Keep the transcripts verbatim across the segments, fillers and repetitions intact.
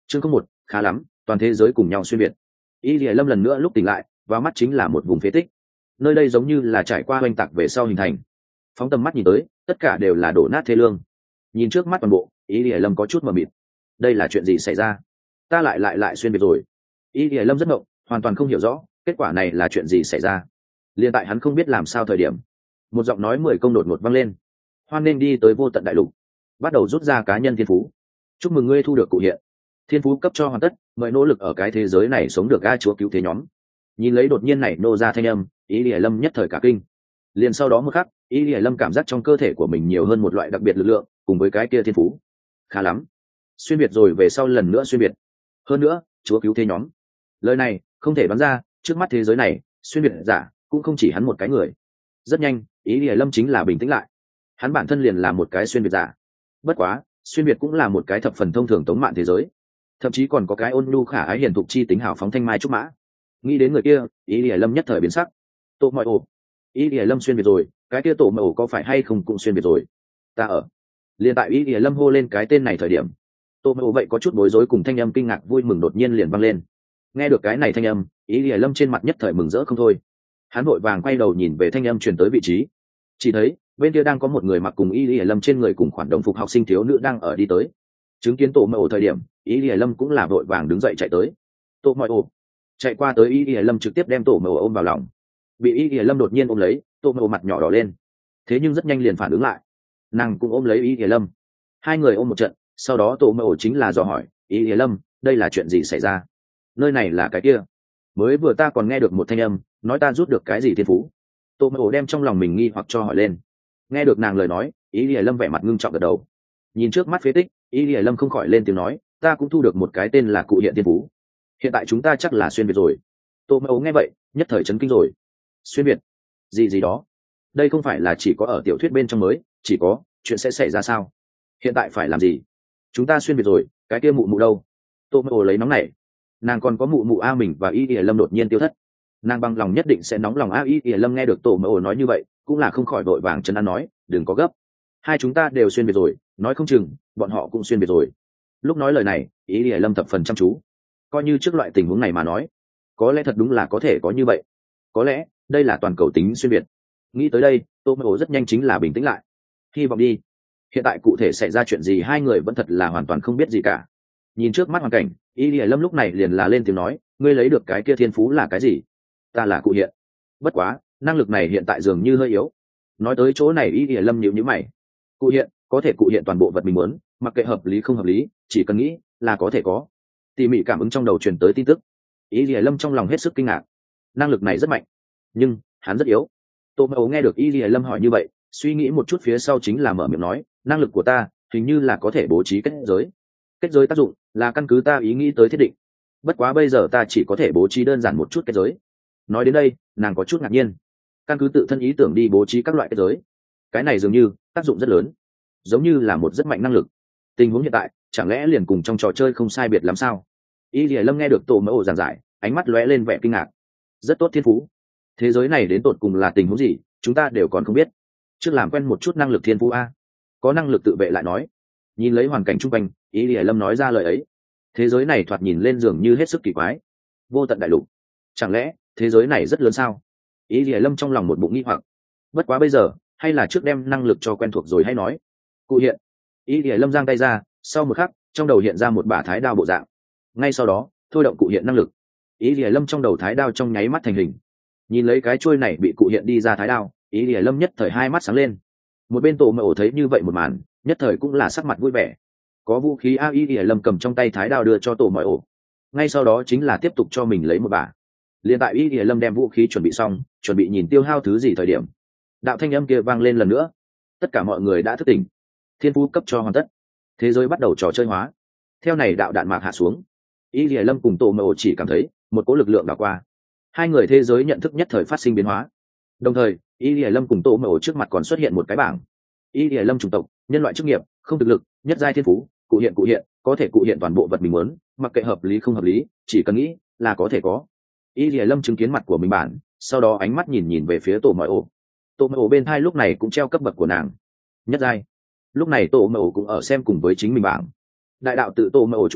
chương không một khá lắm, toàn thế giới cùng nhau xuyên việt. Y Lìa Lâm lần nữa lúc tỉnh lại, vào mắt chính là một vùng phế tích. Nơi đây giống như là trải qua oanh tạc về sau hình thành. Phóng tầm mắt nhìn tới, tất cả đều là đổ nát thê lương. Nhìn trước mắt toàn bộ, Y Lìa Lâm có chút mờ mịt. Đây là chuyện gì xảy ra? Ta lại lại lại xuyên việt rồi. Y Lìa Lâm rất ngộng, hoàn toàn không hiểu rõ kết quả này là chuyện gì xảy ra. Liên tại hắn không biết làm sao thời điểm, một giọng nói mười công đột ngột vang lên. Hoan nên đi tới vô tận đại lục, bắt đầu rút ra cá nhân thiên phú. Chúc mừng ngươi thu được cụ hiện thiên phú cấp cho hoàn tất, mời nỗ lực ở cái thế giới này sống được ga chúa cứu thế nhóm. Nhìn lấy đột nhiên này nô ra thanh âm, Y Lìa Lâm nhất thời cả kinh. Liền sau đó một khắc, Y Lìa Lâm cảm giác trong cơ thể của mình nhiều hơn một loại đặc biệt lực lượng, cùng với cái kia thiên phú. Khá lắm, xuyên biệt rồi về sau lần nữa xuyên biệt. Hơn nữa, chúa cứu thế nhóm. Lời này không thể đoán ra, trước mắt thế giới này, xuyên biệt giả cũng không chỉ hắn một cái người. Rất nhanh, Y Lìa Lâm chính là bình tĩnh lại. Hắn bản thân liền là một cái xuyên biệt giả. Bất quá, xuyên biệt cũng là một cái thập phần thông thường tống mạn thế giới. Thậm chí còn có cái ôn nhu khả ái hiền thục chi tính hào phóng thanh mai trúc mã. Nghĩ đến người kia, Y Lìa Lâm nhất thời biến sắc. Tổ mọi ổ, Y Lìa Lâm xuyên biệt rồi, cái kia tổ mọi ổ có phải hay không cũng xuyên biệt rồi? Ta ở. Liền tại Y Lìa Lâm hô lên cái tên này thời điểm, tổ mọi ổ vậy có chút bối rối cùng thanh âm kinh ngạc vui mừng đột nhiên liền vang lên. Nghe được cái này thanh âm, Y Lìa Lâm trên mặt nhất thời mừng rỡ không thôi. Hắn vội vàng quay đầu nhìn về thanh âm truyền tới vị trí, chỉ thấy bên kia đang có một người mặc cùng Y Lìa Lâm trên người cùng khoản đồng phục học sinh thiếu nữ đang ở đi tới. Chứng kiến tổ mọi ổ thời điểm, Y Lìa Lâm cũng là vội vàng đứng dậy chạy tới. Tổ mọi ổ chạy qua tới, Y Lìa Lâm trực tiếp đem tổ mọi ổ ôm vào lòng. Bị Y Lìa Lâm đột nhiên ôm lấy, tổ mọi ổ mặt nhỏ đỏ lên, thế nhưng rất nhanh liền phản ứng lại, nàng cũng ôm lấy Y Lìa Lâm. Hai người ôm một trận, sau đó tổ mọi ổ chính là dò hỏi Y Lìa Lâm, đây là chuyện gì xảy ra? Nơi này là cái kia, mới vừa ta còn nghe được một thanh âm nói ta rút được cái gì thiên phú. Tổ mọi ổ đem trong lòng mình nghi hoặc cho hỏi lên. Nghe được nàng lời nói, Y Lìa Lâm vẻ mặt ngưng trọng gật đầu. Nhìn trước mắt phế tích, Y Lìa Lâm không khỏi lên tiếng nói, ta cũng thu được một cái tên là cụ hiện thiên phú. Hiện tại chúng ta chắc là xuyên việt rồi. Tô Mẫu nghe vậy nhất thời chấn kinh rồi. Xuyên việt gì gì đó, đây không phải là chỉ có ở tiểu thuyết bên trong mới chỉ có chuyện sẽ xảy ra sao? Hiện tại phải làm gì? Chúng ta xuyên việt rồi, cái kia mụ mụ đâu? Tô Mẫu lấy nóng này, nàng còn có mụ mụ a mình và Y Lìa Lâm đột nhiên tiêu thất. Nàng bằng lòng nhất định sẽ nóng lòng a. Y Lìa Lâm nghe được Tô Mẫu nói như vậy cũng là không khỏi vội vàng chân ăn nói, đừng có gấp, hai chúng ta đều xuyên biệt rồi, nói không chừng bọn họ cũng xuyên biệt rồi. Lúc nói lời này, Y Lìa Lâm thập phần chăm chú. Coi như trước loại tình huống này mà nói, có lẽ thật đúng là có thể có như vậy. Có lẽ đây là toàn cầu tính xuyên biệt. Nghĩ tới đây, Tô Mẫu rất nhanh chính là bình tĩnh lại. Hy vọng đi. Hiện tại cụ thể xảy ra chuyện gì hai người vẫn thật là hoàn toàn không biết gì cả. Nhìn trước mắt hoàn cảnh, Y Lìa Lâm lúc này liền là lên tiếng nói, ngươi lấy được cái kia thiên phú là cái gì? Ta là cụ hiện. Bất quá, năng lực này hiện tại dường như hơi yếu. Nói tới chỗ này, Y Lìa Lâm nhíu nhíu mày. Cụ hiện có thể cụ hiện toàn bộ vật mình muốn, mặc kệ hợp lý không hợp lý, chỉ cần nghĩ là có thể có. Tỉ mỉ cảm ứng trong đầu truyền tới tin tức, Y Lìa Lâm trong lòng hết sức kinh ngạc. Năng lực này rất mạnh, nhưng hắn rất yếu. Tô Mẫu nghe được Y Lìa Lâm hỏi như vậy, suy nghĩ một chút phía sau chính là mở miệng nói, năng lực của ta hình như là có thể bố trí kết giới. Kết giới tác dụng là căn cứ ta ý nghĩ tới thiết định, bất quá bây giờ ta chỉ có thể bố trí đơn giản một chút kết giới. Nói đến đây, nàng có chút ngạc nhiên, căn cứ tự thân ý tưởng đi bố trí các loại kết giới, cái này dường như tác dụng rất lớn, giống như là một rất mạnh năng lực. Tình huống hiện tại chẳng lẽ liền cùng trong trò chơi không sai biệt lắm sao? Y Lìa Lâm nghe được Tô Mẫu giảng giải, ánh mắt lóe lên vẻ kinh ngạc. Rất tốt thiên phú, thế giới này đến tột cùng là tình huống gì chúng ta đều còn không biết. Trước làm quen một chút năng lực thiên phú a. Có năng lực tự vệ lại nói. Nhìn lấy hoàn cảnh chung quanh, Y Lìa Lâm nói ra lời ấy. Thế giới này thoạt nhìn lên dường như hết sức kỳ quái. Vô tận đại lục, chẳng lẽ thế giới này rất lớn sao? Y Lìa Lâm trong lòng một bụng nghi hoặc. Bất quá bây giờ hay là trước đem năng lực cho quen thuộc rồi hay nói. Cụ hiện. Y Lìa Lâm giang tay ra, sau một khắc trong đầu hiện ra một bả thái đao bộ dạng. Ngay sau đó thôi động cụ hiện năng lực, Y Lìa Lâm trong đầu thái đao trong nháy mắt thành hình. Nhìn lấy cái chuôi này bị cụ hiện đi ra thái đao, Y Lìa Lâm nhất thời hai mắt sáng lên. Một bên Tổ Mẫu thấy như vậy một màn, nhất thời cũng là sắc mặt vui vẻ. Có vũ khí a. Y Lìa Lâm cầm trong tay thái đao đưa cho Tổ Mẫu, ngay sau đó chính là tiếp tục cho mình lấy một bả. Liên tại Y Lìa Lâm đem vũ khí chuẩn bị xong, chuẩn bị nhìn tiêu hao thứ gì thời điểm, đạo thanh âm kia vang lên lần nữa. Tất cả mọi người đã thức tỉnh, thiên phú cấp cho hoàn tất, thế giới bắt đầu trò chơi hóa. Theo này đạo đạn mạc hạ xuống, Y Lìa Lâm cùng Tổ Mẫu chỉ cảm thấy một cỗ lực lượng đảo qua, hai người thế giới nhận thức nhất thời phát sinh biến hóa. Đồng thời, Y Lìa Lâm cùng Tổ Mẫu trước mặt còn xuất hiện một cái bảng. Y Lìa Lâm chủng tộc, nhân loại chức nghiệp, không thực lực, nhất giai thiên phú, cụ hiện cụ hiện, có thể cụ hiện toàn bộ vật mình muốn, mặc kệ hợp lý không hợp lý, chỉ cần nghĩ là có thể có. Y Lìa Lâm chứng kiến mặt của mình bản, sau đó ánh mắt nhìn nhìn về phía Tổ Mẫu. Tổ Mẫu bên hai lúc này cũng treo cấp bậc của nàng, nhất giai. Lúc này Tổ Mẫu cũng ở xem cùng với chính mình bảng. Đại đạo tự Tổ Mẫu chủng tộc,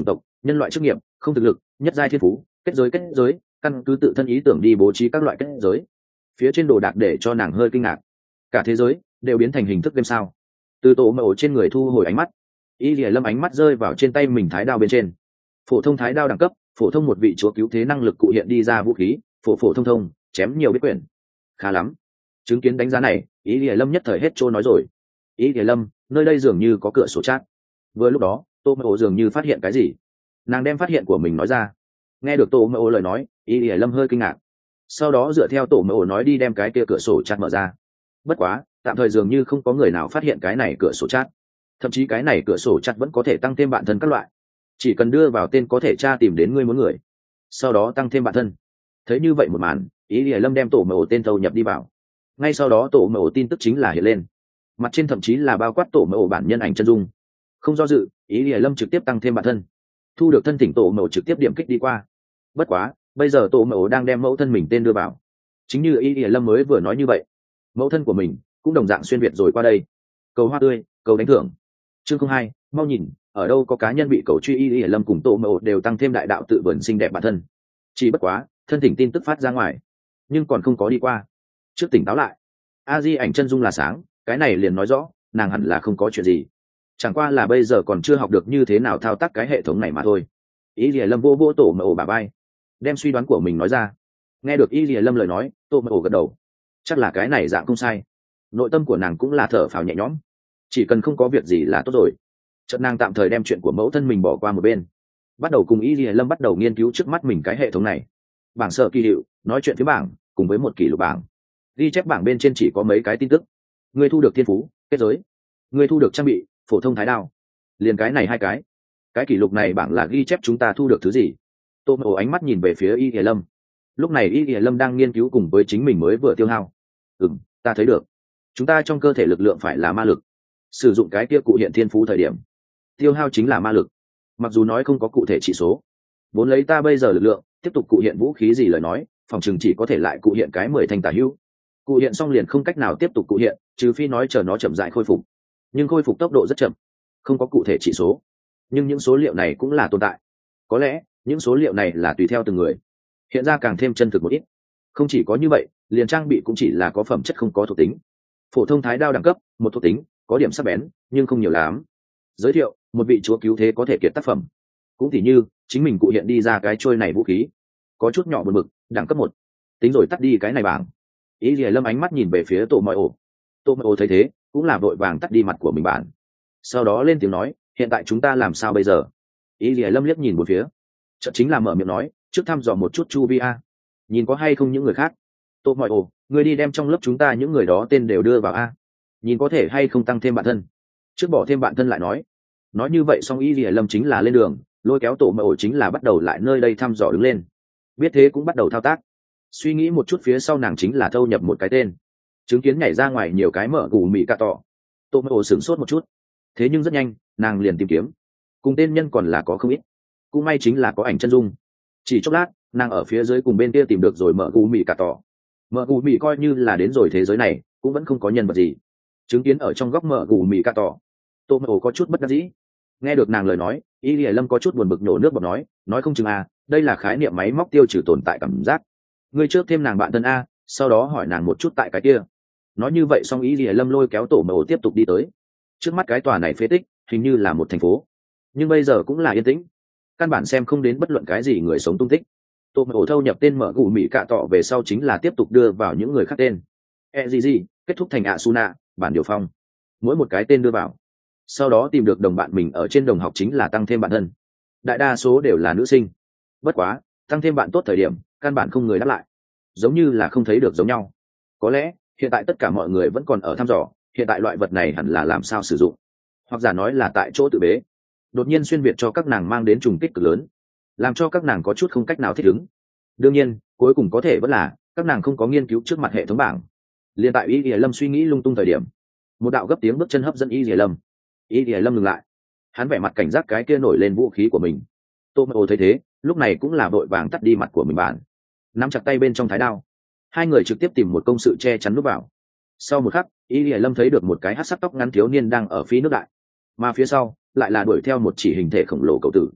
nhân loại chức nghiệp không thực lực, nhất giai thiên phú, kết giới kết giới, căn cứ tự thân ý tưởng đi bố trí các loại kết giới. Phía trên đồ đạc để cho nàng hơi kinh ngạc, cả thế giới đều biến thành hình thức game sao. Từ tổ mẫu trên người thu hồi ánh mắt, y lìa lâm ánh mắt rơi vào trên tay mình thái đao bên trên. Phổ thông thái đao đẳng cấp, phổ thông một vị chúa cứu thế năng lực cụ hiện đi ra vũ khí, phổ phổ thông thông, chém nhiều biết quyển. Khá lắm. Chứng kiến đánh giá này, y lìa lâm nhất thời hết trôi nói rồi. Y lìa lâm, nơi đây dường như có cửa sổ chat. Vừa lúc đó, tô mẫu dường như phát hiện cái gì, nàng đem phát hiện của mình nói ra. Nghe được tổ mẫu lời nói, y lìa lâm hơi kinh ngạc, sau đó dựa theo tổ mẫu nói đi đem cái kia cửa sổ chat mở ra. Bất quá tạm thời dường như không có người nào phát hiện cái này cửa sổ chat, thậm chí cái này cửa sổ chat vẫn có thể tăng thêm bạn thân các loại, chỉ cần đưa vào tên có thể tra tìm đến ngươi muốn người, sau đó tăng thêm bạn thân. Thấy như vậy một màn, ý lìa lâm đem tổ mẫu tên thâu nhập đi vào, ngay sau đó tổ mẫu tin tức chính là hiện lên, mặt trên thậm chí là bao quát tổ mẫu bản nhân ảnh chân dung. Không do dự, ý lìa lâm trực tiếp tăng thêm bạn thân, thu được thân thỉnh tổ mẫu trực tiếp điểm kích đi qua. Bất quá bây giờ tổ mẫu đang đem mẫu thân mình tên đưa vào, chính như ý lìa lâm mới vừa nói như vậy, mẫu thân của mình cũng đồng dạng xuyên việt rồi qua đây. Cầu hoa tươi, cầu đánh thưởng. Chương không hai, mau nhìn, ở đâu có cá nhân bị cầu truy. Y Y Lâm cùng tổ mẫu đều tăng thêm đại đạo tự vườn xinh đẹp bản thân. Chỉ bất quá, thân thỉnh tin tức phát ra ngoài, nhưng còn không có đi qua. Trước tỉnh táo lại, a di ảnh chân dung là sáng, cái này liền nói rõ nàng hẳn là không có chuyện gì, chẳng qua là bây giờ còn chưa học được như thế nào thao tác cái hệ thống này mà thôi. Y Y Lâm vô vô tổ mẫu bà bay, đem suy đoán của mình nói ra. Nghe được Y Y Lâm lời nói, tổ mẫu gật đầu, chắc là cái này dạng không sai. Nội tâm của nàng cũng là thở phào nhẹ nhõm, chỉ cần không có việc gì là tốt rồi. Chợt nàng tạm thời đem chuyện của mẫu thân mình bỏ qua một bên, bắt đầu cùng Y Lìa Lâm bắt đầu nghiên cứu trước mắt mình cái hệ thống này. Bảng sở kỳ hiệu, nói chuyện phía bảng cùng với một kỷ lục bảng. Ghi chép bảng bên trên chỉ có mấy cái tin tức: người thu được thiên phú, kết giới; người thu được trang bị, phổ thông thái đao. Liền cái này hai cái. Cái kỷ lục này bảng là ghi chép chúng ta thu được thứ gì? Tô Mộ ánh mắt nhìn về phía Y Lìa Lâm. Lúc này Y Lìa Lâm đang nghiên cứu cùng với chính mình mới vừa tiêu hao. Ừm, ta thấy được. Chúng ta trong cơ thể lực lượng phải là ma lực, sử dụng cái kia cụ hiện thiên phú thời điểm tiêu hao chính là ma lực. Mặc dù nói không có cụ thể chỉ số, vốn lấy ta bây giờ lực lượng tiếp tục cụ hiện vũ khí gì lời nói, phòng chừng chỉ có thể lại cụ hiện cái mười thanh tả hữu. Cụ hiện xong liền không cách nào tiếp tục cụ hiện, trừ phi nói chờ nó chậm rãi khôi phục, nhưng khôi phục tốc độ rất chậm, không có cụ thể chỉ số. Nhưng những số liệu này cũng là tồn tại, có lẽ những số liệu này là tùy theo từng người hiện ra càng thêm chân thực một ít. Không chỉ có như vậy, liền trang bị cũng chỉ là có phẩm chất không có thuộc tính. Phổ thông thái đao đẳng cấp một thuộc tính, có điểm sắc bén nhưng không nhiều lắm. Giới thiệu: một vị chúa cứu thế có thể kiệt tác phẩm. Cũng tỉ như chính mình cụ hiện đi ra cái trôi này vũ khí, có chút nhỏ buồn bực, đẳng cấp một. Tính rồi tắt đi cái này bảng. Ý Lìa Lâm ánh mắt nhìn về phía tổ mọi ổ. Tổ mọi ổ thấy thế cũng là vội vàng tắt đi mặt của mình bản, sau đó lên tiếng nói: hiện tại chúng ta làm sao bây giờ? Ý Lìa Lâm liếc nhìn một phía, chợt chính là mở miệng nói: trước thăm dò một chút chu vi a, nhìn có hay không những người khác. Tổ mọi ổ, người đi đem trong lớp chúng ta những người đó tên đều đưa vào a, nhìn có thể hay không tăng thêm bạn thân. Trước bỏ thêm bạn thân lại nói. Nói như vậy xong, Y Lìa Lâm chính là lên đường, lôi kéo tổ mẫu chính là bắt đầu lại nơi đây thăm dò đứng lên. Biết thế cũng bắt đầu thao tác. Suy nghĩ một chút phía sau nàng chính là thâu nhập một cái tên, chứng kiến nhảy ra ngoài nhiều cái mở gù mị cà tỏ. Tổ mẫu sửng sốt một chút, thế nhưng rất nhanh nàng liền tìm kiếm, cùng tên nhân còn là có không ít. Cũng may chính là có ảnh chân dung. Chỉ chốc lát nàng ở phía dưới cùng bên kia tìm được rồi mở gù mị cà tỏ. Mở gù mị coi như là đến rồi thế giới này cũng vẫn không có nhân vật gì. Chứng kiến ở trong góc mở gù mị cà tỏ, tô mẫu có chút bất đắc dĩ. Nghe được nàng lời nói, Y Lìa Lâm có chút buồn bực nhổ nước bọt nói: nói không chừng à, đây là khái niệm máy móc tiêu trừ tồn tại cảm giác. Ngươi trước thêm nàng bạn thân a, sau đó hỏi nàng một chút tại cái kia. Nói như vậy xong, Y Lìa Lâm lôi kéo tổ mẫu tiếp tục đi tới. Trước mắt cái tòa này phế tích hình như là một thành phố, nhưng bây giờ cũng là yên tĩnh, căn bản xem không đến bất luận cái gì người sống tung tích. Tổ mẫu thâu nhập tên mở gù mị cạ tọ về sau chính là tiếp tục đưa vào những người khác tên. E gì gì kết thúc thành Asuna, bản điều phong. Mỗi một cái tên đưa vào, sau đó tìm được đồng bạn mình ở trên đồng học chính là tăng thêm bạn thân. Đại đa số đều là nữ sinh, bất quá tăng thêm bạn tốt thời điểm căn bản không người đáp lại, giống như là không thấy được giống nhau. Có lẽ hiện tại tất cả mọi người vẫn còn ở thăm dò hiện tại loại vật này hẳn là làm sao sử dụng, hoặc giả nói là tại chỗ tự bế. Đột nhiên xuyên việt cho các nàng mang đến trùng kích cực lớn, làm cho các nàng có chút không cách nào thích ứng. Đương nhiên cuối cùng có thể vẫn là các nàng không có nghiên cứu trước mặt hệ thống bảng. Liên tại Y Lìa Lâm suy nghĩ lung tung thời điểm, một đạo gấp tiếng bước chân hấp dẫn Y Lìa Lâm. Y Lìa Lâm ngừng lại, hắn vẻ mặt cảnh giác cái kia nổi lên vũ khí của mình. Tô Mộ thấy thế lúc này cũng là vội vàng tắt đi mặt của mình bản, nắm chặt tay bên trong thái đao. Hai người trực tiếp tìm một công sự che chắn núp vào. Sau một khắc, Y Lìa Lâm thấy được một cái hắc sắc tóc ngắn thiếu niên đang ở phía nước đại, mà phía sau lại là đuổi theo một chỉ hình thể khổng lồ cậu tử.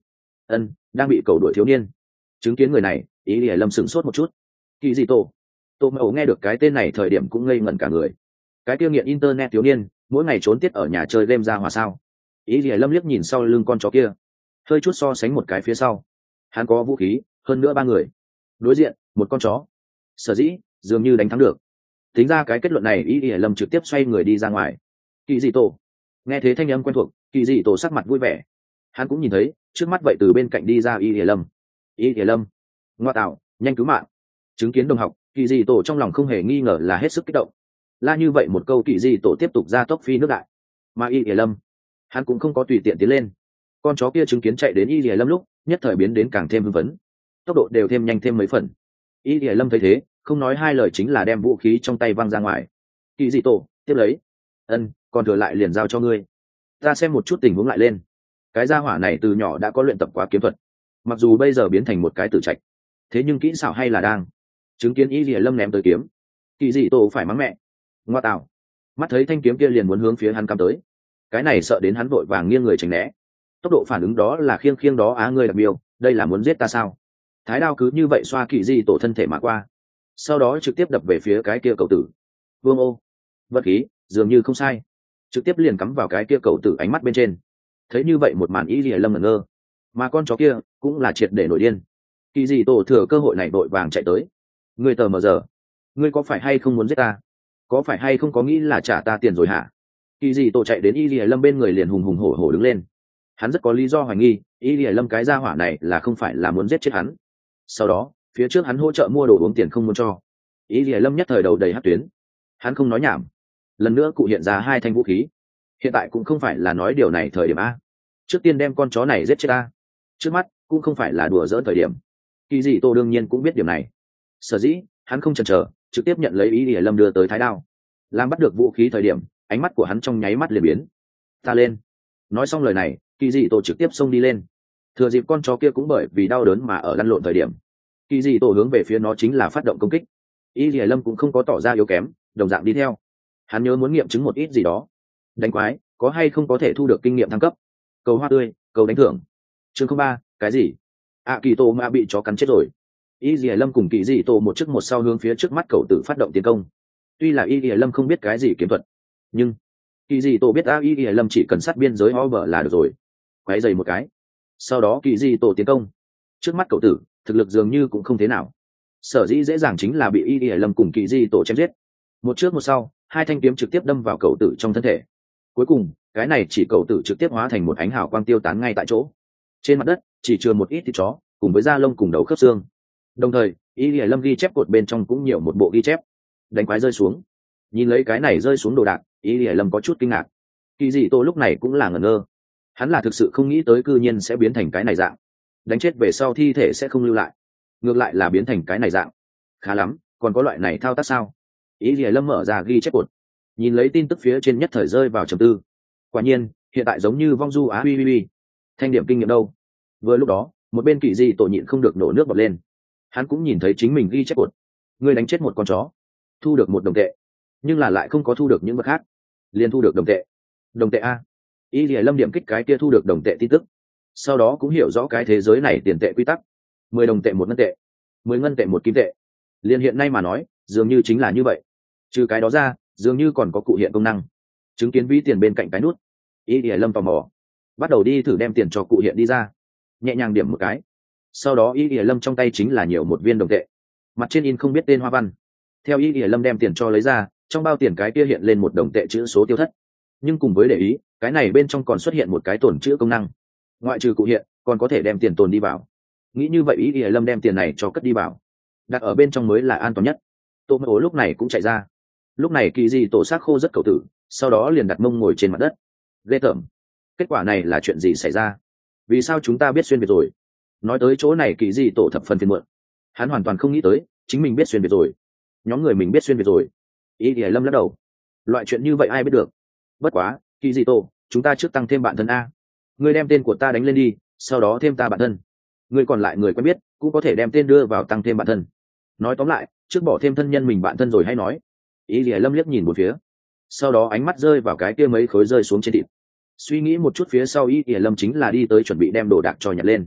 ân đang bị cầu đuổi thiếu niên. Chứng kiến người này, ý lìa lâm sửng sốt một chút. Kỳ dị tổ. Tô mẫu nghe được cái tên này thời điểm cũng ngây ngẩn cả người. Cái tiêu nghiện internet thiếu niên mỗi ngày trốn tiết ở nhà chơi game ra hòa sao. Ý lìa lâm liếc nhìn sau lưng con chó kia, hơi chút so sánh một cái phía sau, hắn có vũ khí, hơn nữa ba người đối diện một con chó, sở dĩ dường như đánh thắng được. Tính ra cái kết luận này, ý lìa lâm trực tiếp xoay người đi ra ngoài. Kỳ dị tổ. Nghe thấy thanh âm quen thuộc, kỳ dị tổ sắc mặt vui vẻ. Hắn cũng nhìn thấy trước mắt vậy từ bên cạnh đi ra ý lìa lâm. Ý lìa lâm, ngoa tạo, nhanh cứu mạng. Chứng kiến đồng học, kỳ dị tổ trong lòng không hề nghi ngờ là hết sức kích động. La như vậy một câu, kỳ dị tổ tiếp tục ra tốc phi nước đại. Mà ý lìa lâm, hắn cũng không có tùy tiện tiến lên. Con chó kia chứng kiến chạy đến ý lìa lâm lúc nhất thời biến đến càng thêm hưng phấn, tốc độ đều thêm nhanh thêm mấy phần. Ý lìa lâm thấy thế, không nói hai lời chính là đem vũ khí trong tay văng ra ngoài. Kỳ dị tổ, tiếp lấy. Ân, còn thừa lại liền giao cho ngươi. Ta xem một chút tình huống lại lên. Cái gia hỏa này từ nhỏ đã có luyện tập quá kiếm thuật, mặc dù bây giờ biến thành một cái tử trạch, thế nhưng kỹ xảo hay là đang. Chứng kiến ý lìa lâm ném tới kiếm, kỳ dị tổ phải mắng mẹ. Ngoa tạo. Mắt thấy thanh kiếm kia liền muốn hướng phía hắn cắm tới, cái này sợ đến hắn vội vàng nghiêng người tránh né. Tốc độ phản ứng đó là khiêng khiêng đó á, ngươi đặc biệt, đây là muốn giết ta sao? Thái đao cứ như vậy xoa kỳ dị tổ thân thể mà qua, sau đó trực tiếp đập về phía cái kia cầu tử. Vương ô, vật khí dường như không sai, trực tiếp liền cắm vào cái kia cầu tử ánh mắt bên trên. Thấy như vậy một màn, ý lìa lâm ngẩn ngơ, mà con chó kia cũng là triệt để nổi điên. Kỳ dị tổ thừa cơ hội này vội vàng chạy tới. Ngươi tờ mờ giờ, ngươi có phải hay không muốn giết ta? Có phải hay không có nghĩ là trả ta tiền rồi hả? Kỳ dị tổ chạy đến ý lìa lâm bên người liền hùng hùng hổ hổ đứng lên. Hắn rất có lý do hoài nghi ý lìa lâm cái gia hỏa này là không phải là muốn giết chết hắn. Sau đó phía trước hắn hỗ trợ mua đồ uống tiền không muốn cho, ý lìa lâm nhất thời đầu đầy hát tuyến. Hắn không nói nhảm, lần nữa cụ hiện ra hai thanh vũ khí. Hiện tại cũng không phải là nói điều này thời điểm a, trước tiên đem con chó này giết chết ta. Trước mắt cũng không phải là đùa dỡn thời điểm. Kỳ dị tô đương nhiên cũng biết điều này, sở dĩ hắn không chần chờ, trực tiếp nhận lấy ý lìa lâm đưa tới thái đao. Làm bắt được vũ khí thời điểm, ánh mắt của hắn trong nháy mắt liền biến. Ta lên. Nói xong lời này, kỳ dị tổ trực tiếp xông đi lên. Thừa dịp con chó kia cũng bởi vì đau đớn mà ở lăn lộn thời điểm, kỳ dị tổ hướng về phía nó chính là phát động công kích. Y Lìa Lâm cũng không có tỏ ra yếu kém, đồng dạng đi theo. Hắn nhớ muốn nghiệm chứng một ít gì đó. Đánh quái có hay không có thể thu được kinh nghiệm thăng cấp. Cầu hoa tươi, cầu đánh thưởng. Chương không ba, cái gì? À, kỳ tổ mà bị chó cắn chết rồi. Y Lìa Lâm cùng kỳ dị tổ một trước một sau hướng phía trước mắt cậu tử phát động tiến công. Tuy là Y Lìa Lâm không biết cái gì kiếm thuật, nhưng kỳ dị tổ biết a Y Lìa Lâm chỉ cần sát biên giới over là được rồi. Quấy giày một cái, sau đó kỳ dị tổ tiến công. Trước mắt cậu tử thực lực dường như cũng không thế nào, sở dĩ dễ dàng chính là bị Y Lìa Lâm cùng kỳ dị tổ chém giết. Một trước một sau, hai thanh kiếm trực tiếp đâm vào cậu tử trong thân thể. Cuối cùng cái này chỉ cậu tử trực tiếp hóa thành một ánh hào quang tiêu tán ngay tại chỗ. Trên mặt đất chỉ chừa một ít thịt chó cùng với da lông cùng đầu khớp xương. Đồng thời Y Lìa Lâm ghi chép cột bên trong cũng nhiều một bộ ghi chép. Đánh quái rơi xuống, nhìn lấy cái này rơi xuống đồ đạc, Y Lìa Lâm có chút kinh ngạc. Kỳ dị tổ lúc này cũng là ngẩn ngơ, hắn là thực sự không nghĩ tới cư nhiên sẽ biến thành cái này dạng. Đánh chết về sau thi thể sẽ không lưu lại, ngược lại là biến thành cái này dạng. Khá lắm, còn có loại này thao tác sao? Y Lìa Lâm mở ra ghi chép cột, nhìn lấy tin tức phía trên nhất thời rơi vào trầm tư. Quả nhiên hiện tại giống như vong du á, uy uy uy. Thanh điểm kinh nghiệm đâu? Vừa lúc đó một bên kỳ dị tổ nhịn không được nổ nước bọt lên. Hắn cũng nhìn thấy chính mình ghi chép cột, người đánh chết một con chó, thu được một đồng tệ, nhưng là lại không có thu được những vật khác, liền thu được đồng tệ. Đồng tệ a. Y Lìa Lâm điểm kích cái kia thu được đồng tệ tin tức, sau đó cũng hiểu rõ cái thế giới này tiền tệ quy tắc. Mười đồng tệ một ngân tệ, mười ngân tệ một kim tệ. Liên hiện nay mà nói dường như chính là như vậy. Trừ cái đó ra dường như còn có cụ hiện công năng. Chứng kiến ví tiền bên cạnh cái nút, Y Lìa Lâm tò mò bắt đầu đi thử đem tiền cho cụ hiện đi ra. Nhẹ nhàng điểm một cái, sau đó Y Lìa Lâm trong tay chính là nhiều một viên đồng tệ, mặt trên in không biết tên hoa văn. Theo Y Lìa Lâm đem tiền cho lấy ra, trong bao tiền cái kia hiện lên một đồng tệ chữ số tiêu thất. Nhưng cùng với để ý, cái này bên trong còn xuất hiện một cái tồn chữ công năng, ngoại trừ cụ hiện còn có thể đem tiền tồn đi vào. Nghĩ như vậy Y Lìa Lâm đem tiền này cho cất đi vào, đặt ở bên trong mới là an toàn nhất. Tô Mộ lúc này cũng chạy ra. Lúc này kỳ dị tổ xác khô rất cầu tử, sau đó liền đặt mông ngồi trên mặt đất. Ghê tởm, kết quả này là chuyện gì xảy ra? Vì sao chúng ta biết xuyên việt rồi? Nói tới chỗ này kỳ dị tổ thập phần phiền muộn. Hắn hoàn toàn không nghĩ tới chính mình biết xuyên việt rồi, nhóm người mình biết xuyên việt rồi. Y Lìa Lâm lắc đầu, loại chuyện như vậy ai biết được. Bất quá kỳ dị tổ, chúng ta trước tăng thêm bạn thân a. Ngươi đem tên của ta đánh lên đi, sau đó thêm ta bạn thân. Ngươi còn lại người quen biết cũng có thể đem tên đưa vào tăng thêm bạn thân. Nói tóm lại, trước bỏ thêm thân nhân mình bạn thân rồi hay nói. Y Lìa Lâm liếc nhìn một phía, sau đó ánh mắt rơi vào cái kia mấy khối rơi xuống trên thịt. Suy nghĩ một chút phía sau, Y Lìa Lâm chính là đi tới chuẩn bị đem đồ đạc cho nhặt lên.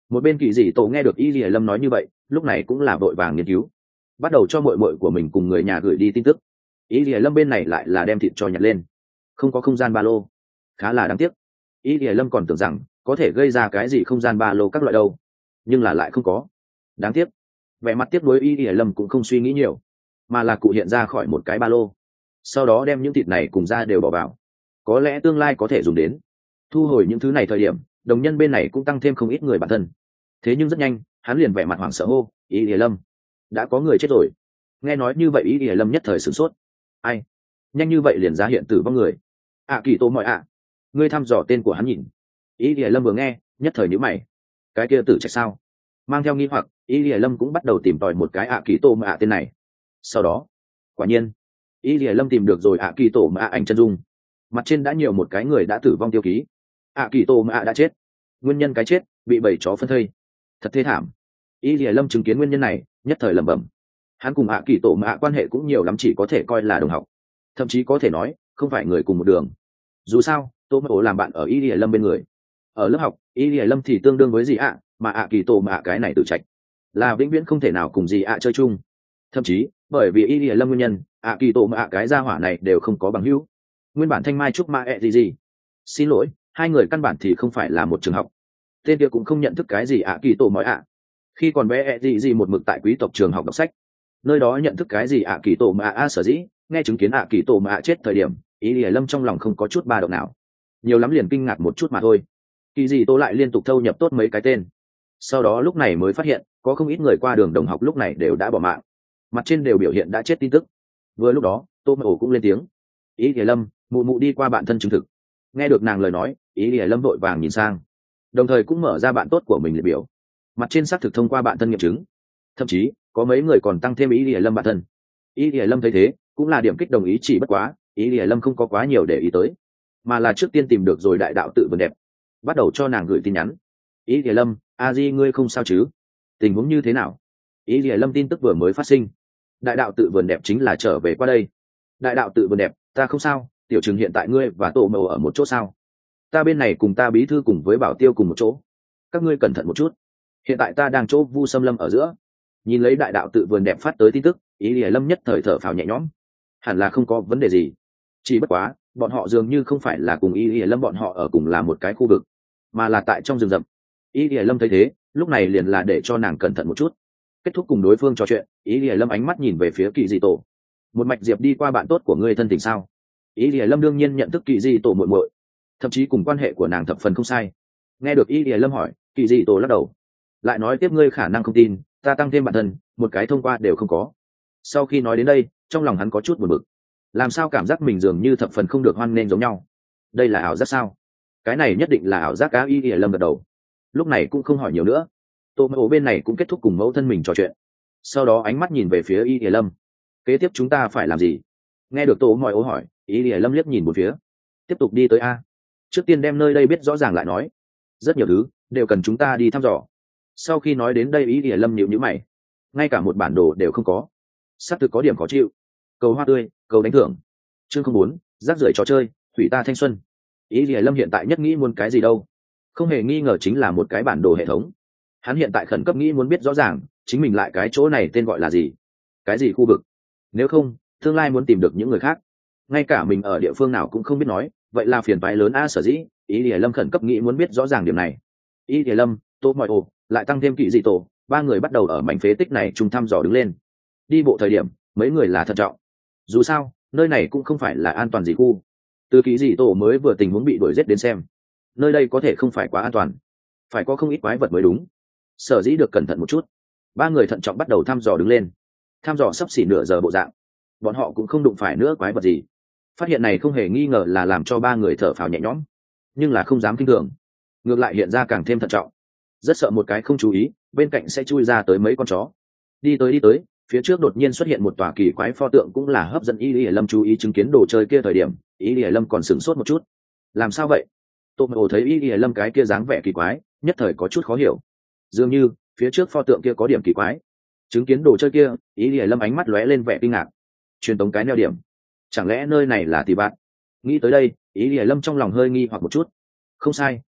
Một bên kỳ dị tổ nghe được y lìa lâm nói như vậy, lúc này cũng là vội vàng nghiên cứu, bắt đầu cho mội mội của mình cùng người nhà gửi đi tin tức. Y lìa lâm bên này lại là đem thịt cho nhặt lên, không có không gian ba lô, khá là đáng tiếc. Y lìa lâm còn tưởng rằng có thể gây ra cái gì không gian ba lô các loại đâu, nhưng là lại không có. Đáng tiếc. Vẻ mặt tiếc nuối y lìa lâm cũng không suy nghĩ nhiều, mà là cụ hiện ra khỏi một cái ba lô, sau đó đem những thịt này cùng ra đều bỏ vào, có lẽ tương lai có thể dùng đến. Thu hồi những thứ này thời điểm, đồng nhân bên này cũng tăng thêm không ít người bản thân. Thế nhưng rất nhanh hắn liền vẻ mặt hoảng sợ hô, ý ỉa lâm, đã có người chết rồi. Nghe nói như vậy ý ỉa lâm nhất thời sửng sốt. Ai? Nhanh như vậy liền ra hiện tử vong người? ạ kỳ tô mọi ạ. Ngươi thăm dò tên của hắn nhìn. Ý ỉa lâm vừa nghe nhất thời nhíu mày. Cái kia tử trạch sao? Mang theo nghi hoặc, ý ỉa lâm cũng bắt đầu tìm tòi một cái ạ kỳ tô mọi ạ tên này. Sau đó quả nhiên ý ỉa lâm tìm được rồi ạ kỳ tô mọi ạ ảnh chân dung. Mặt trên đã nhiều một cái người đã tử vong tiêu ký. ạ kỳ tô mọi ạ đã chết. Nguyên nhân cái chết bị bầy chó phân thây, thật thê thảm. Y lìa lâm chứng kiến nguyên nhân này nhất thời lẩm bẩm. Hắn cùng ạ kỳ tổ mạ quan hệ cũng nhiều lắm chỉ có thể coi là đồng học, thậm chí có thể nói không phải người cùng một đường. Dù sao tô mạ ổ làm bạn ở y lìa lâm bên người, ở lớp học y lìa lâm thì tương đương với gì ạ, mà ạ kỳ tổ mạ cái này tự trạch là vĩnh viễn không thể nào cùng gì ạ chơi chung. Thậm chí bởi vì y lìa lâm nguyên nhân, ạ kỳ tổ mạ cái gia hỏa này đều không có bằng hữu. Nguyên bản thanh mai trúc mạ ẹ gì gì, xin lỗi, hai người căn bản thì không phải là một trường học. Tên kia cũng không nhận thức cái gì ạ kỳ tổ mọi ạ. Khi còn bé ẹ gì gì một mực tại quý tộc trường học đọc sách, nơi đó nhận thức cái gì ạ kỳ tổ mà ạ sở dĩ nghe chứng kiến ạ kỳ tổ mà ạ chết thời điểm, ý lìa lâm trong lòng không có chút ba động nào, nhiều lắm liền kinh ngạc một chút mà thôi. Kỳ gì tô lại liên tục thâu nhập tốt mấy cái tên, sau đó lúc này mới phát hiện có không ít người qua đường đồng học lúc này đều đã bỏ mạng, mặt trên đều biểu hiện đã chết tin tức. Vừa lúc đó tô mẹ ổ cũng lên tiếng, ý lìa lâm, mụ mụ đi qua bạn thân chứng thực. Nghe được nàng lời nói, ý lìa lâm vội vàng nhìn sang, đồng thời cũng mở ra bạn tốt của mình liệt biểu. Mặt trên xác thực thông qua bạn thân nghiệm chứng, thậm chí có mấy người còn tăng thêm ý lìa lâm bạn thân. Ý lìa lâm thấy thế cũng là điểm kích đồng ý, chỉ bất quá ý lìa lâm không có quá nhiều để ý tới, mà là trước tiên tìm được rồi đại đạo tự vườn đẹp, bắt đầu cho nàng gửi tin nhắn. Ý lìa lâm, a di ngươi không sao chứ? Tình huống như thế nào? Ý lìa lâm tin tức vừa mới phát sinh, đại đạo tự vườn đẹp chính là trở về qua đây. Đại đạo tự vườn đẹp, ta không sao. Tiểu Trừng hiện tại ngươi và tổ mẫu ở một chỗ sao? Ta bên này cùng ta bí thư cùng với bảo tiêu cùng một chỗ, các ngươi cẩn thận một chút. Hiện tại ta đang chỗ vu xâm lâm ở giữa. Nhìn lấy đại đạo tự vườn đẹp phát tới tin tức, ý lìa lâm nhất thời thở phào nhẹ nhõm, hẳn là không có vấn đề gì. Chỉ bất quá bọn họ dường như không phải là cùng ý lìa lâm bọn họ ở cùng là một cái khu vực, mà là tại trong rừng rậm. Ý lìa lâm thấy thế lúc này liền là để cho nàng cẩn thận một chút. Kết thúc cùng đối phương trò chuyện, ý lìa lâm ánh mắt nhìn về phía Kỳ Dị Tổ. Một mạch diệp đi qua bạn tốt của ngươi thân tình sao? Ý lìa lâm đương nhiên nhận thức Kỳ Dị Tổ muội muội, thậm chí cùng quan hệ của nàng thập phần không sai. Nghe được ý lìa lâm hỏi, Kỳ Dị Tổ lắc đầu, lại nói tiếp, ngươi khả năng không tin, ta tăng thêm bản thân một cái thông qua đều không có. Sau khi nói đến đây, trong lòng hắn có chút buồn bực, làm sao cảm giác mình dường như thập phần không được hoan nghênh giống nhau. Đây là ảo giác sao? Cái này nhất định là ảo giác. Cá y ỉa lâm gật đầu, lúc này cũng không hỏi nhiều nữa. Tô mẫu bên này cũng kết thúc cùng mẫu thân mình trò chuyện, sau đó ánh mắt nhìn về phía y ỉa lâm. Kế tiếp chúng ta phải làm gì? Nghe được tô mọi ố hỏi, y ỉa lâm liếc nhìn một phía. Tiếp tục đi tới a, trước tiên đem nơi đây biết rõ ràng lại nói. Rất nhiều thứ đều cần chúng ta đi thăm dò. Sau khi nói đến đây, ý ỉa lâm nhịu nhữ mày, ngay cả một bản đồ đều không có, xác thực có điểm khó chịu. Cầu hoa tươi, cầu đánh thưởng. Chương không bốn, rác rưởi trò chơi, hủy ta thanh xuân. Ý ỉa lâm hiện tại nhất nghĩ muốn cái gì đâu, không hề nghi ngờ chính là một cái bản đồ hệ thống. Hắn hiện tại khẩn cấp nghĩ muốn biết rõ ràng chính mình lại cái chỗ này tên gọi là gì, cái gì khu vực. Nếu không tương lai muốn tìm được những người khác, ngay cả mình ở địa phương nào cũng không biết nói, vậy là phiền toái lớn a. Sở dĩ ý ỉa lâm khẩn cấp nghĩ muốn biết rõ ràng điểm này. Ý ỉa lâm, Tô mọi ồ lại tăng thêm Kỳ Dị Tổ, ba người bắt đầu ở mảnh phế tích này chung thăm dò đứng lên. Đi bộ thời điểm mấy người là thận trọng, dù sao nơi này cũng không phải là an toàn gì khu. Từ Kỳ Dị Tổ mới vừa tình huống bị đuổi giết đến xem, nơi đây có thể không phải quá an toàn, phải có không ít quái vật mới đúng. Sở dĩ được cẩn thận một chút, ba người thận trọng bắt đầu thăm dò đứng lên. Thăm dò sắp xỉ nửa giờ bộ dạng, bọn họ cũng không đụng phải nữa quái vật gì. Phát hiện này không hề nghi ngờ là làm cho ba người thở phào nhẹ nhõm, nhưng là không dám kinh thường, ngược lại hiện ra càng thêm thận trọng, rất sợ một cái không chú ý bên cạnh sẽ chui ra tới mấy con chó. Đi tới đi tới, phía trước đột nhiên xuất hiện một tòa kỳ quái pho tượng, cũng là hấp dẫn y lìa lâm chú ý. Chứng kiến đồ chơi kia thời điểm, y lìa lâm còn sửng sốt một chút. Làm sao vậy? Tô mộ thấy y lìa lâm cái kia dáng vẻ kỳ quái, nhất thời có chút khó hiểu, dường như phía trước pho tượng kia có điểm kỳ quái. Chứng kiến đồ chơi kia, y lìa lâm ánh mắt lóe lên vẻ kinh ngạc. Truyền tống cái neo điểm, chẳng lẽ nơi này là tỷ bạn? Nghĩ tới đây, ý lìa lâm trong lòng hơi nghi hoặc một chút. Không sai,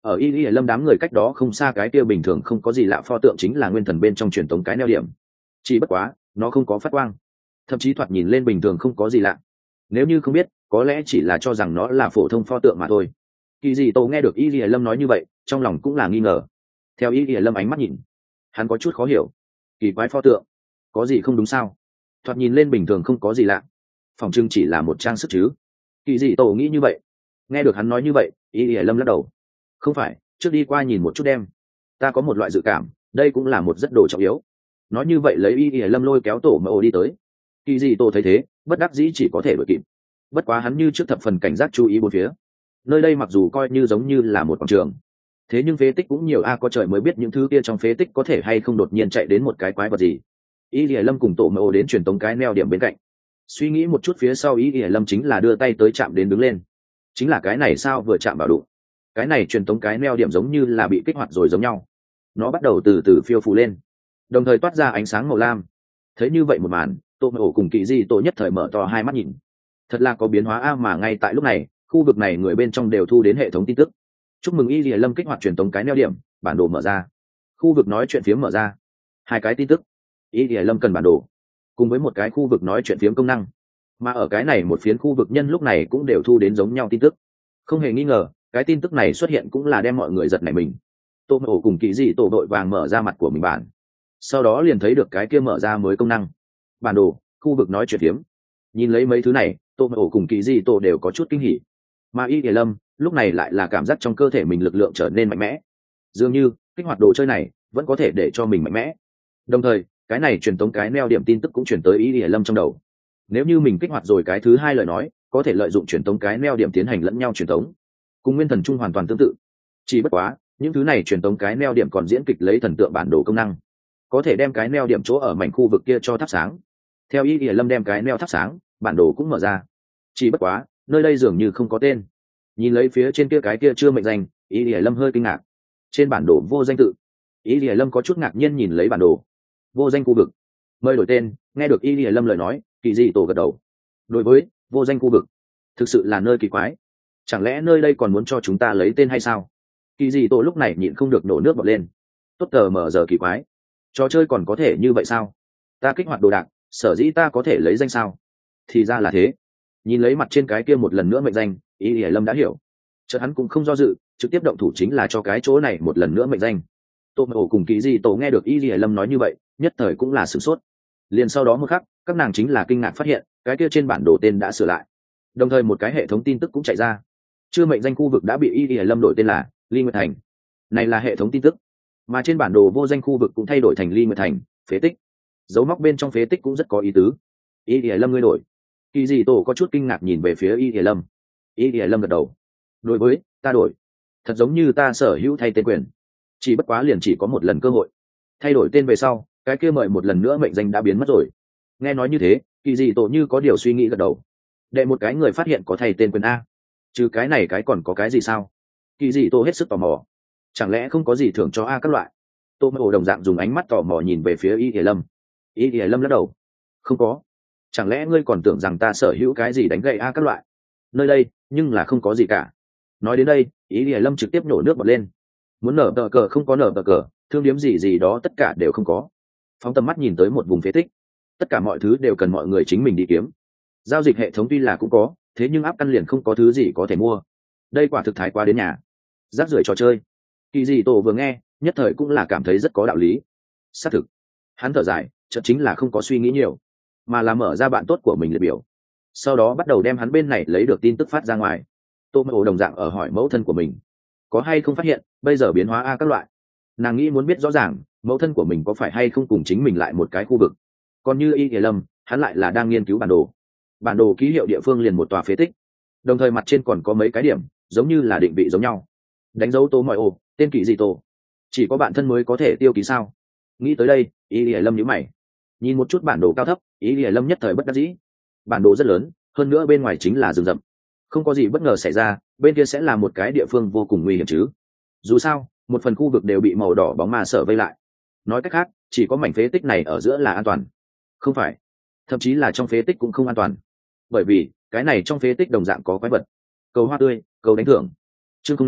ở y y lâm đám người cách đó không xa cái kia bình thường không có gì lạ pho tượng chính là nguyên thần bên trong truyền tống cái neo điểm. Chỉ bất quá nó không có phát quang, thậm chí thoạt nhìn lên bình thường không có gì lạ. Nếu như không biết có lẽ chỉ là cho rằng nó là phổ thông pho tượng mà thôi. Kỳ dị tổ nghe được y y lâm nói như vậy trong lòng cũng là nghi ngờ. Theo y y lâm ánh mắt nhìn, hắn có chút khó hiểu. Kỳ quái pho tượng, có gì không đúng sao? Thoạt nhìn lên bình thường không có gì lạ, phòng trưng chỉ là một trang sức chứ. Kỳ dị tổ nghĩ như vậy. Nghe được hắn nói như vậy y y lâm lắc đầu. Không phải, trước đi qua nhìn một chút đem, ta có một loại dự cảm đây cũng là một rất đồ trọng yếu. Nói như vậy lấy y y lâm lôi kéo tổ mẫu đi tới. Kỳ dị tổ thấy thế bất đắc dĩ chỉ có thể đuổi kịp. Bất quá hắn như trước thập phần cảnh giác chú ý bốn phía. Nơi đây mặc dù coi như giống như là một quảng trường, thế nhưng phế tích cũng nhiều a, có trời mới biết những thứ kia trong phế tích có thể hay không đột nhiên chạy đến một cái quái vật gì. Y lìa lâm cùng tổ mẫu đến truyền tống cái neo điểm bên cạnh, suy nghĩ một chút phía sau y lìa lâm chính là đưa tay tới chạm đến đứng lên. Chính là cái này sao vừa chạm vào đụng, cái này truyền tống cái neo điểm giống như là bị kích hoạt rồi giống nhau, nó bắt đầu từ từ phiêu phù lên, đồng thời toát ra ánh sáng màu lam. Thấy như vậy một màn, tổ mẫu cùng kỳ di tổ nhất thời mở to hai mắt nhìn. Thật là có biến hóa a, mà ngay tại lúc này khu vực này người bên trong đều thu đến hệ thống tin tức. Chúc mừng y lìa lâm kích hoạt truyền tống cái neo điểm, bản đồ mở ra. Khu vực nói chuyện phiếm mở ra. Hai cái tin tức, y lìa lâm cần bản đồ cùng với một cái khu vực nói chuyện phiếm công năng. Mà ở cái này một phiến khu vực nhân lúc này cũng đều thu đến giống nhau tin tức. Không hề nghi ngờ cái tin tức này xuất hiện cũng là đem mọi người giật nảy mình. Tô mộ cùng kỳ dị tổ đội vàng mở ra mặt của mình bản, sau đó liền thấy được cái kia mở ra mới công năng, bản đồ, khu vực nói chuyện phiếm. Nhìn lấy mấy thứ này tô mộ cùng kỳ dị tổ đều có chút kinh hỉ. Mà y lìa lâm lúc này lại là cảm giác trong cơ thể mình lực lượng trở nên mạnh mẽ, dường như kích hoạt đồ chơi này vẫn có thể để cho mình mạnh mẽ. Đồng thời cái này truyền tống cái neo điểm tin tức cũng chuyển tới y lìa lâm trong đầu. Nếu như mình kích hoạt rồi cái thứ hai lời nói, có thể lợi dụng truyền tống cái neo điểm tiến hành lẫn nhau truyền tống, cùng nguyên thần trung hoàn toàn tương tự. Chỉ bất quá những thứ này truyền tống cái neo điểm còn diễn kịch lấy thần tượng bản đồ công năng, có thể đem cái neo điểm chỗ ở mảnh khu vực kia cho thắp sáng. Theo y lìa lâm đem cái neo thắp sáng, bản đồ cũng mở ra. Chỉ bất quá nơi đây dường như không có tên. Nhìn lấy phía trên kia cái kia chưa mệnh danh, y lìa lâm hơi kinh ngạc. Trên bản đồ vô danh tự. Y lìa lâm có chút ngạc nhiên nhìn lấy bản đồ. Vô danh khu vực, mời đổi tên. Nghe được y lìa lâm lời nói, kỳ dị tổ gật đầu. Đối với vô danh khu vực, thực sự là nơi kỳ quái, chẳng lẽ nơi đây còn muốn cho chúng ta lấy tên hay sao? Kỳ dị tổ lúc này nhịn không được nổ nước bọt lên. Tốt tờ mở giờ kỳ quái, trò chơi còn có thể như vậy sao? Ta kích hoạt đồ đạc, sở dĩ ta có thể lấy danh sao? Thì ra là thế. Nhìn lấy mặt trên cái kia một lần nữa mệnh danh, y lìa lâm đã hiểu. Chợt hắn cũng không do dự, trực tiếp động thủ chính là cho cái chỗ này một lần nữa mệnh danh. Tô mộ cùng kỳ dị tổ nghe được y lìa lâm nói như vậy nhất thời cũng là sửng sốt. Liền sau đó một khắc các nàng chính là kinh ngạc phát hiện cái kia trên bản đồ tên đã sửa lại, đồng thời một cái hệ thống tin tức cũng chạy ra. Chưa mệnh danh khu vực đã bị y lìa lâm đổi tên là Ly Nguyệt Thành. Này là hệ thống tin tức, mà trên bản đồ vô danh khu vực cũng thay đổi thành Ly Nguyệt Thành phế tích. Dấu móc bên trong phế tích cũng rất có ý tứ. Y lìa lâm ngươi đổi. Kỳ dị tổ có chút kinh ngạc nhìn về phía y lìa lâm. Y lìa lâm gật đầu. Đối với ta đổi, thật giống như ta sở hữu thay tên quyền, chỉ bất quá liền chỉ có một lần cơ hội. Thay đổi tên về sau cái kia mời một lần nữa mệnh danh đã biến mất rồi. Nghe nói như thế kỳ dị tổ như có điều suy nghĩ gật đầu. Đệ một cái người phát hiện có thay tên quyền a, trừ cái này cái còn có cái gì sao? Kỳ dị tổ hết sức tò mò. Chẳng lẽ không có gì thưởng cho a các loại? Tô mộ đồng dạng dùng ánh mắt tò mò nhìn về phía y lìa lâm. Y lìa lâm lắc đầu. Không có. Chẳng lẽ ngươi còn tưởng rằng ta sở hữu cái gì đánh gậy a các loại? Nơi đây nhưng là không có gì cả. Nói đến đây y lìa lâm trực tiếp nổ nước bọt lên. Muốn nở tờ cờ không có nở tờ cờ, thương điếm gì gì đó tất cả đều không có. Phóng tầm mắt nhìn tới một vùng phế tích, tất cả mọi thứ đều cần mọi người chính mình đi kiếm. Giao dịch hệ thống tuy là cũng có, thế nhưng áp căn liền không có thứ gì có thể mua. Đây quả thực thái quá đến nhà, rác rưởi trò chơi. Kỳ dị tổ vừa nghe nhất thời cũng là cảm thấy rất có đạo lý. Xác thực, hắn thở dài, chợt chính là không có suy nghĩ nhiều, mà là mở ra bạn tốt của mình liệt biểu, sau đó bắt đầu đem hắn bên này lấy được tin tức phát ra ngoài. Tô mộ đồng dạng ở hỏi mẫu thân của mình có hay không phát hiện bây giờ biến hóa a các loại. Nàng nghĩ muốn biết rõ ràng mẫu thân của mình có phải hay không cùng chính mình lại một cái khu vực. Còn như y lìa lâm, hắn lại là đang nghiên cứu bản đồ. Bản đồ ký hiệu địa phương liền một tòa phế tích, đồng thời mặt trên còn có mấy cái điểm giống như là định vị giống nhau, đánh dấu tố mọi ô, tên kỳ dị tổ. Chỉ có bạn thân mới có thể tiêu ký sao? Nghĩ tới đây y lìa lâm nhíu mày, nhìn một chút bản đồ cao thấp, y lìa lâm nhất thời bất đắc dĩ. Bản đồ rất lớn, hơn nữa bên ngoài chính là rừng rậm, không có gì bất ngờ xảy ra bên kia sẽ là một cái địa phương vô cùng nguy hiểm chứ. Dù sao một phần khu vực đều bị màu đỏ bóng ma sở vây lại, nói cách khác chỉ có mảnh phế tích này ở giữa là an toàn. Không phải, thậm chí là trong phế tích cũng không an toàn, bởi vì cái này trong phế tích đồng dạng có quái vật. Cầu hoa tươi, cầu đánh thưởng. Chương không năm,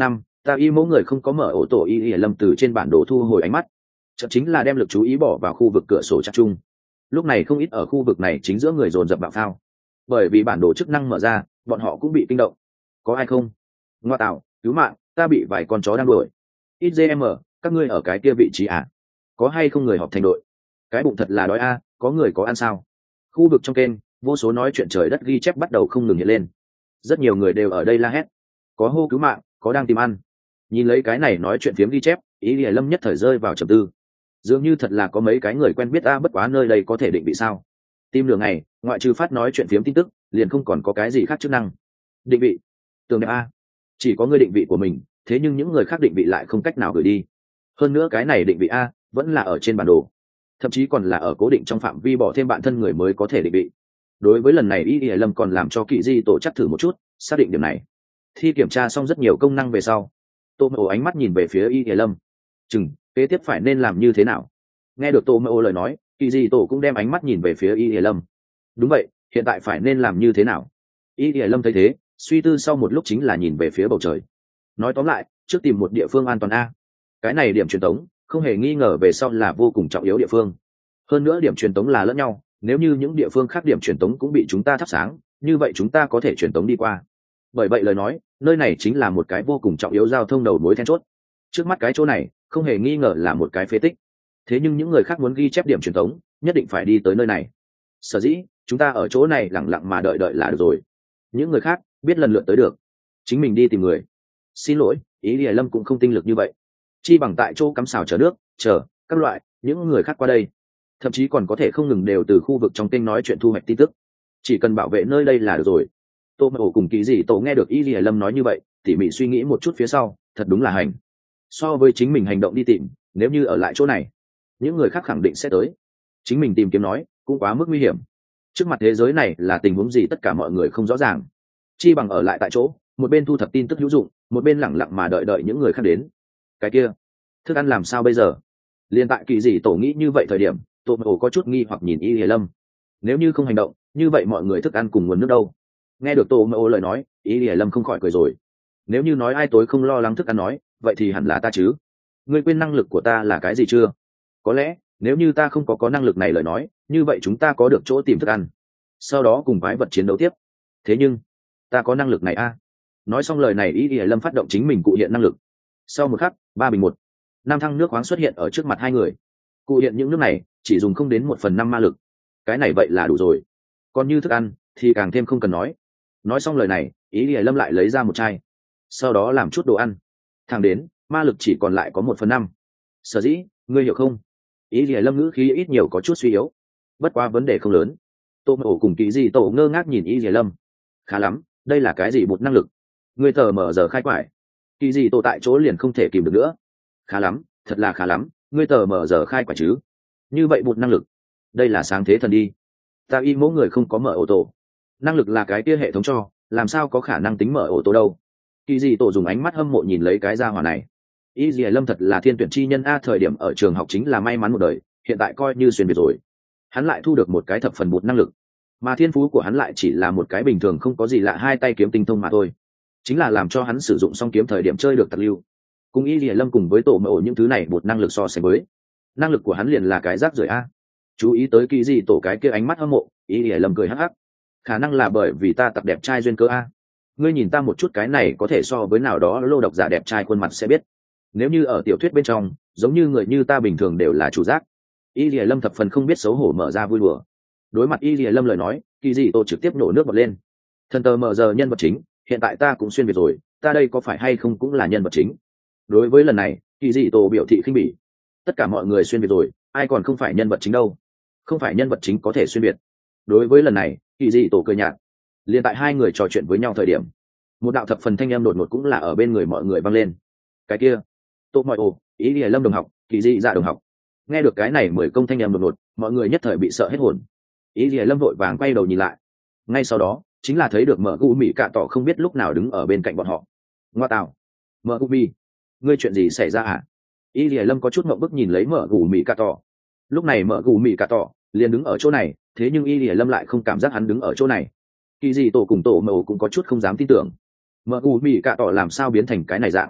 ta y mẫu người không có mở ổ tổ y y lâm từ trên bản đồ thu hồi ánh mắt, chợt chính là đem lực chú ý bỏ vào khu vực cửa sổ chặt chung. Lúc này không ít ở khu vực này chính giữa người dồn dập bạo phao, bởi vì bản đồ chức năng mở ra, bọn họ cũng bị kinh động. Có ai không? Ngoa tạo, cứu mạng, ta bị vài con chó đang đuổi. ít giê em, các ngươi ở cái kia vị trí à? Có hay không người họp thành đội? Cái bụng thật là đói a, có người có ăn sao? Khu vực trong kênh, vô số nói chuyện trời đất ghi chép bắt đầu không ngừng hiện lên. Rất nhiều người đều ở đây la hét, có hô cứu mạng, có đang tìm ăn. Nhìn lấy cái này nói chuyện phiếm ghi chép, ý Lìa Lâm nhất thời rơi vào trầm tư. Dường như thật là có mấy cái người quen biết a, bất quá nơi đây có thể định vị sao? Tim đường này, ngoại trừ phát nói chuyện phiếm tin tức, liền không còn có cái gì khác chức năng. Định vị, tường đẹp a, chỉ có người định vị của mình, thế nhưng những người khác định vị lại không cách nào gửi đi. Hơn nữa cái này định vị a vẫn là ở trên bản đồ, thậm chí còn là ở cố định trong phạm vi bỏ thêm bạn thân người mới có thể định vị. Đối với lần này y y lâm còn làm cho Kỵ Di tổ chắc thử một chút, xác định điểm này. Thi kiểm tra xong rất nhiều công năng về sau, tô mộ ánh mắt nhìn về phía y y lâm, chừng kế tiếp phải nên làm như thế nào. Nghe được tô mộ lời nói, Kỵ Di tổ cũng đem ánh mắt nhìn về phía y y lâm. Đúng vậy, hiện tại phải nên làm như thế nào? Y y lâm thấy thế, suy tư sau một lúc chính là nhìn về phía bầu trời. Nói tóm lại, trước tìm một địa phương an toàn a. Cái này điểm truyền tống không hề nghi ngờ về sau là vô cùng trọng yếu địa phương. Hơn nữa điểm truyền tống là lẫn nhau, nếu như những địa phương khác điểm truyền tống cũng bị chúng ta thắp sáng, như vậy chúng ta có thể truyền tống đi qua. Bởi vậy lời nói, nơi này chính là một cái vô cùng trọng yếu giao thông đầu mối then chốt. Trước mắt cái chỗ này không hề nghi ngờ là một cái phế tích, thế nhưng những người khác muốn ghi chép điểm truyền tống nhất định phải đi tới nơi này. Sở dĩ chúng ta ở chỗ này lặng lặng mà đợi đợi là được rồi. Những người khác biết lần lượt tới được, chính mình đi tìm người. Xin lỗi, ý Lìa Lâm cũng không tinh lực như vậy, chi bằng tại chỗ cắm xào chờ nước, chờ các loại những người khác qua đây. Thậm chí còn có thể không ngừng đều từ khu vực trong kênh nói chuyện thu hoạch tin tức, chỉ cần bảo vệ nơi đây là được rồi. Tô Mộ cùng Kỵ Dị tổ nghe được Y Lìa Lâm nói như vậy, tỉ mỉ suy nghĩ một chút phía sau, thật đúng là hành. So với chính mình hành động đi tìm, nếu như ở lại chỗ này, những người khác khẳng định sẽ tới. Chính mình tìm kiếm nói, cũng quá mức nguy hiểm. Trước mặt thế giới này là tình huống gì tất cả mọi người không rõ ràng, chi bằng ở lại tại chỗ, một bên thu thập tin tức hữu dụng, một bên lẳng lặng mà đợi đợi những người khác đến. Cái kia, thức ăn làm sao bây giờ? Liên tại Kỵ Dị tổ nghĩ như vậy thời điểm, Tô Mộ có chút nghi hoặc nhìn Y Lìa Lâm. Nếu như không hành động, như vậy mọi người thức ăn cùng nguồn nước đâu? Nghe được Tô Mộ lời nói, Y Lìa Lâm không khỏi cười rồi. Nếu như nói ai tối không lo lắng thức ăn nói, vậy thì hẳn là ta chứ. Ngươi quên năng lực của ta là cái gì chưa? Có lẽ nếu như ta không có có năng lực này lời nói, như vậy chúng ta có được chỗ tìm thức ăn, sau đó cùng quái vật chiến đấu tiếp. Thế nhưng ta có năng lực này a. À? Nói xong lời này, Y Lìa Lâm phát động chính mình cụ hiện năng lực. Sau một khắc, ba bình một năm thăng nước khoáng xuất hiện ở trước mặt hai người. Cụ hiện những nước này chỉ dùng không đến một phần năm ma lực, cái này vậy là đủ rồi. Còn như thức ăn thì càng thêm không cần nói. Nói xong lời này, Ý Lìa Lâm lại lấy ra một chai, sau đó làm chút đồ ăn. Thẳng đến ma lực chỉ còn lại có một phần năm. Sở dĩ ngươi hiểu không? Ý Lìa Lâm ngữ khí ít nhiều có chút suy yếu, bất quá vấn đề không lớn. Tô Mộ cùng Kỵ Dị tổ ngơ ngác nhìn Ý Lìa Lâm. Khá lắm, đây là cái gì một năng lực? Ngươi tờ mở giờ khai quải. Kỵ Dị tổ tại chỗ liền không thể kìm được nữa. Khá lắm, thật là khá lắm, ngươi tờ mở giờ khai quả chứ? Như vậy một năng lực, đây là sáng thế thần đi. Ta y mỗi người không có mở ô tô, năng lực là cái kia hệ thống cho, làm sao có khả năng tính mở ô tô đâu? Kỳ Dị tổ dùng ánh mắt hâm mộ nhìn lấy cái gia hỏa này. Y Dì Lâm thật là thiên tuyển chi nhân a, thời điểm ở trường học chính là may mắn một đời, hiện tại coi như xuyên biệt rồi. Hắn lại thu được một cái thập phần bụt năng lực, mà thiên phú của hắn lại chỉ là một cái bình thường không có gì lạ hai tay kiếm tinh thông mà thôi, chính là làm cho hắn sử dụng song kiếm thời điểm chơi được tặc lưu. Cùng Y Dì Lâm cùng với tổ mộ những thứ này bụt năng lực so sánh với, năng lực của hắn liền là cái rác rưởi a. Chú ý tới Kỳ Dị tổ cái kia ánh mắt hâm mộ, Y Dì Lâm cười hắc hắc. Khả năng là bởi vì ta tập đẹp trai duyên cơ a. Ngươi nhìn ta một chút, cái này có thể so với nào đó lô độc giả đẹp trai khuôn mặt sẽ biết. Nếu như ở tiểu thuyết bên trong, giống như người như ta bình thường đều là chủ giác. Y Lìa Lâm thập phần không biết xấu hổ mở ra vui đùa. Đối mặt Y Lìa Lâm lời nói, Kỳ Dị tổ trực tiếp nổ nước bọt lên. Thần tờ mở giờ nhân vật chính, hiện tại ta cũng xuyên việt rồi, ta đây có phải hay không cũng là nhân vật chính? Đối với lần này, Kỳ Dị tổ biểu thị khinh bỉ. Tất cả mọi người xuyên việt rồi, ai còn không phải nhân vật chính đâu? Không phải nhân vật chính có thể xuyên việt. Đối với lần này, Kỳ Dị tổ cười nhạt. Liên tại hai người trò chuyện với nhau thời điểm, một đạo thập phần thanh âm đột ngột cũng là ở bên người mọi người vang lên. Cái kia, Tô Mọi Ồ, Ý Lìa Lâm đồng học, Kỳ Dị dạ đồng học. Nghe được cái này mười công thanh âm đột ngột, mọi người nhất thời bị sợ hết hồn. Ý Lìa Lâm vội vàng quay đầu nhìn lại. Ngay sau đó, chính là thấy được Mở Gu Mị Cạ Tỏ không biết lúc nào đứng ở bên cạnh bọn họ. Ngoa tạo, Mở Gu Mị, ngươi chuyện gì xảy ra hả? Ý Lìa Lâm có chút ngượng bức nhìn lấy Mở Gu Mị Cạ Tỏ. Lúc này Mở Gu Mị Cạ Tỏ liền đứng ở chỗ này, thế nhưng Y Lìa Lâm lại không cảm giác hắn đứng ở chỗ này. Kỳ Dị tổ cùng tổ mẫu cũng có chút không dám tin tưởng. Mở Gu Mị Cạ Tỏ làm sao biến thành cái này dạng?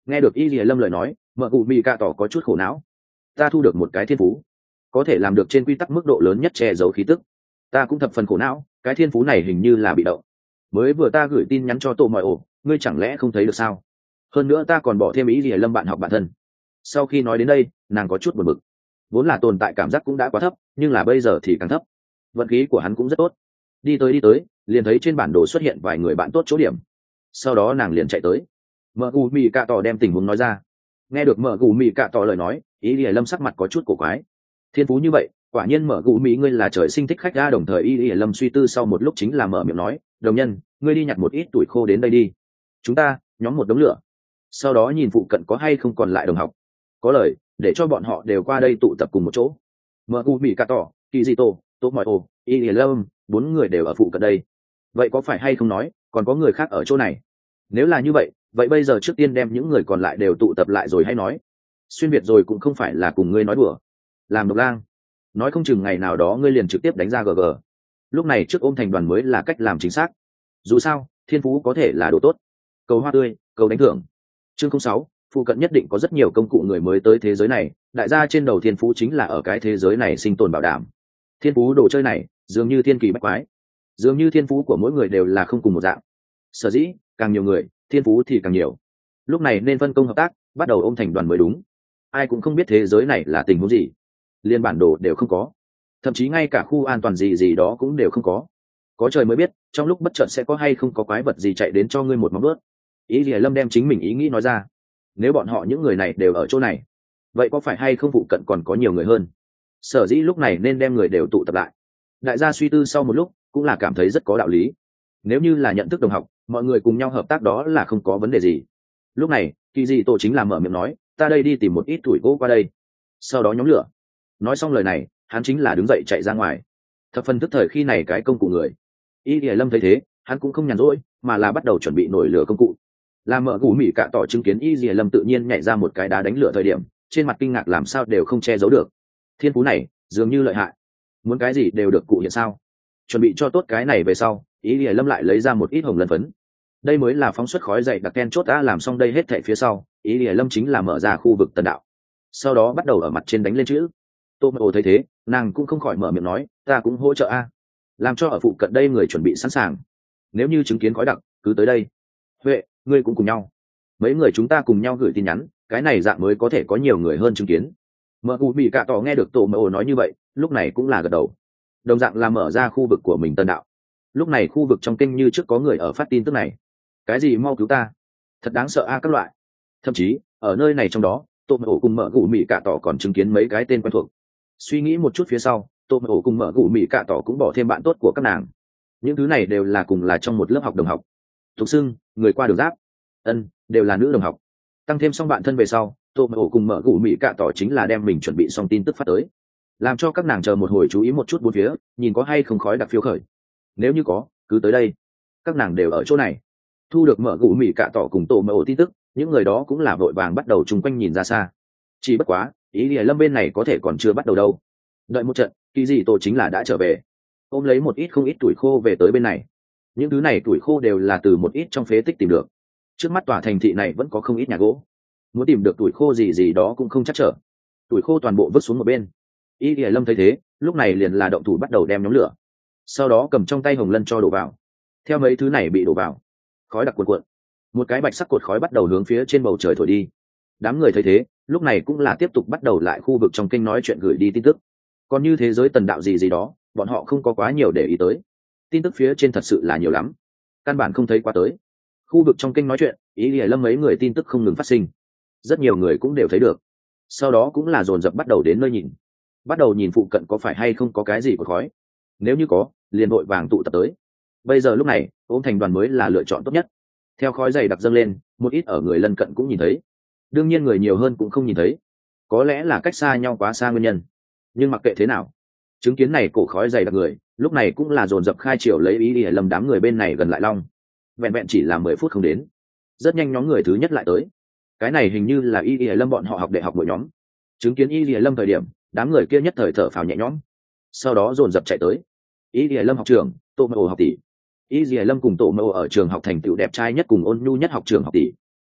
Nghe được y lìa lâm lời nói, mợ cụ mỹ cạ tỏ có chút khổ não. Ta thu được một cái thiên phú, có thể làm được trên quy tắc mức độ lớn nhất che giấu khí tức. Ta cũng thập phần khổ não, cái thiên phú này hình như là bị động. Mới vừa ta gửi tin nhắn cho tổ mọi ổ, ngươi chẳng lẽ không thấy được sao? Hơn nữa ta còn bỏ thêm ý lìa lâm bạn học bạn thân. Sau khi nói đến đây, nàng có chút buồn bực. Vốn là tồn tại cảm giác cũng đã quá thấp, nhưng là bây giờ thì càng thấp. Vận khí của hắn cũng rất tốt. Đi tới đi tới, liền thấy trên bản đồ xuất hiện vài người bạn tốt chỗ điểm. Sau đó nàng liền chạy tới. Mợ gù mì cạ tỏ đem tình huống nói ra. Nghe được mợ gù mì cạ tỏ lời nói, ý lìa lâm sắc mặt có chút cổ quái. Thiên phú như vậy, quả nhiên mợ gù mì ngươi là trời sinh thích khách ra. Đồng thời ý lìa lâm suy tư sau một lúc chính là mở miệng nói, đồng nhân, ngươi đi nhặt một ít tuổi khô đến đây đi. Chúng ta nhóm một đống lửa, sau đó nhìn phụ cận có hay không còn lại đồng học, có lời để cho bọn họ đều qua đây tụ tập cùng một chỗ. Mợ gù mì cạ tỏ, kỳ di tô, tốt mọi ồ, ý lìa lâm, bốn người đều ở phụ cận đây. Vậy có phải hay không nói còn có người khác ở chỗ này? Nếu là như vậy, vậy bây giờ trước tiên đem những người còn lại đều tụ tập lại rồi hay nói. Xuyên việt rồi cũng không phải là cùng ngươi nói đùa, làm độc lang, nói không chừng ngày nào đó ngươi liền trực tiếp đánh ra gg. Lúc này trước ôm thành đoàn mới là cách làm chính xác. Dù sao thiên phú có thể là đồ tốt. Cầu hoa tươi, cầu đánh thưởng. Chương không sáu, phụ cận nhất định có rất nhiều công cụ người mới tới thế giới này, đại gia trên đầu thiên phú chính là ở cái thế giới này sinh tồn bảo đảm. Thiên phú đồ chơi này dường như thiên kỳ bách quái, dường như thiên phú của mỗi người đều là không cùng một dạng. Sở dĩ càng nhiều người thiên phú thì càng nhiều. Lúc này nên phân công hợp tác, bắt đầu ôm thành đoàn mới đúng. Ai cũng không biết thế giới này là tình huống gì, liên bản đồ đều không có, thậm chí ngay cả khu an toàn gì gì đó cũng đều không có. Có trời mới biết trong lúc bất chợt sẽ có hay không có quái vật gì chạy đến cho ngươi một móng ướt. Ý lìa lâm đem chính mình ý nghĩ nói ra. Nếu bọn họ những người này đều ở chỗ này, vậy có phải hay không phụ cận còn có nhiều người hơn? Sở dĩ lúc này nên đem người đều tụ tập lại. Đại gia suy tư sau một lúc cũng là cảm thấy rất có đạo lý. Nếu như là nhận thức đồng học, mọi người cùng nhau hợp tác đó là không có vấn đề gì. Lúc này kỳ dị tổ chính là mở miệng nói, ta đây đi tìm một ít tuổi gỗ qua đây, sau đó nhóm lửa. Nói xong lời này, hắn chính là đứng dậy chạy ra ngoài. Thập phần tức thời khi này cái công cụ người. Y Lìa Lâm thấy thế, hắn cũng không nhàn rỗi, mà là bắt đầu chuẩn bị nổi lửa công cụ. Làm mở gù mỉ cạ tỏ chứng kiến Y Lìa Lâm tự nhiên nhảy ra một cái đá đánh lửa thời điểm, trên mặt kinh ngạc làm sao đều không che giấu được. Thiên phú này dường như lợi hại, muốn cái gì đều được cụ hiện sao. Chuẩn bị cho tốt cái này về sau, Y Lìa Lâm lại lấy ra một ít hồng lân phấn. Đây mới là phóng xuất khói dày đặc ken chốt đã làm xong đây hết thảy phía sau, Y Lìa Lâm chính là mở ra khu vực tần đạo. Sau đó bắt đầu ở mặt trên đánh lên chữ. Tô Mộ thấy thế, nàng cũng không khỏi mở miệng nói, ta cũng hỗ trợ a, làm cho ở phụ cận đây người chuẩn bị sẵn sàng. Nếu như chứng kiến khói đặc, cứ tới đây. Huệ, ngươi cũng cùng nhau. Mấy người chúng ta cùng nhau gửi tin nhắn, cái này dạng mới có thể có nhiều người hơn chứng kiến. Mợ cụ bị cạ tỏ nghe được Tô Mộ nói như vậy, lúc này cũng là gật đầu. Đồng dạng là mở ra khu vực của mình tân đạo. Lúc này khu vực trong kênh như trước có người ở phát tin tức này. Cái gì mau cứu ta, thật đáng sợ a các loại. Thậm chí ở nơi này trong đó, Tô Mộ cùng Mợ cụ mỹ cạ tỏ còn chứng kiến mấy cái tên quen thuộc. Suy nghĩ một chút phía sau, Tô Mộ cùng Mợ cụ mỹ cạ tỏ cũng bỏ thêm bạn tốt của các nàng. Những thứ này đều là cùng là trong một lớp học đồng học. Thục xưng người qua đường giáp, ân đều là nữ đồng học. Tăng thêm xong bạn thân về sau, Tô Mộ cùng Mợ cụ mỹ cạ tỏ chính là đem mình chuẩn bị xong tin tức phát tới, làm cho các nàng chờ một hồi chú ý một chút bốn phía, nhìn có hay không khói đặc phiêu khởi. Nếu như có, cứ tới đây. Các nàng đều ở chỗ này. Thu được Mợ cụ mỹ cạ tỏ cùng Tô Mộ tin tức, những người đó cũng là vội vàng bắt đầu chung quanh nhìn ra xa. Chỉ bất quá ý Lìa Lâm bên này có thể còn chưa bắt đầu đâu. Đợi một trận, kỳ dị tổ chính là đã trở về, ôm lấy một ít không ít tuổi khô về tới bên này. Những thứ này tuổi khô đều là từ một ít trong phế tích tìm được. Trước mắt tòa thành thị này vẫn có không ít nhà gỗ, muốn tìm được tuổi khô gì gì đó cũng không chắc trở. Tuổi khô toàn bộ vứt xuống một bên. Ý Lìa Lâm thấy thế, lúc này liền là động thủ bắt đầu đem nhóm lửa, sau đó cầm trong tay hồng lân cho đổ vào. Theo mấy thứ này bị đổ vào, khói đặc cuộn cuộn, một cái bạch sắc cột khói bắt đầu hướng phía trên bầu trời thổi đi. Đám người thấy thế, lúc này cũng là tiếp tục bắt đầu lại khu vực trong kênh nói chuyện gửi đi tin tức. Còn như thế giới tần đạo gì gì đó, bọn họ không có quá nhiều để ý tới. Tin tức phía trên thật sự là nhiều lắm, căn bản không thấy qua tới. Khu vực trong kênh nói chuyện, Ý Lìa Lâm mấy người tin tức không ngừng phát sinh, rất nhiều người cũng đều thấy được. Sau đó cũng là dồn dập bắt đầu đến nơi nhìn, bắt đầu nhìn phụ cận có phải hay không có cái gì của khói. Nếu như có, liền vội vàng tụ tập tới. Bây giờ lúc này ôm thành đoàn mới là lựa chọn tốt nhất. Theo khói dày đặc dâng lên, một ít ở người lân cận cũng nhìn thấy. Đương nhiên người nhiều hơn cũng không nhìn thấy, có lẽ là cách xa nhau quá xa nguyên nhân. Nhưng mặc kệ thế nào, chứng kiến này cổ khói dày đặc người lúc này cũng là dồn dập khai triều lấy Ý Lìa Lâm đám người bên này gần lại long. Vẹn vẹn chỉ là mười phút không đến, rất nhanh nhóm người thứ nhất lại tới. Cái này hình như là Ý Lìa Lâm bọn họ học đại học mỗi nhóm. Chứng kiến Ý Lìa Lâm thời điểm, đám người kia nhất thời thở phào nhẹ nhõm, sau đó dồn dập chạy tới. Ý Lìa Lâm học trưởng, Tô Mộ học tỷ. Ý Lìa Lâm cùng Tô Mộ ở trường học thành tựu đẹp trai nhất cùng ôn nhu nhất học trường học tỷ.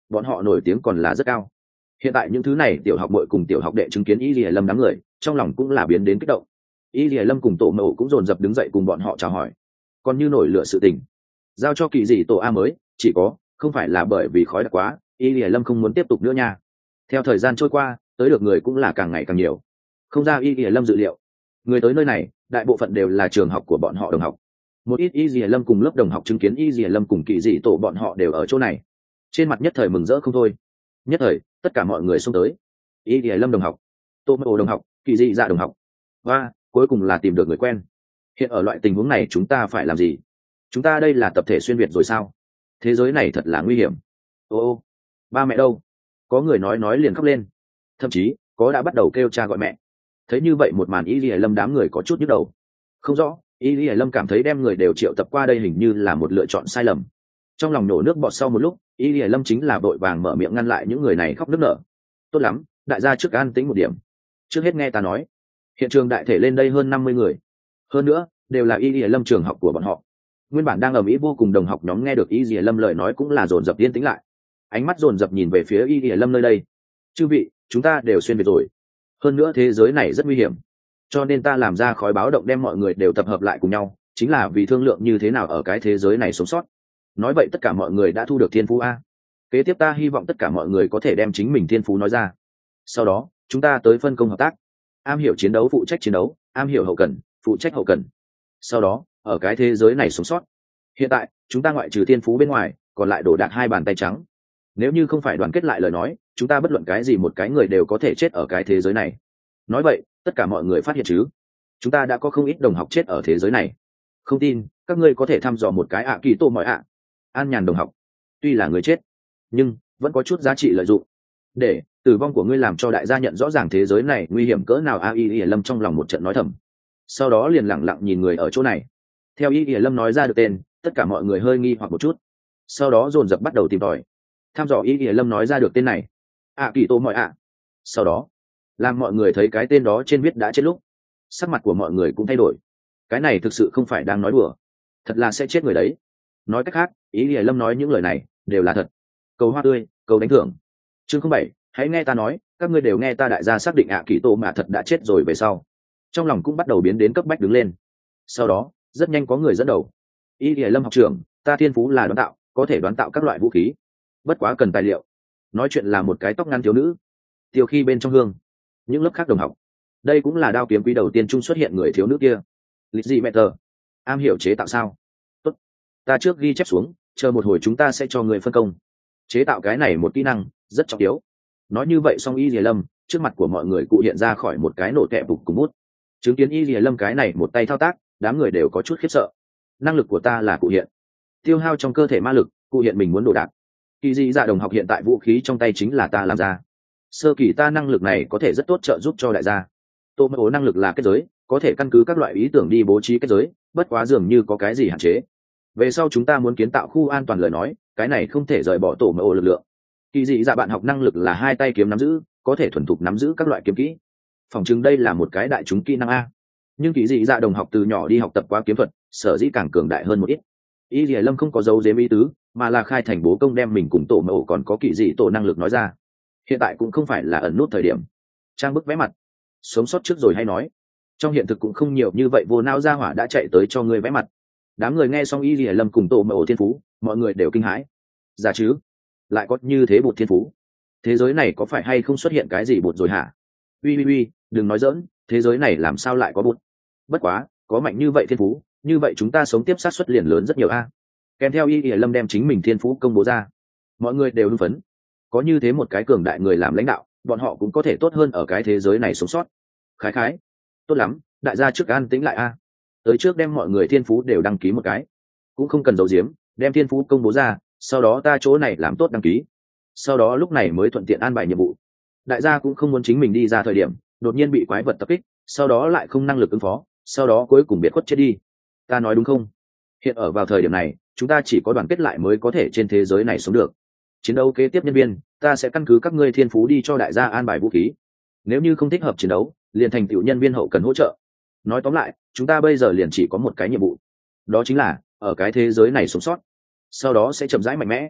bọn họ nổi tiếng còn là rất cao. Hiện tại những thứ này tiểu học muội cùng tiểu học đệ chứng kiến y lìa lâm đám người, trong lòng cũng là biến đến kích động. Y lìa lâm cùng tổ mẫu cũng dồn dập đứng dậy cùng bọn họ chào hỏi. Còn như nổi lửa sự tình giao cho kỳ dị tổ a mới, chỉ có không phải là bởi vì khói đặc quá, y lìa lâm không muốn tiếp tục nữa nha. Theo thời gian trôi qua, tới được người cũng là càng ngày càng nhiều. Không ra y lìa lâm dự liệu, người tới nơi này đại bộ phận đều là trường học của bọn họ đồng học. Một ít y lìa lâm cùng lớp đồng học chứng kiến y lìa lâm cùng kỳ dị tổ bọn họ đều ở chỗ này, trên mặt nhất thời mừng rỡ không thôi. Nhất thời tất cả mọi người xông tới. Y lìa lâm đồng học, tô mô đồng học, kỳ dị dạ đồng học, và cuối cùng là tìm được người quen. Hiện ở loại tình huống này chúng ta phải làm gì? Chúng ta đây là tập thể xuyên việt rồi sao? Thế giới này thật là nguy hiểm. Ô ô, ba mẹ đâu? Có người nói nói liền khóc lên, thậm chí có đã bắt đầu kêu cha gọi mẹ. Thấy như vậy một màn, y lìa lâm đám người có chút nhức đầu. Không rõ, y lìa lâm cảm thấy đem người đều triệu tập qua đây hình như là một lựa chọn sai lầm. Trong lòng nổ nước bọt sau một lúc, y lìa lâm chính là vội vàng mở miệng ngăn lại những người này khóc nức nở. Tốt lắm, đại gia trước an tĩnh một điểm. Trước hết nghe ta nói. Hiện trường đại thể lên đây hơn năm mươi người, hơn nữa đều là y lìa lâm trường học của bọn họ. Nguyên bản đang ở mỹ vô cùng đồng học nhóm nghe được y lìa lâm lời nói cũng là dồn dập yên tĩnh lại, ánh mắt dồn dập nhìn về phía y lìa lâm nơi đây. Chư vị, chúng ta đều xuyên việt rồi, hơn nữa thế giới này rất nguy hiểm, cho nên ta làm ra khói báo động đem mọi người đều tập hợp lại cùng nhau, chính là vì thương lượng như thế nào ở cái thế giới này sống sót. Nói vậy tất cả mọi người đã thu được thiên phú a. Kế tiếp ta hy vọng tất cả mọi người có thể đem chính mình thiên phú nói ra, sau đó chúng ta tới phân công hợp tác. Am hiểu chiến đấu phụ trách chiến đấu, am hiểu hậu cần phụ trách hậu cần, sau đó ở cái thế giới này sống sót. Hiện tại chúng ta ngoại trừ thiên phú bên ngoài còn lại đổ đạc hai bàn tay trắng. Nếu như không phải đoàn kết lại lời nói, chúng ta bất luận cái gì một cái người đều có thể chết ở cái thế giới này. Nói vậy tất cả mọi người phát hiện chứ, chúng ta đã có không ít đồng học chết ở thế giới này. Không tin các ngươi có thể thăm dò một cái ạ kỳ tô mọi ạ. An nhàn đồng học, tuy là người chết nhưng vẫn có chút giá trị lợi dụng. Để tử vong của ngươi làm cho đại gia nhận rõ ràng thế giới này nguy hiểm cỡ nào. A y y lâm trong lòng một trận nói thầm, sau đó liền lẳng lặng nhìn người ở chỗ này. Theo y y lâm nói ra được tên, tất cả mọi người hơi nghi hoặc một chút, sau đó dồn dập bắt đầu tìm tòi thăm dò y y lâm nói ra được tên này, ạ kỳ tô mọi ạ. Sau đó làm mọi người thấy cái tên đó trên viết đã chết lúc, sắc mặt của mọi người cũng thay đổi. Cái này thực sự không phải đang nói đùa, thật là sẽ chết người đấy. Nói cách khác, y y lâm nói những lời này đều là thật. Cầu hoa tươi, cầu đánh thưởng. Chương không bảy, hãy nghe ta nói. Các ngươi đều nghe ta đại gia xác định ạ kỳ tô mà thật đã chết rồi về sau, trong lòng cũng bắt đầu biến đến cấp bách đứng lên. Sau đó rất nhanh có người dẫn đầu. Y y lâm học trưởng, ta thiên phú là đoán tạo, có thể đoán tạo các loại vũ khí, bất quá cần tài liệu. Nói chuyện là một cái tóc ngắn thiếu nữ. Tiêu khi bên trong hương những lớp khác đồng học, đây cũng là đao kiếm quý đầu tiên trung xuất hiện người thiếu nữ kia. Lịch gì mẹ tờ, am hiểu chế tạo sao? Tốt, ta trước ghi chép xuống, chờ một hồi chúng ta sẽ cho người phân công. Chế tạo cái này một kỹ năng rất trọng yếu. Nói như vậy xong, y lìa lâm trước mặt của mọi người cụ hiện ra khỏi một cái nổ tẹp bục cùng bút. Chứng kiến y lìa lâm cái này một tay thao tác, đám người đều có chút khiếp sợ. Năng lực của ta là cụ hiện tiêu hao trong cơ thể ma lực, cụ hiện mình muốn đồ đạc. Kỳ dị dạ đồng học, hiện tại vũ khí trong tay chính là ta làm ra. Sơ kỳ ta năng lực này có thể rất tốt trợ giúp cho đại gia. Tô mô năng lực là kết giới, có thể căn cứ các loại ý tưởng đi bố trí kết giới, bất quá dường như có cái gì hạn chế. Về sau chúng ta muốn kiến tạo khu an toàn lời nói, cái này không thể rời bỏ tổ mô lực lượng. Kỳ dị dạ bạn học năng lực là hai tay kiếm nắm giữ, có thể thuần thục nắm giữ các loại kiếm kỹ. Phỏng chừng đây là một cái đại chúng kỹ năng a. Nhưng kỳ dị dạ đồng học từ nhỏ đi học tập qua kiếm thuật, sở dĩ càng cường đại hơn một ít. Y Lìa Lâm không có dấu giếm ý tứ, mà là khai thành bố công đem mình cùng tổ mẫu còn có kỳ dị tổ năng lực nói ra. Hiện tại cũng không phải là ẩn nút thời điểm trang bức vẽ mặt, sống sót trước rồi hay nói. Trong hiện thực cũng không nhiều như vậy vô não gia hỏa đã chạy tới cho người vẽ mặt. Đám người nghe xong Y Lìa Lâm cùng tổ mẫu thiên phú, mọi người đều kinh hãi. Giả chứ, lại có như thế bột thiên phú, thế giới này có phải hay không xuất hiện cái gì bột rồi hả? Uy uy uy, đừng nói dỡn, thế giới này làm sao lại có bột? Bất quá có mạnh như vậy thiên phú, như vậy chúng ta sống tiếp sát suất liền lớn rất nhiều a. Kèm theo Y Lìa Lâm đem chính mình thiên phú công bố ra, mọi người đều hưng phấn. Có như thế một cái cường đại người làm lãnh đạo, bọn họ cũng có thể tốt hơn ở cái thế giới này sống sót. Khái khái, tốt lắm, đại gia trước an tĩnh lại a. Tới trước đem mọi người thiên phú đều đăng ký một cái, cũng không cần giấu giếm, đem thiên phú công bố ra, sau đó ta chỗ này làm tốt đăng ký, sau đó lúc này mới thuận tiện an bài nhiệm vụ. Đại gia cũng không muốn chính mình đi ra thời điểm đột nhiên bị quái vật tập kích, sau đó lại không năng lực ứng phó, sau đó cuối cùng biệt khuất chết đi. Ta nói đúng không? Hiện ở vào thời điểm này, chúng ta chỉ có đoàn kết lại mới có thể trên thế giới này sống được. Chiến đấu kế tiếp nhân viên, ta sẽ căn cứ các ngươi thiên phú đi cho đại gia an bài vũ khí. Nếu như không thích hợp chiến đấu, liền thành tựu nhân viên hậu cần hỗ trợ. Nói tóm lại, chúng ta bây giờ liền chỉ có một cái nhiệm vụ, đó chính là ở cái thế giới này sống sót, sau đó sẽ chậm rãi mạnh mẽ.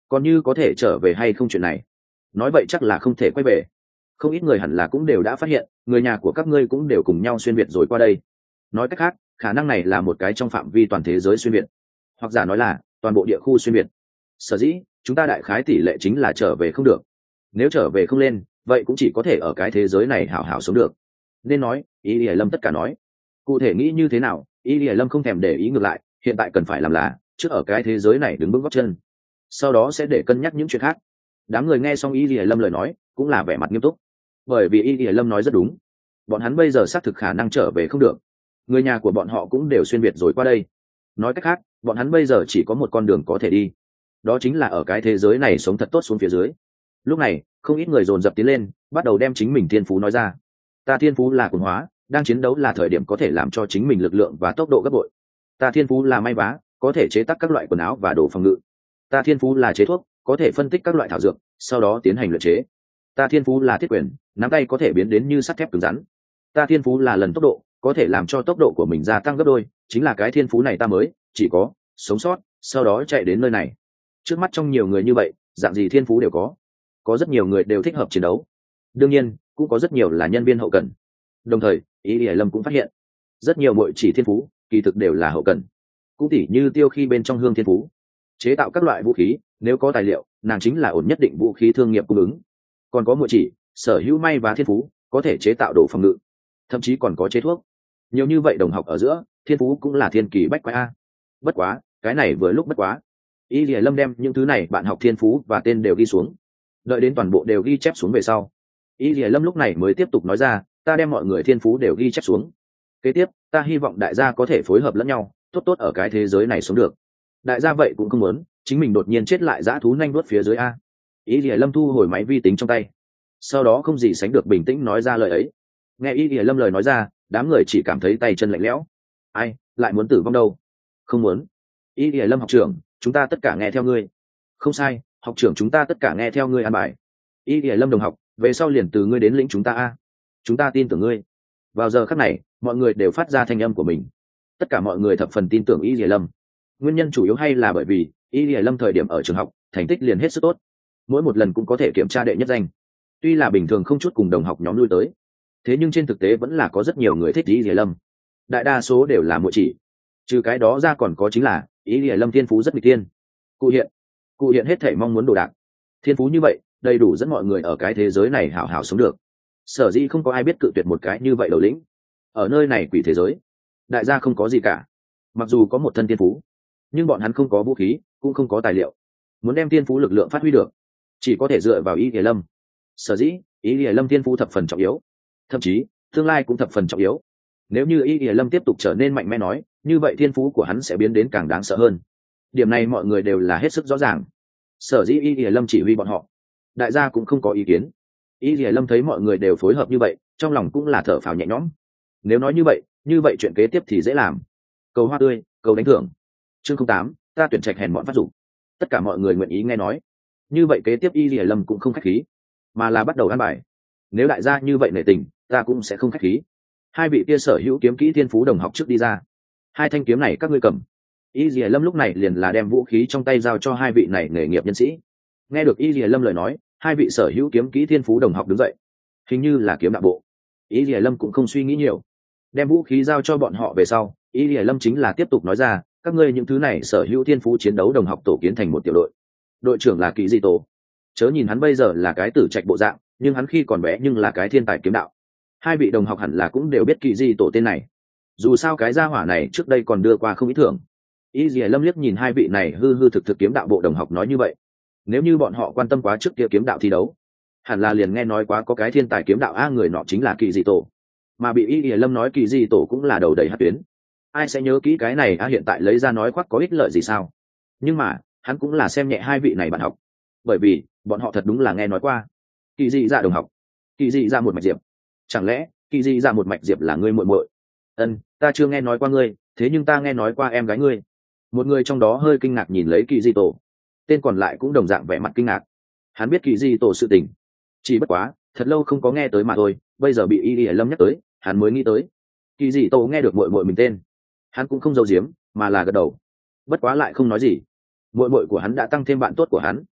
còn như có thể trở về hay không chuyện này, nói vậy chắc là không thể quay về. Không ít người hẳn là cũng đều đã phát hiện người nhà của các ngươi cũng đều cùng nhau xuyên việt rồi qua đây. Nói cách khác, khả năng này là một cái trong phạm vi toàn thế giới xuyên việt, hoặc giả nói là toàn bộ địa khu xuyên việt. Sở dĩ chúng ta đại khái tỷ lệ chính là trở về không được. Nếu trở về không lên, vậy cũng chỉ có thể ở cái thế giới này hảo hảo sống được. Nên nói, ý Lý Lâm tất cả nói. Cụ thể nghĩ như thế nào, ý Lý Lâm không thèm để ý, ngược lại hiện tại cần phải làm là trước ở cái thế giới này đứng vững gót chân, sau đó sẽ để cân nhắc những chuyện khác. Đám người nghe xong ý Lý Lâm lời nói cũng là vẻ mặt nghiêm túc, bởi vì ý Lý Lâm nói rất đúng. Bọn hắn bây giờ xác thực khả năng trở về không được, người nhà của bọn họ cũng đều xuyên việt rồi qua đây. Nói cách khác, bọn hắn bây giờ chỉ có một con đường có thể đi, đó chính là ở cái thế giới này sống thật tốt xuống phía dưới. Lúc này không ít người dồn dập tiến lên, bắt đầu đem chính mình thiên phú nói ra. Ta thiên phú là quần hóa, đang chiến đấu là thời điểm có thể làm cho chính mình lực lượng và tốc độ gấp bội. Ta thiên phú là may vá, có thể chế tác các loại quần áo và đồ phòng ngự. Ta thiên phú là chế thuốc, có thể phân tích các loại thảo dược, sau đó tiến hành luyện chế. Ta thiên phú là thiết quyền, nắm tay có thể biến đến như sắt thép cứng rắn. Ta thiên phú là lần tốc độ, có thể làm cho tốc độ của mình gia tăng gấp đôi. Chính là cái thiên phú này ta mới chỉ có sống sót, sau đó chạy đến nơi này. Trước mắt trong nhiều người như vậy, dạng gì thiên phú đều có. Có rất nhiều người đều thích hợp chiến đấu, đương nhiên cũng có rất nhiều là nhân viên hậu cần. Đồng thời ý Lý Lâm cũng phát hiện rất nhiều muội chỉ thiên phú kỳ thực đều là hậu cần, cũng tỉ như Tiêu Khi bên trong Hương thiên phú chế tạo các loại vũ khí, nếu có tài liệu nàng chính là ổn nhất định vũ khí thương nghiệp cung ứng. Còn có muội chỉ sở hữu may và thiên phú có thể chế tạo đồ phòng ngự, thậm chí còn có chế thuốc. Nhiều như vậy đồng học ở giữa, thiên phú cũng là thiên kỳ bách quái a. Bất quá cái này vừa lúc bất quá, ý Lý Lâm đem những thứ này bạn học thiên phú và tên đều ghi xuống. Đợi đến toàn bộ đều ghi chép xuống về sau, ý Lý Lâm lúc này mới tiếp tục nói ra, ta đem mọi người thiên phú đều ghi chép xuống. Kế tiếp ta hy vọng đại gia có thể phối hợp lẫn nhau, tốt tốt ở cái thế giới này sống được. Đại gia vậy cũng không muốn chính mình đột nhiên chết lại dã thú nhanh đuốt phía dưới a. Ý Lý Lâm thu hồi máy vi tính trong tay, sau đó không gì sánh được bình tĩnh nói ra lời ấy. Nghe ý Lý Lâm lời nói ra, đám người chỉ cảm thấy tay chân lạnh lẽo. Ai lại muốn tử vong đâu? Không muốn. Ý Lý Lâm học trưởng, chúng ta tất cả nghe theo ngươi. Không sai, học trưởng, chúng ta tất cả nghe theo ngươi an bài. Ý Lý Lâm đồng học, về sau liền từ ngươi đến lĩnh chúng ta a. Chúng ta tin tưởng ngươi. Vào giờ khắc này, mọi người đều phát ra thanh âm của mình. Tất cả mọi người thập phần tin tưởng Ý Lý Lâm. Nguyên nhân chủ yếu hay là bởi vì Ý Lý Lâm thời điểm ở trường học thành tích liền hết sức tốt, mỗi một lần cũng có thể kiểm tra đệ nhất danh. Tuy là bình thường không chút cùng đồng học nhóm lui tới, thế nhưng trên thực tế vẫn là có rất nhiều người thích Ý Lý Lâm. Đại đa số đều là muội chỉ, trừ cái đó ra còn có chính là Ý Lý Lâm thiên phú rất nghịch thiên. Cụ hiện cụ hiện hết thể mong muốn đồ đạc. Thiên phú như vậy đầy đủ dẫn mọi người ở cái thế giới này hảo hảo sống được. Sở dĩ không có ai biết cự tuyệt một cái như vậy đầu lĩnh. Ở nơi này quỷ thế giới, đại gia không có gì cả. Mặc dù có một thân thiên phú, nhưng bọn hắn không có vũ khí, cũng không có tài liệu. Muốn đem thiên phú lực lượng phát huy được, chỉ có thể dựa vào Ý Lý Lâm. Sở dĩ Ý Lý Lâm thiên phú thập phần trọng yếu, thậm chí tương lai cũng thập phần trọng yếu. Nếu như Ý Lý Lâm tiếp tục trở nên mạnh mẽ nói, như vậy thiên phú của hắn sẽ biến đến càng đáng sợ hơn. Điểm này mọi người đều là hết sức rõ ràng. Sở dĩ Ý Lý Lâm chỉ huy bọn họ, đại gia cũng không có ý kiến. Ý Lý Lâm thấy mọi người đều phối hợp như vậy, trong lòng cũng là thở phào nhẹ nhõm. Nếu nói như vậy, như vậy chuyện kế tiếp thì dễ làm. Cầu hoa tươi, cầu đánh thưởng. Chương không tám, ta tuyển trạch hèn mọn phát dụng. Tất cả mọi người nguyện ý nghe nói. Như vậy kế tiếp Ý Lý Lâm cũng không khách khí, mà là bắt đầu ăn bài. Nếu đại gia như vậy nể tình, ta cũng sẽ không khách khí. Hai vị kia sở hữu kiếm kỹ thiên phú đồng học trước đi ra. Hai thanh kiếm này các ngươi cầm. Ý Lý Lâm lúc này liền là đem vũ khí trong tay giao cho hai vị này nghề nghiệp nhân sĩ. Nghe được Ý Lý Lâm lời nói, hai vị sở hữu kiếm kỹ thiên phú đồng học đứng dậy. Hình như là kiếm đạo bộ. Ý Lý Lâm cũng không suy nghĩ nhiều, đem vũ khí giao cho bọn họ về sau, Ý Lý Lâm chính là tiếp tục nói ra, các ngươi những thứ này sở hữu thiên phú chiến đấu đồng học tổ kiến thành một tiểu đội. Đội trưởng là Kỳ Di Tổ. Chớ nhìn hắn bây giờ là cái tử trạch bộ dạng, nhưng hắn khi còn bé nhưng là cái thiên tài kiếm đạo. Hai vị đồng học hẳn là cũng đều biết Kỳ Di Tổ tên này. Dù sao cái gia hỏa này trước đây còn đưa qua không ít thưởng. Ý Lý Lâm liếc nhìn hai vị này hư hư thực thực kiếm đạo bộ đồng học nói như vậy. Nếu như bọn họ quan tâm quá trước kia kiếm đạo thi đấu, hẳn là liền nghe nói quá có cái thiên tài kiếm đạo a, người nọ chính là Kỳ Di Tổ. Mà bị Ý Lý Lâm nói Kỳ Di Tổ cũng là đầu đầy hất tuyến. Ai sẽ nhớ kỹ cái này a, hiện tại lấy ra nói khoác có ích lợi gì sao? Nhưng mà hắn cũng là xem nhẹ hai vị này bạn học, bởi vì bọn họ thật đúng là nghe nói qua Kỳ Di Dạ đồng học. Kỳ Di Dạ một mạch diệp, chẳng lẽ Kỳ Di Dạ một mạch diệp là ngươi muội muội? Ân, ta chưa nghe nói qua ngươi, thế nhưng ta nghe nói qua em gái ngươi. Một người trong đó hơi kinh ngạc nhìn lấy Kỳ Di Tổ, tên còn lại cũng đồng dạng vẻ mặt kinh ngạc. Hắn biết Kỳ Di Tổ sự tình, chỉ bất quá thật lâu không có nghe tới mà thôi, bây giờ bị Ý Lý Lâm nhắc tới, hắn mới nghĩ tới. Kỳ Di Tổ nghe được muội muội mình tên, hắn cũng không giấu giếm, mà là gật đầu. Bất quá lại không nói gì. Muội muội của hắn đã tăng thêm bạn tốt của hắn,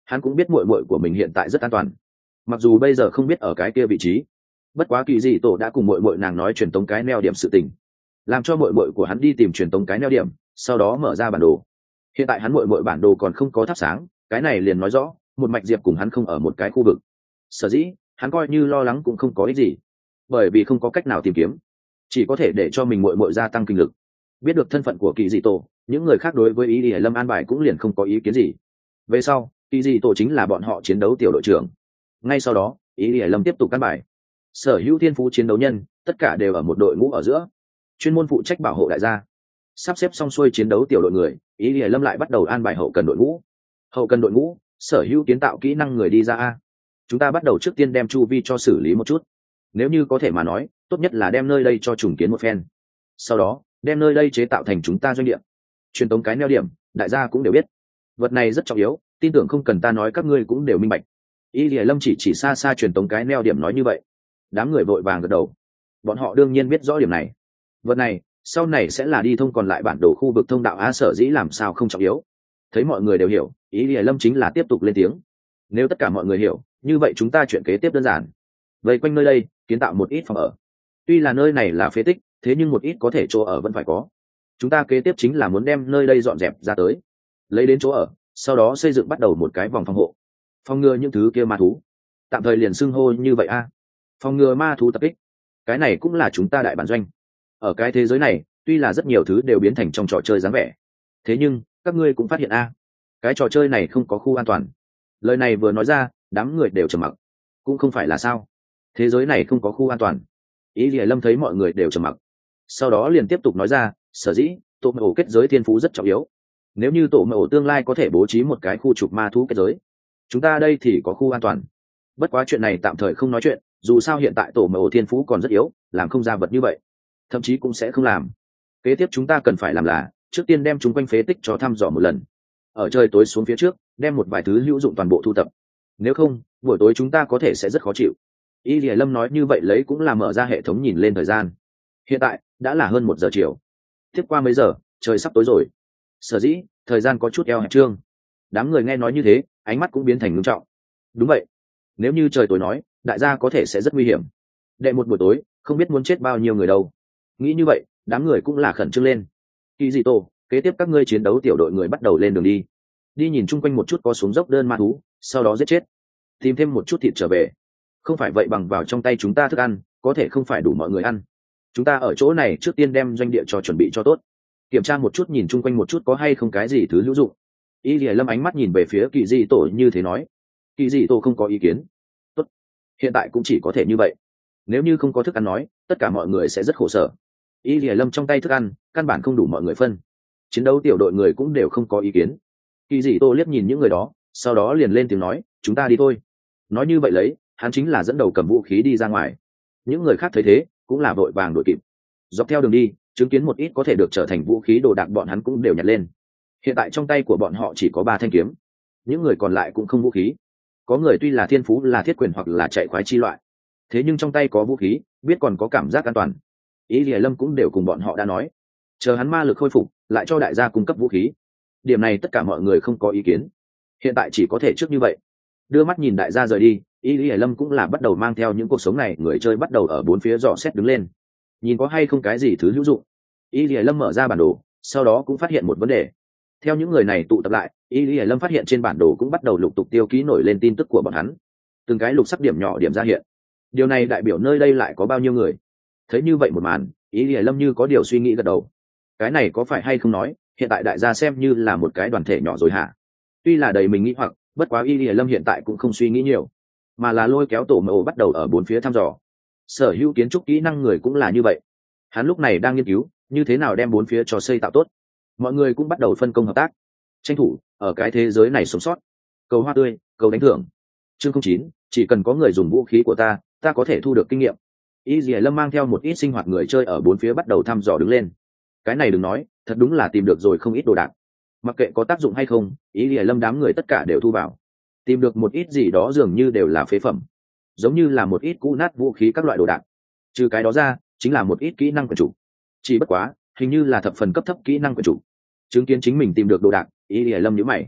hắn cũng biết muội muội của mình hiện tại rất an toàn, mặc dù bây giờ không biết ở cái kia vị trí. Bất quá kỳ dị tổ đã cùng muội muội nàng nói truyền tống cái neo điểm sự tình, làm cho muội muội của hắn đi tìm truyền tống cái neo điểm, sau đó mở ra bản đồ. Hiện tại hắn muội muội bản đồ còn không có thắp sáng, cái này liền nói rõ một mạch diệp cùng hắn không ở một cái khu vực. Sở dĩ hắn coi như lo lắng cũng không có ích gì, bởi vì không có cách nào tìm kiếm, chỉ có thể để cho mình muội muội gia tăng kinh lực. Biết được thân phận của kỳ dị tổ, những người khác đối với ý Y Lâm an bài cũng liền không có ý kiến gì. Về sau kỳ dị tổ chính là bọn họ chiến đấu tiểu đội trưởng. Ngay sau đó ý Y Lâm tiếp tục căn bài. Sở hữu thiên phú chiến đấu nhân tất cả đều ở một đội ngũ ở giữa, chuyên môn phụ trách bảo hộ đại gia. Sắp xếp xong xuôi chiến đấu tiểu đội người, ý Y Lâm lại bắt đầu an bài hậu cần đội ngũ. Hậu cần đội ngũ, sở hữu kiến tạo kỹ năng người đi ra a. Chúng ta bắt đầu trước tiên đem chu vi cho xử lý một chút, nếu như có thể mà nói tốt nhất là đem nơi đây cho trùng kiến một phen, sau đó đem nơi đây chế tạo thành chúng ta doanh địa. Truyền tống cái neo điểm đại gia cũng đều biết, vật này rất trọng yếu, tin tưởng không cần ta nói các ngươi cũng đều minh bạch. Y Lìa Lâm chỉ chỉ xa xa truyền tống cái neo điểm nói như vậy. Đám người vội vàng gật đầu, bọn họ đương nhiên biết rõ điểm này. Vật này sau này sẽ là đi thông còn lại bản đồ khu vực thông đạo á, sở dĩ làm sao không trọng yếu. Thấy mọi người đều hiểu, Y Lìa Lâm chính là tiếp tục lên tiếng. Nếu tất cả mọi người hiểu, như vậy chúng ta chuyện kế tiếp đơn giản, vây quanh nơi đây kiến tạo một ít phòng ở. Tuy là nơi này là phế tích, thế nhưng một ít có thể chỗ ở vẫn phải có. Chúng ta kế tiếp chính là muốn đem nơi đây dọn dẹp ra tới, lấy đến chỗ ở, sau đó xây dựng bắt đầu một cái vòng phòng hộ, phòng ngừa những thứ kia ma thú. Tạm thời liền xưng hô như vậy a. Phòng ngừa ma thú tập kích, cái này cũng là chúng ta đại bản doanh. Ở cái thế giới này tuy là rất nhiều thứ đều biến thành trong trò chơi dáng vẻ, thế nhưng các ngươi cũng phát hiện a, cái trò chơi này không có khu an toàn. Lời này vừa nói ra, đám người đều trầm mặc. Cũng không phải là sao, thế giới này không có khu an toàn. Ý Lìa Lâm thấy mọi người đều trầm mặc, sau đó liền tiếp tục nói ra, sở dĩ tổ mộ kết giới thiên phú rất trọng yếu. Nếu như tổ mộ tương lai có thể bố trí một cái khu trục ma thú kết giới, chúng ta đây thì có khu an toàn. Bất quá chuyện này tạm thời không nói chuyện, dù sao hiện tại tổ mộ thiên phú còn rất yếu, làm không ra vật như vậy, thậm chí cũng sẽ không làm. Kế tiếp chúng ta cần phải làm là trước tiên đem chúng quanh phế tích cho thăm dò một lần, ở trời tối xuống phía trước đem một vài thứ hữu dụng toàn bộ thu thập, nếu không buổi tối chúng ta có thể sẽ rất khó chịu. Y Lìa Lâm nói như vậy lấy cũng là mở ra hệ thống nhìn lên thời gian. Hiện tại đã là hơn một giờ chiều, tiếp qua mấy giờ trời sắp tối rồi, sở dĩ thời gian có chút eo hẹp trương. Đám người nghe nói như thế, ánh mắt cũng biến thành ngưng trọng. Đúng vậy, nếu như trời tối nói đại gia có thể sẽ rất nguy hiểm, đệ một buổi tối không biết muốn chết bao nhiêu người đâu. Nghĩ như vậy đám người cũng là khẩn trương lên. Kỳ dị tổ, kế tiếp các ngươi chiến đấu tiểu đội người bắt đầu lên đường đi, đi nhìn chung quanh một chút có xuống dốc đơn ma thú, sau đó giết chết, tìm thêm một chút thịt trở về. Không phải vậy bằng vào trong tay chúng ta thức ăn có thể không phải đủ mọi người ăn. Chúng ta ở chỗ này trước tiên đem doanh địa cho chuẩn bị cho tốt, kiểm tra một chút nhìn chung quanh một chút có hay không cái gì thứ hữu dụng. Y Lìa Lâm ánh mắt nhìn về phía kỳ dị tổ như thế nói. Kỳ dị tổ không có ý kiến. Tốt, hiện tại cũng chỉ có thể như vậy, nếu như không có thức ăn nói tất cả mọi người sẽ rất khổ sở. Y Lìa Lâm trong tay thức ăn căn bản không đủ mọi người phân, chiến đấu tiểu đội người cũng đều không có ý kiến. Kỳ dị tổ liếc nhìn những người đó, sau đó liền lên tiếng nói, chúng ta đi thôi. Nói như vậy lấy hắn chính là dẫn đầu cầm vũ khí đi ra ngoài. Những người khác thấy thế cũng là vội vàng đuổi kịp, dọc theo đường đi chứng kiến một ít có thể được trở thành vũ khí đồ đạc bọn hắn cũng đều nhặt lên. Hiện tại trong tay của bọn họ chỉ có ba thanh kiếm, những người còn lại cũng không vũ khí. Có người tuy là thiên phú là thiết quyền hoặc là chạy khoái chi loại, thế nhưng trong tay có vũ khí biết còn có cảm giác an toàn. Ý Lìa Lâm cũng đều cùng bọn họ đã nói, chờ hắn ma lực khôi phục lại cho đại gia cung cấp vũ khí. Điểm này tất cả mọi người không có ý kiến, hiện tại chỉ có thể trước như vậy. Đưa mắt nhìn đại gia rời đi, Y Lìa Lâm cũng là bắt đầu mang theo những cuộc sống này người chơi bắt đầu ở bốn phía dò xét đứng lên, nhìn có hay không cái gì thứ hữu dụng. Y Lìa Lâm mở ra bản đồ, sau đó cũng phát hiện một vấn đề. Theo những người này tụ tập lại, Y Lìa Lâm phát hiện trên bản đồ cũng bắt đầu lục tục tiêu ký nổi lên tin tức của bọn hắn, từng cái lục sắc điểm nhỏ điểm ra hiện. Điều này đại biểu nơi đây lại có bao nhiêu người. Thấy như vậy một màn, Y Lìa Lâm như có điều suy nghĩ gật đầu. Cái này có phải hay không nói hiện tại đại gia xem như là một cái đoàn thể nhỏ rồi hả? Tuy là đầy mình nghĩ hoặc, bất quá Y Lìa Lâm hiện tại cũng không suy nghĩ nhiều, mà là lôi kéo tổ mộ bắt đầu ở bốn phía thăm dò. Sở hữu kiến trúc kỹ năng người cũng là như vậy, hắn lúc này đang nghiên cứu như thế nào đem bốn phía cho xây tạo tốt. Mọi người cũng bắt đầu phân công hợp tác, tranh thủ ở cái thế giới này sống sót. Cầu hoa tươi, cầu đánh thưởng. Chương không chín, chỉ cần có người dùng vũ khí của ta ta có thể thu được kinh nghiệm. Y Lìa Lâm mang theo một ít sinh hoạt người chơi ở bốn phía bắt đầu thăm dò đứng lên. Cái này đừng nói, thật đúng là tìm được rồi không ít đồ đạc. Mặc kệ có tác dụng hay không, Y Lìa Lâm đám người tất cả đều thu vào. Tìm được một ít gì đó dường như đều là phế phẩm, giống như là một ít cũ nát vũ khí các loại đồ đạc. Trừ cái đó ra chính là một ít kỹ năng quyền chủ, chỉ bất quá hình như là thập phần cấp thấp kỹ năng quyền chủ. Chứng kiến chính mình tìm được đồ đạc, Y Lìa Lâm nhíu mày.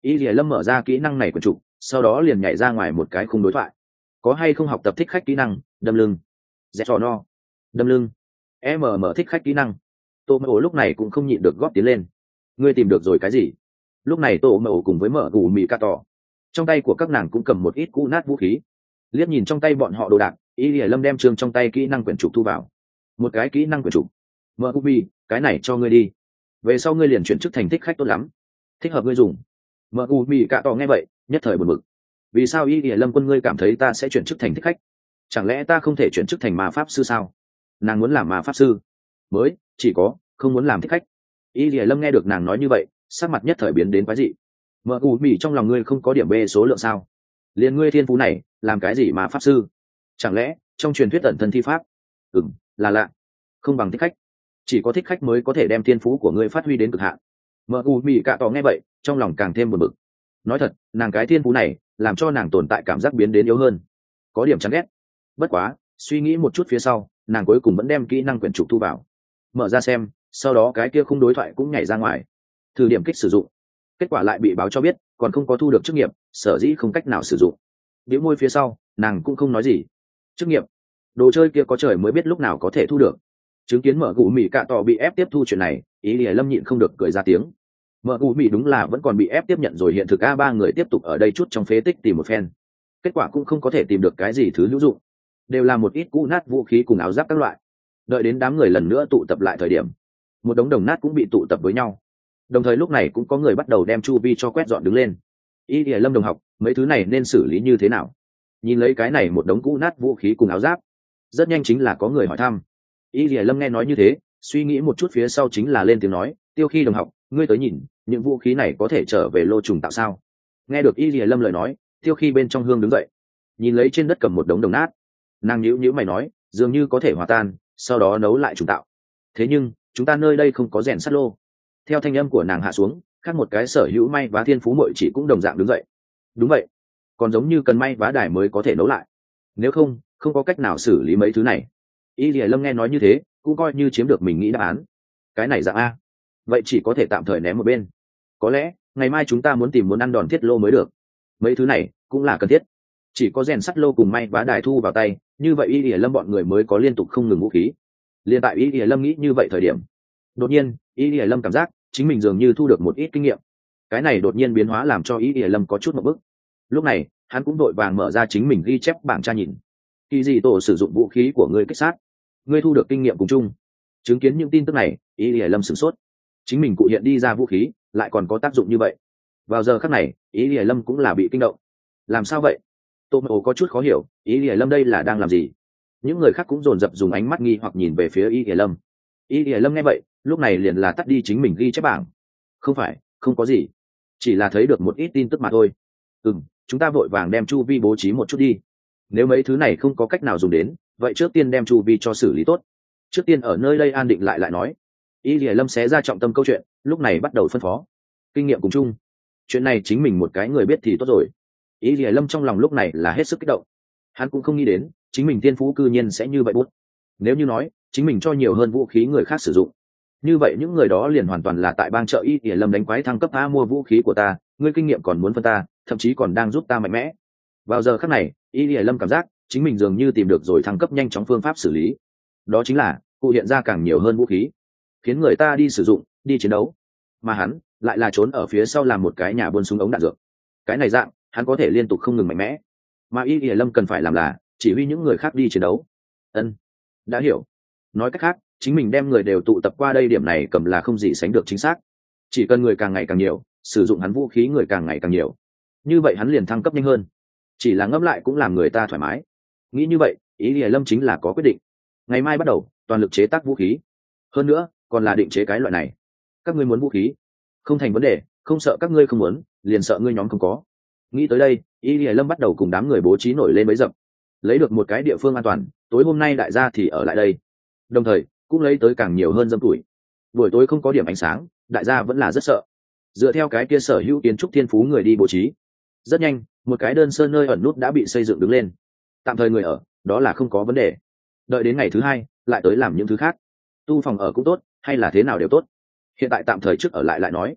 Y Lìa Lâm mở ra kỹ năng này của chủ, sau đó liền nhảy ra ngoài một cái khung đối thoại. Có hay không học tập thích khách kỹ năng, đâm lưng. Dẹp trò no. Đâm lưng. Em mở mở thích khách kỹ năng. Tô Mộ lúc này cũng không nhịn được góp tiến lên. Ngươi tìm được rồi cái gì? Lúc này Tô Mộ cùng với mở gù mì ca tỏ. Trong tay của các nàng cũng cầm một ít cũ nát vũ khí. Liếc nhìn trong tay bọn họ đồ đạc, Y Lìa Lâm đem trương trong tay kỹ năng quyển trục thu vào. Một cái kỹ năng quyển trục. Mở gù mì, cái này cho ngươi đi. Về sau ngươi liền chuyển chức thành thích khách tốt lắm. Thích hợp ngươi dùng. Mở gù mì ca tỏ nghe vậy, nhất thời buồn bực. Vì sao Y Lìa Lâm quân ngươi cảm thấy ta sẽ chuyển chức thành thích khách? Chẳng lẽ ta không thể chuyển chức thành ma pháp sư sao? Nàng muốn làm ma pháp sư mới chỉ có không muốn làm thích khách. Y Lìa Lâm nghe được nàng nói như vậy, sắc mặt nhất thời biến đến quái dị. Mở gù mì trong lòng ngươi không có điểm B số lượng sao? Liền ngươi thiên phú này làm cái gì mà pháp sư? Chẳng lẽ trong truyền thuyết ẩn thân thi pháp? Ừm, là lạ, không bằng thích khách. Chỉ có thích khách mới có thể đem thiên phú của ngươi phát huy đến cực hạn. Mở gù mì cạ tỏ nghe vậy, trong lòng càng thêm buồn bực. Nói thật, nàng cái thiên phú này làm cho nàng tồn tại cảm giác biến đến yếu hơn, có điểm chán ghét. Bất quá suy nghĩ một chút phía sau, nàng cuối cùng vẫn đem kỹ năng quyển trục thu vào, mở ra xem. Sau đó cái kia khung đối thoại cũng nhảy ra ngoài, thử điểm kích sử dụng. Kết quả lại bị báo cho biết còn không có thu được chức nghiệp, sở dĩ không cách nào sử dụng. Bĩu môi phía sau, nàng cũng không nói gì. Chức nghiệp, đồ chơi kia có trời mới biết lúc nào có thể thu được. Chứng kiến mở gù mì cạ tỏ bị ép tiếp thu chuyện này, Ý Lìa Lâm nhịn không được cười ra tiếng. Mở gù mì đúng là vẫn còn bị ép tiếp nhận rồi. Hiện thực a ba người tiếp tục ở đây chút trong phế tích tìm một phen, kết quả cũng không có thể tìm được cái gì thứ hữu dụng, đều là một ít cũ nát vũ khí cùng áo giáp các loại. Đợi đến đám người lần nữa tụ tập lại thời điểm, một đống đồng nát cũng bị tụ tập với nhau. Đồng thời lúc này cũng có người bắt đầu đem chu vi cho quét dọn đứng lên. Y Lìa Lâm đồng học, mấy thứ này nên xử lý như thế nào? Nhìn lấy cái này một đống cũ nát vũ khí cùng áo giáp, rất nhanh chính là có người hỏi thăm. Y Lìa Lâm nghe nói như thế, suy nghĩ một chút phía sau chính là lên tiếng nói, Tiêu Khi đồng học, ngươi tới nhìn, những vũ khí này có thể trở về lô trùng tạo sao? Nghe được Y Lìa Lâm lời nói, Tiêu Khi bên trong hương đứng dậy, nhìn lấy trên đất cầm một đống đồng nát, nàng nhíu nhíu mày nói, dường như có thể hòa tan, sau đó nấu lại trùng tạo. Thế nhưng chúng ta nơi đây không có rèn sắt lô. Theo thanh âm của nàng hạ xuống, khác một cái sở hữu may vá thiên phú muội chỉ cũng đồng dạng đứng dậy. Đúng vậy, còn giống như cần may vá đài mới có thể nấu lại, nếu không không có cách nào xử lý mấy thứ này. Y Lìa Lâm nghe nói như thế, cũng coi như chiếm được mình nghĩ đáp án. Cái này dạng a, vậy chỉ có thể tạm thời ném một bên. Có lẽ ngày mai chúng ta muốn tìm muốn ăn đòn thiết lô mới được. Mấy thứ này cũng là cần thiết, chỉ có rèn sắt lô cùng may vá đài thu vào tay, như vậy Y Lìa Lâm bọn người mới có liên tục không ngừng vũ khí. Liên tại Y Lìa Lâm nghĩ như vậy thời điểm, đột nhiên Y Lìa Lâm cảm giác chính mình dường như thu được một ít kinh nghiệm. Cái này đột nhiên biến hóa làm cho Y Lìa Lâm có chút một bức. Lúc này hắn cũng đội vàng mở ra chính mình ghi chép bảng tra nhìn. Kỳ dị tổ sử dụng vũ khí của ngươi kích sát, ngươi thu được kinh nghiệm cùng chung. Chứng kiến những tin tức này, Y Lìa Lâm sửng sốt. Chính mình cụ hiện đi ra vũ khí lại còn có tác dụng như vậy. Vào giờ khắc này, Y Lìa Lâm cũng là bị kinh động. Làm sao vậy? Tô Mộ có chút khó hiểu, Y Lìa Lâm đây là đang làm gì? Những người khác cũng dồn dập dùng ánh mắt nghi hoặc nhìn về phía Y Lìa Lâm. Y Lìa Lâm nghe vậy, lúc này liền là tắt đi chính mình ghi chép bảng. Không phải, không có gì, chỉ là thấy được một ít tin tức mà thôi. Ừm, chúng ta vội vàng đem chu vi bố trí một chút đi. Nếu mấy thứ này không có cách nào dùng đến, vậy trước tiên đem chu vi cho xử lý tốt. Trước tiên ở nơi đây an định lại lại nói. Y Lìa Lâm xé ra trọng tâm câu chuyện, lúc này bắt đầu phân phó. Kinh nghiệm cùng chung, chuyện này chính mình một cái người biết thì tốt rồi. Y Lìa Lâm trong lòng lúc này là hết sức kích động. Hắn cũng không nghĩ đến chính mình tiên phú cư nhiên sẽ như vậy bút. Nếu như nói chính mình cho nhiều hơn vũ khí người khác sử dụng, như vậy những người đó liền hoàn toàn là tại bang chợ Y Lìa Lâm đánh quái thăng cấp a mua vũ khí của ta, ngươi kinh nghiệm còn muốn phân ta, thậm chí còn đang giúp ta mạnh mẽ. Vào giờ khắc này, Y Lìa Lâm cảm giác chính mình dường như tìm được rồi thăng cấp nhanh chóng phương pháp xử lý. Đó chính là cụ hiện ra càng nhiều hơn vũ khí, khiến người ta đi sử dụng, đi chiến đấu. Mà hắn lại là trốn ở phía sau làm một cái nhà buôn súng ống đạn dược. Cái này dạng, hắn có thể liên tục không ngừng mạnh mẽ. Mà Y Lìa Lâm cần phải làm là chỉ huy những người khác đi chiến đấu. Ân, đã hiểu. Nói cách khác, chính mình đem người đều tụ tập qua đây, điểm này cầm là không gì sánh được chính xác. Chỉ cần người càng ngày càng nhiều, sử dụng hắn vũ khí người càng ngày càng nhiều, như vậy hắn liền thăng cấp nhanh hơn. Chỉ là ngẫm lại cũng làm người ta thoải mái. Nghĩ như vậy, Ý Lìa Lâm chính là có quyết định. Ngày mai bắt đầu toàn lực chế tác vũ khí, hơn nữa còn là định chế cái loại này. Các ngươi muốn vũ khí, không thành vấn đề, không sợ các ngươi không muốn, liền sợ ngươi nhóm không có. Nghĩ tới đây, Ý Lìa Lâm bắt đầu cùng đám người bố trí nổi lên bấy dập, lấy được một cái địa phương an toàn. Tối hôm nay đại gia thì ở lại đây, đồng thời cũng lấy tới càng nhiều hơn dâm tuổi. Buổi tối không có điểm ánh sáng, đại gia vẫn là rất sợ. Dựa theo cái kia sở hữu kiến trúc thiên phú người đi bố trí, rất nhanh một cái đơn sơ nơi ẩn nút đã bị xây dựng đứng lên. Tạm thời người ở đó là không có vấn đề, đợi đến ngày thứ hai lại tới làm những thứ khác. Tu phòng ở cũng tốt, hay là thế nào đều tốt, hiện tại tạm thời trước ở lại lại nói.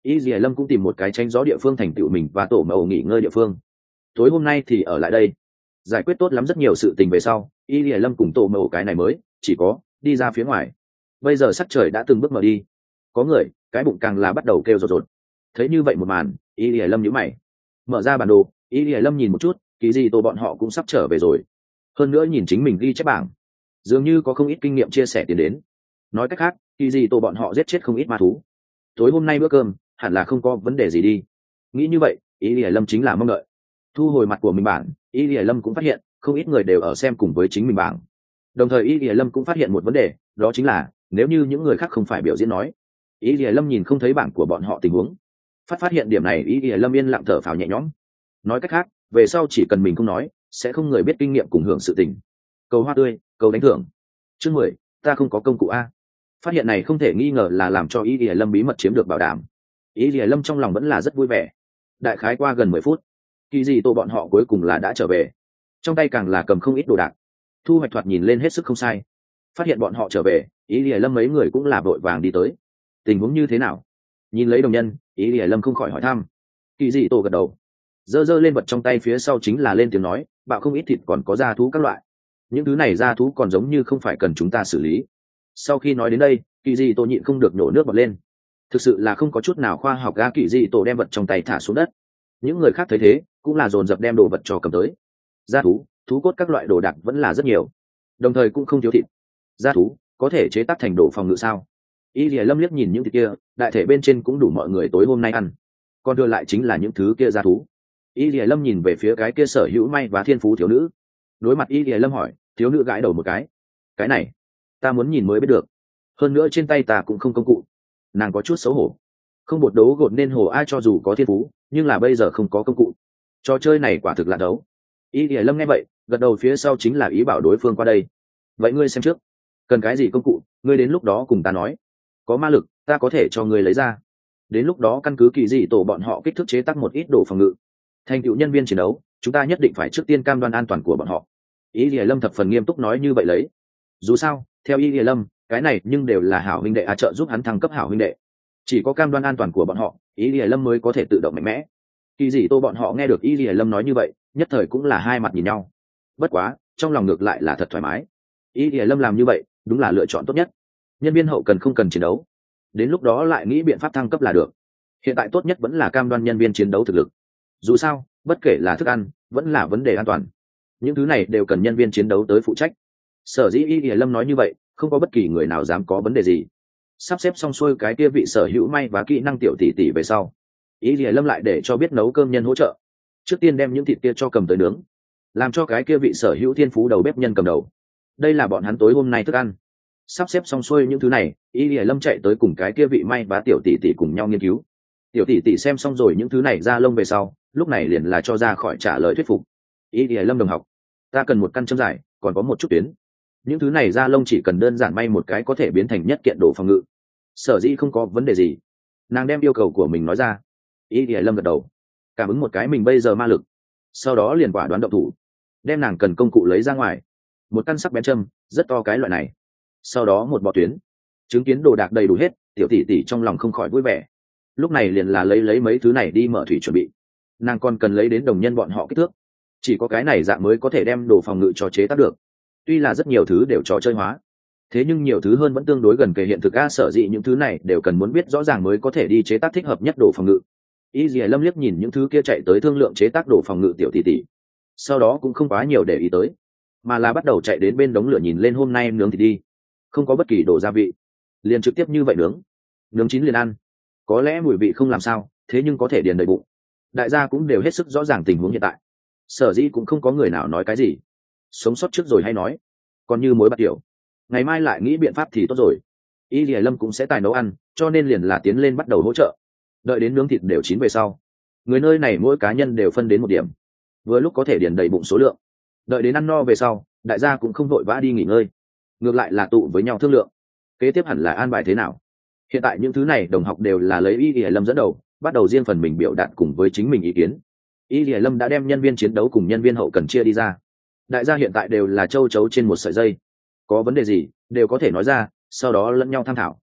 Y Dì Lâm cũng tìm một cái tránh gió địa phương thành tựu mình và tổ mẫu nghỉ ngơi địa phương. Tối hôm nay thì ở lại đây, giải quyết tốt lắm rất nhiều sự tình về sau, Y Dì Lâm cùng tổ mẫu cái này mới chỉ có đi ra phía ngoài. Bây giờ sắc trời đã từng bước mở đi, có người cái bụng càng là bắt đầu kêu rột rột. Thấy như vậy một màn, Y Dì Lâm nhíu mày, mở ra bản đồ. Y Dì Lâm nhìn một chút, kỳ gì tổ bọn họ cũng sắp trở về rồi. Hơn nữa nhìn chính mình ghi chép bảng, dường như có không ít kinh nghiệm chia sẻ tiến đến. Nói cách khác, kỳ gì tổ bọn họ giết chết không ít ma thú. Tối hôm nay bữa cơm hẳn là không có vấn đề gì đi. Nghĩ như vậy, Y Dì Lâm chính là mong đợi. Thu hồi mặt của mình bảng, Y Dì Lâm cũng phát hiện không ít người đều ở xem cùng với chính mình bảng. Đồng thời Y Dì Lâm cũng phát hiện một vấn đề, đó chính là nếu như những người khác không phải biểu diễn nói, Y Dì Lâm nhìn không thấy bảng của bọn họ tình huống. Phát phát hiện điểm này, Y Dì Lâm yên lặng thở phào nhẹ nhõm. Nói cách khác, về sau chỉ cần mình không nói, sẽ không người biết kinh nghiệm cùng hưởng sự tình. Cầu hoa tươi, cầu đánh thưởng. Chương mười, ta không có công cụ a. Phát hiện này không thể nghi ngờ là làm cho Y Dì Lâm bí mật chiếm được bảo đảm. Y Dì Lâm trong lòng vẫn là rất vui vẻ. Đại khái qua gần mười phút, kỳ gì tổ bọn họ cuối cùng là đã trở về, trong tay càng là cầm không ít đồ đạc. Thu hoạch thoạt nhìn lên hết sức không sai. Phát hiện bọn họ trở về, Y Dì Lâm mấy người cũng là vội vàng đi tới. Tình huống như thế nào? Nhìn lấy đồng nhân, Y Dì Lâm không khỏi hỏi thăm. Kỳ gì tổ gật đầu, giơ giơ lên vật trong tay phía sau chính là lên tiếng nói, bạo không ít thịt còn có da thú các loại. Những thứ này da thú còn giống như không phải cần chúng ta xử lý. Sau khi nói đến đây, kỳ dị tổ nhịn không được nổ nước bọt lên. Thực sự là không có chút nào khoa học. Ga kỳ dị tổ đem vật trong tay thả xuống đất. Những người khác thấy thế cũng là dồn dập đem đồ vật cho cầm tới. Da thú, thú cốt các loại đồ đạc vẫn là rất nhiều, đồng thời cũng không thiếu thịt. Da thú có thể chế tác thành đồ phòng ngự sao? Y Lìa Lâm liếc nhìn những thịt kia, đại thể bên trên cũng đủ mọi người tối hôm nay ăn. Còn đưa lại chính là những thứ kia da thú. Y Lìa Lâm nhìn về phía cái kia sở hữu may và thiên phú thiếu nữ. Đối mặt Y Lìa Lâm hỏi, thiếu nữ gãi đầu một cái. Cái này ta muốn nhìn mới biết được, hơn nữa trên tay ta cũng không công cụ. Nàng có chút xấu hổ, không bột đấu gột nên hồ ai cho dù có thiên phú, nhưng là bây giờ không có công cụ. Trò chơi này quả thực là đấu. Y Lìa Lâm nghe vậy gật đầu, phía sau chính là ý bảo đối phương qua đây. Vậy ngươi xem trước, cần cái gì công cụ, ngươi đến lúc đó cùng ta nói. Có ma lực ta có thể cho ngươi lấy ra, đến lúc đó căn cứ kỳ dị tổ bọn họ kích thước chế tác một ít đồ phòng ngự. Thành tựu nhân viên chiến đấu, chúng ta nhất định phải trước tiên cam đoan an toàn của bọn họ. Y Lìa Lâm thập phần nghiêm túc nói như vậy lấy. Dù sao theo Y Lìa Lâm, cái này nhưng đều là hảo huynh đệ a, trợ giúp hắn thăng cấp hảo huynh đệ. Chỉ có cam đoan an toàn của bọn họ, Y Lìa Lâm mới có thể tự động mạnh mẽ. Kỳ dị tô bọn họ nghe được Y Lìa Lâm nói như vậy, nhất thời cũng là hai mặt nhìn nhau. Bất quá trong lòng ngược lại là thật thoải mái. Y Lìa Lâm làm như vậy đúng là lựa chọn tốt nhất. Nhân viên hậu cần không cần chiến đấu, đến lúc đó lại nghĩ biện pháp thăng cấp là được. Hiện tại tốt nhất vẫn là cam đoan nhân viên chiến đấu thực lực. Dù sao bất kể là thức ăn vẫn là vấn đề an toàn, những thứ này đều cần nhân viên chiến đấu tới phụ trách. Sở dĩ Y Lìa Lâm nói như vậy, không có bất kỳ người nào dám có vấn đề gì. Sắp xếp xong xuôi cái kia vị sở hữu may và kỹ năng tiểu tỷ tỷ về sau, Y Lìa Lâm lại để cho biết nấu cơm nhân hỗ trợ. Trước tiên đem những thịt kia cho cầm tới nướng, làm cho cái kia vị sở hữu thiên phú đầu bếp nhân cầm đầu. Đây là bọn hắn tối hôm nay thức ăn. Sắp xếp xong xuôi những thứ này, Y Lìa Lâm chạy tới cùng cái kia vị may và tiểu tỷ tỷ cùng nhau nghiên cứu. Tiểu tỷ tỷ xem xong rồi những thứ này ra lông về sau, lúc này liền là cho ra khỏi trả lời thuyết phục. Y Lìa Lâm đồng học, ta cần một căn châm dài, còn có một chút tuyến. Những thứ này da lông chỉ cần đơn giản may một cái có thể biến thành nhất kiện đồ phòng ngự. Sở dĩ không có vấn đề gì. Nàng đem yêu cầu của mình nói ra. Y Lìa Lâm gật đầu, cảm ứng một cái mình bây giờ ma lực, sau đó liền quả đoán động thủ, đem nàng cần công cụ lấy ra ngoài. Một căn sắc bén châm rất to cái loại này, sau đó một bọ tuyến. Chứng kiến đồ đạc đầy đủ hết, tiểu tỷ tỷ trong lòng không khỏi vui vẻ. Lúc này liền là lấy lấy mấy thứ này đi mở thủy chuẩn bị. Nàng còn cần lấy đến đồng nhân bọn họ kích thước, chỉ có cái này dạng mới có thể đem đồ phòng ngự cho chế tác được. Tuy là rất nhiều thứ đều trò chơi hóa, thế nhưng nhiều thứ hơn vẫn tương đối gần kề hiện thực. A sở dĩ những thứ này đều cần muốn biết rõ ràng mới có thể đi chế tác thích hợp nhất đồ phòng ngự. Y Lìa Lâm liếc nhìn những thứ kia chạy tới thương lượng chế tác đồ phòng ngự tiểu tỷ tỷ, sau đó cũng không quá nhiều để ý tới, mà là bắt đầu chạy đến bên đống lửa nhìn lên hôm nay nướng thì đi. Không có bất kỳ đồ gia vị, liền trực tiếp như vậy nướng. Nướng chín liền ăn, có lẽ mùi vị không làm sao, thế nhưng có thể điền đầy bụng. Đại gia cũng đều hết sức rõ ràng tình huống hiện tại, sở dĩ cũng không có người nào nói cái gì. Sống sót trước rồi hay nói, còn như mối bạc tiểu, ngày mai lại nghĩ biện pháp thì tốt rồi. Y Lìa Lâm cũng sẽ tài nấu ăn, cho nên liền là tiến lên bắt đầu hỗ trợ. Đợi đến nướng thịt đều chín về sau, người nơi này mỗi cá nhân đều phân đến một điểm, vừa lúc có thể điền đầy bụng số lượng. Đợi đến ăn no về sau, đại gia cũng không vội vã đi nghỉ ngơi, ngược lại là tụ với nhau thương lượng kế tiếp hẳn là an bài thế nào. Hiện tại những thứ này đồng học đều là lấy Y Lìa Lâm dẫn đầu, bắt đầu riêng phần mình biểu đạt cùng với chính mình ý kiến. Y Lìa Lâm đã đem nhân viên chiến đấu cùng nhân viên hậu cần chia đi ra. Đại gia hiện tại đều là châu chấu trên một sợi dây, có vấn đề gì đều có thể nói ra, sau đó lẫn nhau tham thảo.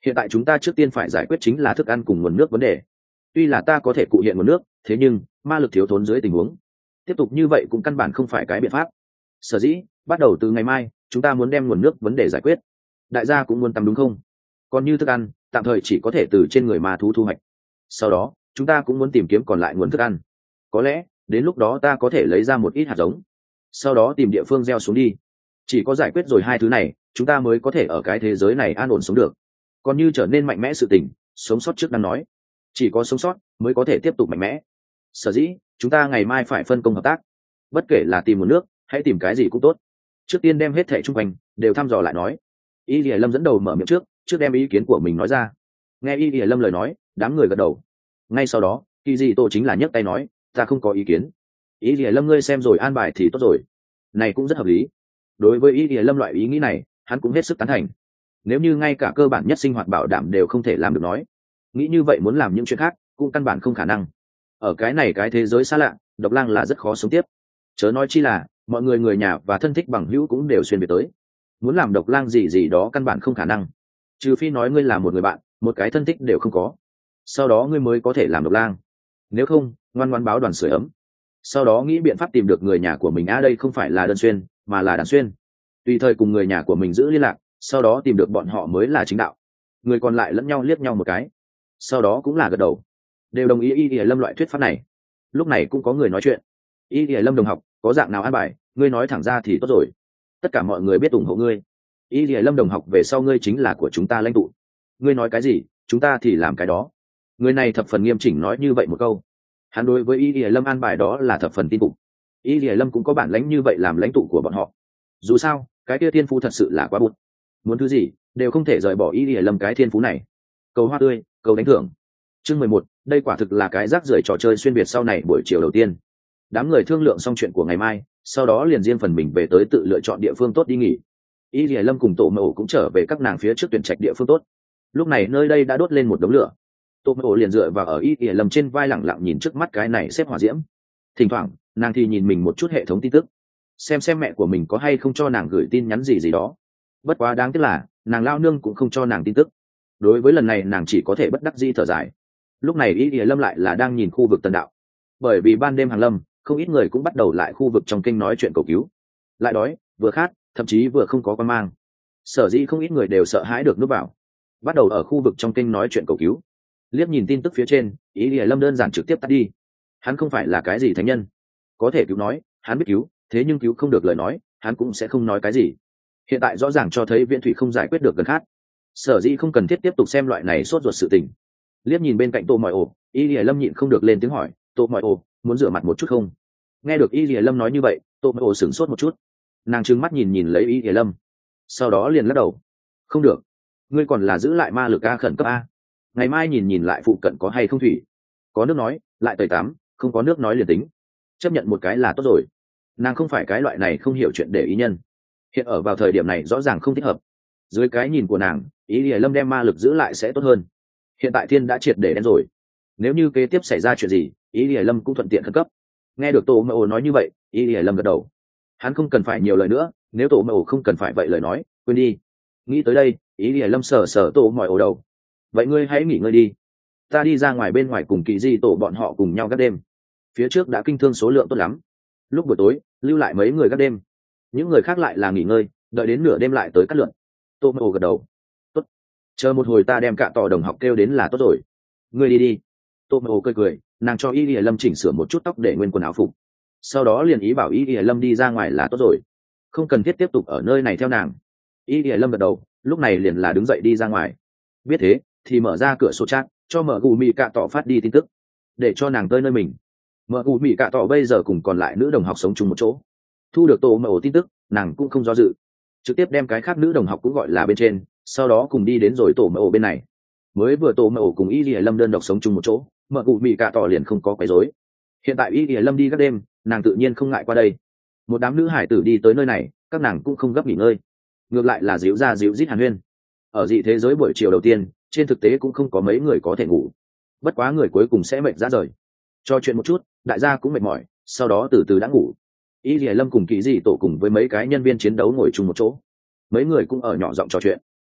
hiện tại chúng ta trước tiên phải giải quyết chính là thức ăn cùng nguồn nước vấn đề. Tuy là ta có thể cụ hiện nguồn nước, thế nhưng ma lực thiếu thốn dưới tình huống tiếp tục như vậy cũng căn bản không phải cái biện pháp. Sở dĩ bắt đầu từ ngày mai chúng ta muốn đem nguồn nước vấn đề giải quyết. Đại gia cũng muốn tắm đúng không? Còn như thức ăn tạm thời chỉ có thể từ trên người ma thú thu hoạch. Sau đó chúng ta cũng muốn tìm kiếm còn lại nguồn thức ăn. Có lẽ đến lúc đó ta có thể lấy ra một ít hạt giống, sau đó tìm địa phương gieo xuống đi. Chỉ có giải quyết rồi hai thứ này chúng ta mới có thể ở cái thế giới này an ổn sống được. Còn như trở nên mạnh mẽ sự tình, sống sót trước đang nói, chỉ có sống sót mới có thể tiếp tục mạnh mẽ. Sở dĩ chúng ta ngày mai phải phân công hợp tác. Bất kể là tìm nguồn nước hãy tìm cái gì cũng tốt, trước tiên đem hết thẻ chung quanh đều thăm dò lại nói. Y Lìa Lâm dẫn đầu mở miệng trước trước đem ý kiến của mình nói ra. Nghe Y Lìa Lâm lời nói, đám người gật đầu. Ngay sau đó Kỳ Dị Tổ chính là nhấc tay nói, ta không có ý kiến. Y Lìa Lâm ngươi xem rồi an bài thì tốt rồi. Này cũng rất hợp lý. Đối với Y Lìa Lâm loại ý nghĩ này hắn cũng hết sức tán thành. Nếu như ngay cả cơ bản nhất sinh hoạt bảo đảm đều không thể làm được nói, nghĩ như vậy muốn làm những chuyện khác cũng căn bản không khả năng. Ở cái này cái thế giới xa lạ, độc lang là rất khó sống tiếp. Chớ nói chi là mọi người người nhà và thân thích bằng hữu cũng đều xuyên về tới. Muốn làm độc lang gì gì đó căn bản không khả năng, trừ phi nói ngươi là một người bạn, một cái thân thích đều không có, sau đó ngươi mới có thể làm độc lang. Nếu không ngoan ngoan báo đoàn sưởi ấm, sau đó nghĩ biện pháp tìm được người nhà của mình. À đây không phải là đơn xuyên mà là đàn xuyên, tùy thời cùng người nhà của mình giữ liên lạc, sau đó tìm được bọn họ mới là chính đạo. Người còn lại lẫn nhau liếc nhau một cái, sau đó cũng là gật đầu, đều đồng ý Y Lìa Lâm loại thuyết pháp này. Lúc này cũng có người nói chuyện. Y Lìa Lâm đồng học, có dạng nào an bài ngươi nói thẳng ra thì tốt rồi, tất cả mọi người biết ủng hộ ngươi. Y Lìa Lâm đồng học, về sau ngươi chính là của chúng ta lãnh tụ, ngươi nói cái gì chúng ta thì làm cái đó. Người này thập phần nghiêm chỉnh nói như vậy một câu. Hắn đối với Y Lìa Lâm an bài đó là thập phần tin phục. Y Lìa Lâm cũng có bản lãnh như vậy làm lãnh tụ của bọn họ. Dù sao cái kia thiên phú thật sự là quá bụt, muốn thứ gì đều không thể rời bỏ Y Lìa Lâm cái thiên phú này. Cầu hoa tươi, cầu đánh thưởng. Chương mười một, đây quả thực là cái rác rưởi trò chơi xuyên việt sau này buổi chiều đầu tiên. Đám người thương lượng xong chuyện của ngày mai, sau đó liền riêng phần mình về tới tự lựa chọn địa phương tốt đi nghỉ. Y Lìa Lâm cùng Tổ Mộ cũng trở về các nàng phía trước tuyển trạch địa phương tốt. Lúc này nơi đây đã đốt lên một đống lửa. Tổ Mộ liền dựa vào ở Y Lìa Lâm trên vai lẳng lặng nhìn trước mắt cái này xếp hỏa diễm. Thỉnh thoảng nàng thì nhìn mình một chút hệ thống tin tức, xem xem mẹ của mình có hay không cho nàng gửi tin nhắn gì gì đó. Bất quá đáng tiếc là nàng lao nương cũng không cho nàng tin tức. Đối với lần này nàng chỉ có thể bất đắc dĩ thở dài. Lúc này Y Lìa Lâm lại là đang nhìn khu vực Tân Đạo, bởi vì ban đêm hàng lâm, không ít người cũng bắt đầu lại khu vực trong kinh nói chuyện cầu cứu. Lại đói vừa khát, thậm chí vừa không có quan mang, sở dĩ không ít người đều sợ hãi được núp vào, bắt đầu ở khu vực trong kinh nói chuyện cầu cứu. Liếc nhìn tin tức phía trên, Y Lìa Lâm đơn giản trực tiếp tắt đi. Hắn không phải là cái gì thánh nhân, có thể cứu nói hắn biết cứu, thế nhưng cứu không được lời nói hắn cũng sẽ không nói cái gì. Hiện tại rõ ràng cho thấy viễn thủy không giải quyết được gần khát, sở dĩ không cần thiết tiếp tục xem loại này sốt ruột sự tình. Liếc nhìn bên cạnh Tô Mọi Ổ, Y Lìa Lâm nhịn không được lên tiếng hỏi, Tô Mọi Ổ, muốn rửa mặt một chút không? Nghe được Y Lìa Lâm nói như vậy, Tô Mọi Ổ sửng sốt một chút. Nàng trừng mắt nhìn nhìn lấy Y Lìa Lâm, sau đó liền lắc đầu, không được, ngươi còn là giữ lại ma lực a khẩn cấp a, ngày mai nhìn nhìn lại phụ cận có hay không thủy, có nước nói lại tẩy tắm, không có nước nói liền tính, chấp nhận một cái là tốt rồi. Nàng không phải cái loại này không hiểu chuyện để ý nhân, hiện ở vào thời điểm này rõ ràng không thích hợp. Dưới cái nhìn của nàng, Y Lìa Lâm đem ma lực giữ lại sẽ tốt hơn. Hiện tại thiên đã triệt để đen rồi, nếu như kế tiếp xảy ra chuyện gì, Y Lìa Lâm cũng thuận tiện khẩn cấp. Nghe được Tô Mộ nói như vậy, Y Lìa Lâm gật đầu. Hắn không cần phải nhiều lời nữa, nếu Tô Mộ không cần phải vậy lời nói, quên đi. Nghĩ tới đây, Y Lìa Lâm sờ sờ Tô Mộ đầu. Vậy ngươi hãy nghỉ ngơi đi, ta đi ra ngoài bên ngoài cùng Kỳ Di Tổ bọn họ cùng nhau gác đêm. Phía trước đã kinh thương số lượng tốt lắm, lúc buổi tối lưu lại mấy người gác đêm, những người khác lại là nghỉ ngơi, đợi đến nửa đêm lại tới cắt lượn. Tô Mộ gật đầu. Tốt, chờ một hồi ta đem cả tòa đồng học kêu đến là tốt rồi. Ngươi đi đi. Tô Mộ cười cười, nàng cho Y Lìa Lâm chỉnh sửa một chút tóc để nguyên quần áo phục, sau đó liền ý bảo Y Lìa Lâm đi ra ngoài là tốt rồi, không cần thiết tiếp tục ở nơi này theo nàng. Y Lìa Lâm gật đầu, lúc này liền là đứng dậy đi ra ngoài. Biết thế thì mở ra cửa sổ chat, cho mở gù mì cạ tỏ phát đi tin tức, để cho nàng tới nơi mình. Mở gù mì cạ tỏ bây giờ cùng còn lại nữ đồng học sống chung một chỗ, thu được Tô Mộ tin tức, nàng cũng không do dự, trực tiếp đem cái khác nữ đồng học cũng gọi là bên trên, sau đó cùng đi đến rồi Tô Mộ bên này. Mới vừa Tô Mộ cùng Y Lìa Lâm đơn độc sống chung một chỗ, mở gù mì cạ tỏ liền không có quấy rối. Hiện tại Y Lìa Lâm đi các đêm, nàng tự nhiên không ngại qua đây. Một đám nữ hải tử đi tới nơi này, các nàng cũng không gấp nghỉ ngơi, ngược lại là díu ra díu dít hàn huyên. Ở dị thế giới buổi chiều đầu tiên, trên thực tế cũng không có mấy người có thể ngủ, bất quá người cuối cùng sẽ mệt ra rời. Cho chuyện một chút, đại gia cũng mệt mỏi, sau đó từ từ đã ngủ. Y Lìa Lâm cùng Kỳ Dị Tổ cùng với mấy cái nhân viên chiến đấu ngồi chung một chỗ, mấy người cũng ở nhỏ giọng trò chuyện.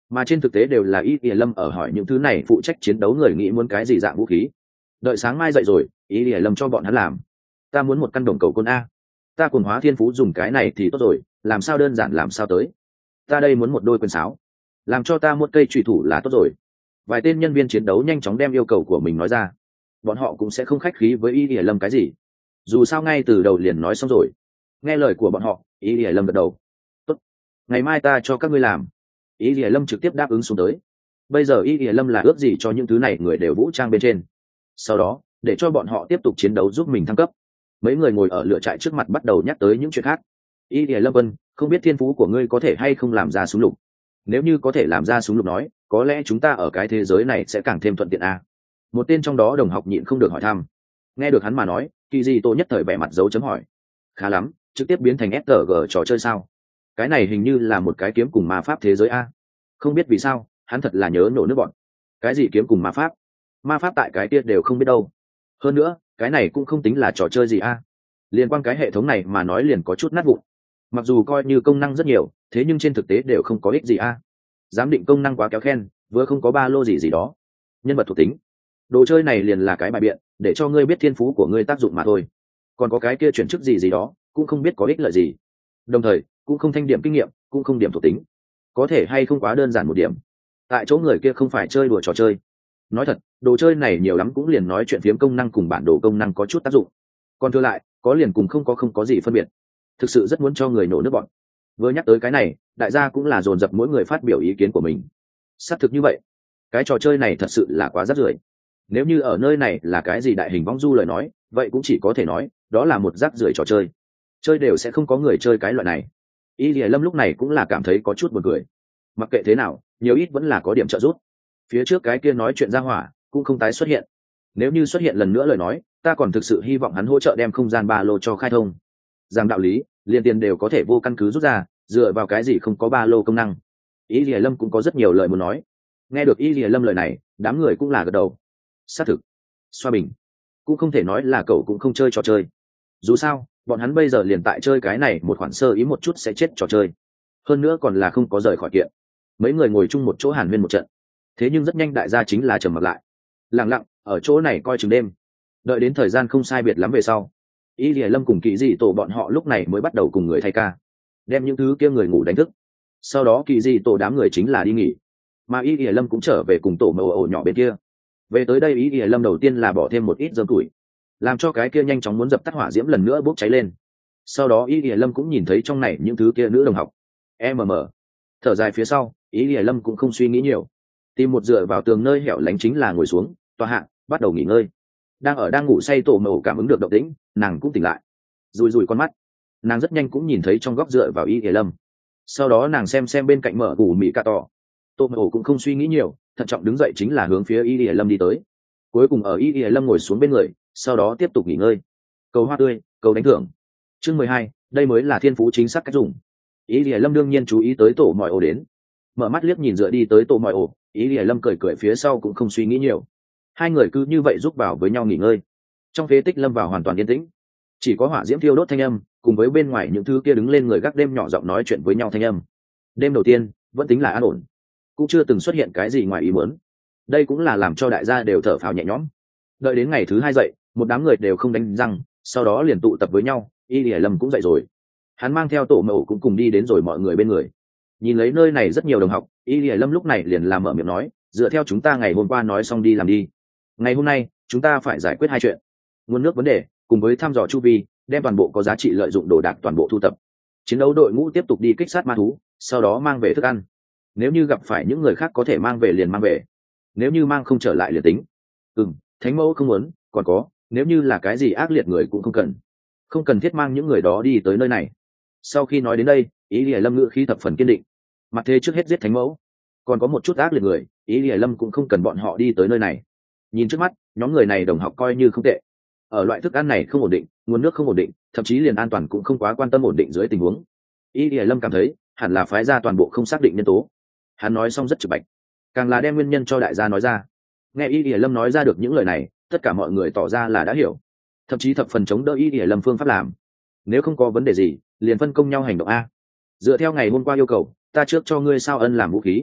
mà trên thực tế đều là y ỉa lâm ở hỏi những thứ này phụ trách chiến đấu người nghĩ muốn cái gì dạng vũ khí. Đợi sáng mai dậy rồi, y ỉa lâm cho bọn hắn làm. Ta muốn một căn đồng cầu côn a. Ta cuồng hóa thiên phú dùng cái này thì tốt rồi, làm sao đơn giản làm sao tới. Ta đây muốn một đôi quyền sáo, làm cho ta một cây trùy thủ là tốt rồi. Vài tên nhân viên chiến đấu nhanh chóng đem yêu cầu của mình nói ra. Bọn họ cũng sẽ không khách khí với y ỉa lâm cái gì, dù sao ngay từ đầu liền nói xong rồi. Nghe lời của bọn họ, y ỉa lâm gật đầu. Tốt, ngày mai ta cho các ngươi làm. Y ỉa lâm trực tiếp đáp ứng xuống tới. Bây giờ y ỉa lâm là ước gì cho những thứ này người đều vũ trang bên trên, sau đó để cho bọn họ tiếp tục chiến đấu giúp mình thăng cấp. Mấy người ngồi ở lửa trại trước mặt bắt đầu nhắc tới những chuyện khác. Y ỉa lâm vân, không biết thiên phú của ngươi có thể hay không làm ra súng lục. Nếu như có thể làm ra súng lục nói, có lẽ chúng ta ở cái thế giới này sẽ càng thêm thuận tiện a. Một tên trong đó đồng học nhịn không được hỏi thăm. Nghe được hắn mà nói, kỳ di tô nhất thời vẻ mặt dấu chấm hỏi. Khá lắm, trực tiếp biến thành ét tê giê trò chơi sao? Cái này hình như là một cái kiếm cùng ma pháp thế giới a. Không biết vì sao, hắn thật là nhớ nổ nước bọn. Cái gì kiếm cùng ma pháp? Ma pháp tại cái kia đều không biết đâu. Hơn nữa, cái này cũng không tính là trò chơi gì a. Liên quan cái hệ thống này mà nói liền có chút nát vụn. Mặc dù coi như công năng rất nhiều, thế nhưng trên thực tế đều không có ích gì a. Giám định công năng quá kéo khen, vừa không có ba lô gì gì đó. Nhân vật thuộc tính, đồ chơi này liền là cái bài biện, để cho ngươi biết thiên phú của ngươi tác dụng mà thôi. Còn có cái kia chuyển chức gì gì đó, cũng không biết có ích lợi gì. Đồng thời, cũng không thanh điểm kinh nghiệm, cũng không điểm thuộc tính. Có thể hay không quá đơn giản một điểm. Tại chỗ người kia không phải chơi đùa trò chơi. Nói thật, đồ chơi này nhiều lắm cũng liền nói chuyện phiếm công năng cùng bản đồ công năng có chút tác dụng. Còn thừa lại, có liền cùng không có không có gì phân biệt. Thực sự rất muốn cho người nổ nước bọn. Vừa nhắc tới cái này, đại gia cũng là dồn dập mỗi người phát biểu ý kiến của mình. Xác thực như vậy, cái trò chơi này thật sự là quá rác rưởi. Nếu như ở nơi này là cái gì đại hình vong du lời nói, vậy cũng chỉ có thể nói đó là một rác rưởi trò chơi, chơi đều sẽ không có người chơi cái loại này. Y Lìa Lâm lúc này cũng là cảm thấy có chút buồn cười. Mặc kệ thế nào, nhiều ít vẫn là có điểm trợ giúp. Phía trước cái kia nói chuyện ra hỏa cũng không tái xuất hiện. Nếu như xuất hiện lần nữa lời nói, ta còn thực sự hy vọng hắn hỗ trợ đem không gian ba lô cho khai thông. Rằng đạo lý, liền tiền đều có thể vô căn cứ rút ra, dựa vào cái gì không có ba lô công năng. Y Lìa Lâm cũng có rất nhiều lời muốn nói. Nghe được Y Lìa Lâm lời này, đám người cũng là gật đầu. Xác thực, xoa bình cũng không thể nói là cậu cũng không chơi trò chơi. Dù sao, bọn hắn bây giờ liền tại chơi cái này một khoản sơ ý một chút sẽ chết trò chơi. Hơn nữa còn là không có rời khỏi kiện. Mấy người ngồi chung một chỗ hàn huyên một trận. Thế nhưng rất nhanh đại gia chính là trầm mặc lại, lặng lặng ở chỗ này coi chừng đêm. Đợi đến thời gian không sai biệt lắm về sau, Y Lìa Lâm cùng Kỳ Dị Tổ bọn họ lúc này mới bắt đầu cùng người thay ca, đem những thứ kia người ngủ đánh thức. Sau đó Kỳ Dị Tổ đám người chính là đi nghỉ, mà Y Lìa Lâm cũng trở về cùng tổ màu ổ nhỏ bên kia. Về tới đây Y Lìa Lâm đầu tiên là bỏ thêm một ít dơm củi, làm cho cái kia nhanh chóng muốn dập tắt hỏa diễm lần nữa bốc cháy lên. Sau đó Y Lìa Lâm cũng nhìn thấy trong này những thứ kia nữ đồng học. mm Thở dài phía sau, Y Lìa Lâm cũng không suy nghĩ nhiều, tìm một dựa vào tường nơi hẻo lánh chính là ngồi xuống tòa hạ, bắt đầu nghỉ ngơi. Đang ở đang ngủ say tổ màu cảm ứng được động tĩnh, nàng cũng tỉnh lại, rùi rùi con mắt. Nàng rất nhanh cũng nhìn thấy trong góc dựa vào Y Lìa Lâm. Sau đó nàng xem xem bên cạnh mở củ mị cà tỏ. Tô màu cũng không suy nghĩ nhiều, thận trọng đứng dậy chính là hướng phía Y Lìa Lâm đi tới. Cuối cùng ở Y Lìa Lâm ngồi xuống bên người, sau đó tiếp tục nghỉ ngơi. Cầu hoa tươi, cầu đánh thưởng. Chương mười hai, đây mới là thiên phú chính xác cách dùng. Y Lìa Lâm đương nhiên chú ý tới tổ mọi ổ đến, mở mắt liếc nhìn dựa đi tới tổ mọi ổ. Y Lìa Lâm cười cười phía sau cũng không suy nghĩ nhiều. Hai người cứ như vậy giúp vào với nhau nghỉ ngơi. Trong phế tích lâm vào hoàn toàn yên tĩnh, chỉ có hỏa diễm thiêu đốt thanh âm cùng với bên ngoài những thứ kia đứng lên người gác đêm nhỏ giọng nói chuyện với nhau thanh âm. Đêm đầu tiên vẫn tính là an ổn, cũng chưa từng xuất hiện cái gì ngoài ý muốn. Đây cũng là làm cho đại gia đều thở phào nhẹ nhõm. Đợi đến ngày thứ hai dậy, một đám người đều không đánh răng, sau đó liền tụ tập với nhau. Y Lìa Lâm cũng dậy rồi, hắn mang theo tổ mẫu cũng cùng đi đến rồi mọi người bên người. Nhìn lấy nơi này rất nhiều đồng học, Y Lìa Lâm lúc này liền làm mở miệng nói, dựa theo chúng ta ngày hôm qua nói xong đi làm đi. Ngày hôm nay chúng ta phải giải quyết hai chuyện: nguồn nước vấn đề cùng với thăm dò chu vi, đem toàn bộ có giá trị lợi dụng đồ đạc toàn bộ thu tập. Chiến đấu đội ngũ tiếp tục đi kích sát ma thú, sau đó mang về thức ăn. Nếu như gặp phải những người khác có thể mang về liền mang về, nếu như mang không trở lại liền tính. Ừ, thánh mẫu không muốn, còn có, nếu như là cái gì ác liệt người cũng không cần, không cần thiết mang những người đó đi tới nơi này. Sau khi nói đến đây, Ý Lìa Lâm ngữ khí thập phần kiên định. Mặt thế trước hết giết thánh mẫu, còn có một chút ác liệt người, Ý Lìa Lâm cũng không cần bọn họ đi tới nơi này. Nhìn trước mắt, nhóm người này đồng học coi như không tệ. Ở loại thức ăn này không ổn định, nguồn nước không ổn định, thậm chí liền an toàn cũng không quá quan tâm ổn định dưới tình huống, Ý Lìa Lâm cảm thấy hẳn là phái ra toàn bộ không xác định nhân tố. Hắn nói xong rất trực bạch, càng là đem nguyên nhân cho đại gia nói ra. Nghe Y Lìa Lâm nói ra được những lời này, tất cả mọi người tỏ ra là đã hiểu, thậm chí thập phần chống đỡ Y Lìa Lâm phương pháp làm. Nếu không có vấn đề gì, liền phân công nhau hành động a. Dựa theo ngày hôm qua yêu cầu, ta trước cho ngươi sao ân làm vũ khí,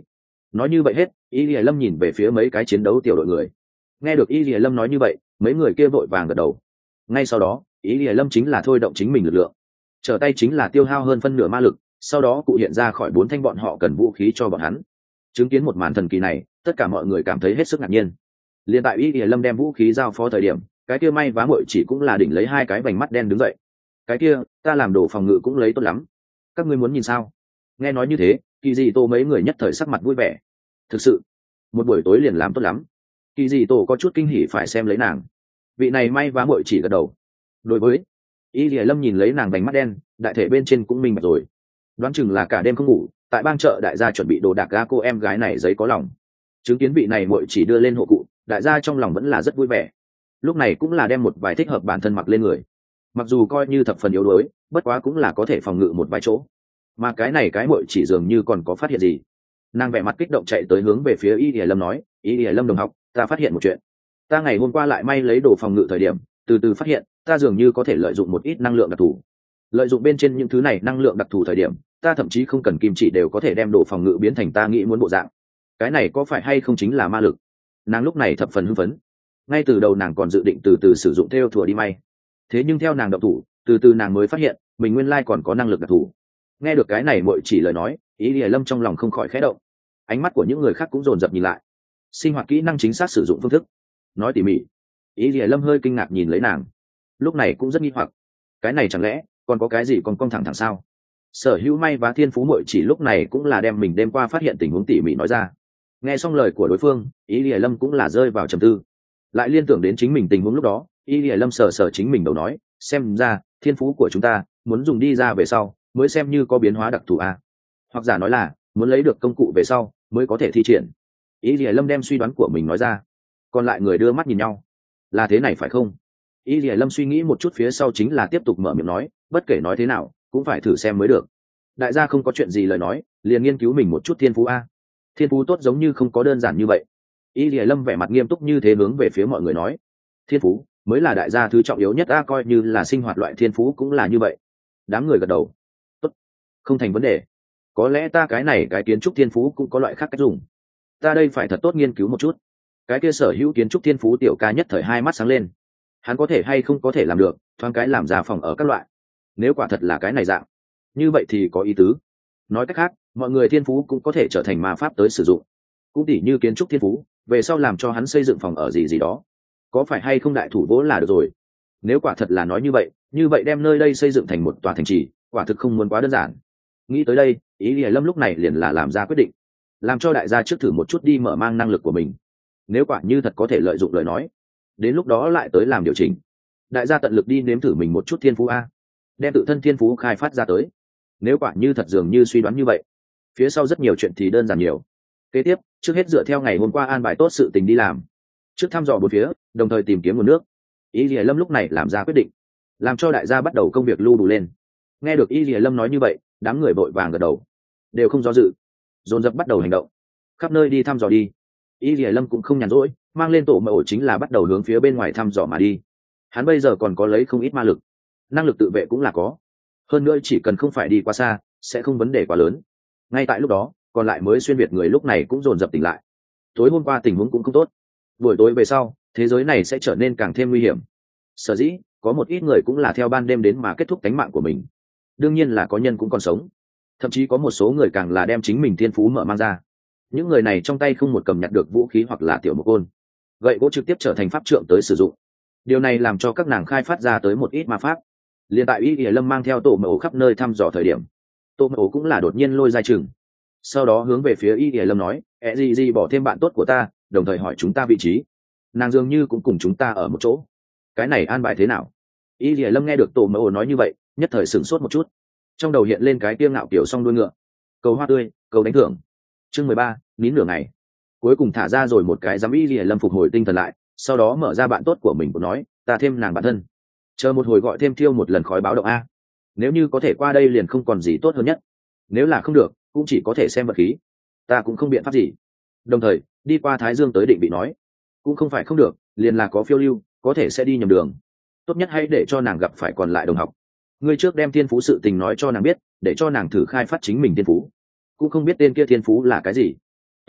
Nói như vậy hết, y lìa lâm nhìn về phía mấy cái chiến đấu tiểu đội người. Nghe được y lìa lâm nói như vậy, mấy người kia vội vàng gật đầu. Ngay sau đó, y lìa lâm chính là thôi động chính mình lực lượng, trở tay chính là tiêu hao hơn phân nửa ma lực, sau đó cụ hiện ra khỏi bốn thanh bọn họ cần vũ khí cho bọn hắn. Chứng kiến một màn thần kỳ này, tất cả mọi người cảm thấy hết sức ngạc nhiên. Liên tại y lìa lâm đem vũ khí giao phó thời điểm, cái kia may vá muội chỉ cũng là đỉnh lấy hai cái vành mắt đen đứng dậy. Cái kia, ta làm đồ phòng ngự cũng lấy tốt lắm, các ngươi muốn nhìn sao? Nghe nói như thế, kỳ dị tổ mấy người nhất thời sắc mặt vui vẻ. Thực sự, một buổi tối liền làm tốt lắm. Kỳ dị tổ có chút kinh hỉ phải xem lấy nàng. Vị này may vá muội chỉ gật đầu. Đối với y lìa lâm nhìn lấy nàng vành mắt đen, đại thể bên trên cũng minh bạch rồi. Đoán chừng là cả đêm không ngủ, tại bang chợ đại gia chuẩn bị đồ đạc ga cô em gái này giấy có lòng. Chứng kiến vị này muội chỉ đưa lên hộ cụ, đại gia trong lòng vẫn là rất vui vẻ. Lúc này cũng là đem một vài thích hợp bản thân mặc lên người. Mặc dù coi như thập phần yếu đuối, bất quá cũng là có thể phòng ngự một vài chỗ. Mà cái này cái muội chỉ dường như còn có phát hiện gì. Nàng vẻ mặt kích động chạy tới hướng về phía y lìa lâm nói, y lìa lâm đồng học, ta phát hiện một chuyện. Ta ngày hôm qua lại may lấy đồ phòng ngự thời điểm, từ từ phát hiện ta dường như có thể lợi dụng một ít năng lượng đặc thù. Lợi dụng bên trên những thứ này năng lượng đặc thù thời điểm, ta thậm chí không cần kim chỉ đều có thể đem đồ phòng ngự biến thành ta nghĩ muốn bộ dạng. Cái này có phải hay không chính là ma lực? Nàng lúc này thập phần hưng phấn. Ngay từ đầu nàng còn dự định từ từ sử dụng theo thùa đi may, thế nhưng theo nàng động thủ, từ từ nàng mới phát hiện mình nguyên lai còn có năng lực đặc thù. Nghe được cái này muội chỉ lời nói, ý lìa lâm trong lòng không khỏi khẽ động. Ánh mắt của những người khác cũng dồn dập nhìn lại. Sinh hoạt kỹ năng chính xác sử dụng phương thức, nói tỉ mỉ. Ý lìa lâm hơi kinh ngạc nhìn lấy nàng, lúc này cũng rất nghi hoặc, cái này chẳng lẽ còn có cái gì còn cong thẳng thẳng sao? Sở hữu may và thiên phú muội chỉ lúc này cũng là đem mình đêm qua phát hiện tình huống tỉ mỉ nói ra. Nghe xong lời của đối phương, ý lìa lâm cũng là rơi vào trầm tư, lại liên tưởng đến chính mình tình huống lúc đó. Ý lìa lâm sờ sờ chính mình đầu nói, xem ra thiên phú của chúng ta muốn dùng đi ra về sau mới xem như có biến hóa đặc thù a, hoặc giả nói là muốn lấy được công cụ về sau mới có thể thi triển. Ý lìa lâm đem suy đoán của mình nói ra, còn lại người đưa mắt nhìn nhau. Là thế này phải không? Ý lìa lâm suy nghĩ một chút phía sau chính là tiếp tục mở miệng nói, bất kể nói thế nào cũng phải thử xem mới được. Đại gia không có chuyện gì lời nói, liền nghiên cứu mình một chút thiên phú a. Thiên phú tốt giống như không có đơn giản như vậy. Ý lìa lâm vẻ mặt nghiêm túc như thế hướng về phía mọi người nói, thiên phú mới là đại gia thứ trọng yếu nhất a, coi như là sinh hoạt loại thiên phú cũng là như vậy. Đám người gật đầu, tốt, không thành vấn đề. Có lẽ ta cái này cái kiến trúc thiên phú cũng có loại khác cách dùng, ta đây phải thật tốt nghiên cứu một chút. Cái kia sở hữu kiến trúc thiên phú tiểu ca nhất thời hai mắt sáng lên. Hắn có thể hay không có thể làm được thoáng cái làm già phòng ở các loại, nếu quả thật là cái này dạng, như vậy thì có ý tứ. Nói cách khác, mọi người thiên phú cũng có thể trở thành ma pháp tới sử dụng, cũng tỉ như kiến trúc thiên phú về sau làm cho hắn xây dựng phòng ở gì gì đó, có phải hay không đại thủ vỗ là được rồi. Nếu quả thật là nói như vậy, như vậy đem nơi đây xây dựng thành một tòa thành trì, quả thực không muốn quá đơn giản. Nghĩ tới đây, ý lìa lâm lúc này liền là làm ra quyết định, làm cho đại gia trước thử một chút đi mở mang năng lực của mình. Nếu quả như thật có thể lợi dụng lời nói, đến lúc đó lại tới làm điều chỉnh. Đại gia tận lực đi nếm thử mình một chút thiên phú a, đem tự thân thiên phú khai phát ra tới. Nếu quả như thật dường như suy đoán như vậy, phía sau rất nhiều chuyện thì đơn giản nhiều. Kế tiếp, trước hết dựa theo ngày hôm qua an bài tốt sự tình đi làm, trước thăm dò bốn phía, đồng thời tìm kiếm nguồn nước. Y Lìa Lâm lúc này làm ra quyết định, làm cho đại gia bắt đầu công việc lưu đủ lên. Nghe được Y Lìa Lâm nói như vậy, đám người vội vàng gật đầu, đều không do dự, dồn dập bắt đầu hành động, khắp nơi đi thăm dò đi. Y Lìa Lâm cũng không nhàn rỗi, mang lên tổ mộ chính là bắt đầu hướng phía bên ngoài thăm dò mà đi. Hắn bây giờ còn có lấy không ít ma lực, năng lực tự vệ cũng là có. Hơn nữa chỉ cần không phải đi quá xa, sẽ không vấn đề quá lớn. Ngay tại lúc đó, còn lại mới xuyên việt người lúc này cũng dồn dập tỉnh lại. Tối hôm qua tình huống cũng không tốt, buổi tối về sau thế giới này sẽ trở nên càng thêm nguy hiểm. Sở dĩ có một ít người cũng là theo ban đêm đến mà kết thúc cánh mạng của mình. Đương nhiên là có nhân cũng còn sống, thậm chí có một số người càng là đem chính mình thiên phú mở mang ra. Những người này trong tay không một cầm nhặt được vũ khí hoặc là tiểu một côn, gậy gỗ trực tiếp trở thành pháp trượng tới sử dụng. Điều này làm cho các nàng khai phát ra tới một ít ma pháp. Liên tại Y Lìa Lâm mang theo tổ mộ khắp nơi thăm dò thời điểm, tổ mộ cũng là đột nhiên lôi ra chừng, sau đó hướng về phía Y Lìa Lâm nói, ẹ gì gì bỏ thêm bạn tốt của ta, đồng thời hỏi chúng ta vị trí. Nàng dường như cũng cùng chúng ta ở một chỗ, cái này an bài thế nào? Y Lìa Lâm nghe được tổ mộ nói như vậy, nhất thời sửng sốt một chút, trong đầu hiện lên cái tiêu ngạo kiểu song đuôi ngựa, cầu hoa tươi, cầu đánh thưởng. Chương mười ba, nín nửa ngày, cuối cùng thả ra rồi một cái giám. Y Lìa Lâm phục hồi tinh thần lại, sau đó mở ra bạn tốt của mình cũng nói, ta thêm nàng bạn thân, chờ một hồi gọi thêm thiêu một lần khói báo động a. Nếu như có thể qua đây liền không còn gì tốt hơn nhất, nếu là không được cũng chỉ có thể xem vật khí, ta cũng không biện pháp gì. Đồng thời đi qua Thái Dương tới định bị nói, cũng không phải không được, liền là có phiêu lưu, có thể sẽ đi nhầm đường, tốt nhất hãy để cho nàng gặp phải còn lại đồng học. Ngươi trước đem thiên phú sự tình nói cho nàng biết, để cho nàng thử khai phát chính mình thiên phú, cũng không biết tên kia thiên phú là cái gì.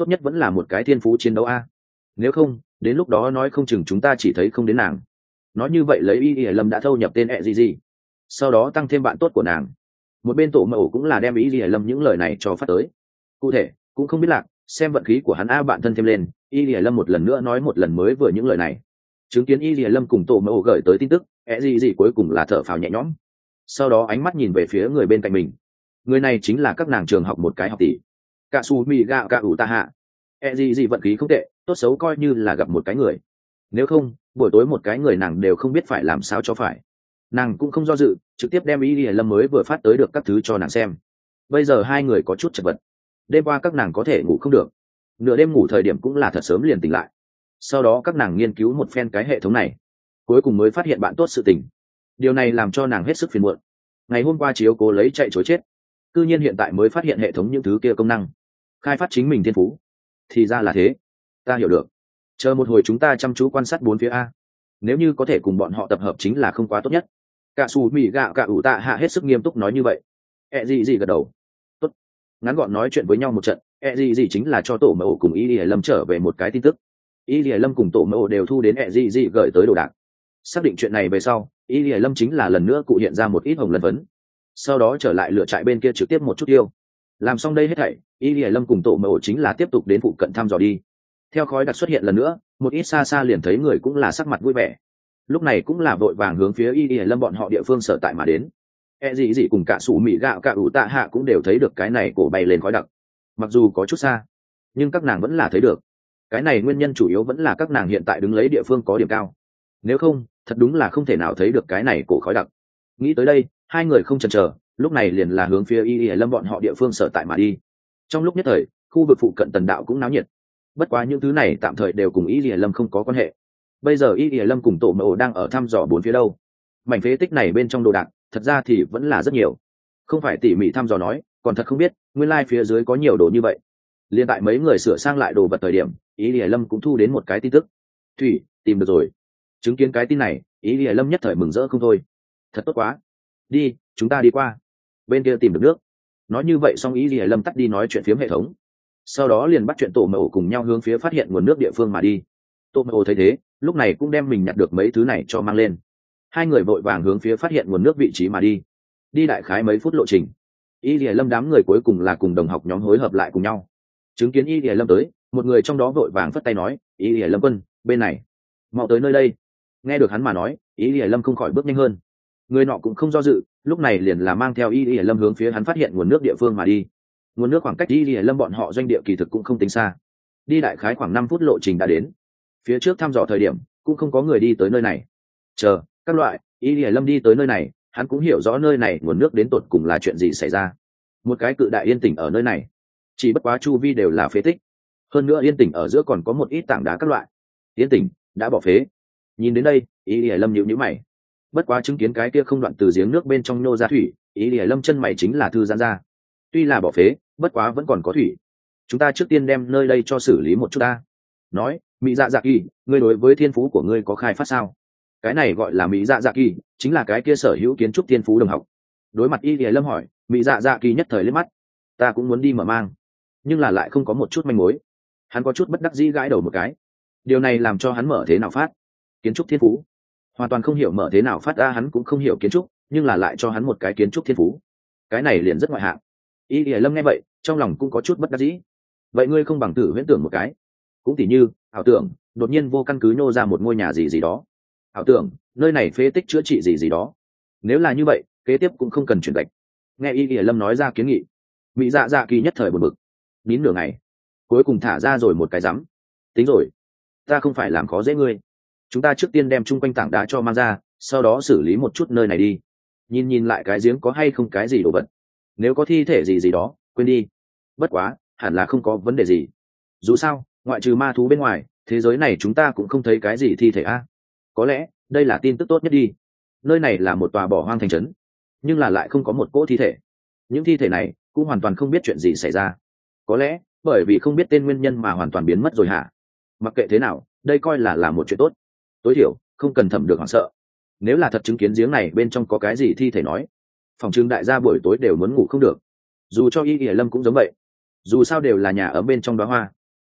tốt nhất vẫn là một cái thiên phú chiến đấu a, nếu không đến lúc đó nói không chừng chúng ta chỉ thấy không đến nàng. Nói như vậy lấy y y lâm đã thâu nhập tên ẹ gì gì, sau đó tăng thêm bạn tốt của nàng. Một bên tổ mẫu cũng là đem y y lâm những lời này cho phát tới. Cụ thể cũng không biết lạc, xem vận khí của hắn a bạn thân thêm lên. Y y lâm một lần nữa nói một lần mới vừa những lời này, chứng kiến y y lâm cùng tổ mẫu gửi tới tin tức, ẹ gì gì cuối cùng là thở phào nhẹ nhõm. Sau đó ánh mắt nhìn về phía người bên cạnh mình, người này chính là các nàng trường học một cái học tỷ, cả su mi gạo cả ủ ta hạ. E gì gì vận khí không tệ, tốt xấu coi như là gặp một cái người, nếu không buổi tối một cái người nàng đều không biết phải làm sao cho phải. Nàng cũng không do dự, trực tiếp đem y lâm mới vừa phát tới được các thứ cho nàng xem. Bây giờ hai người có chút chật vật, đêm qua các nàng có thể ngủ không được, nửa đêm ngủ thời điểm cũng là thật sớm liền tỉnh lại. Sau đó các nàng nghiên cứu một phen cái hệ thống này, cuối cùng mới phát hiện bạn tốt sự tình. Điều này làm cho nàng hết sức phiền muộn. Ngày hôm qua chiếu cố lấy chạy chối chết, cư nhiên hiện tại mới phát hiện hệ thống những thứ kia công năng, khai phát chính mình thiên phú. Thì ra là thế, ta hiểu được. Chờ một hồi chúng ta chăm chú quan sát bốn phía a, nếu như có thể cùng bọn họ tập hợp chính là không quá tốt nhất. Cả xù mì gạo cả ủ tạ hạ hết sức nghiêm túc nói như vậy. E gì gì gật đầu. Tốt. Ngắn gọn nói chuyện với nhau một trận, E gì gì chính là cho tổ mẫu cùng Y Lìa Lâm trở về một cái tin tức. Y Lìa Lâm cùng tổ mẫu đều thu đến E gì gì gửi tới đồ đạc. Xác định chuyện này về sau, Y Lìa Lâm chính là lần nữa cụ hiện ra một ít hồng lân vấn. Sau đó trở lại lựa trại bên kia trực tiếp một chút yêu. Làm xong đây hết thảy, Y Lìa Lâm cùng tổ mẫu chính là tiếp tục đến phụ cận thăm dò đi. Theo khói đặc xuất hiện lần nữa, một ít xa xa liền thấy người cũng là sắc mặt vui vẻ. Lúc này cũng là vội vàng hướng phía Y Lìa Lâm bọn họ địa phương sở tại mà đến. E gì gì cùng cả sủ mị gạo cả ủ tạ hạ cũng đều thấy được cái này cổ bay lên khói đặc. Mặc dù có chút xa, nhưng các nàng vẫn là thấy được. Cái này nguyên nhân chủ yếu vẫn là các nàng hiện tại đứng lấy địa phương có điểm cao. Nếu không, thật đúng là không thể nào thấy được cái này cổ khói đặc. Nghĩ tới đây, hai người không chần chờ, lúc này liền là hướng phía Y Lìa Lâm bọn họ địa phương sở tại mà đi. Trong lúc nhất thời, khu vực phụ cận tần đạo cũng náo nhiệt. Bất quá những thứ này tạm thời đều cùng Y Lìa Lâm không có quan hệ. Bây giờ Y Lìa Lâm cùng tổ mẫu đang ở thăm dò bốn phía đâu. Mảnh phế tích này bên trong đồ đạc, thật ra thì vẫn là rất nhiều. Không phải tỉ mỉ thăm dò nói, còn thật không biết, nguyên lai phía dưới có nhiều đồ như vậy. Liên tại mấy người sửa sang lại đồ vật thời điểm, Y Lìa Lâm cũng thu đến một cái tin tức. Thủy, tìm được rồi. Chứng kiến cái tin này, Y Lìa Lâm nhất thời mừng rỡ không thôi. Thật tốt quá. Đi, chúng ta đi qua. Bên kia tìm được nước. Nói như vậy xong Y Lìa Lâm tắt đi nói chuyện phiếm hệ thống. Sau đó liền bắt chuyện tổ mẫu cùng nhau hướng phía phát hiện nguồn nước địa phương mà đi. Tổ mẫu thấy thế, lúc này cũng đem mình nhặt được mấy thứ này cho mang lên. Hai người vội vàng hướng phía phát hiện nguồn nước vị trí mà đi. Đi đại khái mấy phút lộ trình, Y Lìa Lâm đám người cuối cùng là cùng đồng học nhóm hối hợp lại cùng nhau. Chứng kiến Y Lìa Lâm tới, một người trong đó vội vàng phất tay nói, Y Lìa Lâm quân, bên này, mau tới nơi đây. Nghe được hắn mà nói, Y Lìa Lâm không khỏi bước nhanh hơn. Người nọ cũng không do dự, lúc này liền là mang theo Y Lìa Lâm hướng phía hắn phát hiện nguồn nước địa phương mà đi. Nguồn nước khoảng cách Y Lìa Lâm bọn họ doanh địa kỳ thực cũng không tính xa, đi đại khái khoảng năm phút lộ trình đã đến. Phía trước thăm dò thời điểm cũng không có người đi tới nơi này. Chờ các loại Y Lìa Lâm đi tới nơi này, hắn cũng hiểu rõ nơi này nguồn nước đến tột cùng là chuyện gì xảy ra. Một cái cự đại yên tĩnh ở nơi này, chỉ bất quá chu vi đều là phế tích, hơn nữa yên tĩnh ở giữa còn có một ít tảng đá các loại. Yên tĩnh đã bỏ phế. Nhìn đến đây, Y Lìa Lâm nhíu nhíu mày. Bất quá chứng kiến cái kia không đoạn từ giếng nước bên trong nô ra thủy, Y Lìa Lâm chân mày chính là thư giãn ra. Tuy là bỏ phế, bất quá vẫn còn có thủy. Chúng ta trước tiên đem nơi đây cho xử lý một chút ta. Nói, Mỹ Dạ Dạ Kỳ, ngươi đối với thiên phú của ngươi có khai phát sao? Cái này gọi là Mỹ Dạ Dạ Kỳ, chính là cái kia sở hữu kiến trúc thiên phú đồng học. Đối mặt Y Lìa Lâm hỏi, Mỹ Dạ Dạ Kỳ nhất thời liếc mắt. Ta cũng muốn đi mở mang, nhưng là lại không có một chút manh mối. Hắn có chút bất đắc dĩ gãi đầu một cái. Điều này làm cho hắn mở thế nào phát? Kiến trúc thiên phú? Hoàn toàn không hiểu mở thế nào phát ra, hắn cũng không hiểu kiến trúc, nhưng là lại cho hắn một cái kiến trúc thiên phú. Cái này liền rất ngoại hạng. Y Lìa Lâm nghe vậy, trong lòng cũng có chút bất đắc dĩ. Vậy ngươi không bằng thử huyễn tưởng một cái, cũng tỉ như ảo tưởng đột nhiên vô căn cứ nhô ra một ngôi nhà gì gì đó, ảo tưởng nơi này phế tích chữa trị gì gì đó. Nếu là như vậy, kế tiếp cũng không cần chuyển gạch. Nghe Y Lìa Lâm nói ra kiến nghị, Mỹ Dạ Dạ Kỳ nhất thời buồn bực, nín nửa ngày, cuối cùng thả ra rồi một cái rắm. Tính rồi, ta không phải làm khó dễ ngươi. Chúng ta trước tiên đem chung quanh tảng đá cho mang ra, sau đó xử lý một chút nơi này đi. Nhìn nhìn lại cái giếng có hay không cái gì đồ vật. Nếu có thi thể gì gì đó, quên đi. Bất quá, hẳn là không có vấn đề gì. Dù sao, ngoại trừ ma thú bên ngoài, thế giới này chúng ta cũng không thấy cái gì thi thể a. Có lẽ, đây là tin tức tốt nhất đi. Nơi này là một tòa bỏ hoang thành trấn, nhưng là lại không có một cỗ thi thể. Những thi thể này cũng hoàn toàn không biết chuyện gì xảy ra. Có lẽ, bởi vì không biết tên nguyên nhân mà hoàn toàn biến mất rồi hả? Mặc kệ thế nào, đây coi là là một chuyện tốt. Tối thiểu, không cần thẩm được hoảng sợ. Nếu là thật chứng kiến giếng này bên trong có cái gì thi thể nói, phòng trưng đại gia buổi tối đều muốn ngủ không được. Dù cho Y Lìa Lâm cũng giống vậy. Dù sao đều là nhà ở bên trong đóa hoa,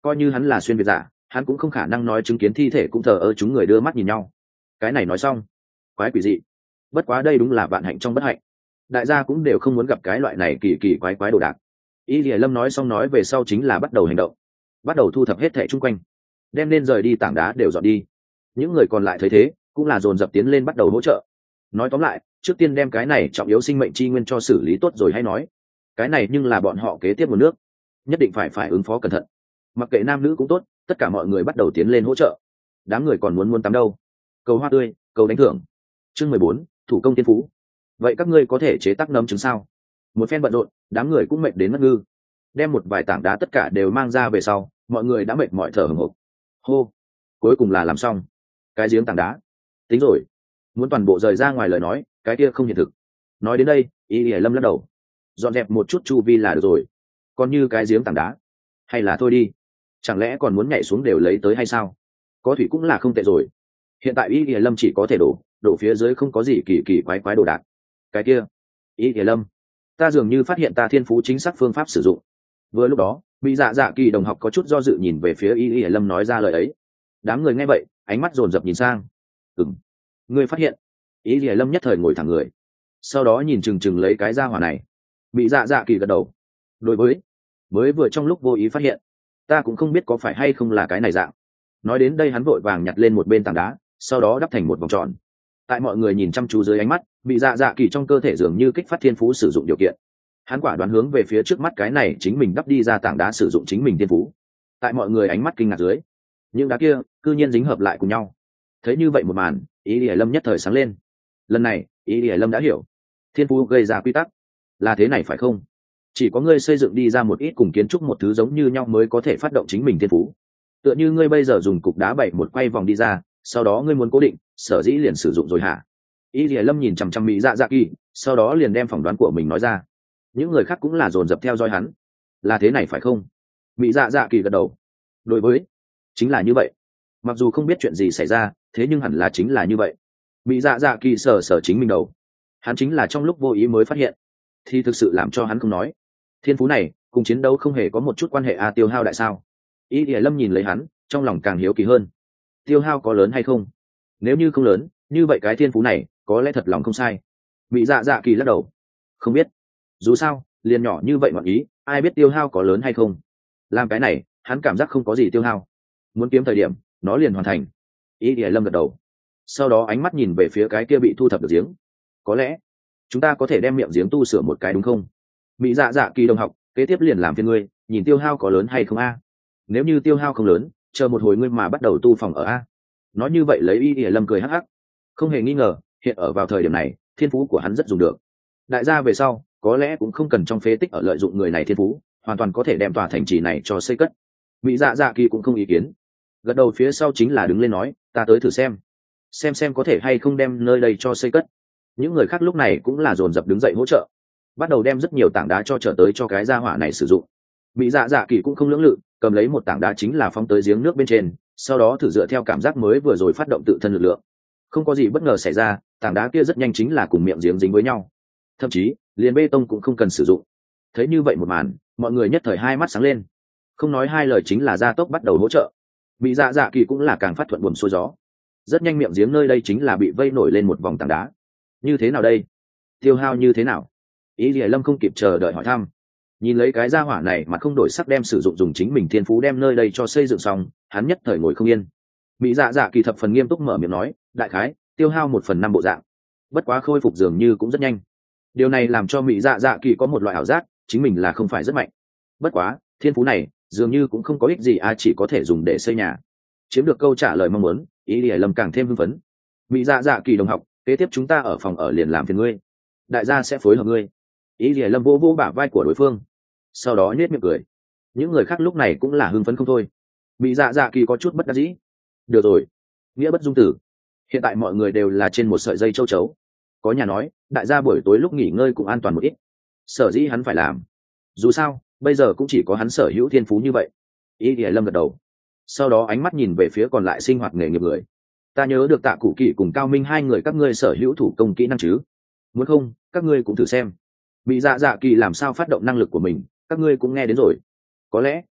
coi như hắn là xuyên việt giả, hắn cũng không khả năng nói chứng kiến thi thể cũng thờ ơ. Chúng người đưa mắt nhìn nhau. Cái này nói xong, quái quỷ dị. Bất quá đây đúng là vạn hạnh trong bất hạnh, đại gia cũng đều không muốn gặp cái loại này kỳ kỳ quái quái đồ đạc. Y Lìa Lâm nói xong nói về sau chính là bắt đầu hành động, bắt đầu thu thập hết thẻ chung quanh, đem nên rời đi tảng đá đều dọn đi. Những người còn lại thấy thế cũng là dồn dập tiến lên bắt đầu hỗ trợ. Nói tóm lại, trước tiên đem cái này trọng yếu sinh mệnh chi nguyên cho xử lý tốt rồi hay nói. Cái này nhưng là bọn họ kế tiếp một nước, nhất định phải phải ứng phó cẩn thận. Mặc kệ nam nữ cũng tốt, tất cả mọi người bắt đầu tiến lên hỗ trợ. Đám người còn muốn muốn tắm đâu. Cầu hoa tươi, cầu đánh thưởng. Chương mười bốn, thủ công tiên phú. Vậy các ngươi có thể chế tác nấm trứng sao? Một phen bận rộn, đám người cũng mệt đến ngất ngư. Đem một vài tảng đá tất cả đều mang ra về sau, mọi người đã mệt mỏi thở hổn hộc. Hô, cuối cùng là làm xong. Cái giếng tảng đá, tính rồi. Muốn toàn bộ rời ra ngoài lời nói, cái kia không hiện thực. Nói đến đây, Y Lìa Lâm lắc đầu. Dọn dẹp một chút chu vi là được rồi. Còn như cái giếng tảng đá, hay là thôi đi. Chẳng lẽ còn muốn nhảy xuống đều lấy tới hay sao? Có thủy cũng là không tệ rồi. Hiện tại Y Lìa Lâm chỉ có thể đổ, đổ phía dưới không có gì kỳ kỳ quái quái đồ đạc. Cái kia, Y Lìa Lâm, ta dường như phát hiện ta thiên phú chính xác phương pháp sử dụng. Vừa lúc đó, bị dạ dạ kỳ đồng học có chút do dự nhìn về phía Y Lìa Lâm nói ra lời ấy. Đám người nghe vậy, ánh mắt dồn dập nhìn sang. Ừm, ngươi phát hiện? Y Lìa Lâm nhất thời ngồi thẳng người, sau đó nhìn chừng chừng lấy cái gia hỏa này. Bị dạ dạ kỳ gật đầu. Đối với, mới vừa trong lúc vô ý phát hiện, ta cũng không biết có phải hay không là cái này dạng. Nói đến đây hắn vội vàng nhặt lên một bên tảng đá, sau đó đắp thành một vòng tròn. Tại mọi người nhìn chăm chú dưới ánh mắt, bị dạ dạ kỳ trong cơ thể dường như kích phát thiên phú sử dụng điều kiện. Hắn quả đoán hướng về phía trước mắt cái này chính mình đắp đi ra tảng đá sử dụng chính mình thiên phú. Tại mọi người ánh mắt kinh ngạc dưới, những đá kia cư nhiên dính hợp lại cùng nhau. Thấy như vậy một màn, Y Lìa Lâm nhất thời sáng lên. Lần này, Y Lìa Lâm đã hiểu, thiên phú gây ra quy tắc là thế này phải không? Chỉ có ngươi xây dựng đi ra một ít cùng kiến trúc một thứ giống như nhau mới có thể phát động chính mình thiên phú. Tựa như ngươi bây giờ dùng cục đá bảy một quay vòng đi ra, sau đó ngươi muốn cố định, sở dĩ liền sử dụng rồi hả? Y Lìa Lâm nhìn chằm chằm Mỹ Dạ Dạ Kỳ, sau đó liền đem phỏng đoán của mình nói ra. Những người khác cũng là dồn dập theo dõi hắn. Là thế này phải không? Mỹ Dạ Dạ Kỳ gật đầu. Đối với, chính là như vậy. Mặc dù không biết chuyện gì xảy ra, thế nhưng hẳn là chính là như vậy. Mỹ Dạ Dạ Kỳ sờ sờ chính mình đầu. Hắn chính là trong lúc vô ý mới phát hiện, thì thực sự làm cho hắn không nói. Thiên phú này cùng chiến đấu không hề có một chút quan hệ. A tiêu hao đại sao? Y Lìa Lâm nhìn lấy hắn, trong lòng càng hiếu kỳ hơn. Tiêu hao có lớn hay không? Nếu như không lớn, như vậy cái thiên phú này có lẽ thật lòng không sai. Mỹ Dạ Dạ Kỳ lắc đầu. Không biết. Dù sao, liền nhỏ như vậy ngọn ý, ai biết tiêu hao có lớn hay không? Làm cái này, hắn cảm giác không có gì tiêu hao. Muốn kiếm thời điểm, nó liền hoàn thành. Y Lìa Lâm gật đầu. Sau đó ánh mắt nhìn về phía cái kia bị thu thập được giếng. Có lẽ chúng ta có thể đem miệng giếng tu sửa một cái đúng không? Mỹ Dạ Dạ Kỳ đồng học, kế tiếp liền làm phiền ngươi, nhìn tiêu hao có lớn hay không a? Nếu như tiêu hao không lớn, chờ một hồi ngươi mà bắt đầu tu phòng ở a. Nói như vậy lấy Y Lìa Lâm cười hắc hắc. Không hề nghi ngờ, hiện ở vào thời điểm này, thiên phú của hắn rất dùng được. Đại gia về sau, có lẽ cũng không cần trong phế tích ở lợi dụng người này thiên phú, hoàn toàn có thể đem tòa thành trì này cho xây cất. Mỹ Dạ Dạ Kỳ cũng không ý kiến. Gật đầu phía sau chính là đứng lên nói, ta tới thử xem, xem xem có thể hay không đem nơi đây cho xây cất. Những người khác lúc này cũng là dồn dập đứng dậy hỗ trợ, bắt đầu đem rất nhiều tảng đá cho trở tới cho cái gia hỏa này sử dụng. Mỹ Dạ Dạ Kỳ cũng không lưỡng lự, cầm lấy một tảng đá chính là phóng tới giếng nước bên trên, sau đó thử dựa theo cảm giác mới vừa rồi phát động tự thân lực lượng. Không có gì bất ngờ xảy ra, tảng đá kia rất nhanh chính là cùng miệng giếng dính với nhau, thậm chí liền bê tông cũng không cần sử dụng. Thấy như vậy một màn, mọi người nhất thời hai mắt sáng lên, không nói hai lời chính là gia tốc bắt đầu hỗ trợ. Mỹ Dạ Dạ Kỳ cũng là càng phát thuận buồm xuôi gió. Rất nhanh miệng giếng nơi đây chính là bị vây nổi lên một vòng tảng đá. Như thế nào đây? Tiêu hao như thế nào? Ý Lìa Lâm không kịp chờ đợi hỏi thăm. Nhìn lấy cái gia hỏa này mà không đổi sắc đem sử dụng dùng chính mình thiên phú đem nơi đây cho xây dựng xong, hắn nhất thời ngồi không yên. Mỹ Dạ Dạ Kỳ thập phần nghiêm túc mở miệng nói, đại khái tiêu hao một phần năm bộ dạng, bất quá khôi phục dường như cũng rất nhanh. Điều này làm cho Mỹ Dạ Dạ Kỳ có một loại ảo giác chính mình là không phải rất mạnh. Bất quá thiên phú này dường như cũng không có ích gì, ai chỉ có thể dùng để xây nhà. Chiếm được câu trả lời mong muốn, Ý Lìa Lâm càng thêm hưng phấn. Mỹ Dạ Dạ Kỳ đồng học, kế tiếp chúng ta ở phòng ở liền làm phiền ngươi, đại gia sẽ phối hợp ngươi. Ý Lìa Lâm vỗ vỗ bả vai của đối phương, sau đó nhếch miệng cười. Những người khác lúc này cũng là hưng phấn không thôi. Mỹ Dạ Dạ Kỳ có chút bất đắc dĩ. Được rồi, nghĩa bất dung tử, hiện tại mọi người đều là trên một sợi dây châu chấu. Có nhà nói đại gia buổi tối lúc nghỉ ngơi cũng an toàn một ít, sở dĩ hắn phải làm. Dù sao bây giờ cũng chỉ có hắn sở hữu thiên phú như vậy. Ý Lìa Lâm gật đầu, sau đó ánh mắt nhìn về phía còn lại sinh hoạt nghề nghiệp người. Ta nhớ được Tạ Cụ Kỵ cùng Cao Minh hai người các ngươi sở hữu thủ công kỹ năng chứ? Muốn không các ngươi cũng thử xem. Mỹ Dạ Dạ Kỳ làm sao phát động năng lực của mình, các ngươi cũng nghe đến rồi. Có lẽ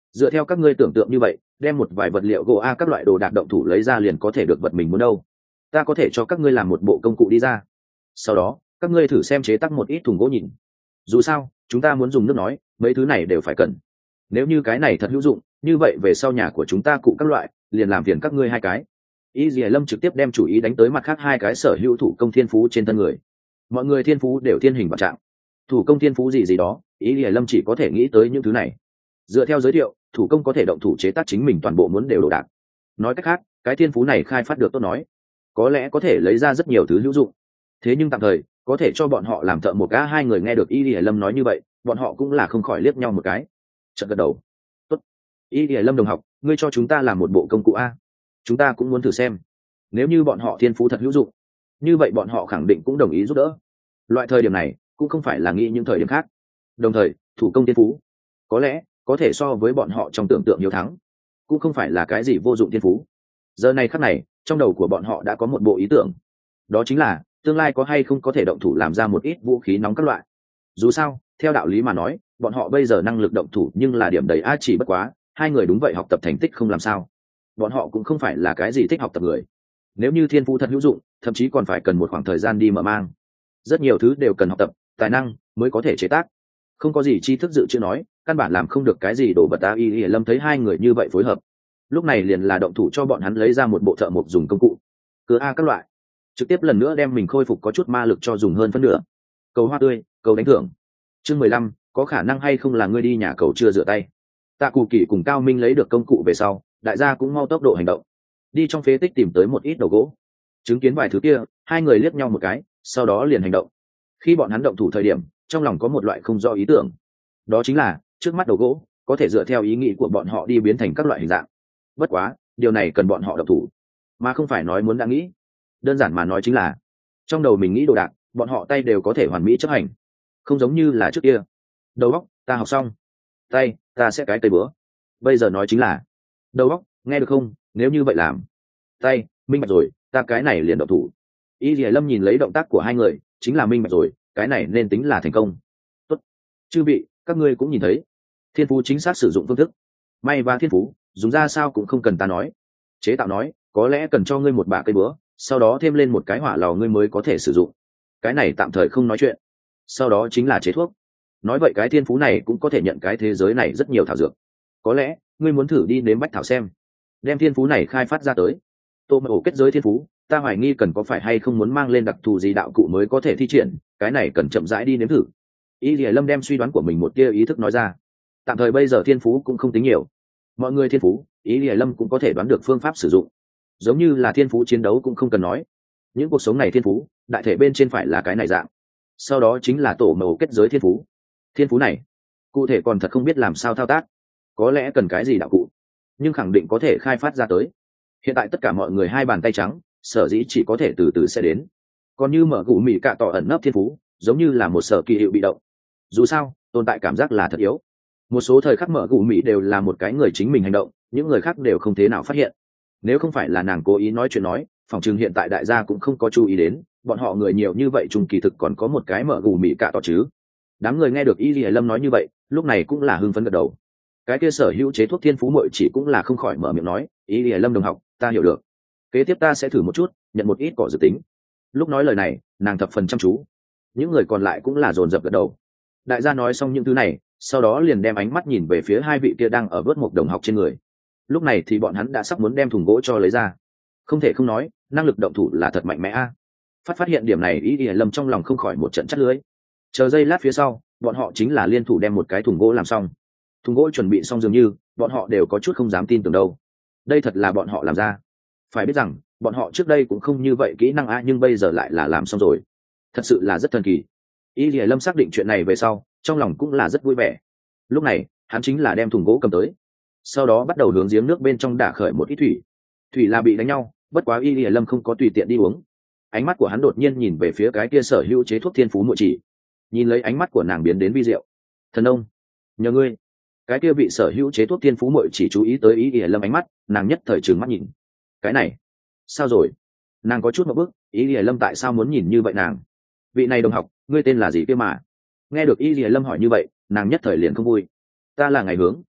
dựa theo các ngươi tưởng tượng như vậy, đem một vài vật liệu gỗ a các loại đồ đạc động thủ lấy ra liền có thể được vật mình muốn đâu. Ta có thể cho các ngươi làm một bộ công cụ đi ra, sau đó các ngươi thử xem chế tác một ít thùng gỗ nhìn. Dù sao chúng ta muốn dùng nước nói, mấy thứ này đều phải cần. Nếu như cái này thật hữu dụng, như vậy về sau nhà của chúng ta cụ các loại liền làm phiền các ngươi hai cái. Y Dì Lâm trực tiếp đem chủ ý đánh tới mặt khác hai cái sở hữu thủ công thiên phú trên thân người. Mọi người thiên phú đều thiên hình vạn trạng, thủ công thiên phú gì gì đó, Y Dì Lâm chỉ có thể nghĩ tới những thứ này. Dựa theo giới thiệu, thủ công có thể động thủ chế tác chính mình toàn bộ muốn đều đồ đạc. Nói cách khác, cái thiên phú này khai phát được tốt nói, có lẽ có thể lấy ra rất nhiều thứ hữu dụng. Thế nhưng tạm thời có thể cho bọn họ làm thợ một gã. Hai người nghe được Y Dì Lâm nói như vậy, bọn họ cũng là không khỏi liếc nhau một cái, chợt gật đầu. Tốt, Y Dì Lâm đồng học, ngươi cho chúng ta làm một bộ công cụ a, chúng ta cũng muốn thử xem. Nếu như bọn họ thiên phú thật hữu dụng, như vậy bọn họ khẳng định cũng đồng ý giúp đỡ. Loại thời điểm này cũng không phải là nghĩ những thời điểm khác. Đồng thời thủ công thiên phú có lẽ có thể so với bọn họ trong tưởng tượng nhiều thắng, cũng không phải là cái gì vô dụng thiên phú. Giờ này khắc này trong đầu của bọn họ đã có một bộ ý tưởng, đó chính là tương lai có hay không có thể động thủ làm ra một ít vũ khí nóng các loại. Dù sao theo đạo lý mà nói, bọn họ bây giờ năng lực động thủ nhưng là điểm đầy a, chỉ bất quá hai người đúng vậy học tập thành tích không làm sao, bọn họ cũng không phải là cái gì thích học tập người. Nếu như thiên phú thật hữu dụng, thậm chí còn phải cần một khoảng thời gian đi mở mang, rất nhiều thứ đều cần học tập tài năng mới có thể chế tác. Không có gì tri thức dự chưa nói, căn bản làm không được cái gì đổ vật ta. Y Y Lâm thấy hai người như vậy phối hợp, lúc này liền là động thủ cho bọn hắn lấy ra một bộ thợ mộc dùng công cụ cưa a các loại, trực tiếp lần nữa đem mình khôi phục có chút ma lực cho dùng hơn phân nửa. Cầu hoa tươi, cầu đánh thưởng. Chương mười lăm, có khả năng hay không là ngươi đi nhà cầu chưa rửa tay. Tạ Cù Kỳ cùng Cao Minh lấy được công cụ về sau, đại gia cũng mau tốc độ hành động, đi trong phế tích tìm tới một ít đầu gỗ. Chứng kiến vài thứ kia, hai người liếc nhau một cái, sau đó liền hành động. Khi bọn hắn động thủ thời điểm, trong lòng có một loại không rõ ý tưởng, đó chính là trước mắt đầu gỗ có thể dựa theo ý nghĩ của bọn họ đi biến thành các loại hình dạng. Bất quá điều này cần bọn họ động thủ, mà không phải nói muốn đã nghĩ. Đơn giản mà nói chính là trong đầu mình nghĩ đồ đạc, bọn họ tay đều có thể hoàn mỹ chấp hành, không giống như là trước kia đầu óc ta học xong, tay ta sẽ cái tay bữa. Bây giờ nói chính là đầu óc nghe được không, nếu như vậy làm, tay minh bạch rồi, ta cái này liền động thủ. Y Dì Lâm nhìn lấy động tác của hai người, chính là minh bạch rồi, cái này nên tính là thành công. Tốt, chư vị, các ngươi cũng nhìn thấy thiên phú chính xác sử dụng phương thức. May và thiên phú dùng ra sao cũng không cần ta nói, chế tạo nói có lẽ cần cho ngươi một bả cây búa, sau đó thêm lên một cái hỏa lò ngươi mới có thể sử dụng. Cái này tạm thời không nói chuyện. Sau đó chính là chế thuốc. Nói vậy cái thiên phú này cũng có thể nhận cái thế giới này rất nhiều thảo dược. Có lẽ ngươi muốn thử đi nếm bách thảo xem, đem thiên phú này khai phát ra tới. Tô Mộ kết giới thiên phú, ta hoài nghi cần có phải hay không muốn mang lên đặc thù gì đạo cụ mới có thể thi triển, cái này cần chậm rãi đi nếm thử. Y Lìa Lâm đem suy đoán của mình một tia ý thức nói ra. Tạm thời bây giờ thiên phú cũng không tính nhiều, mọi người thiên phú Y Lìa Lâm cũng có thể đoán được phương pháp sử dụng. Giống như là thiên phú chiến đấu cũng không cần nói, những cuộc sống này thiên phú đại thể bên trên phải là cái này dạng. Sau đó chính là tổ màu kết giới thiên phú. Thiên phú này cụ thể còn thật không biết làm sao thao tác, có lẽ cần cái gì đạo cụ, nhưng khẳng định có thể khai phát ra tới. Hiện tại tất cả mọi người hai bàn tay trắng, sở dĩ chỉ có thể từ từ sẽ đến. Còn như mở gù mì cạ tỏ ẩn nấp thiên phú, giống như là một sở kỳ hiệu bị động, dù sao tồn tại cảm giác là thật yếu. Một số thời khắc mở gù mì đều là một cái người chính mình hành động, những người khác đều không thế nào phát hiện. Nếu không phải là nàng cố ý nói chuyện nói, phòng chừng hiện tại đại gia cũng không có chú ý đến, bọn họ người nhiều như vậy trùng kỳ thực còn có một cái mở gù mì cạ tỏ chứ. Đám người nghe được Y Lìa Lâm nói như vậy, lúc này cũng là hưng phấn gật đầu. Cái kia sở hữu chế thuốc thiên phú muội chỉ cũng là không khỏi mở miệng nói, Y Lìa Lâm đồng học, ta hiểu được, kế tiếp ta sẽ thử một chút nhận một ít cỏ dự tính. Lúc nói lời này nàng thập phần chăm chú, những người còn lại cũng là dồn dập gật đầu. Đại gia nói xong những thứ này, sau đó liền đem ánh mắt nhìn về phía hai vị kia đang ở vớt một đồng học trên người. Lúc này thì bọn hắn đã sắp muốn đem thùng gỗ cho lấy ra. Không thể không nói, năng lực động thủ là thật mạnh mẽ a. Phát phát hiện điểm này, Y Lìa Lâm trong lòng không khỏi một trận chắt lưới. Chờ giây lát phía sau, bọn họ chính là liên thủ đem một cái thùng gỗ làm xong. Thùng gỗ chuẩn bị xong dường như bọn họ đều có chút không dám tin tưởng đâu, đây thật là bọn họ làm ra. Phải biết rằng bọn họ trước đây cũng không như vậy kỹ năng a, nhưng bây giờ lại là làm xong rồi, thật sự là rất thần kỳ. Y Lìa Lâm xác định chuyện này về sau, trong lòng cũng là rất vui vẻ. Lúc này hắn chính là đem thùng gỗ cầm tới, sau đó bắt đầu hướng giếng nước bên trong đả khởi một ít thủy. Thủy là bị đánh nhau, bất quá Y Lìa Lâm không có tùy tiện đi uống. Ánh mắt của hắn đột nhiên nhìn về phía cái kia sở hữu chế thuốc thiên phú muội chỉ, nhìn lấy ánh mắt của nàng biến đến vi diệu. Thần ông, nhờ ngươi. Cái kia vị sở hữu chế thuốc thiên phú muội chỉ chú ý tới Y Lìa Lâm ánh mắt, nàng nhất thời trừng mắt nhìn. Cái này sao rồi? Nàng có chút một bước, Y Lìa Lâm tại sao muốn nhìn như vậy nàng? Vị này đồng học, ngươi tên là gì kia mà? Nghe được Y Lìa Lâm hỏi như vậy, nàng nhất thời liền không vui. Ta là Ngày Hướng,